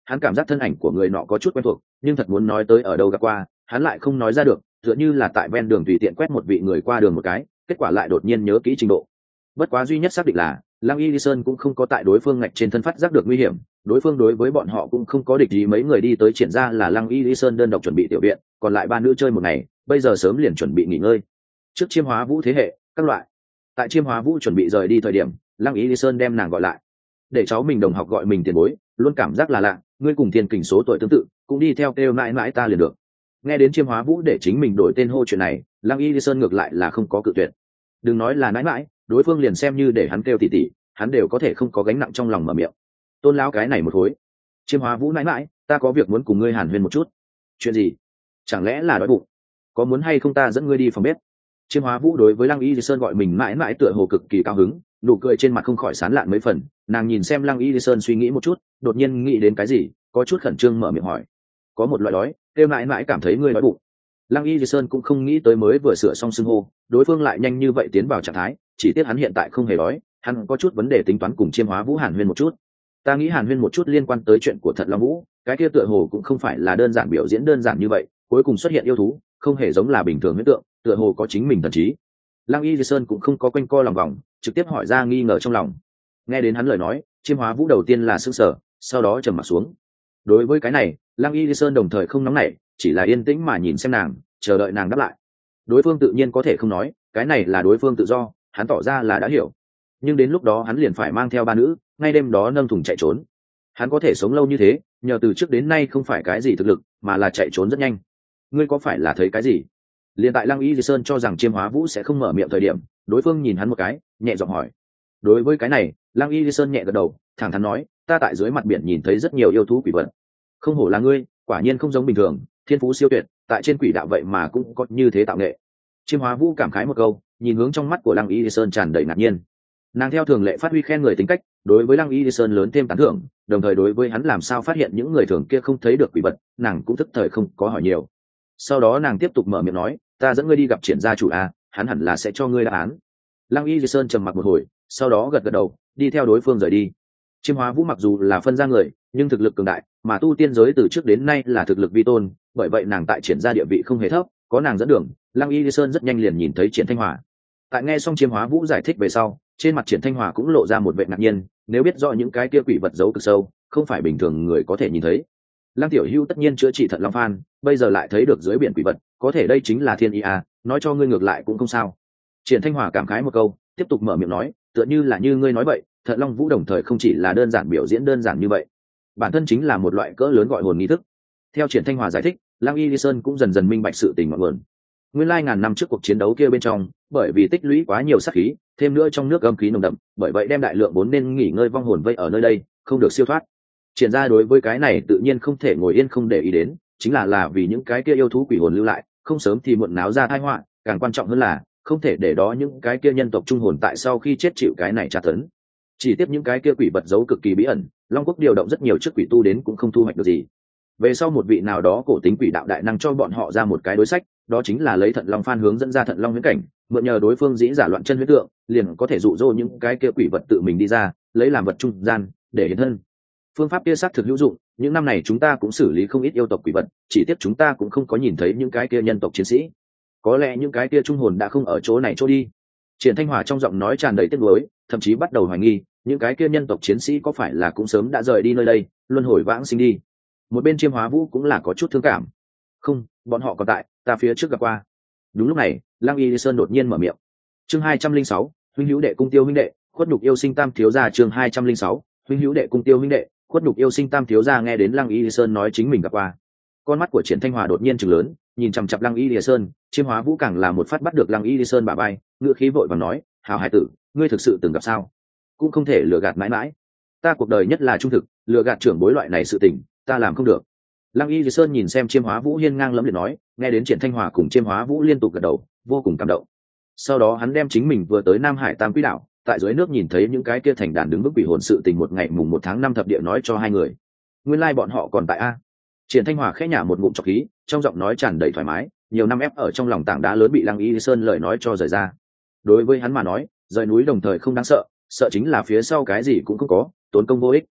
hắn cảm giác thân ảnh của người nọ có chút quen thuộc, nhưng thật muốn nói tới ở đâu gặp qua hắn lại không nói ra được, tựa như là tại ven đường tùy tiện quét một vị người qua đường một cái, kết quả lại đột nhiên nhớ kỹ trình độ. Bất quá duy nhất xác định là Lăng Y Lý Sơn cũng không có tại đối phương ngạch trên thân phát giác được nguy hiểm, đối phương đối với bọn họ cũng không có địch ý. Mấy người đi tới triển ra là Lăng Y Lý Sơn đơn độc chuẩn bị tiểu viện, còn lại ba nữ chơi một ngày, bây giờ sớm liền chuẩn bị nghỉ ngơi. Trước Chiêm Hóa Vũ thế hệ các loại. Tại Chiêm Hóa Vũ chuẩn bị rời đi thời điểm, Lăng Y Lý Sơn đem nàng gọi lại. Để cháu mình đồng học gọi mình tiền bối, luôn cảm giác là lạ, ngươi cùng Thiên Kình số tuổi tương tự, cũng đi theo kêu mãi mãi ta liền được. Nghe đến Chiêm Hóa Vũ để chính mình đổi tên hô chuyện này, Lăng Y Lý Sơn ngược lại là không có cự tuyệt. Đừng nói là mãi mãi, đối phương liền xem như để hắn kêu tỷ tỷ, hắn đều có thể không có gánh nặng trong lòng mở miệng. Tôn lão cái này một hối. Chiêm Hóa Vũ mãi mãi, ta có việc muốn cùng ngươi hàn huyên một chút. Chuyện gì? Chẳng lẽ là đói bụng? Có muốn hay không ta dẫn ngươi đi phòng bếp? Chiêm Hóa Vũ đối với Lăng Y Lý Sơn gọi mình mãi mãi tựa hồ cực kỳ cao hứng, nụ cười trên mặt không khỏi sán lạn mấy phần. Nàng nhìn xem Lăng Y Lý Sơn suy nghĩ một chút, đột nhiên nghĩ đến cái gì, có chút khẩn trương mở miệng hỏi. Có một loại đói, kêu mãi mãi cảm thấy ngươi đói bụng. Lăng Y Lý Sơn cũng không nghĩ tới mới vừa sửa xong xưng hô, đối phương lại nhanh như vậy tiến vào trạng thái, chỉ tiếc hắn hiện tại không hề đói, hắn có chút vấn đề tính toán cùng Chiêm Hóa Vũ hàn huyên một chút. Ta nghĩ hàn huyên một chút liên quan tới chuyện của Thật Long Vũ, cái kia tựa hồ cũng không phải là đơn giản biểu diễn đơn giản như vậy, cuối cùng xuất hiện yêu thú, không hề giống là bình thường huyễn tượng, tựa hồ có chính mình thần trí. Lăng Y Lý Sơn cũng không có quanh co lòng vòng, trực tiếp hỏi ra nghi ngờ trong lòng. Nghe đến hắn lời nói, Chiêm Hóa Vũ đầu tiên là sững sờ, sau đó trầm mặt xuống. Đối với cái này, Lăng Y Lý Sơn đồng thời không nóng nảy, chỉ là yên tĩnh mà nhìn xem nàng, chờ đợi nàng đáp lại. Đối phương tự nhiên có thể không nói, cái này là đối phương tự do, hắn tỏ ra là đã hiểu. Nhưng đến lúc đó hắn liền phải mang theo ba nữ, ngay đêm đó nâng thùng chạy trốn. Hắn có thể sống lâu như thế, nhờ từ trước đến nay không phải cái gì thực lực, mà là chạy trốn rất nhanh. Ngươi có phải là thấy cái gì? Liên tại Lăng Y Di Sơn cho rằng Chiêm Hóa Vũ sẽ không mở miệng thời điểm, đối phương nhìn hắn một cái, nhẹ giọng hỏi. Đối với cái này, Lăng Y Di Sơn nhẹ gật đầu, thẳng thắn nói, ta tại dưới mặt biển nhìn thấy rất nhiều yêu thú quỷ vật. Không hổ là ngươi, quả nhiên không giống bình thường, thiên phú siêu tuyệt, tại trên quỷ đạo vậy mà cũng có như thế tạo nghệ. Chiêm Hóa Vũ cảm khái một câu, nhìn hướng trong mắt của Lăng Y Di Sơn tràn đầy ngạc nhiên. Nàng theo thường lệ phát huy khen người tính cách, đối với Lăng Y Di Sơn lớn thêm tán thưởng, đồng thời đối với hắn làm sao phát hiện những người thường kia không thấy được quỷ vật, nàng cũng thức thời không có hỏi nhiều. Sau đó nàng tiếp tục mở miệng nói, ta dẫn ngươi đi gặp triển gia chủ a, hắn hẳn là sẽ cho ngươi đáp án. Lăng Y Di Sơn trầm mặc một hồi, sau đó gật gật đầu, đi theo đối phương rời đi. Chiêm Hóa Vũ mặc dù là phân ra người, nhưng thực lực cường đại, mà tu tiên giới từ trước đến nay là thực lực vi tôn, bởi vậy nàng tại triển gia địa vị không hề thấp, có nàng dẫn đường, Lăng Y Di Sơn rất nhanh liền nhìn thấy Triển Thanh Hòa. Tại nghe xong Chiêm Hóa Vũ giải thích về sau, trên mặt Triển Thanh Hòa cũng lộ ra một vẻ ngạc nhiên, nếu biết rõ những cái kia quỷ vật giấu cực sâu, không phải bình thường người có thể nhìn thấy. Lăng Tiểu Hưu tất nhiên chữa trị Thận Long Phan, bây giờ lại thấy được dưới biển quỷ vật, có thể đây chính là thiên ý à, nói cho ngươi ngược lại cũng không sao. Triển Thanh Hòa cảm khái một câu, tiếp tục mở miệng nói, tựa như là như ngươi nói vậy, Thận Long Vũ đồng thời không chỉ là đơn giản biểu diễn đơn giản như vậy, bản thân chính là một loại cỡ lớn gọi hồn nghi thức. Theo Triển Thanh Hòa giải thích, Lăng Y Di Sơn cũng dần dần minh bạch sự tình ngọn nguồn. Nguyên lai ngàn năm trước cuộc chiến đấu kia bên trong, bởi vì tích lũy quá nhiều sát khí, thêm nữa trong nước âm khí nồng đậm, bởi vậy đem đại lượng vốn nên nghỉ ngơi vong hồn vây ở nơi đây, không được siêu thoát. Triển ra đối với cái này tự nhiên không thể ngồi yên không để ý đến, chính là là vì những cái kia yêu thú quỷ hồn lưu lại, không sớm thì muộn náo ra tai họa, càng quan trọng hơn là không thể để đó những cái kia nhân tộc trung hồn tại sau khi chết chịu cái này tra tấn. Chỉ tiếp những cái kia quỷ vật giấu cực kỳ bí ẩn, Long Quốc điều động rất nhiều chức quỷ tu đến cũng không thu hoạch được gì. Về sau một vị nào đó cổ tính quỷ đạo đại năng cho bọn họ ra một cái đối sách, đó chính là lấy Thận Long Phan hướng dẫn ra Thận Long huyễn cảnh, mượn nhờ đối phương dĩ giả loạn chân huyễn tượng, liền có thể dụ dỗ những cái kia quỷ vật tự mình đi ra, lấy làm vật trung gian để hiện thân. Phương pháp kia xác thực hữu dụng, những năm này chúng ta cũng xử lý không ít yêu tộc quỷ vật, chỉ tiếc chúng ta cũng không có nhìn thấy những cái kia nhân tộc chiến sĩ. Có lẽ những cái kia trung hồn đã không ở chỗ này chỗ đi. Triển Thanh Hòa trong giọng nói tràn đầy tiếc nuối, thậm chí bắt đầu hoài nghi, những cái kia nhân tộc chiến sĩ có phải là cũng sớm đã rời đi nơi đây, luân hồi vãng sinh đi. Một bên Chiêm Hóa Vũ cũng là có chút thương cảm. Không, bọn họ còn tại, ta phía trước gặp qua. Đúng lúc này, Lăng Y Sơn đột nhiên mở miệng. Chương hai trăm linh sáu, huynh hữu đệ cung tiêu huynh đệ, khuất nhục yêu sinh tam thiếu gia. Chương hai trăm linh sáu, huynh hữu đệ cung tiêu huynh đệ, khuất nhục yêu sinh tam thiếu gia. Nghe đến Lăng Y Sơn nói chính mình gặp qua, con mắt của Triển Thanh Hòa đột nhiên trừng lớn, nhìn chằm chằm Lăng Y Sơn. Chiêm Hóa Vũ càng là một phát bắt được Lăng Y Sơn bả vai, ngựa khí vội vàng nói, hảo hải tử, ngươi thực sự từng gặp sao? Cũng không thể lừa gạt mãi mãi. Ta cuộc đời nhất là trung thực, lừa gạt trưởng bối loại này sự tình, ta làm không được. Lăng Y Sơn nhìn xem Chiêm Hóa Vũ hiên ngang lẫm liệt nói, nghe đến Triển Thanh Hòa cùng Chiêm Hóa Vũ liên tục gật đầu, vô cùng cảm động. Sau đó hắn đem chính mình vừa tới Nam Hải Tam Quỷ đảo, tại dưới nước nhìn thấy những cái kia thành đàn đứng vững quỷ hồn sự tình một ngày mùng một tháng năm thập địa nói cho hai người. Nguyên lai bọn họ còn tại a. Triển Thanh Hòa khẽ nhả một ngụm trọc khí, trong giọng nói tràn đầy thoải mái, nhiều năm ép ở trong lòng tảng đá lớn bị Lăng Y Sơn lời nói cho rời ra. Đối với hắn mà nói, rời núi đồng thời không đáng sợ, sợ chính là phía sau cái gì cũng không có, tốn công vô ích.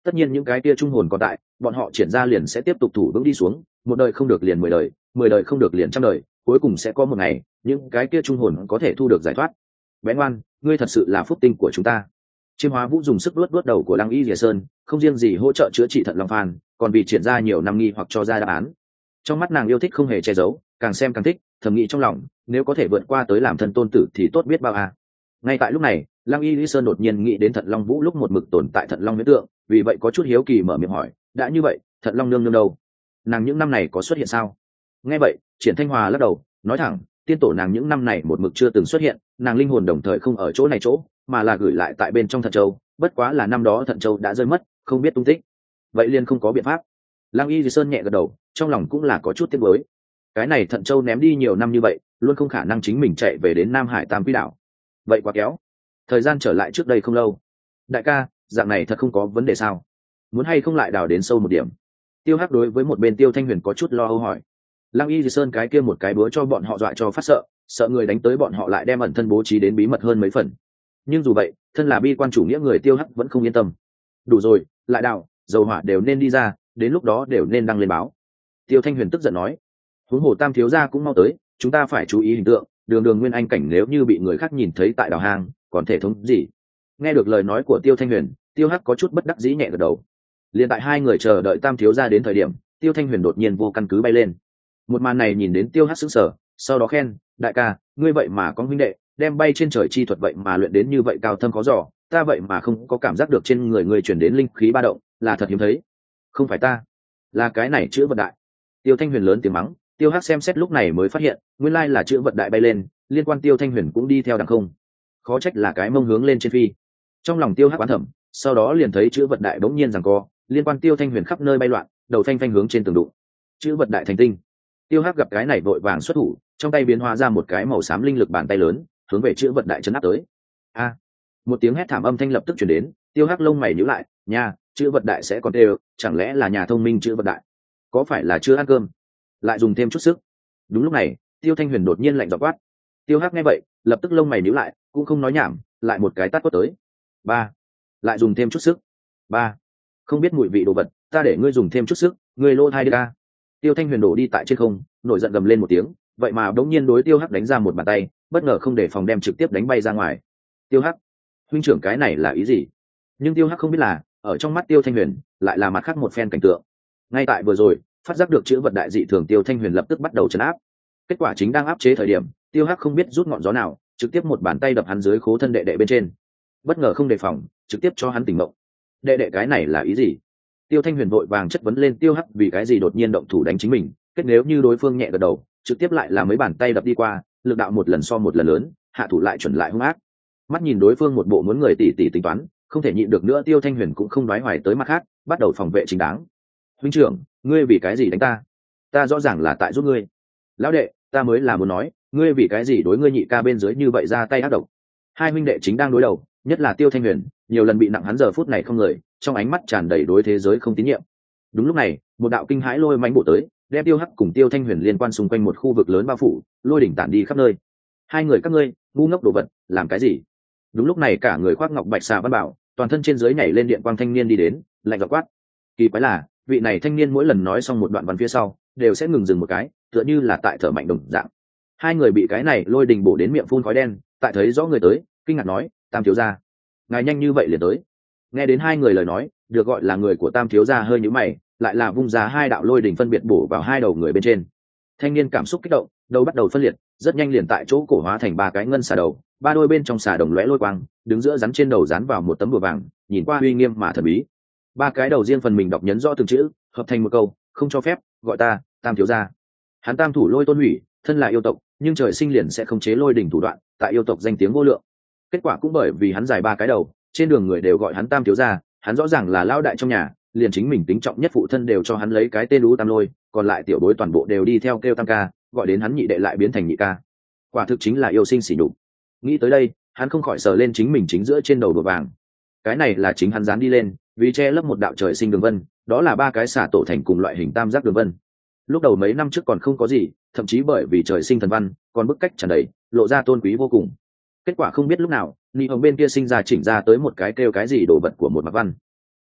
tất nhiên những cái kia trung hồn còn tại, bọn họ triển ra liền sẽ tiếp tục thủ vững đi xuống, một đời không được liền mười đời, mười đời không được liền trăm đời, cuối cùng sẽ có một ngày những cái kia trung hồn có thể thu được giải thoát. Bé ngoan, ngươi thật sự là phúc tinh của chúng ta. Chiêm Hóa Vũ dùng sức luốt luốt đầu của Lăng Y Lìa Sơn, không riêng gì hỗ trợ chữa trị thận long phan, còn vì triển ra nhiều năm nghi hoặc cho ra đáp án. Trong mắt nàng yêu thích không hề che giấu, càng xem càng thích, thầm nghĩ trong lòng, nếu có thể vượt qua tới làm thân tôn tử thì tốt biết bao à. Ngay tại lúc này, Lăng Y Lìa Sơn đột nhiên nghĩ đến thận long vũ lúc một mực tồn tại thận long huyễn tượng, vì vậy có chút hiếu kỳ mở miệng hỏi, đã như vậy, thận long nương nương đâu? Nàng những năm này có xuất hiện sao? Nghe vậy, Triển Thanh Hòa lắc đầu, nói thẳng, tiên tổ nàng những năm này một mực chưa từng xuất hiện, nàng linh hồn đồng thời không ở chỗ này chỗ, mà là gửi lại tại bên trong thận châu, bất quá là năm đó thận châu đã rơi mất, không biết tung tích. Vậy liền không có biện pháp. Lăng Y Di Sơn nhẹ gật đầu, trong lòng cũng là có chút tiếc nuối. Cái này thận châu ném đi nhiều năm như vậy, luôn không khả năng chính mình chạy về đến Nam Hải Tam Quỷ đảo. Vậy quá kéo. Thời gian trở lại trước đây không lâu. Đại ca, dạng này thật không có vấn đề sao? Muốn hay không lại đào đến sâu một điểm? Tiêu Hắc đối với một bên Tiêu Thanh Huyền có chút lo âu hỏi. Lăng Y Di Sơn cái kia một cái búa cho bọn họ dọa cho phát sợ, sợ người đánh tới bọn họ lại đem ẩn thân bố trí đến bí mật hơn mấy phần. Nhưng dù vậy, thân là bi quan chủ nghĩa người Tiêu Hắc vẫn không yên tâm. Đủ rồi, lại đào, dầu hỏa đều nên đi ra, đến lúc đó đều nên đăng lên báo. Tiêu Thanh Huyền tức giận nói. Huống hồ Tam thiếu gia cũng mau tới, chúng ta phải chú ý hình tượng, đường đường nguyên anh cảnh nếu như bị người khác nhìn thấy tại đào hang, còn thể thống gì? Nghe được lời nói của Tiêu Thanh Huyền, Tiêu Hắc có chút bất đắc dĩ nhẹ gật đầu. Liên tại hai người chờ đợi Tam thiếu gia đến thời điểm, Tiêu Thanh Huyền đột nhiên vô căn cứ bay lên. Một màn này nhìn đến Tiêu Hắc sững sờ, sau đó khen, đại ca, ngươi vậy mà có huynh đệ, đem bay trên trời chi thuật vậy mà luyện đến như vậy cao thâm khó dò, ta vậy mà không có cảm giác được trên người ngươi truyền đến linh khí ba động, là thật hiếm thấy. Không phải ta, là cái này chữ vật đại. Tiêu Thanh Huyền lớn tiếng mắng, Tiêu Hắc xem xét lúc này mới phát hiện, nguyên lai là chữ vật đại bay lên, liên quan Tiêu Thanh Huyền cũng đi theo đằng không. Khó trách là cái mông hướng lên trên phi. Trong lòng Tiêu Hắc oán thầm, sau đó liền thấy chữ vật đại bỗng nhiên giằng co, liên quan Tiêu Thanh Huyền khắp nơi bay loạn, đầu phanh phanh hướng trên tường đụng. Chữ vật đại thành tinh. Tiêu Hắc gặp cái này vội vàng xuất thủ, trong tay biến hóa ra một cái màu xám linh lực bàn tay lớn, hướng về chữ vật đại chấn áp tới. A! Một tiếng hét thảm âm thanh lập tức truyền đến, Tiêu Hắc lông mày nhíu lại, nha, chữ vật đại sẽ còn đều, chẳng lẽ là nhà thông minh chữ vật đại? Có phải là chưa ăn cơm? Lại dùng thêm chút sức. Đúng lúc này, Tiêu Thanh Huyền đột nhiên lạnh giọng quát. Tiêu Hắc nghe vậy, lập tức lông mày nhíu lại, cũng không nói nhảm, lại một cái tát quất tới. Ba! Lại dùng thêm chút sức. Ba! Không biết mùi vị đồ vật, ta để ngươi dùng thêm chút sức, ngươi lô thai đi ca. Tiêu Thanh Huyền đổ đi tại trên không, nổi giận gầm lên một tiếng, vậy mà đống nhiên đối Tiêu Hắc đánh ra một bàn tay, bất ngờ không để phòng đem trực tiếp đánh bay ra ngoài. Tiêu Hắc, huynh trưởng cái này là ý gì? Nhưng Tiêu Hắc không biết là, ở trong mắt Tiêu Thanh Huyền, lại là mặt khác một phen cảnh tượng. Ngay tại vừa rồi, phát giác được chữ vật đại dị thường, Tiêu Thanh Huyền lập tức bắt đầu trấn áp. Kết quả chính đang áp chế thời điểm, Tiêu Hắc không biết rút ngọn gió nào, trực tiếp một bàn tay đập hắn dưới khố thân đệ đệ bên trên. Bất ngờ không đề phòng, trực tiếp cho hắn tỉnh mộng. Đệ đệ cái này là ý gì? Tiêu Thanh Huyền vội vàng chất vấn lên Tiêu Hắc vì cái gì đột nhiên động thủ đánh chính mình, kết nếu như đối phương nhẹ gật đầu, trực tiếp lại là mấy bàn tay đập đi qua, lực đạo một lần so một lần lớn, hạ thủ lại chuẩn lại hung ác. Mắt nhìn đối phương một bộ muốn người tỉ tỉ tính toán, không thể nhịn được nữa, Tiêu Thanh Huyền cũng không nói hoài tới mặt khác, bắt đầu phòng vệ chính đáng. Huynh trưởng, ngươi vì cái gì đánh ta? Ta rõ ràng là tại giúp ngươi. Lão đệ, ta mới là muốn nói, ngươi vì cái gì đối ngươi nhị ca bên dưới như vậy ra tay ác độc? Hai huynh đệ chính đang đối đầu, nhất là Tiêu Thanh Huyền, nhiều lần bị nặng hắn giờ phút này không người, trong ánh mắt tràn đầy đối thế giới không tín nhiệm. Đúng lúc này, một đạo kinh hãi lôi mãnh bổ tới, đem Tiêu Hắc cùng Tiêu Thanh Huyền liên quan xung quanh một khu vực lớn bao phủ, lôi đỉnh tản đi khắp nơi. Hai người các ngươi, ngu ngốc đồ vật, làm cái gì? Đúng lúc này cả người khoác ngọc bạch xà văn bảo, toàn thân trên dưới nhảy lên điện quang thanh niên đi đến, lạnh giọng quát. Kỳ quái là, vị này thanh niên mỗi lần nói xong một đoạn văn phía sau, đều sẽ ngừng dừng một cái, tựa như là tại thở mạnh đồng dạng. Hai người bị cái này lôi đình bổ đến miệng phun khói đen, tại thấy rõ người tới, kinh ngạc nói, Tam thiếu gia, ngài nhanh như vậy liền tới. Nghe đến hai người lời nói, được gọi là người của Tam thiếu gia hơi nhíu mày, lại là vung ra hai đạo lôi đình phân biệt bổ vào hai đầu người bên trên. Thanh niên cảm xúc kích động, đầu bắt đầu phân liệt, rất nhanh liền tại chỗ cổ hóa thành ba cái ngân xà đầu, ba đôi bên trong xà đồng lóe lôi quang, đứng giữa rắn trên đầu dán vào một tấm bùa vàng, nhìn qua uy nghiêm mà thần bí. Ba cái đầu riêng phần mình đọc nhấn rõ từng chữ, hợp thành một câu, không cho phép, gọi ta Tam thiếu gia. Hắn Tam thủ lôi tôn hủy, thân là yêu tộc, nhưng trời sinh liền sẽ không chế lôi đỉnh thủ đoạn, tại yêu tộc danh tiếng vô lượng. Kết quả cũng bởi vì hắn dài ba cái đầu, trên đường người đều gọi hắn Tam thiếu gia, hắn rõ ràng là lão đại trong nhà, liền chính mình tính trọng nhất phụ thân đều cho hắn lấy cái tên Lũ Tam Lôi, còn lại tiểu bối toàn bộ đều đi theo kêu Tam ca, gọi đến hắn nhị đệ lại biến thành nhị ca. Quả thực chính là yêu sinh sỉ nhục. Nghĩ tới đây, hắn không khỏi sờ lên chính mình chính giữa trên đầu đùa vàng. Cái này là chính hắn dán đi lên, vì che lấp một đạo trời sinh đường vân, đó là ba cái xả tổ thành cùng loại hình tam giác đường vân. Lúc đầu mấy năm trước còn không có gì, thậm chí bởi vì trời sinh thần văn, còn bức cách tràn đầy, lộ ra tôn quý vô cùng. Kết quả không biết lúc nào, Ni Hồng bên kia sinh ra chỉnh ra tới một cái kêu cái gì đồ vật của một mặc văn.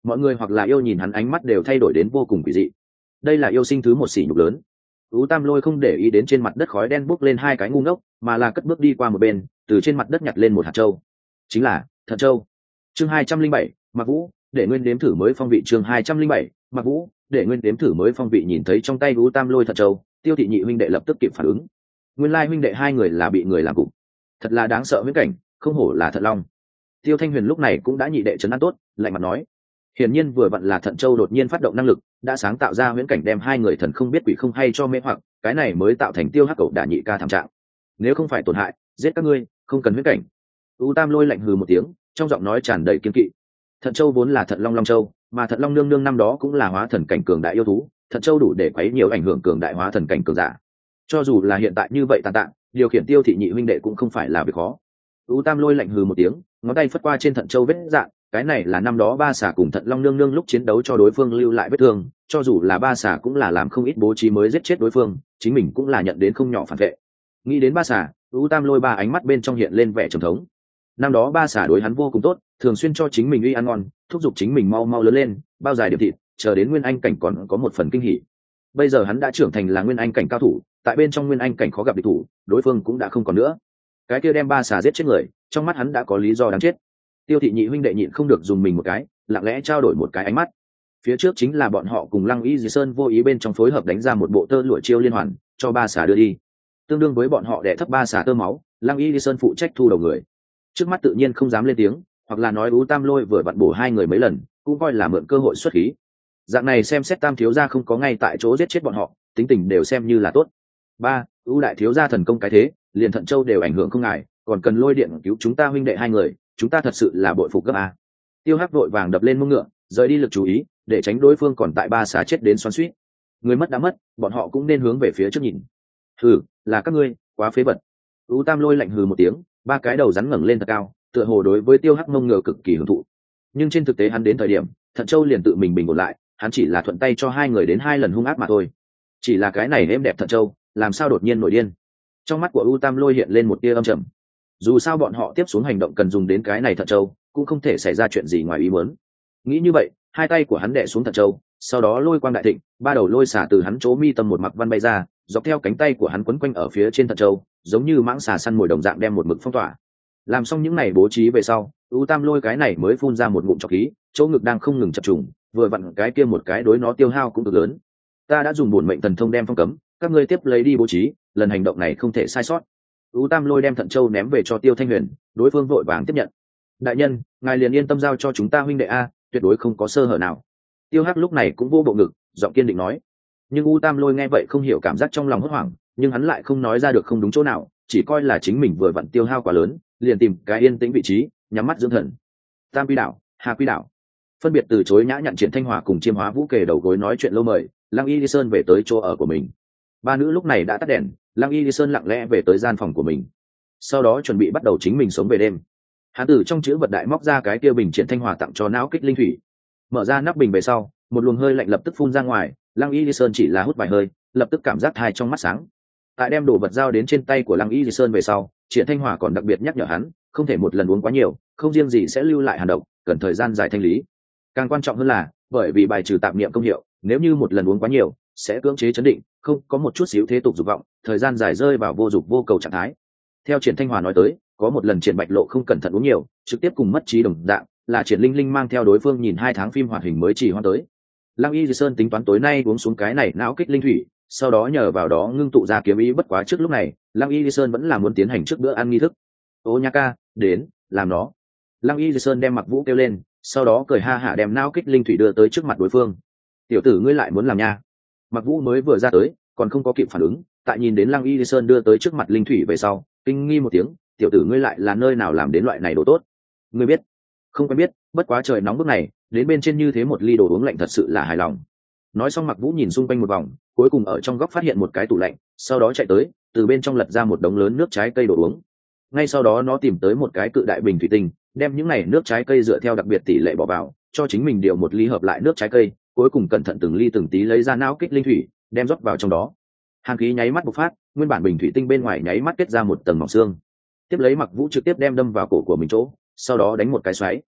mọi người hoặc là yêu nhìn hắn ánh mắt đều thay đổi đến vô cùng kỳ dị. Đây là yêu sinh thứ một sỉ nhục lớn. Ú Tam Lôi không để ý đến trên mặt đất khói đen bốc lên hai cái ngu ngốc, mà là cất bước đi qua một bên, từ trên mặt đất nhặt lên một hạt châu. Chính là Thận Châu. Chương hai trăm linh bảy, Mặc Vũ, để nguyên đếm thử mới phong vị. Chương hai trăm linh bảy, Mặc Vũ, để nguyên đếm thử mới phong vị. Nhìn thấy trong tay Ú Tam Lôi Thận Châu, Tiêu Thị nhị huynh đệ lập tức kịp phản ứng. Nguyên lai huynh đệ hai người là bị người làm cục. Thật là đáng sợ viễn cảnh, không hổ là Thận Long. Tiêu Thanh Huyền lúc này cũng đã nhị đệ trấn an tốt, lạnh mặt nói. Hiển nhiên vừa vặn là Thận Châu đột nhiên phát động năng lực, đã sáng tạo ra huyễn cảnh đem hai người thần không biết quỷ không hay cho mê hoặc, cái này mới tạo thành Tiêu Hắc cậu đả nhị ca thảm trạng. Nếu không phải tổn hại, giết các ngươi, không cần huyễn cảnh. U Tam Lôi lạnh hừ một tiếng, trong giọng nói tràn đầy kiên kỵ. Thận Châu vốn là Thận Long Long Châu, mà Thận Long nương nương năm đó cũng là hóa thần cảnh cường đại yêu thú, Thận Châu đủ để quấy nhiều ảnh hưởng cường đại hóa thần cảnh cường giả. Cho dù là hiện tại như vậy tàn tạng, điều khiển Tiêu Thị nhị huynh đệ cũng không phải là việc khó. U Tam Lôi lạnh hừ một tiếng, ngón tay phất qua trên Thận Châu vết dạn, cái này là năm đó ba xà cùng Thận Long nương nương lúc chiến đấu cho đối phương lưu lại vết thương, cho dù là ba xà cũng là làm không ít bố trí mới giết chết đối phương, chính mình cũng là nhận đến không nhỏ phản vệ. Nghĩ đến ba xà, U Tam Lôi ba ánh mắt bên trong hiện lên vẻ trầm thống. Năm đó ba xà đối hắn vô cùng tốt, thường xuyên cho chính mình uy ăn ngon, thúc giục chính mình mau mau lớn lên, bao dài điểm thịt, chờ đến nguyên anh cảnh còn có một phần kinh hỉ. Bây giờ hắn đã trưởng thành là nguyên anh cảnh cao thủ, tại bên trong nguyên anh cảnh khó gặp địch thủ, đối phương cũng đã không còn nữa. Cái kia đem ba xà giết chết người, trong mắt hắn đã có lý do đáng chết. Tiêu Thị nhị huynh đệ nhịn không được dùng mình một cái, lặng lẽ trao đổi một cái ánh mắt. Phía trước chính là bọn họ cùng Lăng Y Dì Sơn vô ý bên trong phối hợp đánh ra một bộ tơ lụa chiêu liên hoàn, cho ba xà đưa đi. Tương đương với bọn họ đè thấp ba xà tơ máu, Lăng Y Dì Sơn phụ trách thu đầu người. Trước mắt tự nhiên không dám lên tiếng, hoặc là nói Ú Tam Lôi vừa vặn bổ hai người mấy lần, cũng coi là mượn cơ hội xuất khí. Dạng này xem xét Tam thiếu gia không có ngay tại chỗ giết chết bọn họ, tính tình đều xem như là tốt. Ba, Ú đại thiếu gia thần công cái thế, liền Thận Châu đều ảnh hưởng không ngại, còn cần lôi điện cứu chúng ta huynh đệ hai người, chúng ta thật sự là bội phục gấp a. Tiêu Hắc vội vàng đập lên mông ngựa, rời đi lực chú ý, để tránh đối phương còn tại ba xà chết đến xoắn xuýt. Người mất đã mất, bọn họ cũng nên hướng về phía trước nhìn. Hừ, là các ngươi, quá phế vật. Ú Tam Lôi lạnh hừ một tiếng, ba cái đầu rắn ngẩng lên thật cao, tựa hồ đối với Tiêu Hắc mông ngựa cực kỳ hưởng thụ. Nhưng trên thực tế hắn đến thời điểm, Thận Châu liền tự mình bình ổn lại, hắn chỉ là thuận tay cho hai người đến hai lần hung ác mà thôi. Chỉ là cái này êm đẹp Thận Châu, làm sao đột nhiên nổi điên. Trong mắt của U Tam Lôi hiện lên một tia âm trầm. Dù sao bọn họ tiếp xuống hành động cần dùng đến cái này Thận Châu, cũng không thể xảy ra chuyện gì ngoài ý muốn. Nghĩ như vậy, hai tay của hắn đè xuống Thận Châu, sau đó lôi quang đại thịnh, ba đầu lôi xả từ hắn chỗ mi tâm một mặc văn bay ra, dọc theo cánh tay của hắn quấn quanh ở phía trên Thận Châu, giống như mãng xà săn mồi đồng dạng đem một mực phong tỏa. Làm xong những này bố trí về sau, U Tam Lôi cái này mới phun ra một ngụm trọc khí, chỗ ngực đang không ngừng chập trùng, vừa vặn cái kia một cái đối nó tiêu hao cũng cực lớn. Ta đã dùng bổn mệnh thần thông đem phong cấm, các ngươi tiếp lấy đi bố trí, lần hành động này không thể sai sót. U Tam Lôi đem Thận Châu ném về cho Tiêu Thanh Huyền, đối phương vội vàng tiếp nhận. Đại nhân, ngài liền yên tâm giao cho chúng ta huynh đệ a, tuyệt đối không có sơ hở nào. Tiêu Hắc lúc này cũng vô bộ ngực, giọng kiên định nói. Nhưng U Tam Lôi nghe vậy không hiểu cảm giác trong lòng hốt hoảng, nhưng hắn lại không nói ra được không đúng chỗ nào, chỉ coi là chính mình vừa vặn tiêu hao quá lớn, liền tìm cái yên tĩnh vị trí, nhắm mắt dưỡng thần. Tam Quy Đảo, Hà Quy Đảo, phân biệt từ chối nhã nhặn Triển Thanh Hòa cùng Chiêm Hóa Vũ kề đầu gối nói chuyện lâu mời, Lăng Y Lý Sơn về tới chỗ ở của mình. Ba nữ lúc này đã tắt đèn, Lăng Y Lý Sơn lặng lẽ về tới gian phòng của mình, sau đó chuẩn bị bắt đầu chính mình sống về đêm. Hắn từ trong chữ vật đại móc ra cái kia bình Triển Thanh Hòa tặng cho não kích linh thủy, mở ra nắp bình về sau, một luồng hơi lạnh lập tức phun ra ngoài. Lăng Y Lý Sơn chỉ là hút vài hơi, lập tức cảm giác thai trong mắt sáng. Tại đem đồ vật giao đến trên tay của Lăng Y Lý Sơn về sau, Triển Thanh Hòa còn đặc biệt nhắc nhở hắn, không thể một lần uống quá nhiều, không riêng gì sẽ lưu lại hàn độc, cần thời gian dài thanh lý. Càng quan trọng hơn là, bởi vì bài trừ tạp niệm công hiệu, nếu như một lần uống quá nhiều, sẽ cưỡng chế chấn định, không có một chút xíu thế tục dục vọng, thời gian dài rơi vào vô dục vô cầu trạng thái. Theo Triển Thanh Hòa nói tới, có một lần Triển Bạch Lộ không cẩn thận uống nhiều, trực tiếp cùng mất trí đồng dạng, là Triển Linh Linh mang theo đối phương nhìn hai tháng phim hoạt hình mới chỉ hoan tới. Lăng Y Dì Sơn tính toán tối nay uống xuống cái này não kích linh thủy, sau đó nhờ vào đó ngưng tụ ra kiếm ý. Bất quá trước lúc này, Lăng Y Dì Sơn vẫn là muốn tiến hành trước bữa ăn nghi thức. Ô nha ca, đến, làm nó. Lăng Y Dì Sơn đem Mặc Vũ kêu lên, sau đó cười ha hả đem não kích linh thủy đưa tới trước mặt đối phương. Tiểu tử ngươi lại muốn làm nha? Mặc Vũ mới vừa ra tới, còn không có kịp phản ứng, tại nhìn đến Lăng Y Dì Sơn đưa tới trước mặt linh thủy về sau, kinh nghi một tiếng, tiểu tử ngươi lại là nơi nào làm đến loại này đồ tốt? Ngươi biết? Không quen biết, bất quá trời nóng bức này, đến bên trên như thế một ly đồ uống lạnh thật sự là hài lòng. Nói xong Mặc Vũ nhìn xung quanh một vòng, cuối cùng ở trong góc phát hiện một cái tủ lạnh, sau đó chạy tới, từ bên trong lật ra một đống lớn nước trái cây đồ uống. Ngay sau đó nó tìm tới một cái cự đại bình thủy tinh, đem những này nước trái cây dựa theo đặc biệt tỷ lệ bỏ vào, cho chính mình điều một ly hợp lại nước trái cây, cuối cùng cẩn thận từng ly từng tí lấy ra não kích linh thủy, đem rót vào trong đó. Hàn khí nháy mắt bộc phát, nguyên bản bình thủy tinh bên ngoài nháy mắt kết ra một tầng mỏng xương. Tiếp lấy Mặc Vũ trực tiếp đem đâm vào cổ của mình chỗ, sau đó đánh một cái xoáy.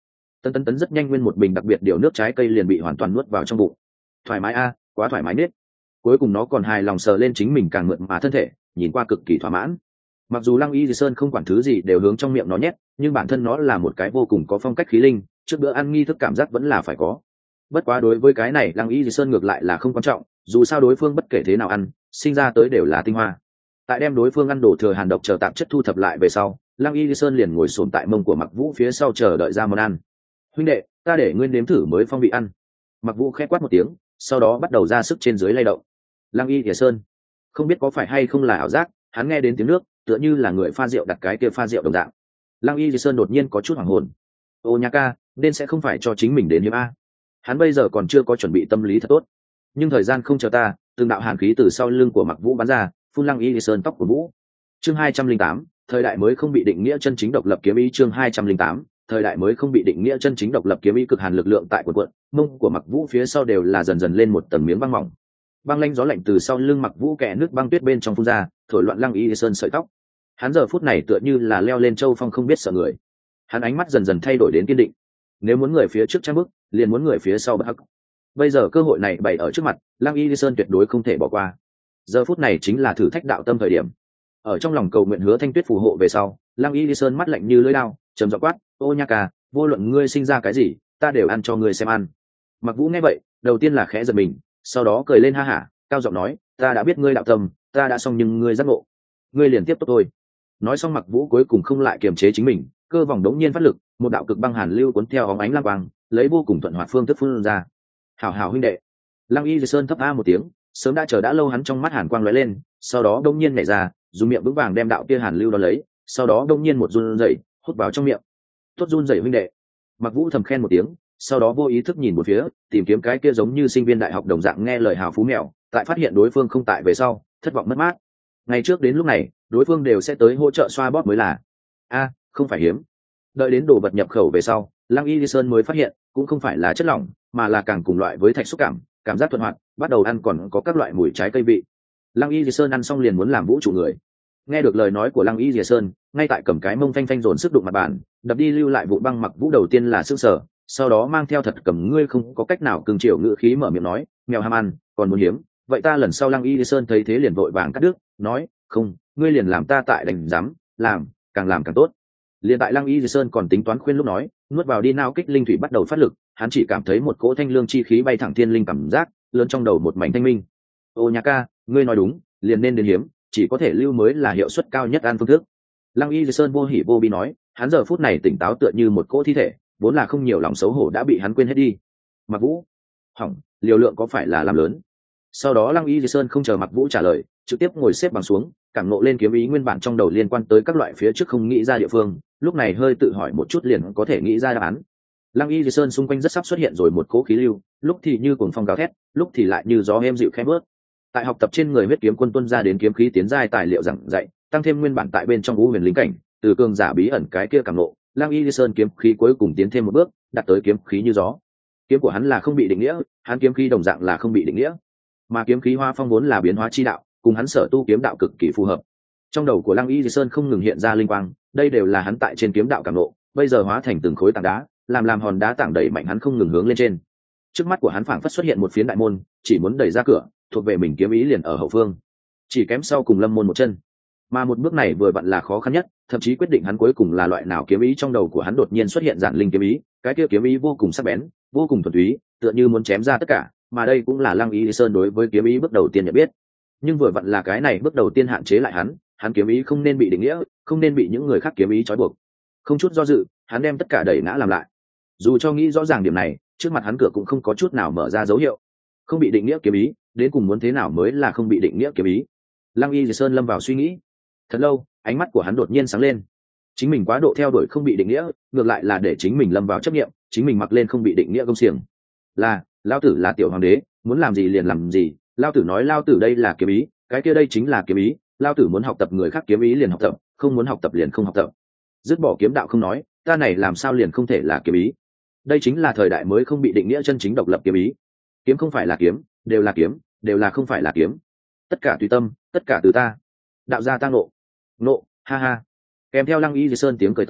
Tấn tấn tấn rất nhanh, nguyên một bình đặc biệt điều nước trái cây liền bị hoàn toàn nuốt vào trong bụng. Thoải mái a, quá thoải mái nết. Cuối cùng nó còn hài lòng sờ lên chính mình càng mượt mà thân thể, nhìn qua cực kỳ thỏa mãn. Mặc dù Lăng Y Di Sơn không quản thứ gì đều hướng trong miệng nó nhét, nhưng bản thân nó là một cái vô cùng có phong cách khí linh, trước bữa ăn nghi thức cảm giác vẫn là phải có. Bất quá đối với cái này Lăng Y Di Sơn ngược lại là không quan trọng, dù sao đối phương bất kể thế nào ăn, sinh ra tới đều là tinh hoa. Tại đem đối phương ăn đổ thừa hàn độc chờ tạp chất thu thập lại về sau, Lăng Y Di Sơn liền ngồi xổm tại mông của Mặc Vũ phía sau chờ đợi ra món ăn. Huynh đệ, ta để ngươi nếm thử mới phong vị ăn. Mặc Vũ khẽ quát một tiếng, sau đó bắt đầu ra sức trên dưới lay động. Lăng Y Di Sơn không biết có phải hay không là ảo giác, hắn nghe đến tiếng nước tựa như là người pha rượu đặt cái kia pha rượu đồng dạng. Lăng Y Di Sơn đột nhiên có chút hoảng hồn. Ô nha ca, nên sẽ không phải cho chính mình đến hiếm a. Hắn bây giờ còn chưa có chuẩn bị tâm lý thật tốt. Nhưng thời gian không chờ ta, từng đạo hàn khí từ sau lưng của Mặc Vũ bắn ra, phun Lăng Y Di Sơn tóc của Vũ. Chương hai trăm linh tám, thời đại mới không bị định nghĩa chân chính độc lập kiếm ý. Chương hai trăm linh tám, thời đại mới không bị định nghĩa chân chính độc lập kiếm ý. Cực hàn lực lượng tại quần quận, mông của Mặc Vũ phía sau đều là dần dần lên một tầng miếng băng mỏng. Băng lanh gió lạnh từ sau lưng Mặc Vũ kẽ nước băng tuyết bên trong phun ra, thổi loạn Lăng Y Sơn sợi tóc. Hắn giờ phút này tựa như là leo lên châu phong không biết sợ người. Hắn ánh mắt dần dần thay đổi đến kiên định. Nếu muốn người phía trước trang bước, liền muốn người phía sau bất hắc. Bây giờ cơ hội này bày ở trước mặt, Lăng Y Sơn tuyệt đối không thể bỏ qua. Giờ phút này chính là thử thách đạo tâm thời điểm. Ở trong lòng cầu nguyện Hứa Thanh Tuyết phù hộ về sau, Lăng Y Sơn mắt lạnh như lưỡi dao, trầm giọng quát: "Ô nha ca, vô luận ngươi sinh ra cái gì, ta đều ăn cho ngươi xem ăn." Mặc Vũ nghe vậy, đầu tiên là khẽ giật mình, sau đó cười lên ha hả, cao giọng nói: "Ta đã biết ngươi đạo tâm, ta đã xong nhưng ngươi giác ngộ, ngươi liền tiếp tục thôi." Nói xong Mặc Vũ cuối cùng không lại kiềm chế chính mình, cơ vòng đống nhiên phát lực, một đạo cực băng hàn lưu cuốn theo óng ánh lam quang, lấy vô cùng thuận hoạt phương thức phun ra. "Hảo hảo huynh đệ." Lăng Y Sơn thấp a một tiếng, sớm đã chờ đã lâu, hắn trong mắt hàn quang lóe lên, sau đó đống nhiên nhảy ra, dùng miệng vững vàng đem đạo kia hàn lưu đó lấy, sau đó đống nhiên một run rẩy, hút vào trong miệng. "Tốt run rẩy huynh đệ." Mặc Vũ thầm khen một tiếng, sau đó vô ý thức nhìn một phía, tìm kiếm cái kia giống như sinh viên đại học đồng dạng nghe lời hào phú mèo, tại phát hiện đối phương không tại về sau, thất vọng mất mát. Ngày trước đến lúc này, đối phương đều sẽ tới hỗ trợ xoa bóp mới là. A, không phải hiếm. Đợi đến đồ vật nhập khẩu về sau, Lăng Y Sơn mới phát hiện, cũng không phải là chất lỏng, mà là càng cùng loại với thạch xúc cảm, cảm giác thuận hoạt, bắt đầu ăn còn có các loại mùi trái cây vị. Lăng Y Sơn ăn xong liền muốn làm Vũ chủ người. Nghe được lời nói của Lăng Y Sơn, ngay tại cầm cái mông phanh phanh dồn sức đụng mặt bàn, đập đi lưu lại vụ băng. Mặc Vũ đầu tiên là sững sờ, sau đó mang theo thật cầm ngươi không có cách nào cương chiều ngữ khí mở miệng nói: "Mèo ham ăn, còn muốn hiếm, vậy ta lần sau." Lăng Y Sơn thấy thế liền vội vàng cắt đứt, nói: "Không, ngươi liền làm ta tại đành dám, làm, càng làm càng tốt." Liền tại Lăng Y Sơn còn tính toán khuyên lúc nói, nuốt vào đi nao kích linh thủy bắt đầu phát lực, hắn chỉ cảm thấy một cỗ thanh lương chi khí bay thẳng thiên linh cảm giác, lớn trong đầu một mảnh thanh minh. "Ô nhà ca, ngươi nói đúng, liền nên đến hiếm, chỉ có thể lưu mới là hiệu suất cao nhất ăn phương thức." Lăng Y Sơn vô hỉ vô bi nói, hắn giờ phút này tỉnh táo tựa như một cỗ thi thể, vốn là không nhiều lòng xấu hổ đã bị hắn quên hết đi. Mặc Vũ, hỏng, liều lượng có phải là làm lớn? Sau đó Lăng Y Sơn không chờ Mặc Vũ trả lời, trực tiếp ngồi xếp bằng xuống, cảm ngộ lên kiếm ý nguyên bản trong đầu liên quan tới các loại phía trước không nghĩ ra địa phương, lúc này hơi tự hỏi một chút liền có thể nghĩ ra đáp án. Lăng Y Sơn xung quanh rất sắp xuất hiện rồi một cỗ khí lưu, lúc thì như cuồng phong gào thét, lúc thì lại như gió êm dịu khẽ bớt. Tại học tập trên người huyết kiếm quân tuân ra đến kiếm khí tiến giai tài liệu giảng dạy, tăng thêm nguyên bản tại bên trong ngũ huyền linh cảnh, từ cường giả bí ẩn cái kia cảm ngộ, Lăng Y Sơn kiếm khí cuối cùng tiến thêm một bước, đạt tới kiếm khí như gió. Kiếm của hắn là không bị định nghĩa, hắn kiếm khí đồng dạng là không bị định nghĩa, mà kiếm khí hoa phong vốn là biến hóa chi đạo, cùng hắn sở tu kiếm đạo cực kỳ phù hợp. Trong đầu của Lăng Y Sơn không ngừng hiện ra linh quang, đây đều là hắn tại trên kiếm đạo cảm ngộ, bây giờ hóa thành từng khối tảng đá, làm làm hòn đá tảng đẩy mạnh hắn không ngừng hướng lên trên. Trước mắt của hắn phảng phất xuất hiện một phiến đại môn, chỉ muốn đẩy ra cửa, thuộc về mình kiếm ý liền ở hậu phương, chỉ kém sau cùng lâm môn một chân. Mà một bước này vừa vặn là khó khăn nhất, thậm chí quyết định hắn cuối cùng là loại nào kiếm ý. Trong đầu của hắn đột nhiên xuất hiện giản linh kiếm ý, cái kia kiếm ý vô cùng sắc bén, vô cùng thuần túy, tựa như muốn chém ra tất cả, mà đây cũng là Lăng Y Sơn đối với kiếm ý bước đầu tiên nhận biết. Nhưng vừa vặn là cái này bước đầu tiên hạn chế lại hắn, hắn kiếm ý không nên bị định nghĩa, không nên bị những người khác kiếm ý trói buộc. Không chút do dự, hắn đem tất cả đẩy ngã làm lại. Dù cho nghĩ rõ ràng điểm này, trước mặt hắn cửa cũng không có chút nào mở ra dấu hiệu. Không bị định nghĩa kiếm ý, đến cùng muốn thế nào mới là không bị định nghĩa kiếm ý? Lăng Y Sơn lâm vào suy nghĩ. Thật lâu, ánh mắt của hắn đột nhiên sáng lên. Chính mình quá độ theo đuổi không bị định nghĩa, ngược lại là để chính mình lâm vào chấp niệm, chính mình mặc lên không bị định nghĩa công xiềng. Là, lao tử là tiểu hoàng đế, muốn làm gì liền làm gì, lao tử nói lao tử đây là kiếm ý, cái kia đây chính là kiếm ý, lao tử muốn học tập người khác kiếm ý liền học tập, không muốn học tập liền không học tập. Dứt bỏ kiếm đạo không nói, ta này làm sao liền không thể là kiếm ý? Đây chính là thời đại mới không bị định nghĩa chân chính độc lập kiếm ý. Kiếm không phải là kiếm, đều là kiếm, đều là không phải là kiếm. Tất cả tùy tâm, tất cả từ ta. Đạo gia tăng nộ. Nộ, ha ha. Kèm theo Lăng Y Sơn tiếng cười to,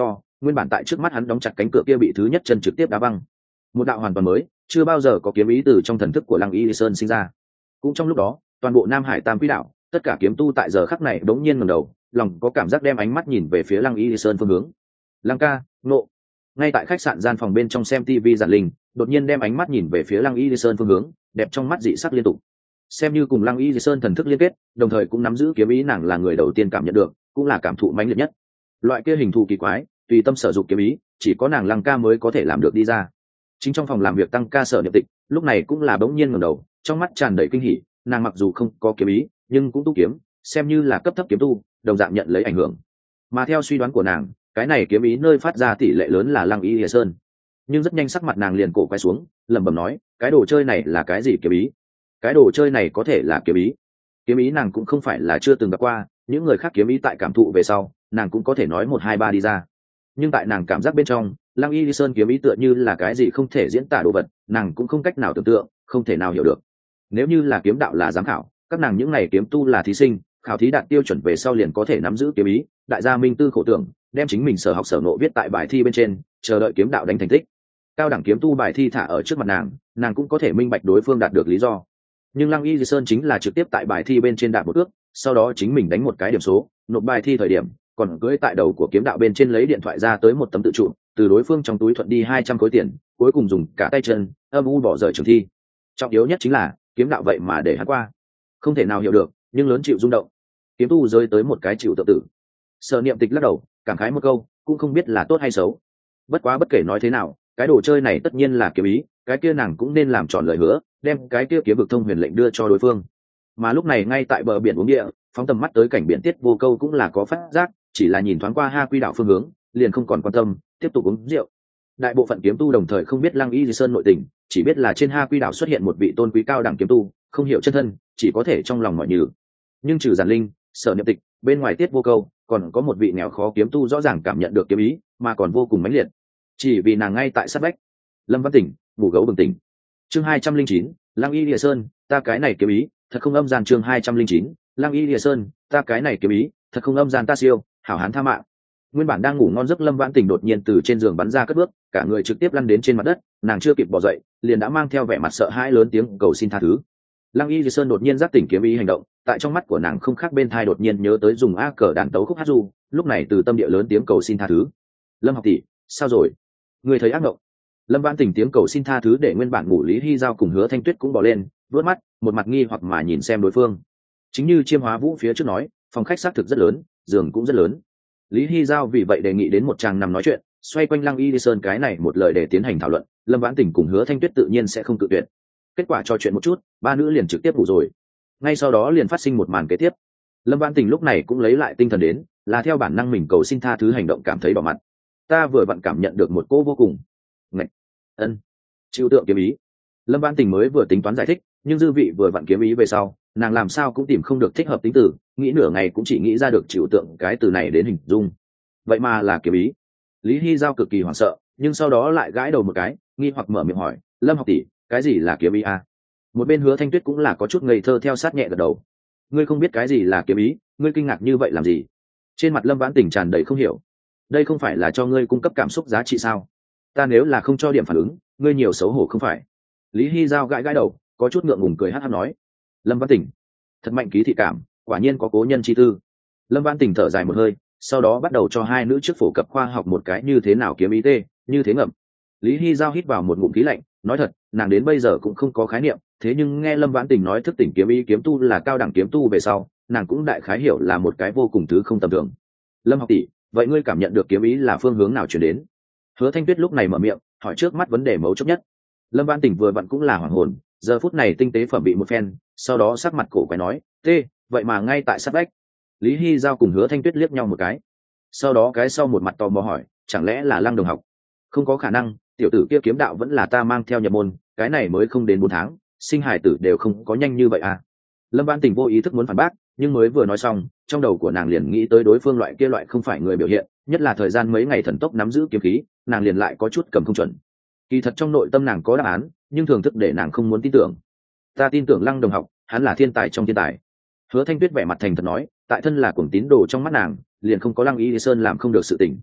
nguyên bản tại trước mắt hắn đóng chặt cánh cửa kia bị thứ nhất chân trực tiếp đá văng. Một đạo hoàn toàn mới, chưa bao giờ có kiếm ý từ trong thần thức của Lăng Y Sơn sinh ra. Cũng trong lúc đó, toàn bộ Nam Hải Tam Quỹ đạo, tất cả kiếm tu tại giờ khắc này đống nhiên ngẩng đầu, lòng có cảm giác đem ánh mắt nhìn về phía Lăng Y Sơn phương hướng. Lăng ca, nộ. Ngay tại khách sạn gian phòng bên trong xem tivi giản linh, đột nhiên đem ánh mắt nhìn về phía Lăng Y Sơn phương hướng, đẹp trong mắt dị sắc liên tục. Xem như cùng Lăng Y Sơn thần thức liên kết, đồng thời cũng nắm giữ kiếm ý nàng là người đầu tiên cảm nhận được, cũng là cảm thụ mãnh liệt nhất. Loại kia hình thù kỳ quái, tùy tâm sở dụng kiếm ý, chỉ có nàng Lăng ca mới có thể làm được đi ra. Chính trong phòng làm việc tăng ca Sở Niệm Tịch, lúc này cũng là bỗng nhiên ngẩng đầu, trong mắt tràn đầy kinh hỉ, nàng mặc dù không có kiếm ý, nhưng cũng tu kiếm, xem như là cấp thấp kiếm tu, đồng dạng nhận lấy ảnh hưởng. Mà theo suy đoán của nàng, cái này kiếm ý nơi phát ra tỷ lệ lớn là Lăng Y Lìa Sơn. Nhưng rất nhanh sắc mặt nàng liền cổ quay xuống, lẩm bẩm nói, cái đồ chơi này là cái gì kiếm ý? Cái đồ chơi này có thể là kiếm ý? Kiếm ý nàng cũng không phải là chưa từng gặp qua, những người khác kiếm ý tại cảm thụ về sau, nàng cũng có thể nói một hai ba đi ra. Nhưng tại nàng cảm giác bên trong, Lăng Y Sơn kiếm ý tựa như là cái gì không thể diễn tả đồ vật, nàng cũng không cách nào tưởng tượng, không thể nào hiểu được. Nếu như là kiếm đạo là giám khảo, các nàng những này kiếm tu là thí sinh, khảo thí đạt tiêu chuẩn về sau liền có thể nắm giữ kiếm ý, đại gia minh tư khổ tưởng, đem chính mình sở học sở nộ viết tại bài thi bên trên, chờ đợi kiếm đạo đánh thành tích. Cao đẳng kiếm tu bài thi thả ở trước mặt nàng, nàng cũng có thể minh bạch đối phương đạt được lý do. Nhưng Lăng Y Sơn chính là trực tiếp tại bài thi bên trên đạt một ước, sau đó chính mình đánh một cái điểm số, nộp bài thi thời điểm, còn cưỡi tại đầu của kiếm đạo bên trên lấy điện thoại ra tới một tấm tự trụ, từ đối phương trong túi thuận đi hai trăm khối tiền, cuối cùng dùng cả tay chân âm u bỏ rời trường thi. Trọng yếu nhất chính là kiếm đạo vậy mà để hắn qua, không thể nào hiểu được, nhưng lớn chịu rung động. Kiếm tu rơi tới một cái chịu tự tử. Sở Niệm Tịch lắc đầu, cảm khái một câu, cũng không biết là tốt hay xấu. Bất quá bất kể nói thế nào, cái đồ chơi này tất nhiên là kiếm ý, cái kia nàng cũng nên làm tròn lời hứa, đem cái kia kiếm vực thông huyền lệnh đưa cho đối phương. Mà lúc này ngay tại bờ biển uống địa, phóng tầm mắt tới cảnh biển Tiết Vô Câu cũng là có phát giác, chỉ là nhìn thoáng qua Ha Quy đảo phương hướng, liền không còn quan tâm, tiếp tục uống rượu. Đại bộ phận kiếm tu đồng thời không biết Lăng Y Sơn nội tình, chỉ biết là trên Ha Quy đảo xuất hiện một vị tôn quý cao đẳng kiếm tu, không hiểu chân thân, chỉ có thể trong lòng mọi nhừ. Nhưng trừ Giản Linh, Sở Niệm Tịch, bên ngoài Tiết Vô Câu, còn có một vị nghèo khó kiếm tu rõ ràng cảm nhận được kiếm ý, mà còn vô cùng mãnh liệt. Chỉ vì nàng ngay tại sát vách. Lâm Văn Tỉnh, ngủ gấu bừng tỉnh. Chương hai trăm linh chín, Lăng Y Lìa Sơn, ta cái này kiếm ý, thật không âm gian. Chương hai trăm linh chín, Lăng Y Lìa Sơn, ta cái này kiếm ý, thật không âm gian ta siêu, hảo hán tha mạng. Nguyên bản đang ngủ ngon giấc Lâm Vãn Tỉnh đột nhiên từ trên giường bắn ra cất bước, cả người trực tiếp lăn đến trên mặt đất, nàng chưa kịp bò dậy, liền đã mang theo vẻ mặt sợ hãi lớn tiếng cầu xin tha thứ. Lăng Y Lìa Sơn đột nhiên giác tỉnh kiếm ý hành động, tại trong mắt của nàng không khác bên thai đột nhiên nhớ tới dùng a cờ đàn tấu khúc hát du, lúc này từ tâm địa lớn tiếng cầu xin tha thứ. Lâm học tỷ, sao rồi? Người thấy ác mộng. Lâm Vãn Tỉnh tiếng cầu xin tha thứ để nguyên bản ngủ Lý Hy Giao cùng Hứa Thanh Tuyết cũng bỏ lên, vớt mắt, một mặt nghi hoặc mà nhìn xem đối phương. Chính như Chiêm Hóa Vũ phía trước nói, phòng khách xác thực rất lớn, giường cũng rất lớn. Lý Hy Giao vì vậy đề nghị đến một chàng nằm nói chuyện, xoay quanh Lăng Y Sơn cái này một lời để tiến hành thảo luận, Lâm Vãn Tỉnh cùng Hứa Thanh Tuyết tự nhiên sẽ không cự tuyệt. Kết quả trò chuyện một chút, ba nữ liền trực tiếp ngủ rồi. Ngay sau đó liền phát sinh một màn kế tiếp. Lâm Vãn Tỉnh lúc này cũng lấy lại tinh thần đến, là theo bản năng mình cầu xin tha thứ hành động cảm thấy đỏ mặt. Ta vừa vặn cảm nhận được một cô vô cùng ngạch ân chịu tượng kiếm ý. Lâm Vãn Tỉnh mới vừa tính toán giải thích, nhưng dư vị vừa vặn kiếm ý về sau, nàng làm sao cũng tìm không được thích hợp tính từ, nghĩ nửa ngày cũng chỉ nghĩ ra được chịu tượng cái từ này đến hình dung. Vậy mà là kiếm ý. Lý Hy Giao cực kỳ hoảng sợ, nhưng sau đó lại gãi đầu một cái, nghi hoặc mở miệng hỏi, Lâm học tỷ, cái gì là kiếm ý à? Một bên Hứa Thanh Tuyết cũng là có chút ngây thơ theo sát nhẹ gật đầu. Ngươi không biết cái gì là kiếm ý, ngươi kinh ngạc như vậy làm gì? Trên mặt Lâm Vãn Tỉnh tràn đầy không hiểu. Đây không phải là cho ngươi cung cấp cảm xúc giá trị sao? Ta nếu là không cho điểm phản ứng, ngươi nhiều xấu hổ không phải? Lý Hy Giao gãi gãi đầu, có chút ngượng ngùng cười hát hát nói. Lâm Vãn Tỉnh, thật mạnh ký thị cảm, quả nhiên có cố nhân chi tư. Lâm Vãn Tỉnh thở dài một hơi, sau đó bắt đầu cho hai nữ trước phổ cập khoa học một cái như thế nào kiếm ý tê, như thế ngậm. Lý Hy Giao hít vào một ngụm khí lạnh, nói thật, nàng đến bây giờ cũng không có khái niệm, thế nhưng nghe Lâm Vãn Tỉnh nói thức tỉnh kiếm ý kiếm tu là cao đẳng kiếm tu về sau, nàng cũng đại khái hiểu là một cái vô cùng thứ không tầm thường. Lâm học tỷ, vậy ngươi cảm nhận được kiếm ý là phương hướng nào chuyển đến? Hứa Thanh Tuyết lúc này mở miệng, hỏi trước mắt vấn đề mấu chốt nhất. Lâm Vãn Tỉnh vừa vặn cũng là hoảng hồn, giờ phút này tinh tế phẩm bị một phen, sau đó sắc mặt cổ quái nói, tê, vậy mà ngay tại sát vách. Lý Hy Giao cùng Hứa Thanh Tuyết liếc nhau một cái, sau đó cái sau một mặt tò mò hỏi, chẳng lẽ là Lăng đồng học? Không có khả năng, tiểu tử kia kiếm đạo vẫn là ta mang theo nhập môn, cái này mới không đến bốn tháng, sinh hải tử đều không có nhanh như vậy à? Lâm Vãn Tỉnh vô ý thức muốn phản bác, nhưng mới vừa nói xong, trong đầu của nàng liền nghĩ tới đối phương loại kia loại không phải người biểu hiện, nhất là thời gian mấy ngày thần tốc nắm giữ kiếm khí, nàng liền lại có chút cầm không chuẩn. Kỳ thật trong nội tâm nàng có đáp án, nhưng thường thức để nàng không muốn tin tưởng. Ta tin tưởng Lăng đồng học, hắn là thiên tài trong thiên tài. Hứa Thanh Tuyết vẻ mặt thành thật nói, tại thân là cuồng tín đồ trong mắt nàng, liền không có Lăng Y Sơn làm không được sự tình.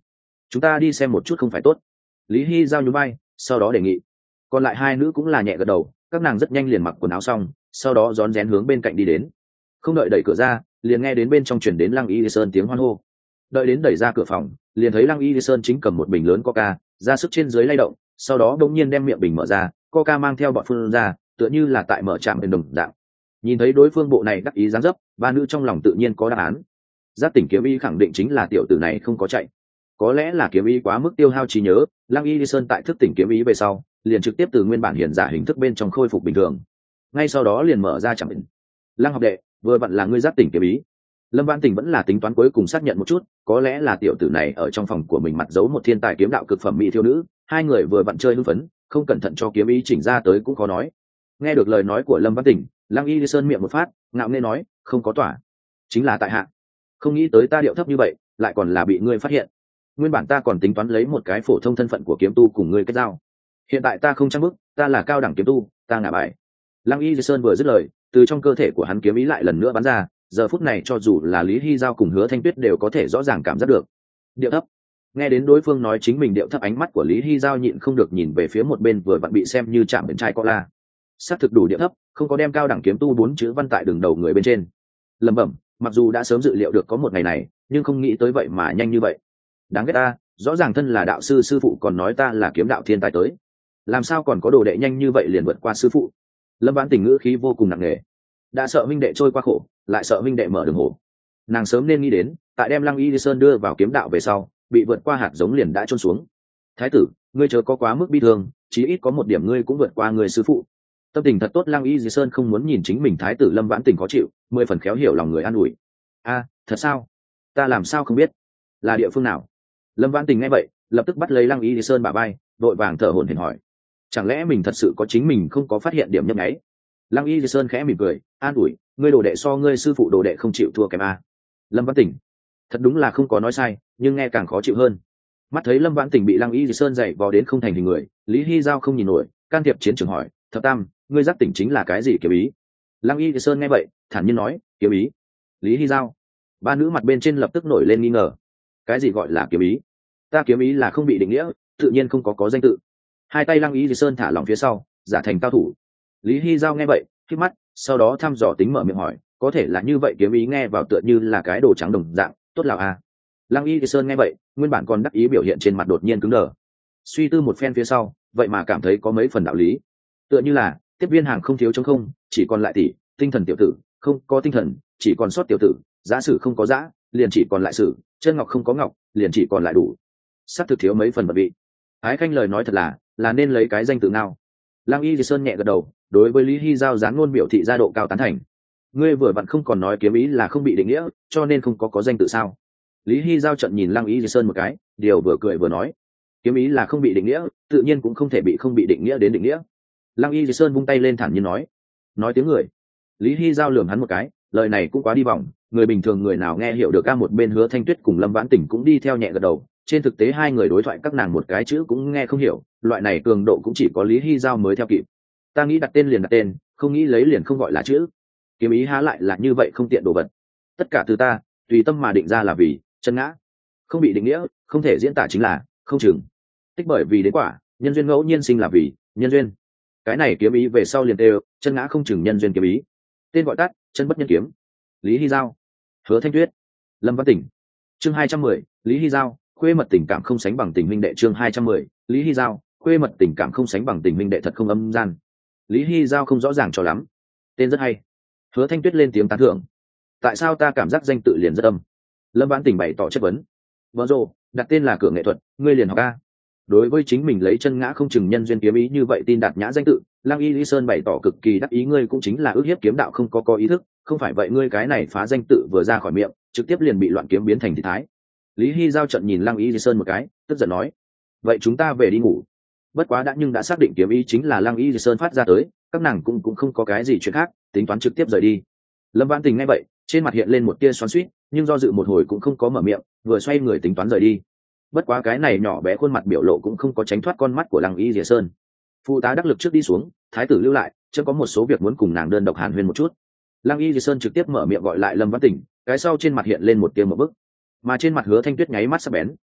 chúng ta đi xem một chút không phải tốt. Lý Hy giao nhún vai, sau đó đề nghị. Còn lại hai nữ cũng là nhẹ gật đầu, các nàng rất nhanh liền mặc quần áo xong, sau đó rón rén hướng bên cạnh đi đến. Không đợi đẩy cửa ra, liền nghe đến bên trong truyền đến Lăng Y Sơn tiếng hoan hô. Đợi đến đẩy ra cửa phòng, liền thấy Lăng Y Sơn chính cầm một bình lớn coca, ra sức trên dưới lay động, sau đó đột nhiên đem miệng bình mở ra, coca mang theo bọt phun ra, tựa như là tại mở trạm bên đồng dạng. Nhìn thấy đối phương bộ này đắc ý dáng dấp, ba nữ trong lòng tự nhiên có đáp án. Giác Tỉnh Kiếm Y khẳng định chính là tiểu tử này không có chạy. Có lẽ là kiếm ý quá mức tiêu hao trí nhớ, Lăng Y Sơn tại thức tỉnh kiếm ý về sau, liền trực tiếp từ nguyên bản hiện giả hình thức bên trong khôi phục bình thường. Ngay sau đó liền mở ra chẳng định. Lăng học đệ, vừa vặn là ngươi giác tỉnh kiếm ý. Lâm Vãn Tình vẫn là tính toán cuối cùng xác nhận một chút, có lẽ là tiểu tử này ở trong phòng của mình mặt giấu một thiên tài kiếm đạo cực phẩm mỹ thiếu nữ, hai người vừa vặn chơi hưng phấn, không cẩn thận cho kiếm ý chỉnh ra tới cũng khó nói. Nghe được lời nói của Lâm Vãn Tình, Lăng Y Sơn miệng một phát, ngạo nghễ nói, không có tỏa, chính là tại hạ. Không nghĩ tới ta điệu thấp như vậy, lại còn là bị ngươi phát hiện. Nguyên bản ta còn tính toán lấy một cái phổ thông thân phận của kiếm tu cùng ngươi kết giao, hiện tại ta không trang bức, ta là cao đẳng kiếm tu, ta ngả bài. Lăng Y Sơn vừa dứt lời, từ trong cơ thể của hắn kiếm ý lại lần nữa bắn ra, giờ phút này cho dù là Lý Hy Giao cùng Hứa Thanh Tuyết đều có thể rõ ràng cảm giác được. Điệu thấp. Nghe đến đối phương nói chính mình điệu thấp, ánh mắt của Lý Hy Giao nhịn không được nhìn về phía một bên vừa vặn bị xem như chạm bên trai co la. Xác thực đủ điệu thấp, không có đem cao đẳng kiếm tu bốn chữ văn tại đường đầu người bên trên. Lẩm bẩm, mặc dù đã sớm dự liệu được có một ngày này, nhưng không nghĩ tới vậy mà nhanh như vậy. Đáng ghét ta, rõ ràng thân là đạo sư sư phụ còn nói ta là kiếm đạo thiên tài tới, làm sao còn có đồ đệ nhanh như vậy liền vượt qua sư phụ. Lâm Vãn Tình ngữ khí vô cùng nặng nề, đã sợ minh đệ trôi qua khổ, lại sợ minh đệ mở đường hổ. Nàng sớm nên nghĩ đến, tại đem Lăng Y Sơn đưa vào kiếm đạo về sau, bị vượt qua hạt giống liền đã trôn xuống. Thái tử, ngươi chớ có quá mức bi thương, chí ít có một điểm ngươi cũng vượt qua người sư phụ. Tâm tình thật tốt, Lăng Y Sơn không muốn nhìn chính mình thái tử Lâm Vãn Tình khó chịu, mười phần khéo hiểu lòng người an ủi. A, thật sao? Ta làm sao không biết? Là địa phương nào? Lâm Vãn Tình nghe vậy, lập tức bắt lấy Lăng Y Sơn bả vai, vội vàng thở hổn hển hỏi. Chẳng lẽ mình thật sự có chính mình không có phát hiện điểm nhấp nháy? Lăng Y Sơn khẽ mỉm cười, an ủi, ngươi đồ đệ so ngươi sư phụ đồ đệ không chịu thua kém a. Lâm Vãn Tình, thật đúng là không có nói sai, nhưng nghe càng khó chịu hơn. Mắt thấy Lâm Vãn Tình bị Lăng Y Sơn dạy vò đến không thành hình người, Lý Hy Giao không nhìn nổi, can thiệp chiến trường hỏi, thập tam, ngươi giác tỉnh chính là cái gì kiếm ý? Lăng Y Sơn nghe vậy, thản nhiên nói, kiếm ý. Lý Hy Giao, ba nữ mặt bên trên lập tức nổi lên nghi ngờ. Cái gì gọi là kiếm ý? Ta kiếm ý là không bị định nghĩa, tự nhiên không có có danh tự. Hai tay Lăng Y Sơn thả lỏng phía sau, giả thành cao thủ. Lý Hy Giao nghe vậy, khép mắt, sau đó thăm dò tính mở miệng hỏi, có thể là như vậy, kiếm ý nghe vào tựa như là cái đồ trắng đồng dạng, tốt lào à? Lăng Y Sơn nghe vậy, nguyên bản còn đắc ý biểu hiện trên mặt đột nhiên cứng đờ. Suy tư một phen phía sau, vậy mà cảm thấy có mấy phần đạo lý. Tựa như là tiếp viên hàng không thiếu trống không, chỉ còn lại tỷ, tinh thần tiểu tử, không có tinh thần, chỉ còn sót tiểu tử, giả sử không có giả, liền chỉ còn lại sử, chân ngọc không có ngọc, liền chỉ còn lại đủ. Sắp thực thiếu mấy phần bật vị. Ái Khanh lời nói thật là, là nên lấy cái danh tự nào? Lăng Y Sơn nhẹ gật đầu, đối với Lý Hy Giao dán luôn biểu thị gia độ cao tán thành. Ngươi vừa vặn không còn nói kiếm ý là không bị định nghĩa, cho nên không có có danh tự sao? Lý Hy Giao trận nhìn Lăng Y Sơn một cái, điều vừa cười vừa nói, kiếm ý là không bị định nghĩa, tự nhiên cũng không thể bị không bị định nghĩa đến định nghĩa. Lăng Y Sơn vung tay lên thản nhiên nói, nói tiếng người. Lý Hy Giao lườm hắn một cái, lời này cũng quá đi vòng, người bình thường người nào nghe hiểu được. Ca một bên Hứa Thanh Tuyết cùng Lâm Vãn Tình cũng đi theo nhẹ gật đầu, trên thực tế hai người đối thoại các nàng một cái chữ cũng nghe không hiểu, loại này cường độ cũng chỉ có Lý Hy Giao mới theo kịp. Ta nghĩ đặt tên liền đặt tên, không nghĩ lấy liền không gọi là chữ. Kiếm ý há lại là như vậy không tiện đồ vật. Tất cả từ ta, tùy tâm mà định ra là vì chân ngã, không bị định nghĩa, không thể diễn tả chính là không chừng. Tích bởi vì đến quả, nhân duyên ngẫu nhiên sinh là vì nhân duyên. Cái này kiếm ý về sau liền đều chân ngã không chừng nhân duyên kiếm ý. Tên gọi tắt, chân bất nhân kiếm. Lý Hy Giao, Hứa Thanh Tuyết, Lâm Vãn Tình. Chương hai trăm mười, Lý Hy Giao, khuê mật tình cảm không sánh bằng tình huynh đệ. Chương hai trăm mười, Lý Hy Giao, khuê mật tình cảm không sánh bằng tình huynh đệ, thật không âm gian. Lý Hy Giao không rõ ràng cho lắm. Tên rất hay. Hứa Thanh Tuyết lên tiếng tán thưởng. Tại sao ta cảm giác danh tự liền rất âm? Lâm Vãn Tình bày tỏ chất vấn. Vâng rồ, đặt tên là cửa nghệ thuật, ngươi liền học a. Đối với chính mình lấy chân ngã không chừng nhân duyên kiếm ý như vậy tin đạt nhã danh tự, Lăng Y Lý Sơn bày tỏ cực kỳ đắc ý, ngươi cũng chính là ước hiếp kiếm đạo không có có ý thức, không phải vậy ngươi cái này phá danh tự vừa ra khỏi miệng, trực tiếp liền bị loạn kiếm biến thành thị thái. Lý Hy Giao trận nhìn Lăng Y Lý Sơn một cái, tức giận nói, vậy chúng ta về đi ngủ. Bất quá đã nhưng đã xác định kiếm ý chính là Lăng Y Lý Sơn phát ra tới, các nàng cũng cũng không có cái gì chuyện khác, tính toán trực tiếp rời đi. Lâm Vãn Tình nghe vậy, trên mặt hiện lên một tia xoắn xuýt, nhưng do dự một hồi cũng không có mở miệng, vừa xoay người tính toán rời đi. Bất quá cái này nhỏ bé khuôn mặt biểu lộ cũng không có tránh thoát con mắt của Lăng Y Lìa Sơn. Phụ tá đắc lực trước đi xuống, thái tử lưu lại, chưa có một số việc muốn cùng nàng đơn độc hàn huyên một chút. Lăng Y Lìa Sơn trực tiếp mở miệng gọi lại Lâm Vãn Tình, cái sau trên mặt hiện lên một tia một bức, mà trên mặt Hứa Thanh Tuyết nháy mắt sắc bén.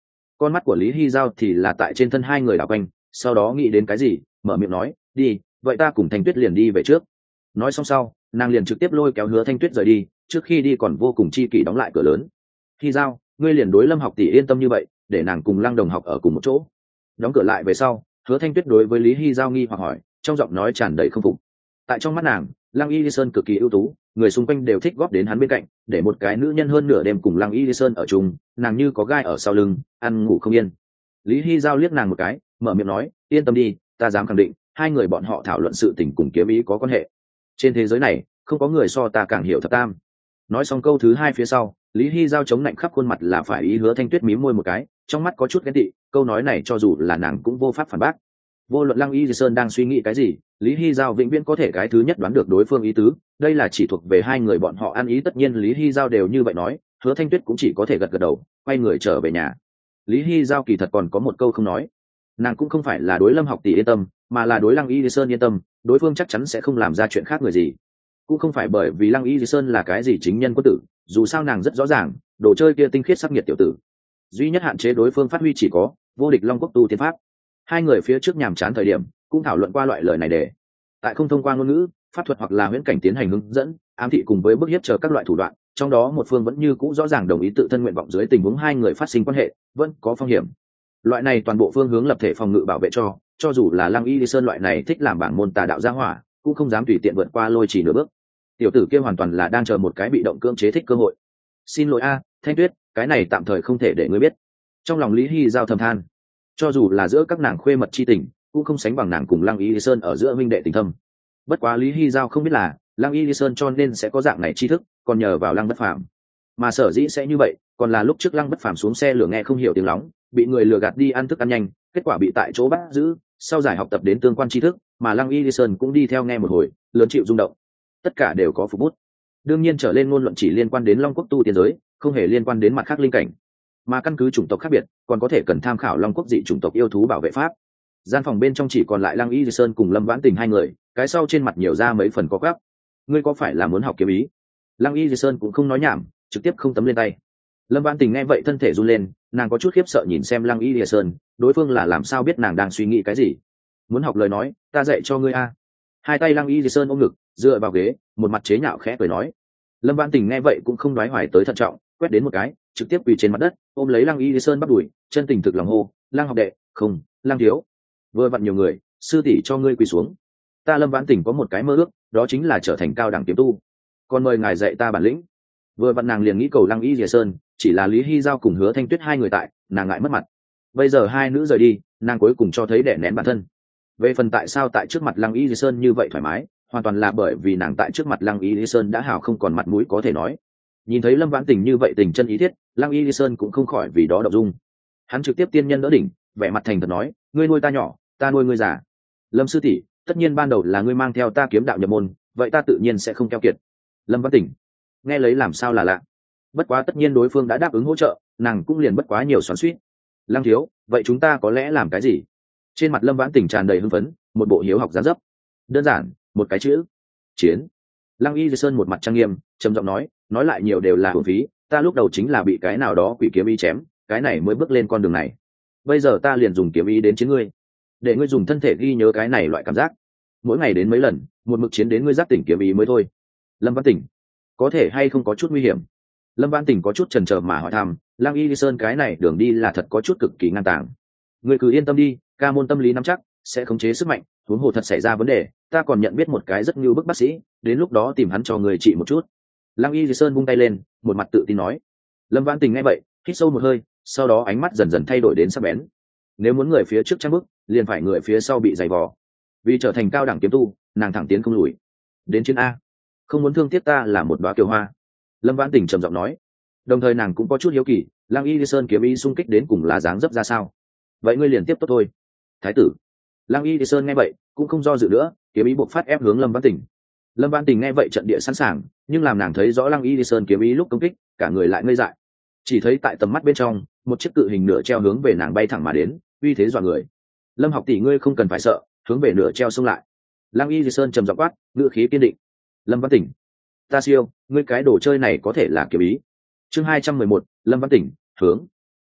con mắt của lý hy giao thì là tại trên thân hai người đảo quanh, sau đó nghĩ đến cái gì mở miệng nói, đi vậy ta cùng thanh tuyết liền đi về trước. Nói xong sau nàng liền trực tiếp lôi kéo Hứa Thanh Tuyết rời đi, trước khi đi còn vô cùng chi kỷ đóng lại cửa lớn. Hy giao, ngươi liền đối Lâm học tỷ yên tâm như vậy, để nàng cùng Lăng đồng học ở cùng một chỗ. Đóng cửa lại về sau, Hứa Thanh Tuyết đối với Lý Hy giao nghi hoặc hỏi, trong giọng nói tràn đầy không phục. Tại trong mắt nàng, Lăng Y Lý Sơn cực kỳ ưu tú, người xung quanh đều thích góp đến hắn bên cạnh, để một cái nữ nhân hơn nửa đêm cùng Lăng Y Lý Sơn ở chung, nàng như có gai ở sau lưng, ăn ngủ không yên. Lý Hy giao liếc nàng một cái, mở miệng nói, yên tâm đi, ta dám khẳng định, hai người bọn họ thảo luận sự tình cùng kiếm ý có quan hệ. Trên thế giới này, không có người so ta càng hiểu thập tam. Nói xong câu thứ hai phía sau, Lý Hy giao chống lạnh khắp khuôn mặt là phải ý. Hứa Thanh Tuyết mím môi một cái, trong mắt có chút ghen tị, câu nói này cho dù là nàng cũng vô pháp phản bác. Vô luận Lăng Y Di Sơn đang suy nghĩ cái gì, Lý Hy giao vĩnh viễn có thể cái thứ nhất đoán được đối phương ý tứ, đây là chỉ thuộc về hai người bọn họ ăn ý. Tất nhiên Lý Hy giao đều như vậy nói, Hứa Thanh Tuyết cũng chỉ có thể gật gật đầu, quay người trở về nhà. Lý Hy giao kỳ thật còn có một câu không nói, nàng cũng không phải là đối Lâm học tỷ yên tâm, mà là đối Lăng Y Di Sơn yên tâm, đối phương chắc chắn sẽ không làm ra chuyện khác người gì. Cũng không phải bởi vì Lăng Y Di Sơn là cái gì chính nhân quân tử, dù sao nàng rất rõ ràng, đồ chơi kia tinh khiết sắc nhiệt tiểu tử, duy nhất hạn chế đối phương phát huy chỉ có vô địch Long Quốc tu tiên pháp. Hai người phía trước nhàm chán thời điểm cũng thảo luận qua loại lời này, để tại không thông qua ngôn ngữ, pháp thuật hoặc là huyễn cảnh tiến hành hướng dẫn, ám thị cùng với bức hiếp chờ các loại thủ đoạn, trong đó một phương vẫn như cũ rõ ràng đồng ý tự thân nguyện vọng dưới tình huống hai người phát sinh quan hệ vẫn có phong hiểm. Loại này toàn bộ phương hướng lập thể phòng ngự bảo vệ cho cho dù là Lăng Y Di Sơn loại này thích làm bảng môn tà đạo gia hỏa cũng không dám tùy tiện vượt qua lôi chỉ nửa bước. Tiểu tử kia hoàn toàn là đang chờ một cái bị động cưỡng chế thích cơ hội. Xin lỗi a, Thanh Tuyết, cái này tạm thời không thể để ngươi biết. Trong lòng Lý Hy giao thầm than, cho dù là giữa các nàng khuê mật chi tình cũng không sánh bằng nàng cùng Lăng Y Di Sơn ở giữa huynh đệ tình thâm. Bất quá Lý Hy giao không biết là Lăng Y Di Sơn cho nên sẽ có dạng này tri thức, còn nhờ vào Lăng Bất Phàm. Mà sở dĩ sẽ như vậy, còn là lúc trước Lăng Bất Phàm xuống xe lửa nghe không hiểu tiếng lóng, bị người lừa gạt đi ăn thức ăn nhanh, kết quả bị tại chỗ bắt giữ, sau giải học tập đến tương quan tri thức, mà Lăng Y Di Sơn cũng đi theo nghe một hồi, lớn chịu rung động. Tất cả đều có phục bút. Đương nhiên trở lên ngôn luận chỉ liên quan đến Long Quốc tu tiên giới, không hề liên quan đến mặt khác linh cảnh. Mà căn cứ chủng tộc khác biệt, còn có thể cần tham khảo Long Quốc dị chủng tộc yêu thú bảo vệ pháp. Gian phòng bên trong chỉ còn lại Lăng Y Di Sơn cùng Lâm Vãn Tình hai người, cái sau trên mặt nhiều ra mấy phần có gắp. Ngươi có phải là muốn học kiếm ý? Lăng Y Di Sơn cũng không nói nhảm, trực tiếp không tấm lên tay. Lâm Vãn Tình nghe vậy thân thể run lên, nàng có chút khiếp sợ nhìn xem Lăng Y Di Sơn, đối phương là làm sao biết nàng đang suy nghĩ cái gì? Muốn học lời nói, ta dạy cho ngươi a. Hai tay Lăng Y Di Sơn ôm ngực, dựa vào ghế, một mặt chế nhạo khẽ cười nói. Lâm Vãn Tình nghe vậy cũng không đoái hoài tới thận trọng, quét đến một cái, trực tiếp quỳ trên mặt đất, ôm lấy Lăng Y Di Sơn bắt đùi, chân tình thực lòng hô, Lăng học đệ, không, Lăng thiếu. Vừa vặn nhiều người, sư tỷ cho ngươi quỳ xuống. Ta Lâm Vãn Tình có một cái mơ ước, đó chính là trở thành cao đẳng kiếm tu. Còn mời ngài dạy ta bản lĩnh. Vừa vặn nàng liền nghĩ cầu Lăng Y Di Sơn, chỉ là Lý Hy giao cùng Hứa Thanh Tuyết hai người tại, nàng ngại mất mặt. Bây giờ hai nữ rời đi, nàng cuối cùng cho thấy đẻ nén bản thân. Về phần tại sao tại trước mặt Lăng Y Di Sơn như vậy thoải mái, hoàn toàn là bởi vì nàng tại trước mặt Lăng Y Di Sơn đã hào không còn mặt mũi có thể nói. Nhìn thấy Lâm Vãn Tình như vậy tình chân ý thiết, Lăng Y Di Sơn cũng không khỏi vì đó động dung. Hắn trực tiếp tiên nhân đỡ đỉnh, vẻ mặt thành thật nói, ngươi nuôi ta nhỏ, ta nuôi ngươi già. Lâm sư tỷ, tất nhiên ban đầu là ngươi mang theo ta kiếm đạo nhập môn, vậy ta tự nhiên sẽ không keo kiệt. Lâm Vãn Tình nghe lấy làm sao là lạ. Bất quá tất nhiên đối phương đã đáp ứng hỗ trợ, nàng cũng liền bất quá nhiều xoắn xuýt. Lăng thiếu, vậy chúng ta có lẽ làm cái gì? Trên mặt Lâm Vãn Tình tràn đầy hưng phấn, một bộ hiếu học giá dấp. Đơn giản, một cái chữ: chiến. Lăng Y Di Sơn một mặt trang nghiêm, trầm giọng nói, nói lại nhiều đều là uổng phí, ta lúc đầu chính là bị cái nào đó quỷ kiếm ý chém, cái này mới bước lên con đường này. Bây giờ ta liền dùng kiếm ý đến chiến ngươi, để ngươi dùng thân thể ghi nhớ cái này loại cảm giác, mỗi ngày đến mấy lần, một mực chiến đến ngươi giác tỉnh kiếm ý mới thôi. Lâm Vãn Tình, có thể hay không có chút nguy hiểm? Lâm Vãn Tình có chút chần chờ mà hỏi thăm. Lăng Y Di Sơn cái này đường đi là thật có chút cực kỳ ngang tàng. Ngươi cứ yên tâm đi, ca môn tâm lý nắm chắc, sẽ khống chế sức mạnh, huống hồ thật xảy ra vấn đề, ta còn nhận biết một cái rất như bức bác sĩ, đến lúc đó tìm hắn cho người trị một chút. Lăng Y Di Sơn vung tay lên, một mặt tự tin nói. Lâm Vãn Tình nghe vậy, hít sâu một hơi, sau đó ánh mắt dần dần thay đổi đến sắc bén. Nếu muốn người phía trước trang bước, liền phải người phía sau bị dày vò. Vì trở thành cao đẳng kiếm tu, nàng thẳng tiến không lùi. Đến chiến a, không muốn thương tiếc ta là một đóa kiều hoa. Lâm Vãn Tình trầm giọng nói. Đồng thời nàng cũng có chút hiếu kỳ, Lăng Y Di Sơn kiếm ý xung kích đến cùng là dáng dấp ra sao. Vậy ngươi liền tiếp tốt thôi. Thái tử. Lăng Y Di Sơn nghe vậy, cũng không do dự nữa, kiếm ý buộc phát ép hướng Lâm Vãn Tình. Lâm Vãn Tình nghe vậy trận địa sẵn sàng, nhưng làm nàng thấy rõ Lăng Y Di Sơn kiếm ý lúc công kích, cả người lại ngây dại. Chỉ thấy tại tầm mắt bên trong, một chiếc cự hình nửa treo hướng về nàng bay thẳng mà đến, uy thế dọa người. Lâm học tỷ ngươi không cần phải sợ, hướng về nửa treo xông lại. Lăng Y Di Sơn trầm giọng quát, ngữ khí kiên định. Lâm Vãn Tình, ta siêu, ngươi cái đồ chơi này có thể là kiếm ý. Chương hai trăm mười một, Lâm Vãn Tình, hướng.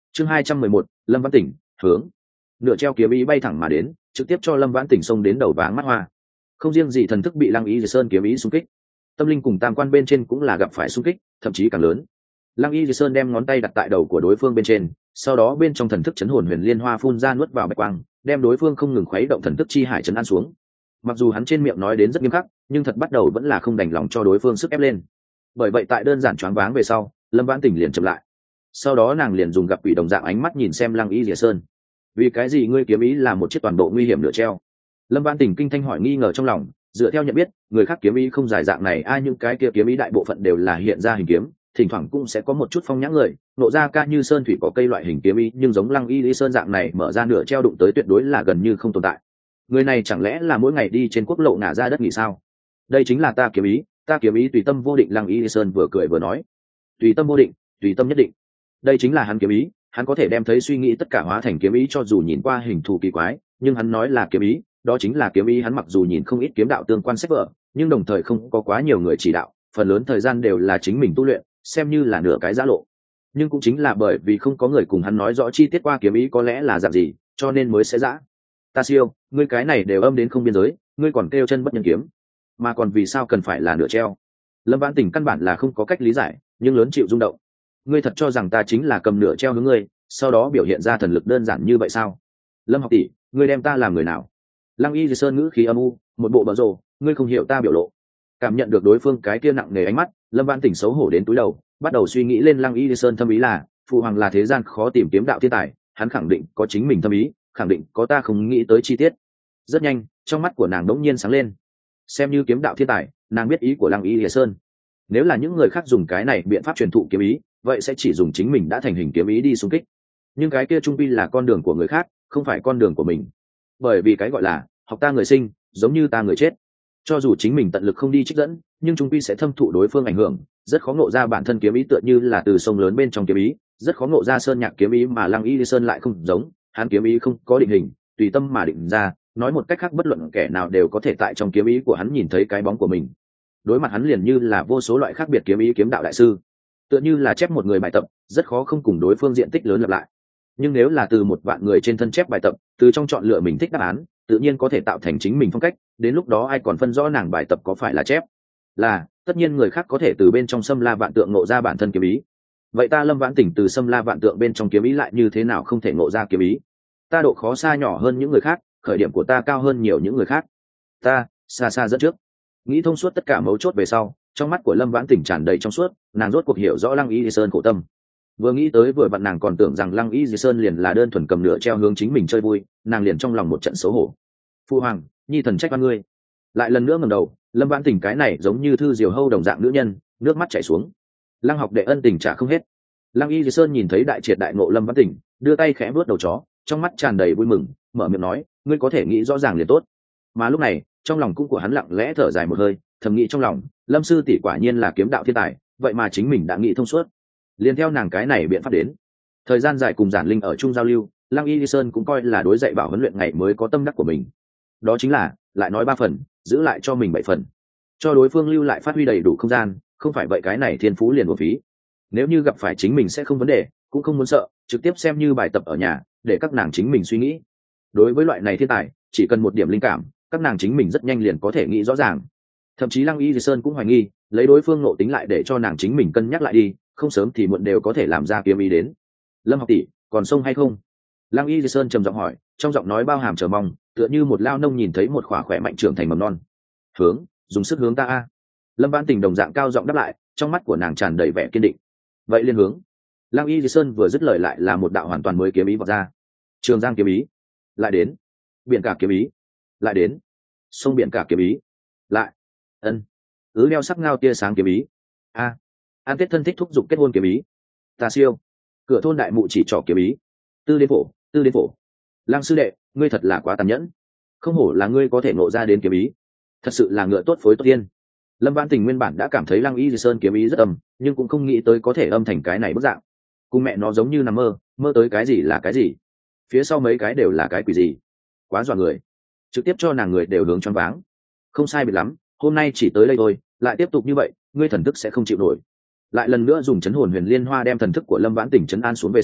chương hai trăm mười một, Lâm Vãn Tỉnh hướng. Nửa treo kiếm ý bay thẳng mà đến, trực tiếp cho Lâm Vãn Tỉnh xông đến đầu váng mắt hoa. Không riêng gì thần thức bị Lăng Y Dì Sơn kiếm ý xung kích, tâm linh cùng tam quan bên trên cũng là gặp phải xung kích, thậm chí càng lớn. Lăng Y Dì Sơn đem ngón tay đặt tại đầu của đối phương bên trên, sau đó bên trong thần thức chấn hồn huyền liên hoa phun ra nuốt vào bạch quang, đem đối phương không ngừng khuấy động thần thức chi hải chấn an xuống. Mặc dù hắn trên miệng nói đến rất nghiêm khắc, nhưng thật bắt đầu vẫn là không đành lòng cho đối phương sức ép lên. Bởi vậy tại đơn giản choáng váng về sau, Lâm Vãn Tỉnh liền chậm lại. Sau đó nàng liền dùng gặp quỷ đồng dạng ánh mắt nhìn xem Lăng Y Dì Sơn. Vì cái gì ngươi kiếm ý là một chiếc toàn bộ nguy hiểm nửa treo? Lâm Vãn Tỉnh kinh thanh hỏi nghi ngờ trong lòng, dựa theo nhận biết, người khác kiếm ý không dài dạng này, ai những cái kia kiếm ý đại bộ phận đều là hiện ra hình kiếm, thỉnh thoảng cũng sẽ có một chút phong nhã người, nộ ra ca như sơn thủy có cây loại hình kiếm ý, nhưng giống Lăng Y Dì Sơn dạng này mở ra nửa treo đụng tới tuyệt đối là gần như không tồn tại. Người này chẳng lẽ là mỗi ngày đi trên quốc lộ ngả ra đất nghỉ sao? Đây chính là ta kiếm ý, ta kiếm ý tùy tâm vô định. Lăng Y Dì Sơn vừa cười vừa nói, tùy tâm vô định, tùy tâm nhất định. Đây chính là hắn kiếm ý, hắn có thể đem thấy suy nghĩ tất cả hóa thành kiếm ý, cho dù nhìn qua hình thù kỳ quái, nhưng hắn nói là kiếm ý, đó chính là kiếm ý. Hắn mặc dù nhìn không ít kiếm đạo tương quan sách vở, nhưng đồng thời không có quá nhiều người chỉ đạo, phần lớn thời gian đều là chính mình tu luyện, xem như là nửa cái giã lộ. Nhưng cũng chính là bởi vì không có người cùng hắn nói rõ chi tiết qua kiếm ý có lẽ là dạng gì, cho nên mới sẽ giã. Ta siêu, ngươi cái này đều âm đến không biên giới, ngươi còn kêu chân bất nhân kiếm, mà còn vì sao cần phải là nửa treo? Lâm Vãn Tỉnh căn bản là không có cách lý giải, nhưng lớn chịu rung động. Ngươi thật cho rằng ta chính là cầm nửa treo hướng ngươi, sau đó biểu hiện ra thần lực đơn giản như vậy sao? Lâm học tỷ, ngươi đem ta làm người nào? Lăng Y Dì Sơn ngữ khí âm u, một bộ bở rồ, ngươi không hiểu ta biểu lộ. Cảm nhận được đối phương cái kia nặng nề ánh mắt, Lâm Vãn Tỉnh xấu hổ đến túi đầu, bắt đầu suy nghĩ lên Lăng Y Dì Sơn thâm ý là, phụ hoàng là thế gian khó tìm kiếm đạo thiên tài, hắn khẳng định có chính mình thâm ý, khẳng định có ta không nghĩ tới chi tiết. Rất nhanh, trong mắt của nàng đống nhiên sáng lên. Xem như kiếm đạo thiên tài, nàng biết ý của Lăng Y Dì Sơn. Nếu là những người khác dùng cái này biện pháp truyền thụ kiếm ý, vậy sẽ chỉ dùng chính mình đã thành hình kiếm ý đi xung kích. Nhưng cái kia trung quy là con đường của người khác, không phải con đường của mình. Bởi vì cái gọi là học ta người sinh, giống như ta người chết. Cho dù chính mình tận lực không đi trích dẫn, nhưng trung quy sẽ thâm thụ đối phương ảnh hưởng, rất khó ngộ ra bản thân kiếm ý, tựa như là từ sông lớn bên trong kiếm ý, rất khó ngộ ra sơn nhạc kiếm ý, mà Lăng Y Sơn lại không giống, hắn kiếm ý không có định hình, tùy tâm mà định ra, nói một cách khác bất luận kẻ nào đều có thể tại trong kiếm ý của hắn nhìn thấy cái bóng của mình. Đối mặt hắn liền như là vô số loại khác biệt kiếm ý kiếm đạo đại sư, tựa như là chép một người bài tập, rất khó không cùng đối phương diện tích lớn lặp lại. Nhưng nếu là từ một vạn người trên thân chép bài tập, từ trong chọn lựa mình thích đáp án, tự nhiên có thể tạo thành chính mình phong cách, đến lúc đó ai còn phân rõ nàng bài tập có phải là chép là, tất nhiên người khác có thể từ bên trong xâm la vạn tượng ngộ ra bản thân kiếm ý. Vậy ta Lâm Vãn Tỉnh từ xâm la vạn tượng bên trong kiếm ý lại như thế nào không thể ngộ ra kiếm ý? Ta độ khó xa nhỏ hơn những người khác, khởi điểm của ta cao hơn nhiều những người khác, ta xa xa dẫn trước. Nghĩ thông suốt tất cả mấu chốt về sau, trong mắt của Lâm Vãn Tỉnh tràn đầy trong suốt, nàng rốt cuộc hiểu rõ Lăng Y Sơn khổ tâm. Vừa nghĩ tới vừa vặn nàng còn tưởng rằng Lăng Y Sơn liền là đơn thuần cầm nửa treo hướng chính mình chơi vui, nàng liền trong lòng một trận xấu hổ. Phu hoàng, nhi thần trách oan ngươi. Lại lần nữa ngẩng đầu, Lâm Vãn Tỉnh cái này giống như thư diều hâu đồng dạng nữ nhân, nước mắt chảy xuống. Lăng học đệ ân tình trả không hết. Lăng Y Sơn nhìn thấy đại triệt đại ngộ Lâm Vãn Tỉnh, đưa tay khẽ vuốt đầu chó, trong mắt tràn đầy vui mừng, mở miệng nói, ngươi có thể nghĩ rõ ràng liền tốt. Mà lúc này, trong lòng cũng của hắn lặng lẽ thở dài một hơi, thầm nghĩ trong lòng, Lâm sư tỷ quả nhiên là kiếm đạo thiên tài, vậy mà chính mình đã nghĩ thông suốt, liền theo nàng cái này biện pháp đến. Thời gian dài cùng Giản Linh ở chung giao lưu, Lăng Y Sơn cũng coi là đối dạy bảo huấn luyện ngày mới có tâm đắc của mình. Đó chính là lại nói ba phần, giữ lại cho mình bảy phần, cho đối phương lưu lại phát huy đầy đủ không gian, không phải vậy cái này thiên phú liền uổng phí. Nếu như gặp phải chính mình sẽ không vấn đề, cũng không muốn sợ, trực tiếp xem như bài tập ở nhà, để các nàng chính mình suy nghĩ. Đối với loại này thiên tài, chỉ cần một điểm linh cảm, các nàng chính mình rất nhanh liền có thể nghĩ rõ ràng. Thậm chí Lăng Y Sơn cũng hoài nghi, lấy đối phương nộ tính lại để cho nàng chính mình cân nhắc lại đi, không sớm thì muộn đều có thể làm ra kiếm ý đến. Lâm học tỷ, còn sông hay không? Lăng Y Sơn trầm giọng hỏi, trong giọng nói bao hàm chờ mong, tựa như một lao nông nhìn thấy một khỏa khỏe mạnh trưởng thành mầm non. Hướng, dùng sức hướng ta a. Lâm Vãn Tình đồng dạng cao giọng đáp lại, trong mắt của nàng tràn đầy vẻ kiên định. Vậy liên hướng. Lăng Y Sơn vừa dứt lời lại là một đạo hoàn toàn mới kiếm ý vọt ra. Trường Giang kiếm ý, lại đến. Biển cả kiếm ý, lại đến. Sông biển cả kiếm ý, lại. Ân. Ứ đeo sắc ngao tia sáng kiếm ý. A. An tết thân thích thúc giục kết hôn kiếm ý. Ta siêu. Cửa thôn đại mụ chỉ trỏ kiếm ý. Tư đến phổ, tư đến phổ. Lăng sư đệ, ngươi thật là quá tàn nhẫn, không hổ là ngươi có thể ngộ ra đến kiếm ý, thật sự là ngựa tốt phối tốt tiên. Lâm Vãn Tình nguyên bản đã cảm thấy Lăng Y Sơn kiếm ý rất âm, nhưng cũng không nghĩ tới có thể âm thành cái này bức dạng. Cùng mẹ nó giống như nằm mơ, mơ tới cái gì là cái gì, phía sau mấy cái đều là cái quỷ gì, quá dọa người, trực tiếp cho nàng người đều hướng choáng váng. Không sai biệt lắm, hôm nay chỉ tới đây thôi, lại tiếp tục như vậy, ngươi thần thức sẽ không chịu nổi. Lại lần nữa dùng chấn hồn huyền liên hoa đem thần thức của Lâm Vãn Tình chấn an xuống về sau,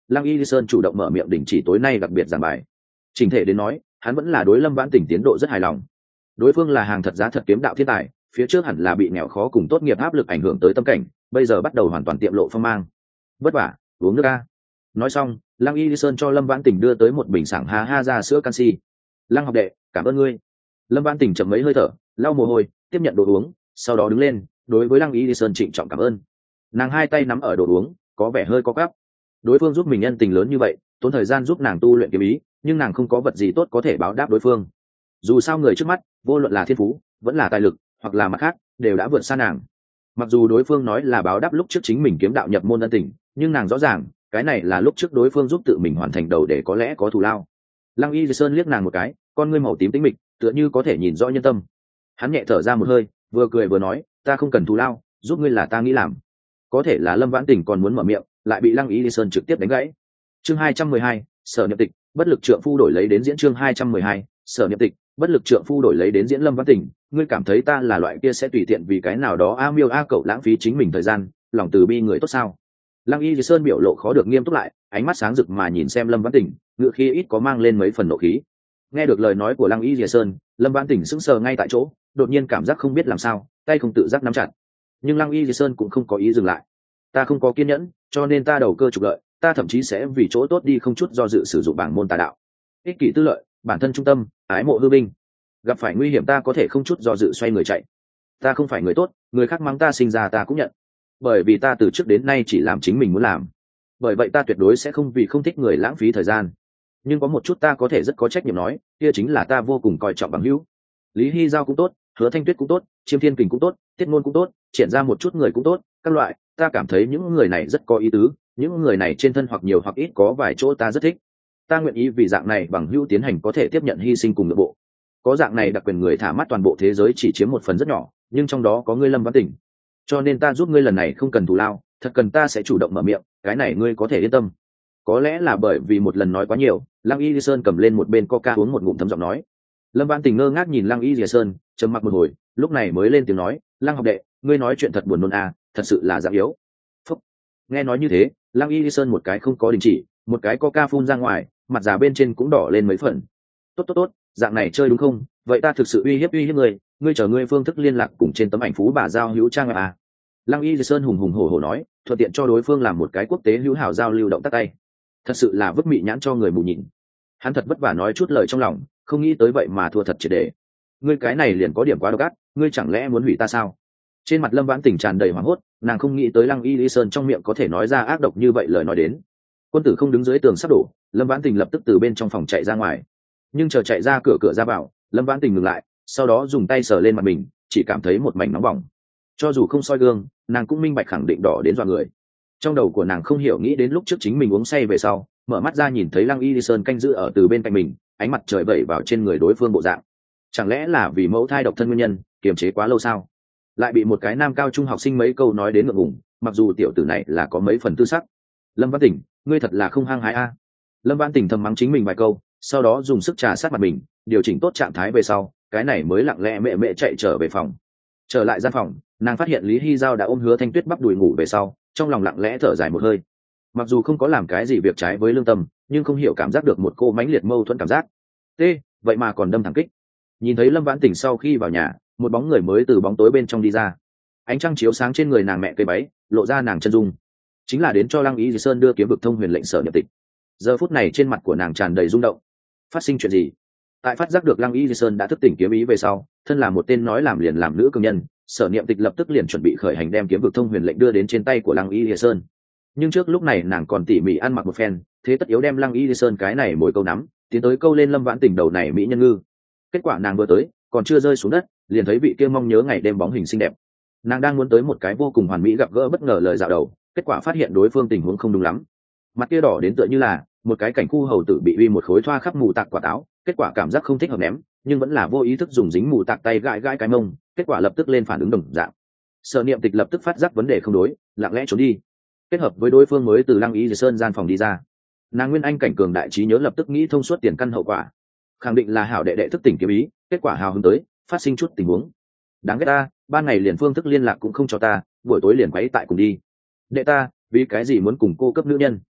Lăng Y Lý Sơn chủ động mở miệng đình chỉ tối nay đặc biệt giảng bài. Trình thể đến nói, hắn vẫn là đối Lâm Vãn Tình tiến độ rất hài lòng. Đối phương là hàng thật giá thật kiếm đạo thiên tài, phía trước hẳn là bị nghèo khó cùng tốt nghiệp áp lực ảnh hưởng tới tâm cảnh, bây giờ bắt đầu hoàn toàn tiệm lộ phong mang. Vất vả, uống nước a. Nói xong, Lăng Y Lý Sơn cho Lâm Vãn Tình đưa tới một bình sảng ha ha ra sữa canxi. Lăng học đệ, cảm ơn ngươi. Lâm Vãn Tình chậm mấy hơi thở, lau mồ hôi, tiếp nhận đồ uống, sau đó đứng lên, đối với Lăng Y Lý Sơn trịnh trọng cảm ơn. Nàng hai tay nắm ở đồ uống, có vẻ hơi có gáp. Đối phương giúp mình nhân tình lớn như vậy, tốn thời gian giúp nàng tu luyện kiếm ý, nhưng nàng không có vật gì tốt có thể báo đáp đối phương. Dù sao người trước mắt, vô luận là thiên phú, vẫn là tài lực, hoặc là mặt khác, đều đã vượt xa nàng. Mặc dù đối phương nói là báo đáp lúc trước chính mình kiếm đạo nhập môn ân tình, nhưng nàng rõ ràng, cái này là lúc trước đối phương giúp tự mình hoàn thành đầu để có lẽ có thù lao. Lăng Y Sơn liếc nàng một cái, con ngươi màu tím tĩnh mịch, tựa như có thể nhìn rõ nhân tâm. Hắn nhẹ thở ra một hơi, vừa cười vừa nói, ta không cần thù lao, giúp ngươi là ta nghĩ làm. Có thể là Lâm Vãn Tình còn muốn mở miệng, lại bị Lăng Y Sơn trực tiếp đánh gãy. Chương hai trăm mười hai, Sở Niệm Tịch, bất lực trượng phu đổi lấy đến diễn. Chương hai trăm mười hai, Sở Niệm Tịch, bất lực trượng phu đổi lấy đến diễn. Lâm Vãn Tình, ngươi cảm thấy ta là loại kia sẽ tùy tiện vì cái nào đó a miêu a cậu lãng phí chính mình thời gian, lòng từ bi người tốt sao? Lăng Y Sơn biểu lộ khó được nghiêm túc lại, ánh mắt sáng rực mà nhìn xem Lâm Vãn Tình, ngựa khí ít có mang lên mấy phần nộ khí. Nghe được lời nói của Lăng Y Sơn, Lâm Vãn Tình sững sờ ngay tại chỗ, đột nhiên cảm giác không biết làm sao, tay không tự giác nắm chặt. Nhưng Lăng Y Sơn cũng không có ý dừng lại. Ta không có kiên nhẫn, cho nên ta đầu cơ trục lợi, ta thậm chí sẽ vì chỗ tốt đi không chút do dự sử dụng bảng môn tà đạo. Ích kỷ tư lợi, bản thân trung tâm, ái mộ hư binh. Gặp phải nguy hiểm ta có thể không chút do dự xoay người chạy. Ta không phải người tốt, người khác mắng ta sinh ra ta cũng nhận. Bởi vì ta từ trước đến nay chỉ làm chính mình muốn làm. Bởi vậy ta tuyệt đối sẽ không vì không thích người lãng phí thời gian. Nhưng có một chút ta có thể rất có trách nhiệm nói, kia chính là ta vô cùng coi trọng bằng hữu. Lý Hy Giao cũng tốt, Hứa Thanh Tuyết cũng tốt, Chiêm Thiên Kình cũng tốt, Tiết Ngôn cũng tốt, triển ra một chút người cũng tốt, các loại, ta cảm thấy những người này rất có ý tứ, những người này trên thân hoặc nhiều hoặc ít có vài chỗ ta rất thích. Ta nguyện ý vì dạng này bằng hữu tiến hành có thể tiếp nhận hy sinh cùng nội bộ. Có dạng này đặc quyền người thả mắt toàn bộ thế giới chỉ chiếm một phần rất nhỏ, nhưng trong đó có ngươi Lâm Vãn Tình. Cho nên ta giúp ngươi lần này không cần thù lao, thật cần ta sẽ chủ động mở miệng, cái này ngươi có thể yên tâm. Có lẽ là bởi vì một lần nói quá nhiều, Lăng Y Sơn cầm lên một bên coca uống một ngụm thấm giọng nói. Lâm Vãn Tình ngơ ngác nhìn Lăng Y Sơn, trầm mặc một hồi, lúc này mới lên tiếng nói, Lăng học đệ, ngươi nói chuyện thật buồn nôn à, thật sự là dạng yếu. Phúc. Nghe nói như thế, Lăng Y Sơn một cái không có đình chỉ, một cái coca phun ra ngoài, mặt già bên trên cũng đỏ lên mấy phần. Tốt tốt tốt, dạng này chơi đúng không? Vậy ta thực sự uy hiếp uy hiếp ngươi, ngươi chờ ngươi phương thức liên lạc cùng trên tấm ảnh phú bà giao hữu trang à. Lăng Y Sơn hùng hùng hổ hổ nói, thuận tiện cho đối phương làm một cái quốc tế hữu hảo giao lưu động tác tay. Thật sự là vứt mị nhãn cho người mù nhìn. Hắn thật vất vả nói chút lời trong lòng, không nghĩ tới vậy mà thua thật triệt để. Ngươi cái này liền có điểm quá độc ác, ngươi chẳng lẽ muốn hủy ta sao? Trên mặt Lâm Vãn Tình tràn đầy hoảng hốt, nàng không nghĩ tới Lăng Y Sơn trong miệng có thể nói ra ác độc như vậy lời nói đến. Quân tử không đứng dưới tường sắp đổ, Lâm Vãn Tình lập tức từ bên trong phòng chạy ra ngoài. Nhưng chờ chạy ra cửa cửa ra vào, Lâm Vãn Tình ngừng lại, sau đó dùng tay sờ lên mặt mình, chỉ cảm thấy một mảnh nóng bỏng. Cho dù không soi gương, nàng cũng minh bạch khẳng định đỏ đến dọa người. Trong đầu của nàng không hiểu nghĩ đến lúc trước chính mình uống say về sau, mở mắt ra nhìn thấy Lăng Y Sơn canh giữ ở từ bên cạnh mình, ánh mặt trời vẩy vào trên người đối phương bộ dạng. Chẳng lẽ là vì mẫu thai độc thân nguyên nhân, kiềm chế quá lâu sao? Lại bị một cái nam cao trung học sinh mấy câu nói đến ngượng ngùng, mặc dù tiểu tử này là có mấy phần tư sắc. Lâm Vãn Tình, ngươi thật là không hăng hái a. Lâm Vãn Tình thầm mắng chính mình vài câu, sau đó dùng sức trà sát mặt mình, điều chỉnh tốt trạng thái về sau, cái này mới lặng lẽ mẹ mẹ chạy trở về phòng. Trở lại gian phòng, nàng phát hiện Lý Hy Giao đã ôm Hứa Thanh Tuyết bắp đùi ngủ về sau, trong lòng lặng lẽ thở dài một hơi. Mặc dù không có làm cái gì việc trái với lương tâm, nhưng không hiểu cảm giác được một cô mãnh liệt mâu thuẫn cảm giác. T, vậy mà còn đâm thẳng kích. Nhìn thấy Lâm Vãn Tình sau khi vào nhà, một bóng người mới từ bóng tối bên trong đi ra. Ánh trăng chiếu sáng trên người nàng mẹ cây váy, lộ ra nàng chân dung. Chính là đến cho Lăng Y Sơn đưa kiếm vực thông huyền lệnh Sở Niệm Tịch. Giờ phút này trên mặt của nàng tràn đầy rung động. Phát sinh chuyện gì? Tại phát giác được Lăng Y Sơn đã thức tỉnh kiếm ý về sau, thân là một tên nói làm liền làm nữ cường nhân, Sở Niệm Tịch lập tức liền chuẩn bị khởi hành đem kiếm vực thông huyền lệnh đưa đến trên tay của Lăng Y Sơn. Nhưng trước lúc này nàng còn tỉ mỉ ăn mặc một phen, thế tất yếu đem Lăng Y Sơn cái này mồi câu nắm, tiến tới câu lên Lâm Vãn Tình đầu này mỹ nhân ngư. Kết quả nàng vừa tới, còn chưa rơi xuống đất, liền thấy vị kia mong nhớ ngày đêm bóng hình xinh đẹp. Nàng đang muốn tới một cái vô cùng hoàn mỹ gặp gỡ bất ngờ lời dạo đầu, kết quả phát hiện đối phương tình huống không đúng lắm. Mặt kia đỏ đến tựa như là một cái cảnh khu hầu tử bị uy một khối thoa khắp mù tạc quả táo, kết quả cảm giác không thích hợp ném, nhưng vẫn là vô ý thức dùng dính mù tạc tay gãi gãi cái mông, kết quả lập tức lên phản ứng đồng dạng. Sở Niệm Tịch lập tức phát giác vấn đề không đối, lặng lẽ trốn đi. Kết hợp với đối phương mới từ Lăng Y Sơn gian phòng đi ra, nàng nguyên anh cảnh cường đại trí nhớ lập tức nghĩ thông suốt tiền căn hậu quả, khẳng định là hảo đệ đệ thức tỉnh kiếm ý, kết quả hào hứng tới, phát sinh chút tình huống. Đáng ghét ta, ban ngày liền phương thức liên lạc cũng không cho ta, buổi tối liền quấy tại cùng đi. Đệ ta, vì cái gì muốn cùng cô cấp nữ nhân?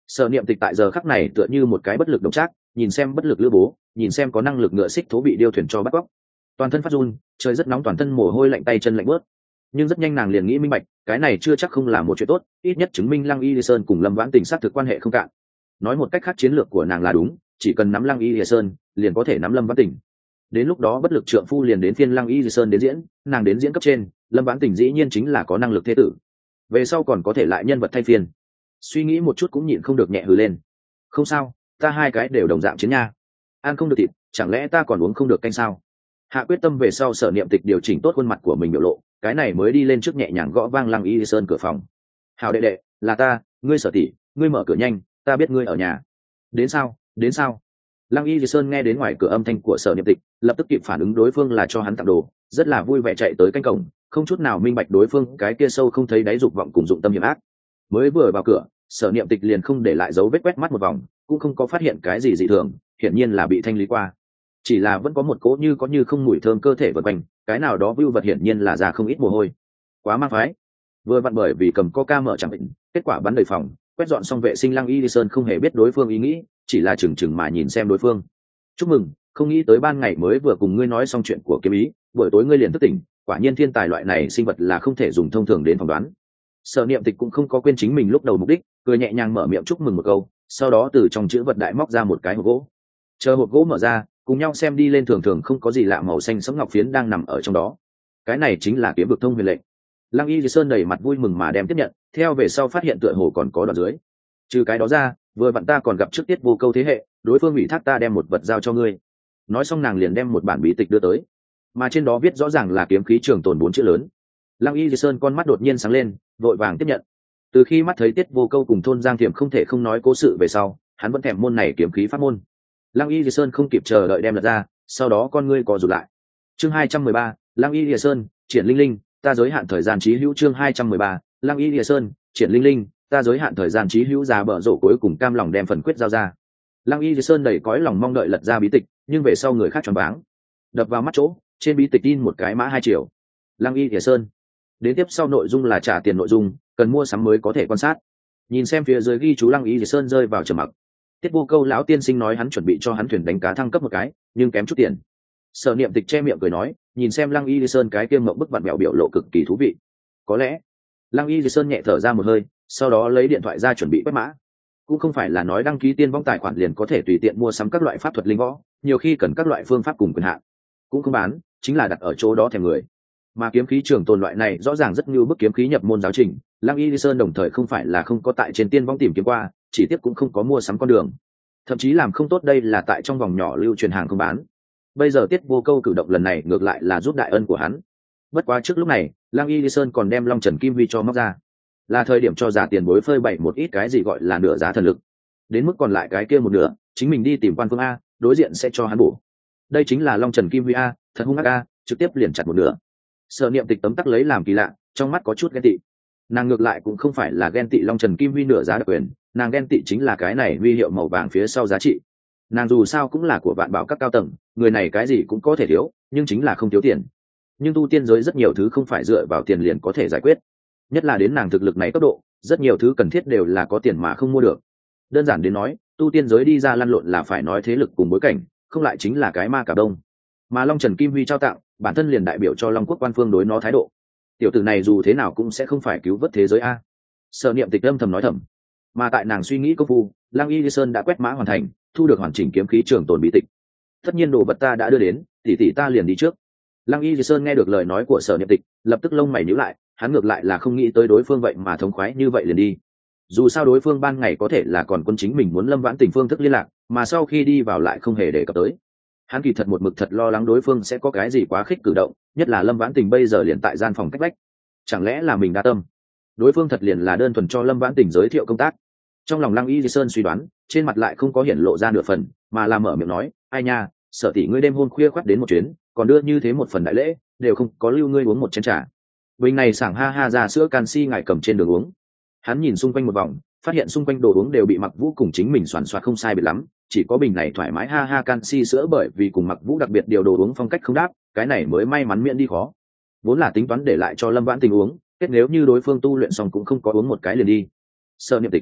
Sở Niệm Tịch tại giờ khắc này tựa như một cái bất lực động trác, nhìn xem bất lực lữ bố, nhìn xem có năng lực ngựa xích thố bị điêu thuyền cho bắt cóc, toàn thân phát run, trời rất nóng, toàn thân mồ hôi lạnh, tay chân lạnh bớt. Nhưng rất nhanh nàng liền nghĩ minh bạch, cái này chưa chắc không là một chuyện tốt, ít nhất chứng minh Lăng Y Lìa Sơn cùng Lâm Vãn Tình xác thực quan hệ không cạn. Nói một cách khác, chiến lược của nàng là đúng, chỉ cần nắm Lăng Y Lìa Sơn, liền có thể nắm Lâm Vãn Tình. Đến lúc đó bất lực trượng phu liền đến phiên Lăng Y Lìa Sơn đến diễn, nàng đến diễn cấp trên, Lâm Vãn Tình dĩ nhiên chính là có năng lực thế tử. Về sau còn có thể lại nhân vật thay phiên. Suy nghĩ một chút cũng nhịn không được nhẹ hừ lên. Không sao, ta hai cái đều đồng dạng chiến nha. Ăn không được thịt, chẳng lẽ ta còn uống không được canh sao? Hạ quyết tâm về sau, Sở Niệm Tịch điều chỉnh tốt khuôn mặt của mình biểu lộ, cái này mới đi lên trước nhẹ nhàng gõ vang Lăng Y Sơn cửa phòng. Hào đệ đệ, là ta, ngươi Sở tỷ, ngươi mở cửa nhanh, ta biết ngươi ở nhà. Đến sao, đến sao? Lăng Y Sơn nghe đến ngoài cửa âm thanh của Sở Niệm Tịch, lập tức kịp phản ứng đối phương là cho hắn tặng đồ, rất là vui vẻ chạy tới canh cổng, không chút nào minh bạch đối phương cái kia sâu không thấy đáy dục vọng cùng dụng tâm hiểm ác. Mới vừa vào cửa, Sở Niệm Tịch liền không để lại dấu vết quét mắt một vòng, cũng không có phát hiện cái gì dị thường, hiển nhiên là bị thanh lý qua. Chỉ là vẫn có một cỗ như có như không mùi thơm cơ thể vần quanh, cái nào đó vưu vật hiển nhiên là ra không ít mồ hôi. Quá mang phái. Vừa vặn bởi vì cầm coca mở chẳng định, kết quả bắn đầy phòng, quét dọn xong vệ sinh, Lăng Y Sơn không hề biết đối phương ý nghĩ, chỉ là chừng chừng mà nhìn xem đối phương. Chúc mừng, không nghĩ tới ban ngày mới vừa cùng ngươi nói xong chuyện của kiếm ý, buổi tối ngươi liền thức tỉnh, quả nhiên thiên tài loại này sinh vật là không thể dùng thông thường đến phỏng đoán. Sở Niệm Tịch cũng không có quên chính mình lúc đầu mục đích, cười nhẹ nhàng mở miệng chúc mừng một câu, sau đó từ trong chữ vật đại móc ra một cái hộp gỗ. Chờ hộp gỗ mở ra, cùng nhau xem đi lên, thường thường không có gì lạ, màu xanh sẫm ngọc phiến đang nằm ở trong đó. Cái này chính là kiếm vực thông huyền lệnh. Lăng Y Sơn đầy mặt vui mừng mà đem tiếp nhận, theo về sau phát hiện tựa hồ còn có đoạn dưới. Trừ cái đó ra, vừa vặn ta còn gặp trước Tiết Vô Câu thế hệ, đối phương ủy thác ta đem một vật giao cho ngươi. Nói xong nàng liền đem một bản bí tịch đưa tới, mà trên đó viết rõ ràng là kiếm khí trường tồn bốn chữ lớn. Lăng Y Sơn con mắt đột nhiên sáng lên, vội vàng tiếp nhận. Từ khi mắt thấy Tiết Vô Câu cùng thôn Giang Thiểm không thể không nói cố sự về sau, hắn vẫn thèm môn này kiếm khí pháp môn. Lăng Y Sơn không kịp chờ đợi đem lật ra, sau đó con ngươi co rụt lại. Chương hai trăm mười ba, Lăng Y Sơn, triển linh linh, ta giới hạn thời gian chí hữu. Chương hai trăm mười ba, Lăng Y Sơn, triển linh linh, ta giới hạn thời gian chí hữu. Già bở rổ cuối cùng cam lòng đem phần quyết giao ra. Lăng Y Sơn đầy cõi lòng mong đợi lật ra bí tịch, nhưng về sau người khác choáng váng. Đập vào mắt chỗ, trên bí tịch in một cái mã hai triệu. Lăng Y Sơn. Đến tiếp sau nội dung là trả tiền nội dung, cần mua sắm mới có thể quan sát. Nhìn xem phía dưới ghi chú, Lăng Y Sơn rơi vào trầm mặc. Tiết Vô Câu lão tiên sinh nói hắn chuẩn bị cho hắn thuyền đánh cá thăng cấp một cái, nhưng kém chút tiền. Sở Niệm Tịch che miệng cười nói, nhìn xem Lăng Y Sơn cái kia mộng bức vặn bẹo biểu lộ cực kỳ thú vị. Có lẽ. Lăng Y Sơn nhẹ thở ra một hơi, sau đó lấy điện thoại ra chuẩn bị quét mã. Cũng không phải là nói đăng ký tiên vong tài khoản liền có thể tùy tiện mua sắm các loại pháp thuật linh võ, nhiều khi cần các loại phương pháp cùng quyền hạn. Cũng không bán, chính là đặt ở chỗ đó thèm người. Mà kiếm khí trường tồn loại này rõ ràng rất như bức kiếm khí nhập môn giáo trình, Lăng Y Sơn đồng thời không phải là không có tại trên tiên vong tìm kiếm qua, chỉ tiếc cũng không có mua sắm con đường. Thậm chí làm không tốt đây là tại trong vòng nhỏ lưu truyền hàng không bán. Bây giờ Tiết Vô Câu cử động lần này ngược lại là giúp đại ân của hắn. Bất quá trước lúc này, Lăng Y Sơn còn đem Long Trần Kim Huy cho móc ra, là thời điểm cho giả tiền bối phơi bày một ít cái gì gọi là nửa giá thần lực. Đến mức còn lại cái kia một nửa, chính mình đi tìm quan phương a, đối diện sẽ cho hắn bổ. Đây chính là Long Trần Kim Huy a, thật hung ác a, trực tiếp liền chặt một nửa. Sở Niệm Tịch tấm tắc lấy làm kỳ lạ, trong mắt có chút ghen tị. Nàng ngược lại cũng không phải là ghen tị Long Trần Kim Huy nửa giá đặc quyền, nàng ghen tị chính là cái này huy hiệu màu vàng phía sau giá trị. Nàng dù sao cũng là của Vạn Bảo các cao tầng, người này cái gì cũng có thể thiếu, nhưng chính là không thiếu tiền. Nhưng tu tiên giới rất nhiều thứ không phải dựa vào tiền liền có thể giải quyết, nhất là đến nàng thực lực này cấp độ, rất nhiều thứ cần thiết đều là có tiền mà không mua được. Đơn giản đến nói, tu tiên giới đi ra lăn lộn là phải nói thế lực cùng bối cảnh, không lại chính là cái ma cả đông. Mà Long Trần Kim Huy trao tặng, bản thân liền đại biểu cho Long Quốc quan phương đối nó thái độ. Tiểu tử này dù thế nào cũng sẽ không phải cứu vớt thế giới a. Sở Niệm Tịch âm thầm nói thầm. Mà tại nàng suy nghĩ công phu, Lăng Y Sơn đã quét mã hoàn thành, thu được hoàn chỉnh kiếm khí trường tồn bí tịch. Tất nhiên đồ vật ta đã đưa đến, tỷ tỷ ta liền đi trước. Lăng Y Sơn nghe được lời nói của Sở Niệm Tịch, lập tức lông mày nhíu lại, hắn ngược lại là không nghĩ tới đối phương vậy mà thống khoái như vậy liền đi. Dù sao đối phương ban ngày có thể là còn quân chính mình muốn Lâm Vãn Tình phương thức liên lạc, mà sau khi đi vào lại không hề đề cập tới. Hắn kỳ thật một mực thật lo lắng đối phương sẽ có cái gì quá khích cử động, nhất là Lâm Vãn Tình bây giờ liền tại gian phòng cách vách. Chẳng lẽ là mình đa tâm? Đối phương thật liền là đơn thuần cho Lâm Vãn Tình giới thiệu công tác. Trong lòng Lăng Y Sơn suy đoán, trên mặt lại không có hiển lộ ra nửa phần, mà là mở miệng nói, ai nha, Sở tỷ ngươi đêm hôm khuya khoắt đến một chuyến, còn đưa như thế một phần đại lễ, đều không có lưu ngươi uống một chén trà. Bình này sảng ha ha ra sữa canxi ngài cầm trên đường uống. Hắn nhìn xung quanh một vòng, phát hiện xung quanh đồ uống đều bị Mặc Vũ cùng chính mình soàn soạt không sai biệt lắm, chỉ có bình này thoải mái ha ha canxi sữa bởi vì cùng Mặc Vũ đặc biệt điều đồ uống phong cách không đáp, cái này mới may mắn miễn đi khó. Vốn là tính toán để lại cho Lâm Vãn Tình uống, kết nếu như đối phương tu luyện xong cũng không có uống một cái liền đi. Sở Niệm Tịch,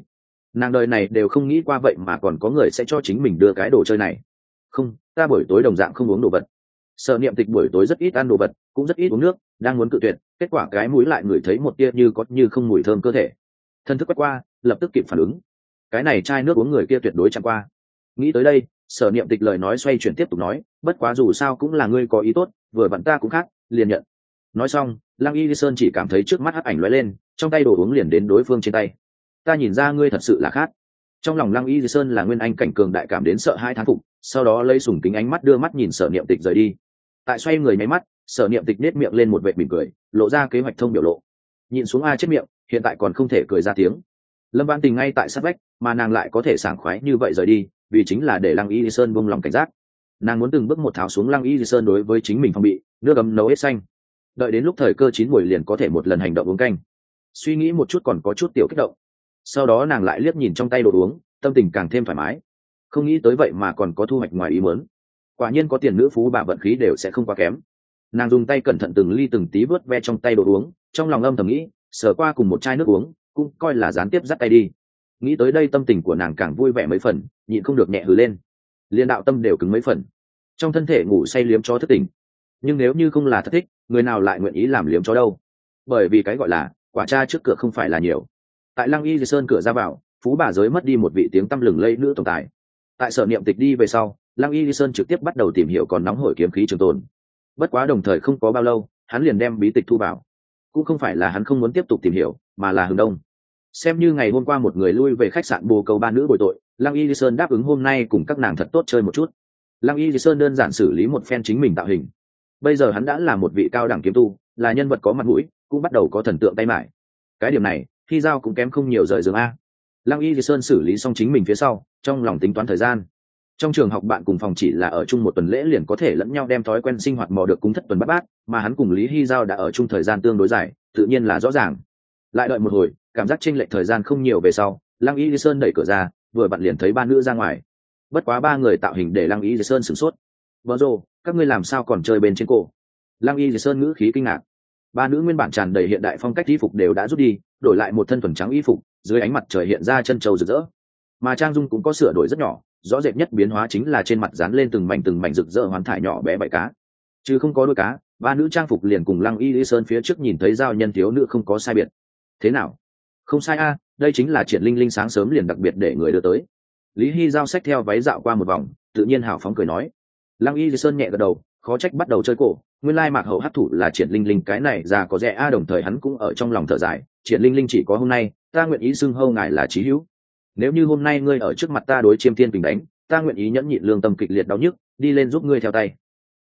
nàng đời này đều không nghĩ qua vậy mà còn có người sẽ cho chính mình đưa cái đồ chơi này. Không, ta buổi tối đồng dạng không uống đồ vật. Sở Niệm Tịch buổi tối rất ít ăn đồ vật, cũng rất ít uống nước, đang muốn cự tuyệt, kết quả cái mũi lại ngửi thấy một tia như có như không mùi thơm cơ thể. Thân thức quét qua, lập tức kịp phản ứng. Cái này chai nước uống người kia tuyệt đối chẳng qua. Nghĩ tới đây, Sở Niệm Tịch lời nói xoay chuyển tiếp tục nói, bất quá dù sao cũng là ngươi có ý tốt, vừa vặn ta cũng khác, liền nhận. Nói xong, Lăng Y Lý Sơn chỉ cảm thấy trước mắt hắc ảnh lóe lên, trong tay đồ uống liền đến đối phương trên tay. Ta nhìn ra ngươi thật sự là khác. Trong lòng Lăng Y Lý Sơn là nguyên anh cảnh cường đại cảm đến sợ hai thán phục, sau đó lấy sùng kính ánh mắt đưa mắt nhìn Sở Niệm Tịch rời đi. Tại xoay người nháy mắt, Sở Niệm Tịch nét miệng lên một vệt mỉm cười, lộ ra kế hoạch thông biểu lộ. Nhìn xuống a chết miệng, hiện tại còn không thể cười ra tiếng. Lâm Vãn Tình ngay tại sát vách, mà nàng lại có thể sảng khoái như vậy rời đi, vì chính là để Lăng Y Lý Sơn buông lòng cảnh giác. Nàng muốn từng bước một tháo xuống Lăng Y Lý Sơn đối với chính mình phòng bị, nước ấm nấu hết xanh. Đợi đến lúc thời cơ chín muồi liền có thể một lần hành động uống canh. Suy nghĩ một chút còn có chút tiểu kích động. Sau đó nàng lại liếc nhìn trong tay đồ uống, tâm tình càng thêm thoải mái. Không nghĩ tới vậy mà còn có thu hoạch ngoài ý muốn. Quả nhiên có tiền nữ phú bà vận khí đều sẽ không quá kém. Nàng dùng tay cẩn thận từng ly từng tí vớt ve trong tay đồ uống, trong lòng âm thầm nghĩ, sờ qua cùng một chai nước uống, cũng coi là gián tiếp dắt tay đi. Nghĩ tới đây tâm tình của nàng càng vui vẻ mấy phần, nhịn không được nhẹ hừ lên. Liên đạo tâm đều cứng mấy phần. Trong thân thể ngủ say liếm chó thất tình. Nhưng nếu như không là thất thích, người nào lại nguyện ý làm liếm chó đâu? Bởi vì cái gọi là quả cha trước cửa không phải là nhiều. Tại Lăng Y Di Sơn cửa ra vào, phú bà giới mất đi một vị tiếng tăm lừng lẫy nữ tổng tài. Tại Sở Niệm Tịch đi về sau, Lăng Y Di Sơn trực tiếp bắt đầu tìm hiểu còn nóng hổi kiếm khí trường tồn. Bất quá đồng thời không có bao lâu, hắn liền đem bí tịch thu vào. Cũng không phải là hắn không muốn tiếp tục tìm hiểu, mà là hừng đông. Xem như ngày hôm qua một người lui về khách sạn bồ câu ba nữ bồi tội, Lăng Y Di Sơn đáp ứng hôm nay cùng các nàng thật tốt chơi một chút. Lăng Y Di Sơn đơn giản xử lý một phen chính mình tạo hình. Bây giờ hắn đã là một vị cao đẳng kiếm tu, là nhân vật có mặt mũi, cũng bắt đầu có thần tượng tay mải. Cái điểm này, khi giao cũng kém không nhiều rời giường a. Lăng Y Di Sơn xử lý xong chính mình phía sau, trong lòng tính toán thời gian. Trong trường học bạn cùng phòng chỉ là ở chung một tuần lễ liền có thể lẫn nhau đem thói quen sinh hoạt mò được cúng thất tuần bát bát, mà hắn cùng Lý Hy Giao đã ở chung thời gian tương đối dài, tự nhiên là rõ ràng. Lại đợi một hồi, cảm giác chênh lệch thời gian không nhiều về sau, Lăng Y Di Sơn đẩy cửa ra, vừa vặn liền thấy ba nữ ra ngoài. Bất quá ba người tạo hình để Lăng Y Di Sơn sửng sốt. "Vợ rồ, các ngươi làm sao còn chơi bên trên cổ?" Lăng Y Di Sơn ngữ khí kinh ngạc. Ba nữ nguyên bản tràn đầy hiện đại phong cách y phục đều đã rút đi, đổi lại một thân thuần trắng y phục, dưới ánh mặt trời hiện ra chân châu rực rỡ. Mà trang dung cũng có sửa đổi rất nhỏ, rõ rệt nhất biến hóa chính là trên mặt dán lên từng mảnh từng mảnh rực rỡ hoán thải nhỏ bé bãi cá. Chứ không có đuôi cá, ba nữ trang phục liền cùng Lăng Y Lý Sơn phía trước nhìn thấy giao nhân thiếu nữ không có sai biệt. Thế nào? Không sai a, đây chính là Triển Linh Linh sáng sớm liền đặc biệt để người đưa tới. Lý Hy giao xách theo váy dạo qua một vòng, tự nhiên hào phóng cười nói. Lăng Y Lý Sơn nhẹ gật đầu, khó trách bắt đầu chơi cổ, nguyên lai mạc hậu hắc thủ là Triển Linh Linh, cái này già có rẻ a. Đồng thời hắn cũng ở trong lòng thở dài, Triển Linh Linh chỉ có hôm nay, ta nguyện ý xưng hô ngài là chí hữu. Nếu như hôm nay ngươi ở trước mặt ta đối chiêm thiên bình đánh, ta nguyện ý nhẫn nhịn lương tâm kịch liệt đau nhức, đi lên giúp ngươi theo tay.